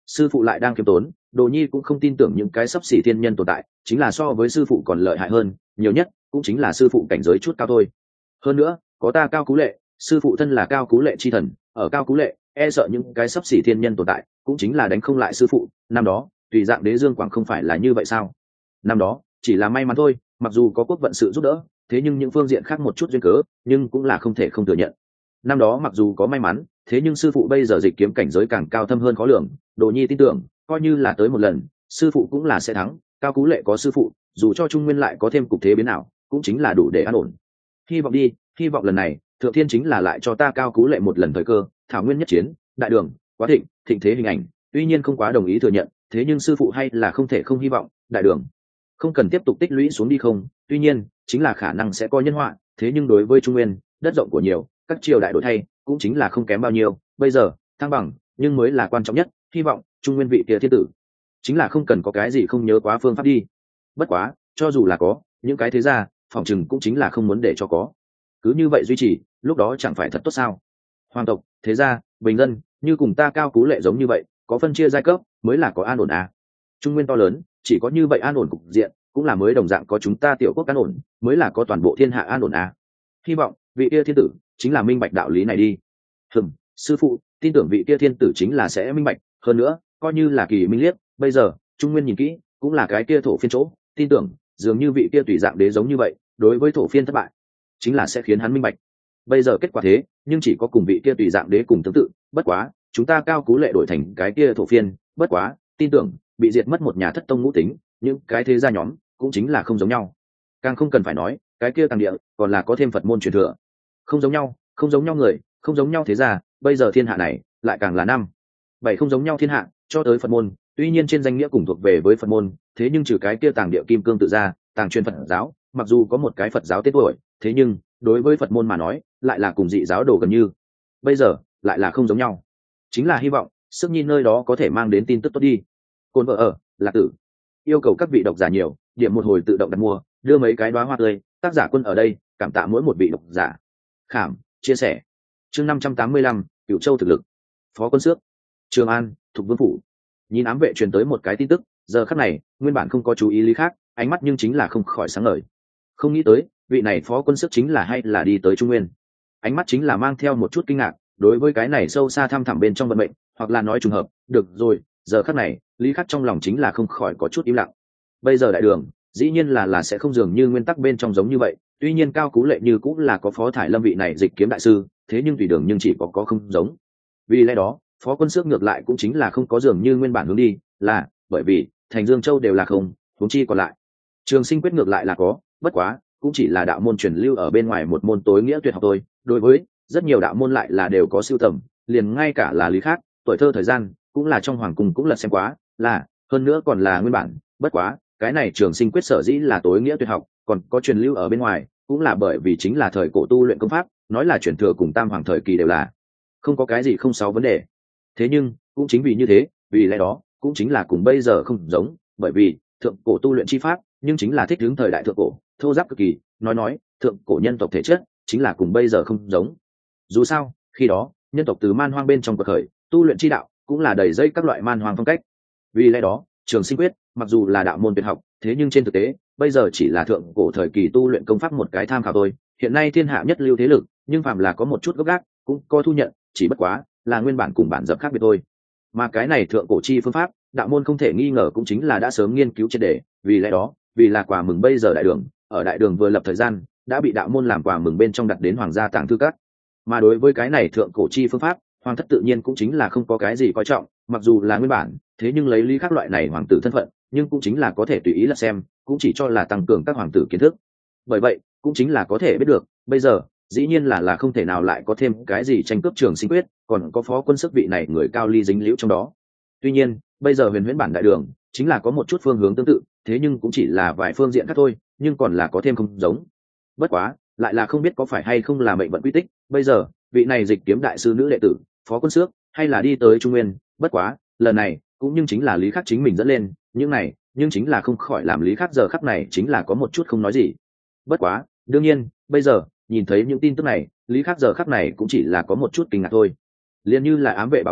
sư phụ lại đang kiêm tốn, đồ nhi cũng không tin tưởng những cái sắp xỉ thiên nhân tồn tại chính là so với sư phụ còn lợi hại hơn, nhiều nhất cũng chính là sư phụ cảnh giới chút cao thôi. Hơn nữa có ta Cao Cú Lệ, sư phụ thân là Cao Cú Lệ chi thần, ở Cao Cú Lệ e sợ những cái sắp xỉ thiên nhân tồn tại cũng chính là đánh không lại sư phụ. Năm đó tùy dạng đế dương quảng không phải là như vậy sao? Năm đó chỉ là may mắn thôi, mặc dù có quốc vận sự giúp đỡ, thế nhưng những phương diện khác một chút duyên cớ, nhưng cũng là không thể không thừa nhận. Năm đó mặc dù có may mắn, thế nhưng sư phụ bây giờ dịch kiếm cảnh giới càng cao thâm hơn khó lường, đồ nhi tin tưởng coi như là tới một lần sư phụ cũng là sẽ thắng. Cao Cú Lệ có sư phụ, dù cho Trung Nguyên lại có thêm cục thế biến nào cũng chính là đủ để an ổn. Hy vọng đi, hy vọng lần này thượng thiên chính là lại cho ta Cao Cú Lệ một lần thời cơ. Thảo nguyên nhất chiến, đại đường quá thịnh, thịnh thế hình ảnh tuy nhiên không quá đồng ý thừa nhận, thế nhưng sư phụ hay là không thể không hy vọng đại đường không cần tiếp tục tích lũy xuống đi không. Tuy nhiên chính là khả năng sẽ có nhân họa, thế nhưng đối với Trung Nguyên đất rộng của nhiều, các triều đại đổi thay cũng chính là không kém bao nhiêu. Bây giờ thăng bằng nhưng mới là quan trọng nhất, hy vọng Trung Nguyên vị kia thiên tử chính là không cần có cái gì không nhớ quá phương pháp đi. Bất quá cho dù là có những cái thế gia phòng chừng cũng chính là không muốn để cho có, cứ như vậy duy trì lúc đó chẳng phải thật tốt sao? Hoàng tộc, thế gia, bình dân như cùng ta Cao Cú Lệ giống như vậy, có phân chia giai cấp mới là có an ổn à. Trung Nguyên to lớn, chỉ có như vậy an ổn cục diện cũng là mới đồng dạng có chúng ta tiểu quốc an ổn mới là có toàn bộ thiên hạ an ổn à. Hy vọng vị kia thiên tử chính là minh bạch đạo lý này đi. Hừm, sư phụ tin tưởng vị kia thiên tử chính là sẽ minh bạch, hơn nữa coi như là kỳ minh liếc, bây giờ Trung Nguyên nhìn kỹ cũng là cái kia thổ phiên chỗ, tin tưởng dường như vị kia tùy dạng đế giống như vậy, đối với thổ phiên thất bại chính là sẽ khiến hắn minh bạch. Bây giờ kết quả thế nhưng chỉ có cùng vị kia tùy dạng đế cùng tương tự, bất quá chúng ta Cao Cú Lệ đổi thành cái kia thổ phiên, bất quá tin tưởng bị diệt mất một nhà thất tông ngũ tính, những cái thế gia nhóm cũng chính là không giống nhau. Càng không cần phải nói cái kia tàng địa còn là có thêm Phật môn truyền thừa, không giống nhau, không giống nhau người, không giống nhau thế gia. Bây giờ thiên hạ này lại càng là năm bảy không giống nhau thiên hạ, cho tới Phật môn tuy nhiên trên danh nghĩa cùng thuộc về với Phật môn, thế nhưng trừ cái kia tàng địa kim cương tự ra tàng truyền Phật giáo, mặc dù có một cái Phật giáo tên tuổi, thế nhưng đối với Phật môn mà nói lại là cùng dị giáo đồ gần như. Bây giờ lại là không giống nhau, chính là hy vọng sức nhi nơi đó có thể mang đến tin tức tốt đi. Cồn vợ ở Lạc Tử yêu cầu các vị độc giả nhiều điểm một hồi tự động đặt mua, đưa mấy cái đóa hoa tươi, tác giả Quân ở đây cảm tạ mỗi một vị độc giả khảm chia sẻ. Chương năm trăm tám mươi lăm, Cửu Châu thực lực. Phó Quân Xước, Trường An, Thục Vương phủ. Nhìn ám vệ truyền tới một cái tin tức, giờ khắc này nguyên bản không có chú ý lý khác, ánh mắt nhưng chính là không khỏi sáng ngời. Không nghĩ tới vị này Phó Quân Xước chính là hay là đi tới Trung Nguyên. Ánh mắt chính là mang theo một chút kinh ngạc, đối với cái này sâu xa thăm thẳm bên trong vận mệnh, hoặc là nói trùng hợp. Được rồi, giờ khắc này lý khắc trong lòng chính là không khỏi có chút im lặng. Bây giờ đại đường dĩ nhiên là là sẽ không dường như nguyên tắc bên trong giống như vậy, tuy nhiên Cao Cú Lệ như cũng là có Phó Thải Lâm vị này dịch kiếm đại sư, thế nhưng tùy đường nhưng chỉ có có không giống. Vì lẽ đó Phó Quân Xước ngược lại cũng chính là không có dường như nguyên bản hướng đi, là bởi vì thành Dương Châu đều là không, huống chi còn lại Trường Sinh Quyết ngược lại là có, bất quá cũng chỉ là đạo môn truyền lưu ở bên ngoài một môn tối nghĩa tuyệt học thôi. Đối với rất nhiều đạo môn lại là đều có sưu tầm, liền ngay cả là lý khác tuổi thơ thời gian cũng là trong hoàng cung cũng lật xem quá, là hơn nữa còn là nguyên bản. Bất quá cái này Trường Sinh Quyết sở dĩ là tối nghĩa tuyệt học còn có truyền lưu ở bên ngoài, cũng là bởi vì chính là thời cổ tu luyện công pháp, nói là truyền thừa cùng tam hoàng thời kỳ đều là không có cái gì không sáu vấn đề. Thế nhưng cũng chính vì như thế, vì lẽ đó cũng chính là cùng bây giờ không giống, bởi vì thượng cổ tu luyện chi pháp nhưng chính là thích ứng thời đại thượng cổ, thô giáp cực kỳ, nói nói thượng cổ nhân tộc thể chất chính là cùng bây giờ không giống. Dù sao khi đó nhân tộc từ man hoang bên trong cuộc khởi, tu luyện chi đạo cũng là đầy dây các loại man hoang phong cách. Vì lẽ đó Trường Sinh Quyết mặc dù là đạo môn tuyệt học, thế nhưng trên thực tế bây giờ chỉ là thượng cổ thời kỳ tu luyện công pháp một cái tham khảo thôi. Hiện nay thiên hạ nhất lưu thế lực, nhưng phàm là có một chút gốc gác cũng có thu nhận, chỉ bất quá là nguyên bản cùng bản dập khác biệt thôi. Mà cái này thượng cổ chi phương pháp, đạo môn không thể nghi ngờ cũng chính là đã sớm nghiên cứu triệt để. Vì lẽ đó vì là quà mừng bây giờ đại đường ở đại đường vừa lập thời gian đã bị đạo môn làm quà mừng bên trong đặt đến hoàng gia tàng thư các. Mà đối với cái này thượng cổ chi phương pháp, hoàng thất tự nhiên cũng chính là không có cái gì coi trọng, mặc dù là nguyên bản, thế nhưng lấy lý khác loại này hoàng tử thân phận, nhưng cũng chính là có thể tùy ý là xem, cũng chỉ cho là tăng cường các hoàng tử kiến thức. Bởi vậy cũng chính là có thể biết được bây giờ dĩ nhiên là là không thể nào lại có thêm cái gì tranh cướp Trường Sinh Quyết, còn có Phó Quân Xước vị này người cao ly dính liễu trong đó. Tuy nhiên bây giờ huyền huyễn bản đại đường chính là có một chút phương hướng tương tự, thế nhưng cũng chỉ là vài phương diện khác thôi, nhưng còn là có thêm không giống. Bất quá lại là không biết có phải hay không là mệnh vận quy tích, bây giờ vị này dịch kiếm đại sư nữ đệ tử Phó Quân Xước hay là đi tới Trung Nguyên. Bất quá lần này cũng nhưng chính là lý khắc chính mình dẫn lên những này, nhưng chính là không khỏi làm lý khắc giờ khắc này chính là có một chút không nói gì. Bất quá đương nhiên bây giờ nhìn thấy những tin tức này, lý khắc giờ khắc này cũng chỉ là có một chút kinh ngạc thôi. Liên như là ám vệ báo cáo,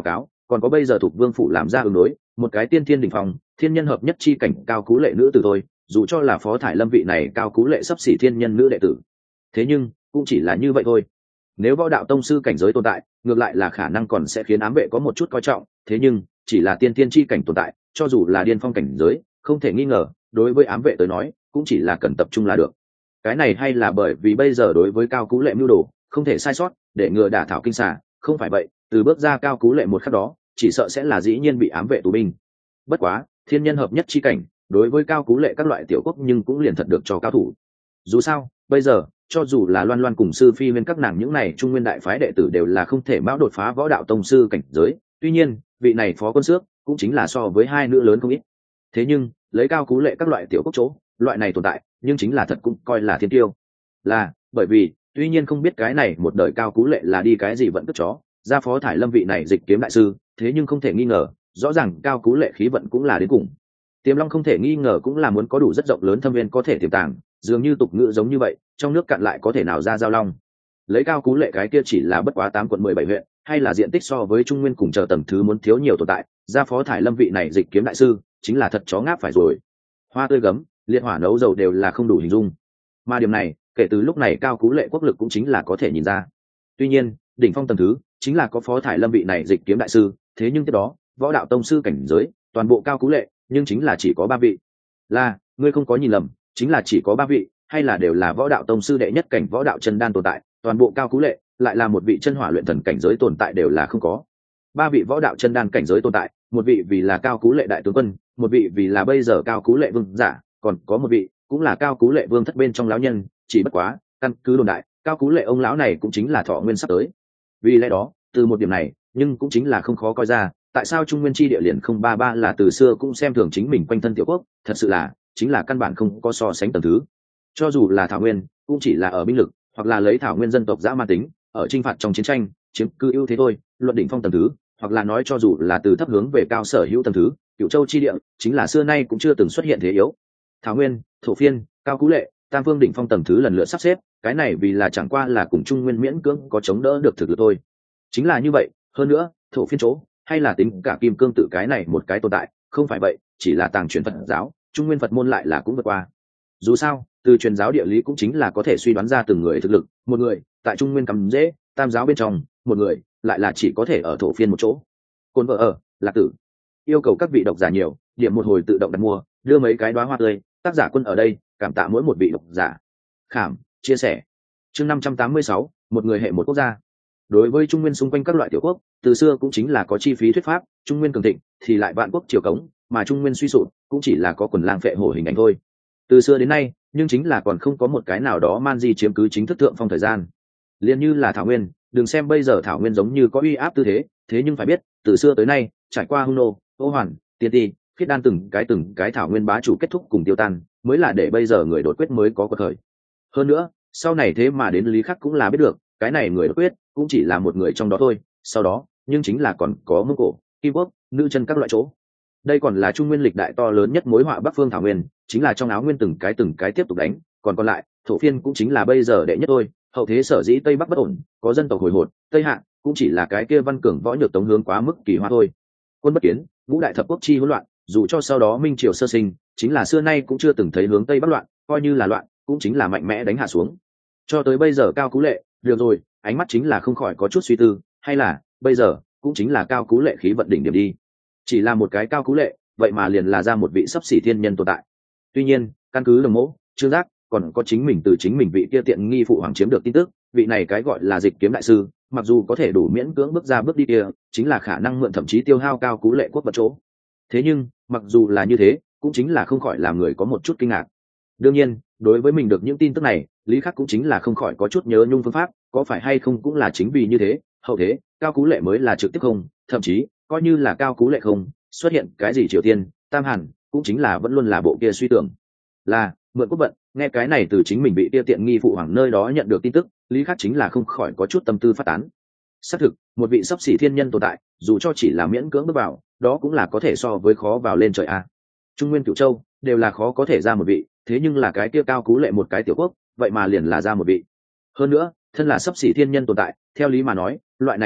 còn có bây giờ thuộc vương phủ làm ra ứng đối một cái tiên thiên đỉnh phong thiên nhân hợp nhất chi cảnh cao cú lệ nữ tử thôi, dù cho là Phó Thải Lâm vị này cao cú lệ sắp xỉ thiên nhân nữ đệ tử, thế nhưng cũng chỉ là như vậy thôi. Nếu võ đạo tông sư cảnh giới tồn tại, ngược lại là khả năng còn sẽ khiến ám vệ có một chút coi trọng, thế nhưng chỉ là tiên tiên chi cảnh tồn tại, cho dù là điên phong cảnh giới, không thể nghi ngờ, đối với ám vệ tới nói, cũng chỉ là cần tập trung là được. Cái này hay là bởi vì bây giờ đối với cao cú lệ mưu đồ, không thể sai sót, để ngừa đả thảo kinh xà, không phải vậy, từ bước ra cao cú lệ một khắc đó, chỉ sợ sẽ là dĩ nhiên bị ám vệ tù binh. Bất quá, thiên nhân hợp nhất chi cảnh, đối với cao cú lệ các loại tiểu quốc nhưng cũng liền thật được cho cao thủ. Dù sao, bây giờ cho dù là Loan Loan cùng sư phi nguyên các nàng những này trung nguyên đại phái đệ tử đều là không thể mão đột phá võ đạo tông sư cảnh giới, tuy nhiên vị này phó quân xước cũng chính là so với hai nữ lớn không ít. Thế nhưng lấy cao cú lệ các loại tiểu quốc chỗ, loại này tồn tại nhưng chính là thật cũng coi là thiên tiêu. Là bởi vì tuy nhiên không biết cái này một đời cao cú lệ là đi cái gì vận cất chó ra Phó Thải Lâm vị này dịch kiếm đại sư, thế nhưng không thể nghi ngờ, rõ ràng cao cú lệ khí vận cũng là đến cùng. Tiềm Long không thể nghi ngờ cũng là muốn có đủ rất rộng lớn thâm viên có thể tiềm tàng, dường như tục ngữ giống như vậy, trong nước cạn lại có thể nào ra giao long. Lấy cao cú lệ cái kia chỉ là bất quá tám quận mười bảy huyện, hay là diện tích so với trung nguyên cùng chờ tầng thứ muốn thiếu nhiều tồn tại, ra Phó Thải Lâm vị này dịch kiếm đại sư, chính là thật chó ngáp phải rồi. Hoa tươi gấm, liệt hỏa nấu dầu đều là không đủ hình dung. Mà điểm này, kể từ lúc này cao cú lệ quốc lực cũng chính là có thể nhìn ra. Tuy nhiên, đỉnh phong tầng thứ, chính là có Phó Thải Lâm vị này dịch kiếm đại sư, thế nhưng tiếp đó, võ đạo tông sư cảnh giới, toàn bộ cao cú lệ, nhưng chính là chỉ có ba vị. Là, ngươi không có nhìn lầm, chính là chỉ có ba vị, hay là đều là võ đạo tông sư đệ nhất cảnh võ đạo chân đan tồn tại, toàn bộ cao cú lệ lại là một vị chân hỏa luyện thần cảnh giới tồn tại đều là không có. Ba vị võ đạo chân đan cảnh giới tồn tại, một vị vì là cao cú lệ đại tướng quân, một vị vì là bây giờ cao cú lệ vương giả, còn có một vị cũng là cao cú lệ vương thất bên trong lão nhân, chỉ bất quá, căn cứ đồn đại, cao cú lệ ông lão này cũng chính là thọ nguyên sắp tới. Vì lẽ đó, từ một điểm này, nhưng cũng chính là không khó coi ra, tại sao trung nguyên chi địa liền không ba ba là từ xưa cũng xem thường chính mình quanh thân tiểu quốc, thật sự là chính là căn bản không có so sánh tầng thứ. Cho dù là thảo nguyên, cũng chỉ là ở binh lực, hoặc là lấy thảo nguyên dân tộc dã man tính, ở chinh phạt trong chiến tranh, chiếm cứ ưu thế thôi, luận đỉnh phong tầng thứ, hoặc là nói cho dù là từ thấp hướng về cao sở hữu tầng thứ, Cửu Châu chi địa, chính là xưa nay cũng chưa từng xuất hiện thế yếu. Thảo nguyên, thổ phiên, cao cú lệ, tam phương đỉnh phong tầng thứ lần lượt sắp xếp, cái này vì là chẳng qua là cùng trung nguyên miễn cưỡng có chống đỡ được thực lực thôi. Chính là như vậy, hơn nữa, thổ phiên chỗ, hay là tính cả kim cương tự cái này một cái tồn tại, không phải vậy, chỉ là tàng truyền Phật giáo, trung nguyên Phật môn lại là cũng vượt qua. Dù sao, từ truyền giáo địa lý cũng chính là có thể suy đoán ra từng người thực lực, một người tại trung nguyên cắm dễ, tam giáo bên trong, một người lại là chỉ có thể ở thổ phiên một chỗ. Côn vợ ở, Lạc Tử. Yêu cầu các vị độc giả nhiều, điểm một hồi tự động đặt mua, đưa mấy cái đóa hoa tươi, tác giả Quân ở đây, cảm tạ mỗi một vị độc giả. Khảm, chia sẻ. Chương năm trăm tám mươi sáu, một người hệ một quốc gia. Đối với trung nguyên xung quanh các loại tiểu quốc, từ xưa cũng chính là có chi phí thuyết pháp, trung nguyên cường thịnh thì lại vạn quốc triều cống, mà trung nguyên suy sụp cũng chỉ là có quần lang phệ hổ hình ảnh thôi. Từ xưa đến nay, nhưng chính là còn không có một cái nào đó man di chiếm cứ chính thức thượng phong thời gian. Liên như là thảo nguyên, đừng xem bây giờ thảo nguyên giống như có uy áp tư thế, thế nhưng phải biết, từ xưa tới nay, trải qua hung nô, ô hoàn, tiên ti, khiết đan từng cái từng cái thảo nguyên bá chủ kết thúc cùng tiêu tan, mới là để bây giờ người đột quyết mới có cơ khởi. Hơn nữa, sau này thế mà đến Lý Khắc cũng là biết được, cái này người đột quyết cũng chỉ là một người trong đó thôi, sau đó, nhưng chính là còn có Mông Cổ, Kim Quốc, nữ chân các loại chỗ. Đây còn là trung nguyên lịch đại to lớn nhất mối họa Bắc phương thảo nguyên, chính là trong áo nguyên từng cái từng cái tiếp tục đánh, còn còn lại, thổ phiên cũng chính là bây giờ đệ nhất thôi, hậu thế sở dĩ Tây Bắc bất ổn, có dân tộc hồi hột, Tây Hạ cũng chỉ là cái kia văn cường võ nhược tống hướng quá mức kỳ hoa thôi. Quân bất kiến, ngũ đại thập quốc chi hỗn loạn, dù cho sau đó Minh Triều sơ sinh, chính là xưa nay cũng chưa từng thấy hướng Tây Bắc loạn, coi như là loạn, cũng chính là mạnh mẽ đánh hạ xuống. Cho tới bây giờ cao cú lệ, được rồi, ánh mắt chính là không khỏi có chút suy tư, hay là bây giờ cũng chính là cao cú lệ khí vận đỉnh điểm đi. Chỉ là một cái cao cú lệ, vậy mà liền là ra một vị sắp xỉ thiên nhân tồn tại. Tuy nhiên, căn cứ Đồng Mỗ, Trương Giác, còn có chính mình từ chính mình vị kia tiện nghi phụ hoàng chiếm được tin tức, vị này cái gọi là dịch kiếm đại sư, mặc dù có thể đủ miễn cưỡng bước ra bước đi kia, chính là khả năng mượn thậm chí tiêu hao cao cú lệ quốc vật chỗ. Thế nhưng, mặc dù là như thế, cũng chính là không khỏi làm người có một chút kinh ngạc. Đương nhiên, đối với mình được những tin tức này, Lý Khắc cũng chính là không khỏi có chút nhớ nhung phương pháp, có phải hay không cũng là chính vì như thế, hậu thế, cao cú lệ mới là trực tiếp không, thậm chí, coi như là cao cú lệ không, xuất hiện cái gì Triều Tiên, Tam Hàn, cũng chính là vẫn luôn là bộ kia suy tưởng. Là, mượn quốc vận, nghe cái này từ chính mình bị kia tiện nghi phụ hoàng nơi đó nhận được tin tức, Lý Khắc chính là không khỏi có chút tâm tư phát tán. Xác thực, một vị sắp xỉ thiên nhân tồn tại, dù cho chỉ là miễn cưỡng bước vào, đó cũng là có thể so với khó vào lên trời a. Trung Nguyên Cửu Châu đều là khó có thể ra một vị, thế nhưng là cái kia cao cú lệ một cái tiểu quốc, vậy mà liền là ra một vị. Hơn nữa, thân là sắp xỉ thiên nhân tồn tại, theo lý mà nói, loại này tồn tại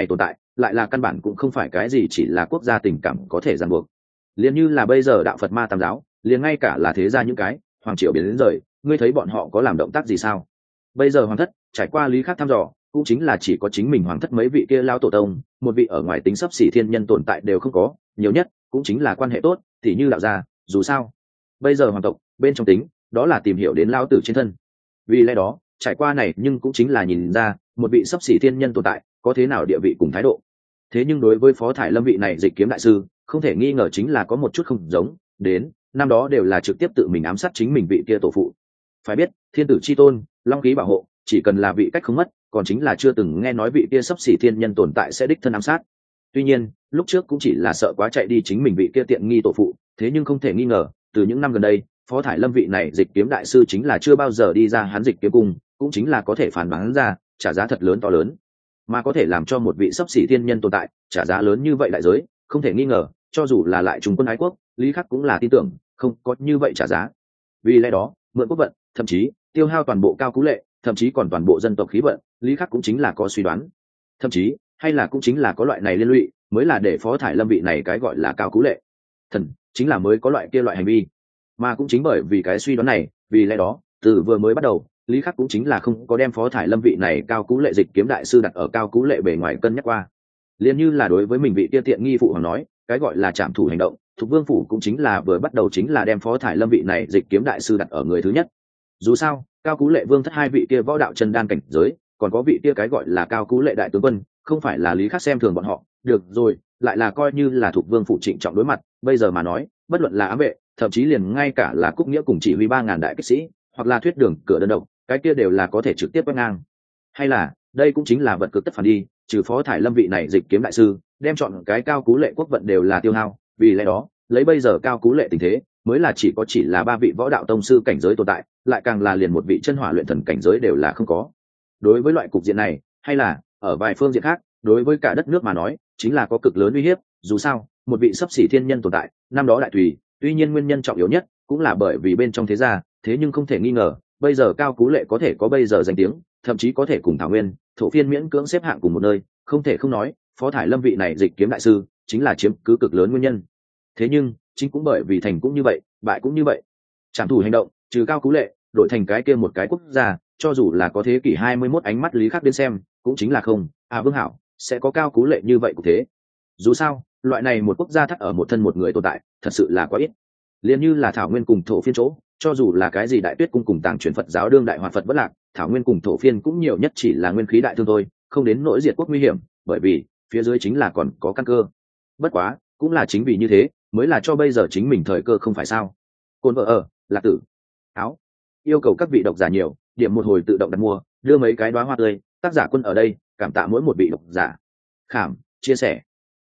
lại là căn bản cũng không phải cái gì chỉ là quốc gia tình cảm có thể ràng buộc. Liền như là bây giờ đạo Phật ma tam giáo, liền ngay cả là thế gia những cái hoàng triều biến đến rời, ngươi thấy bọn họ có làm động tác gì sao? Bây giờ hoàng thất trải qua lý khắc thăm dò, cũng chính là chỉ có chính mình hoàng thất mấy vị kia lao tổ tông, một vị ở ngoài tính sắp xỉ thiên nhân tồn tại đều không có, nhiều nhất cũng chính là quan hệ tốt thì như đạo gia. Dù sao bây giờ hoàng tộc bên trong tính đó là tìm hiểu đến lao tử trên thân, vì lẽ đó trải qua này nhưng cũng chính là nhìn ra một vị sắp xỉ thiên nhân tồn tại có thế nào địa vị cùng thái độ. Thế nhưng đối với Phó Thải Lâm vị này dịch kiếm đại sư, không thể nghi ngờ chính là có một chút không giống, đến năm đó đều là trực tiếp tự mình ám sát chính mình vị kia tổ phụ. Phải biết thiên tử chi tôn, long khí bảo hộ, chỉ cần là vị cách không mất, còn chính là chưa từng nghe nói vị kia sắp xỉ thiên nhân tồn tại sẽ đích thân ám sát. Tuy nhiên lúc trước cũng chỉ là sợ quá chạy đi chính mình vị kia tiện nghi tổ phụ, thế nhưng không thể nghi ngờ từ những năm gần đây Phó Thải Lâm vị này dịch kiếm đại sư chính là chưa bao giờ đi ra hắn dịch kiếm cung, cũng chính là có thể phản bán ra trả giá thật lớn to lớn, mà có thể làm cho một vị sắp xỉ thiên nhân tồn tại trả giá lớn như vậy đại giới, không thể nghi ngờ cho dù là lại Trung Quân ái quốc, Lý Khắc cũng là tin tưởng không có như vậy trả giá. Vì lẽ đó mượn quốc vận, thậm chí tiêu hao toàn bộ Cao Cú Lệ, thậm chí còn toàn bộ dân tộc khí vận, Lý Khắc cũng chính là có suy đoán, thậm chí hay là cũng chính là có loại này liên lụy mới là để Phó Thải Lâm vị này cái gọi là Cao Cú Lệ thần chính là mới có loại kia loại hành vi. Mà cũng chính bởi vì cái suy đoán này, vì lẽ đó từ vừa mới bắt đầu Lý Khắc cũng chính là không có đem Phó Thải Lâm vị này Cao Cú Lệ dịch kiếm đại sư đặt ở Cao Cú Lệ bề ngoài cân nhắc qua. Liên như là đối với mình vị kia tiện nghi phụ hoàng nói, cái gọi là trảm thủ hành động, Thục Vương phủ cũng chính là vừa bắt đầu chính là đem Phó Thải Lâm vị này dịch kiếm đại sư đặt ở người thứ nhất. Dù sao Cao Cú Lệ vương thất hai vị kia võ đạo chân đan cảnh giới, còn có vị kia cái gọi là Cao Cú Lệ đại tướng quân, không phải là Lý Khắc xem thường bọn họ. Được rồi, lại là coi như là Thục Vương phủ trịnh trọng đối mặt, bây giờ mà nói bất luận là ám vệ, thậm chí liền ngay cả là Cúc Nghĩa cùng chỉ huy ba ngàn đại kích sĩ, hoặc là thuyết đường cửa đơn độc, cái kia đều là có thể trực tiếp quét ngang. Hay là đây cũng chính là vật cực tất phản đi, trừ Phó Thải Lâm vị này dịch kiếm đại sư đem chọn cái Cao Cú Lệ quốc vận đều là tiêu hao, vì lẽ đó lấy bây giờ Cao Cú Lệ tình thế mới là chỉ có chỉ là ba vị võ đạo tông sư cảnh giới tồn tại, lại càng là liền một vị chân hỏa luyện thần cảnh giới đều là không có. Đối với loại cục diện này, hay là ở vài phương diện khác, đối với cả đất nước mà nói chính là có cực lớn uy hiếp. Dù sao một vị sắp xỉ thiên nhân tồn tại năm đó đại tùy, tuy nhiên nguyên nhân trọng yếu nhất cũng là bởi vì bên trong thế gia, thế nhưng không thể nghi ngờ bây giờ Cao Cú Lệ có thể có bây giờ danh tiếng, thậm chí có thể cùng Thảo Nguyên, Thổ Phiên miễn cưỡng xếp hạng cùng một nơi, không thể không nói Phó Thải Lâm vị này dịch kiếm đại sư chính là chiếm cứ cực lớn nguyên nhân. Thế nhưng chính cũng bởi vì thành cũng như vậy, bại cũng như vậy, trảm thủ hành động trừ Cao Cú Lệ đổi thành cái kia một cái quốc gia, cho dù là có thế kỷ hai mươi mốt ánh mắt Lý Khắc đến xem cũng chính là không à Vương Hảo sẽ có Cao Cú Lệ như vậy cũng thế. Dù sao loại này một quốc gia thắt ở một thân một người tồn tại thật sự là quá ít. Liên như là Thảo Nguyên cùng Thổ Phiên chỗ, cho dù là cái gì Đại Tuyết cung cùng Tàng Truyền Phật giáo đương đại hoàn Phật vất lạc, Thảo Nguyên cùng Thổ Phiên cũng nhiều nhất chỉ là nguyên khí đại thương thôi, không đến nỗi diệt quốc nguy hiểm, bởi vì phía dưới chính là còn có căn cơ. Bất quá cũng là chính vì như thế mới là cho bây giờ chính mình thời cơ, không phải sao? Côn vợ ở Lạc Tử áo yêu cầu các vị độc giả nhiều điểm một hồi tự động đặt mua, đưa mấy cái đóa hoa tươi, tác giả Quân ở đây cảm tạ mỗi một vị độc giả khảm chia sẻ.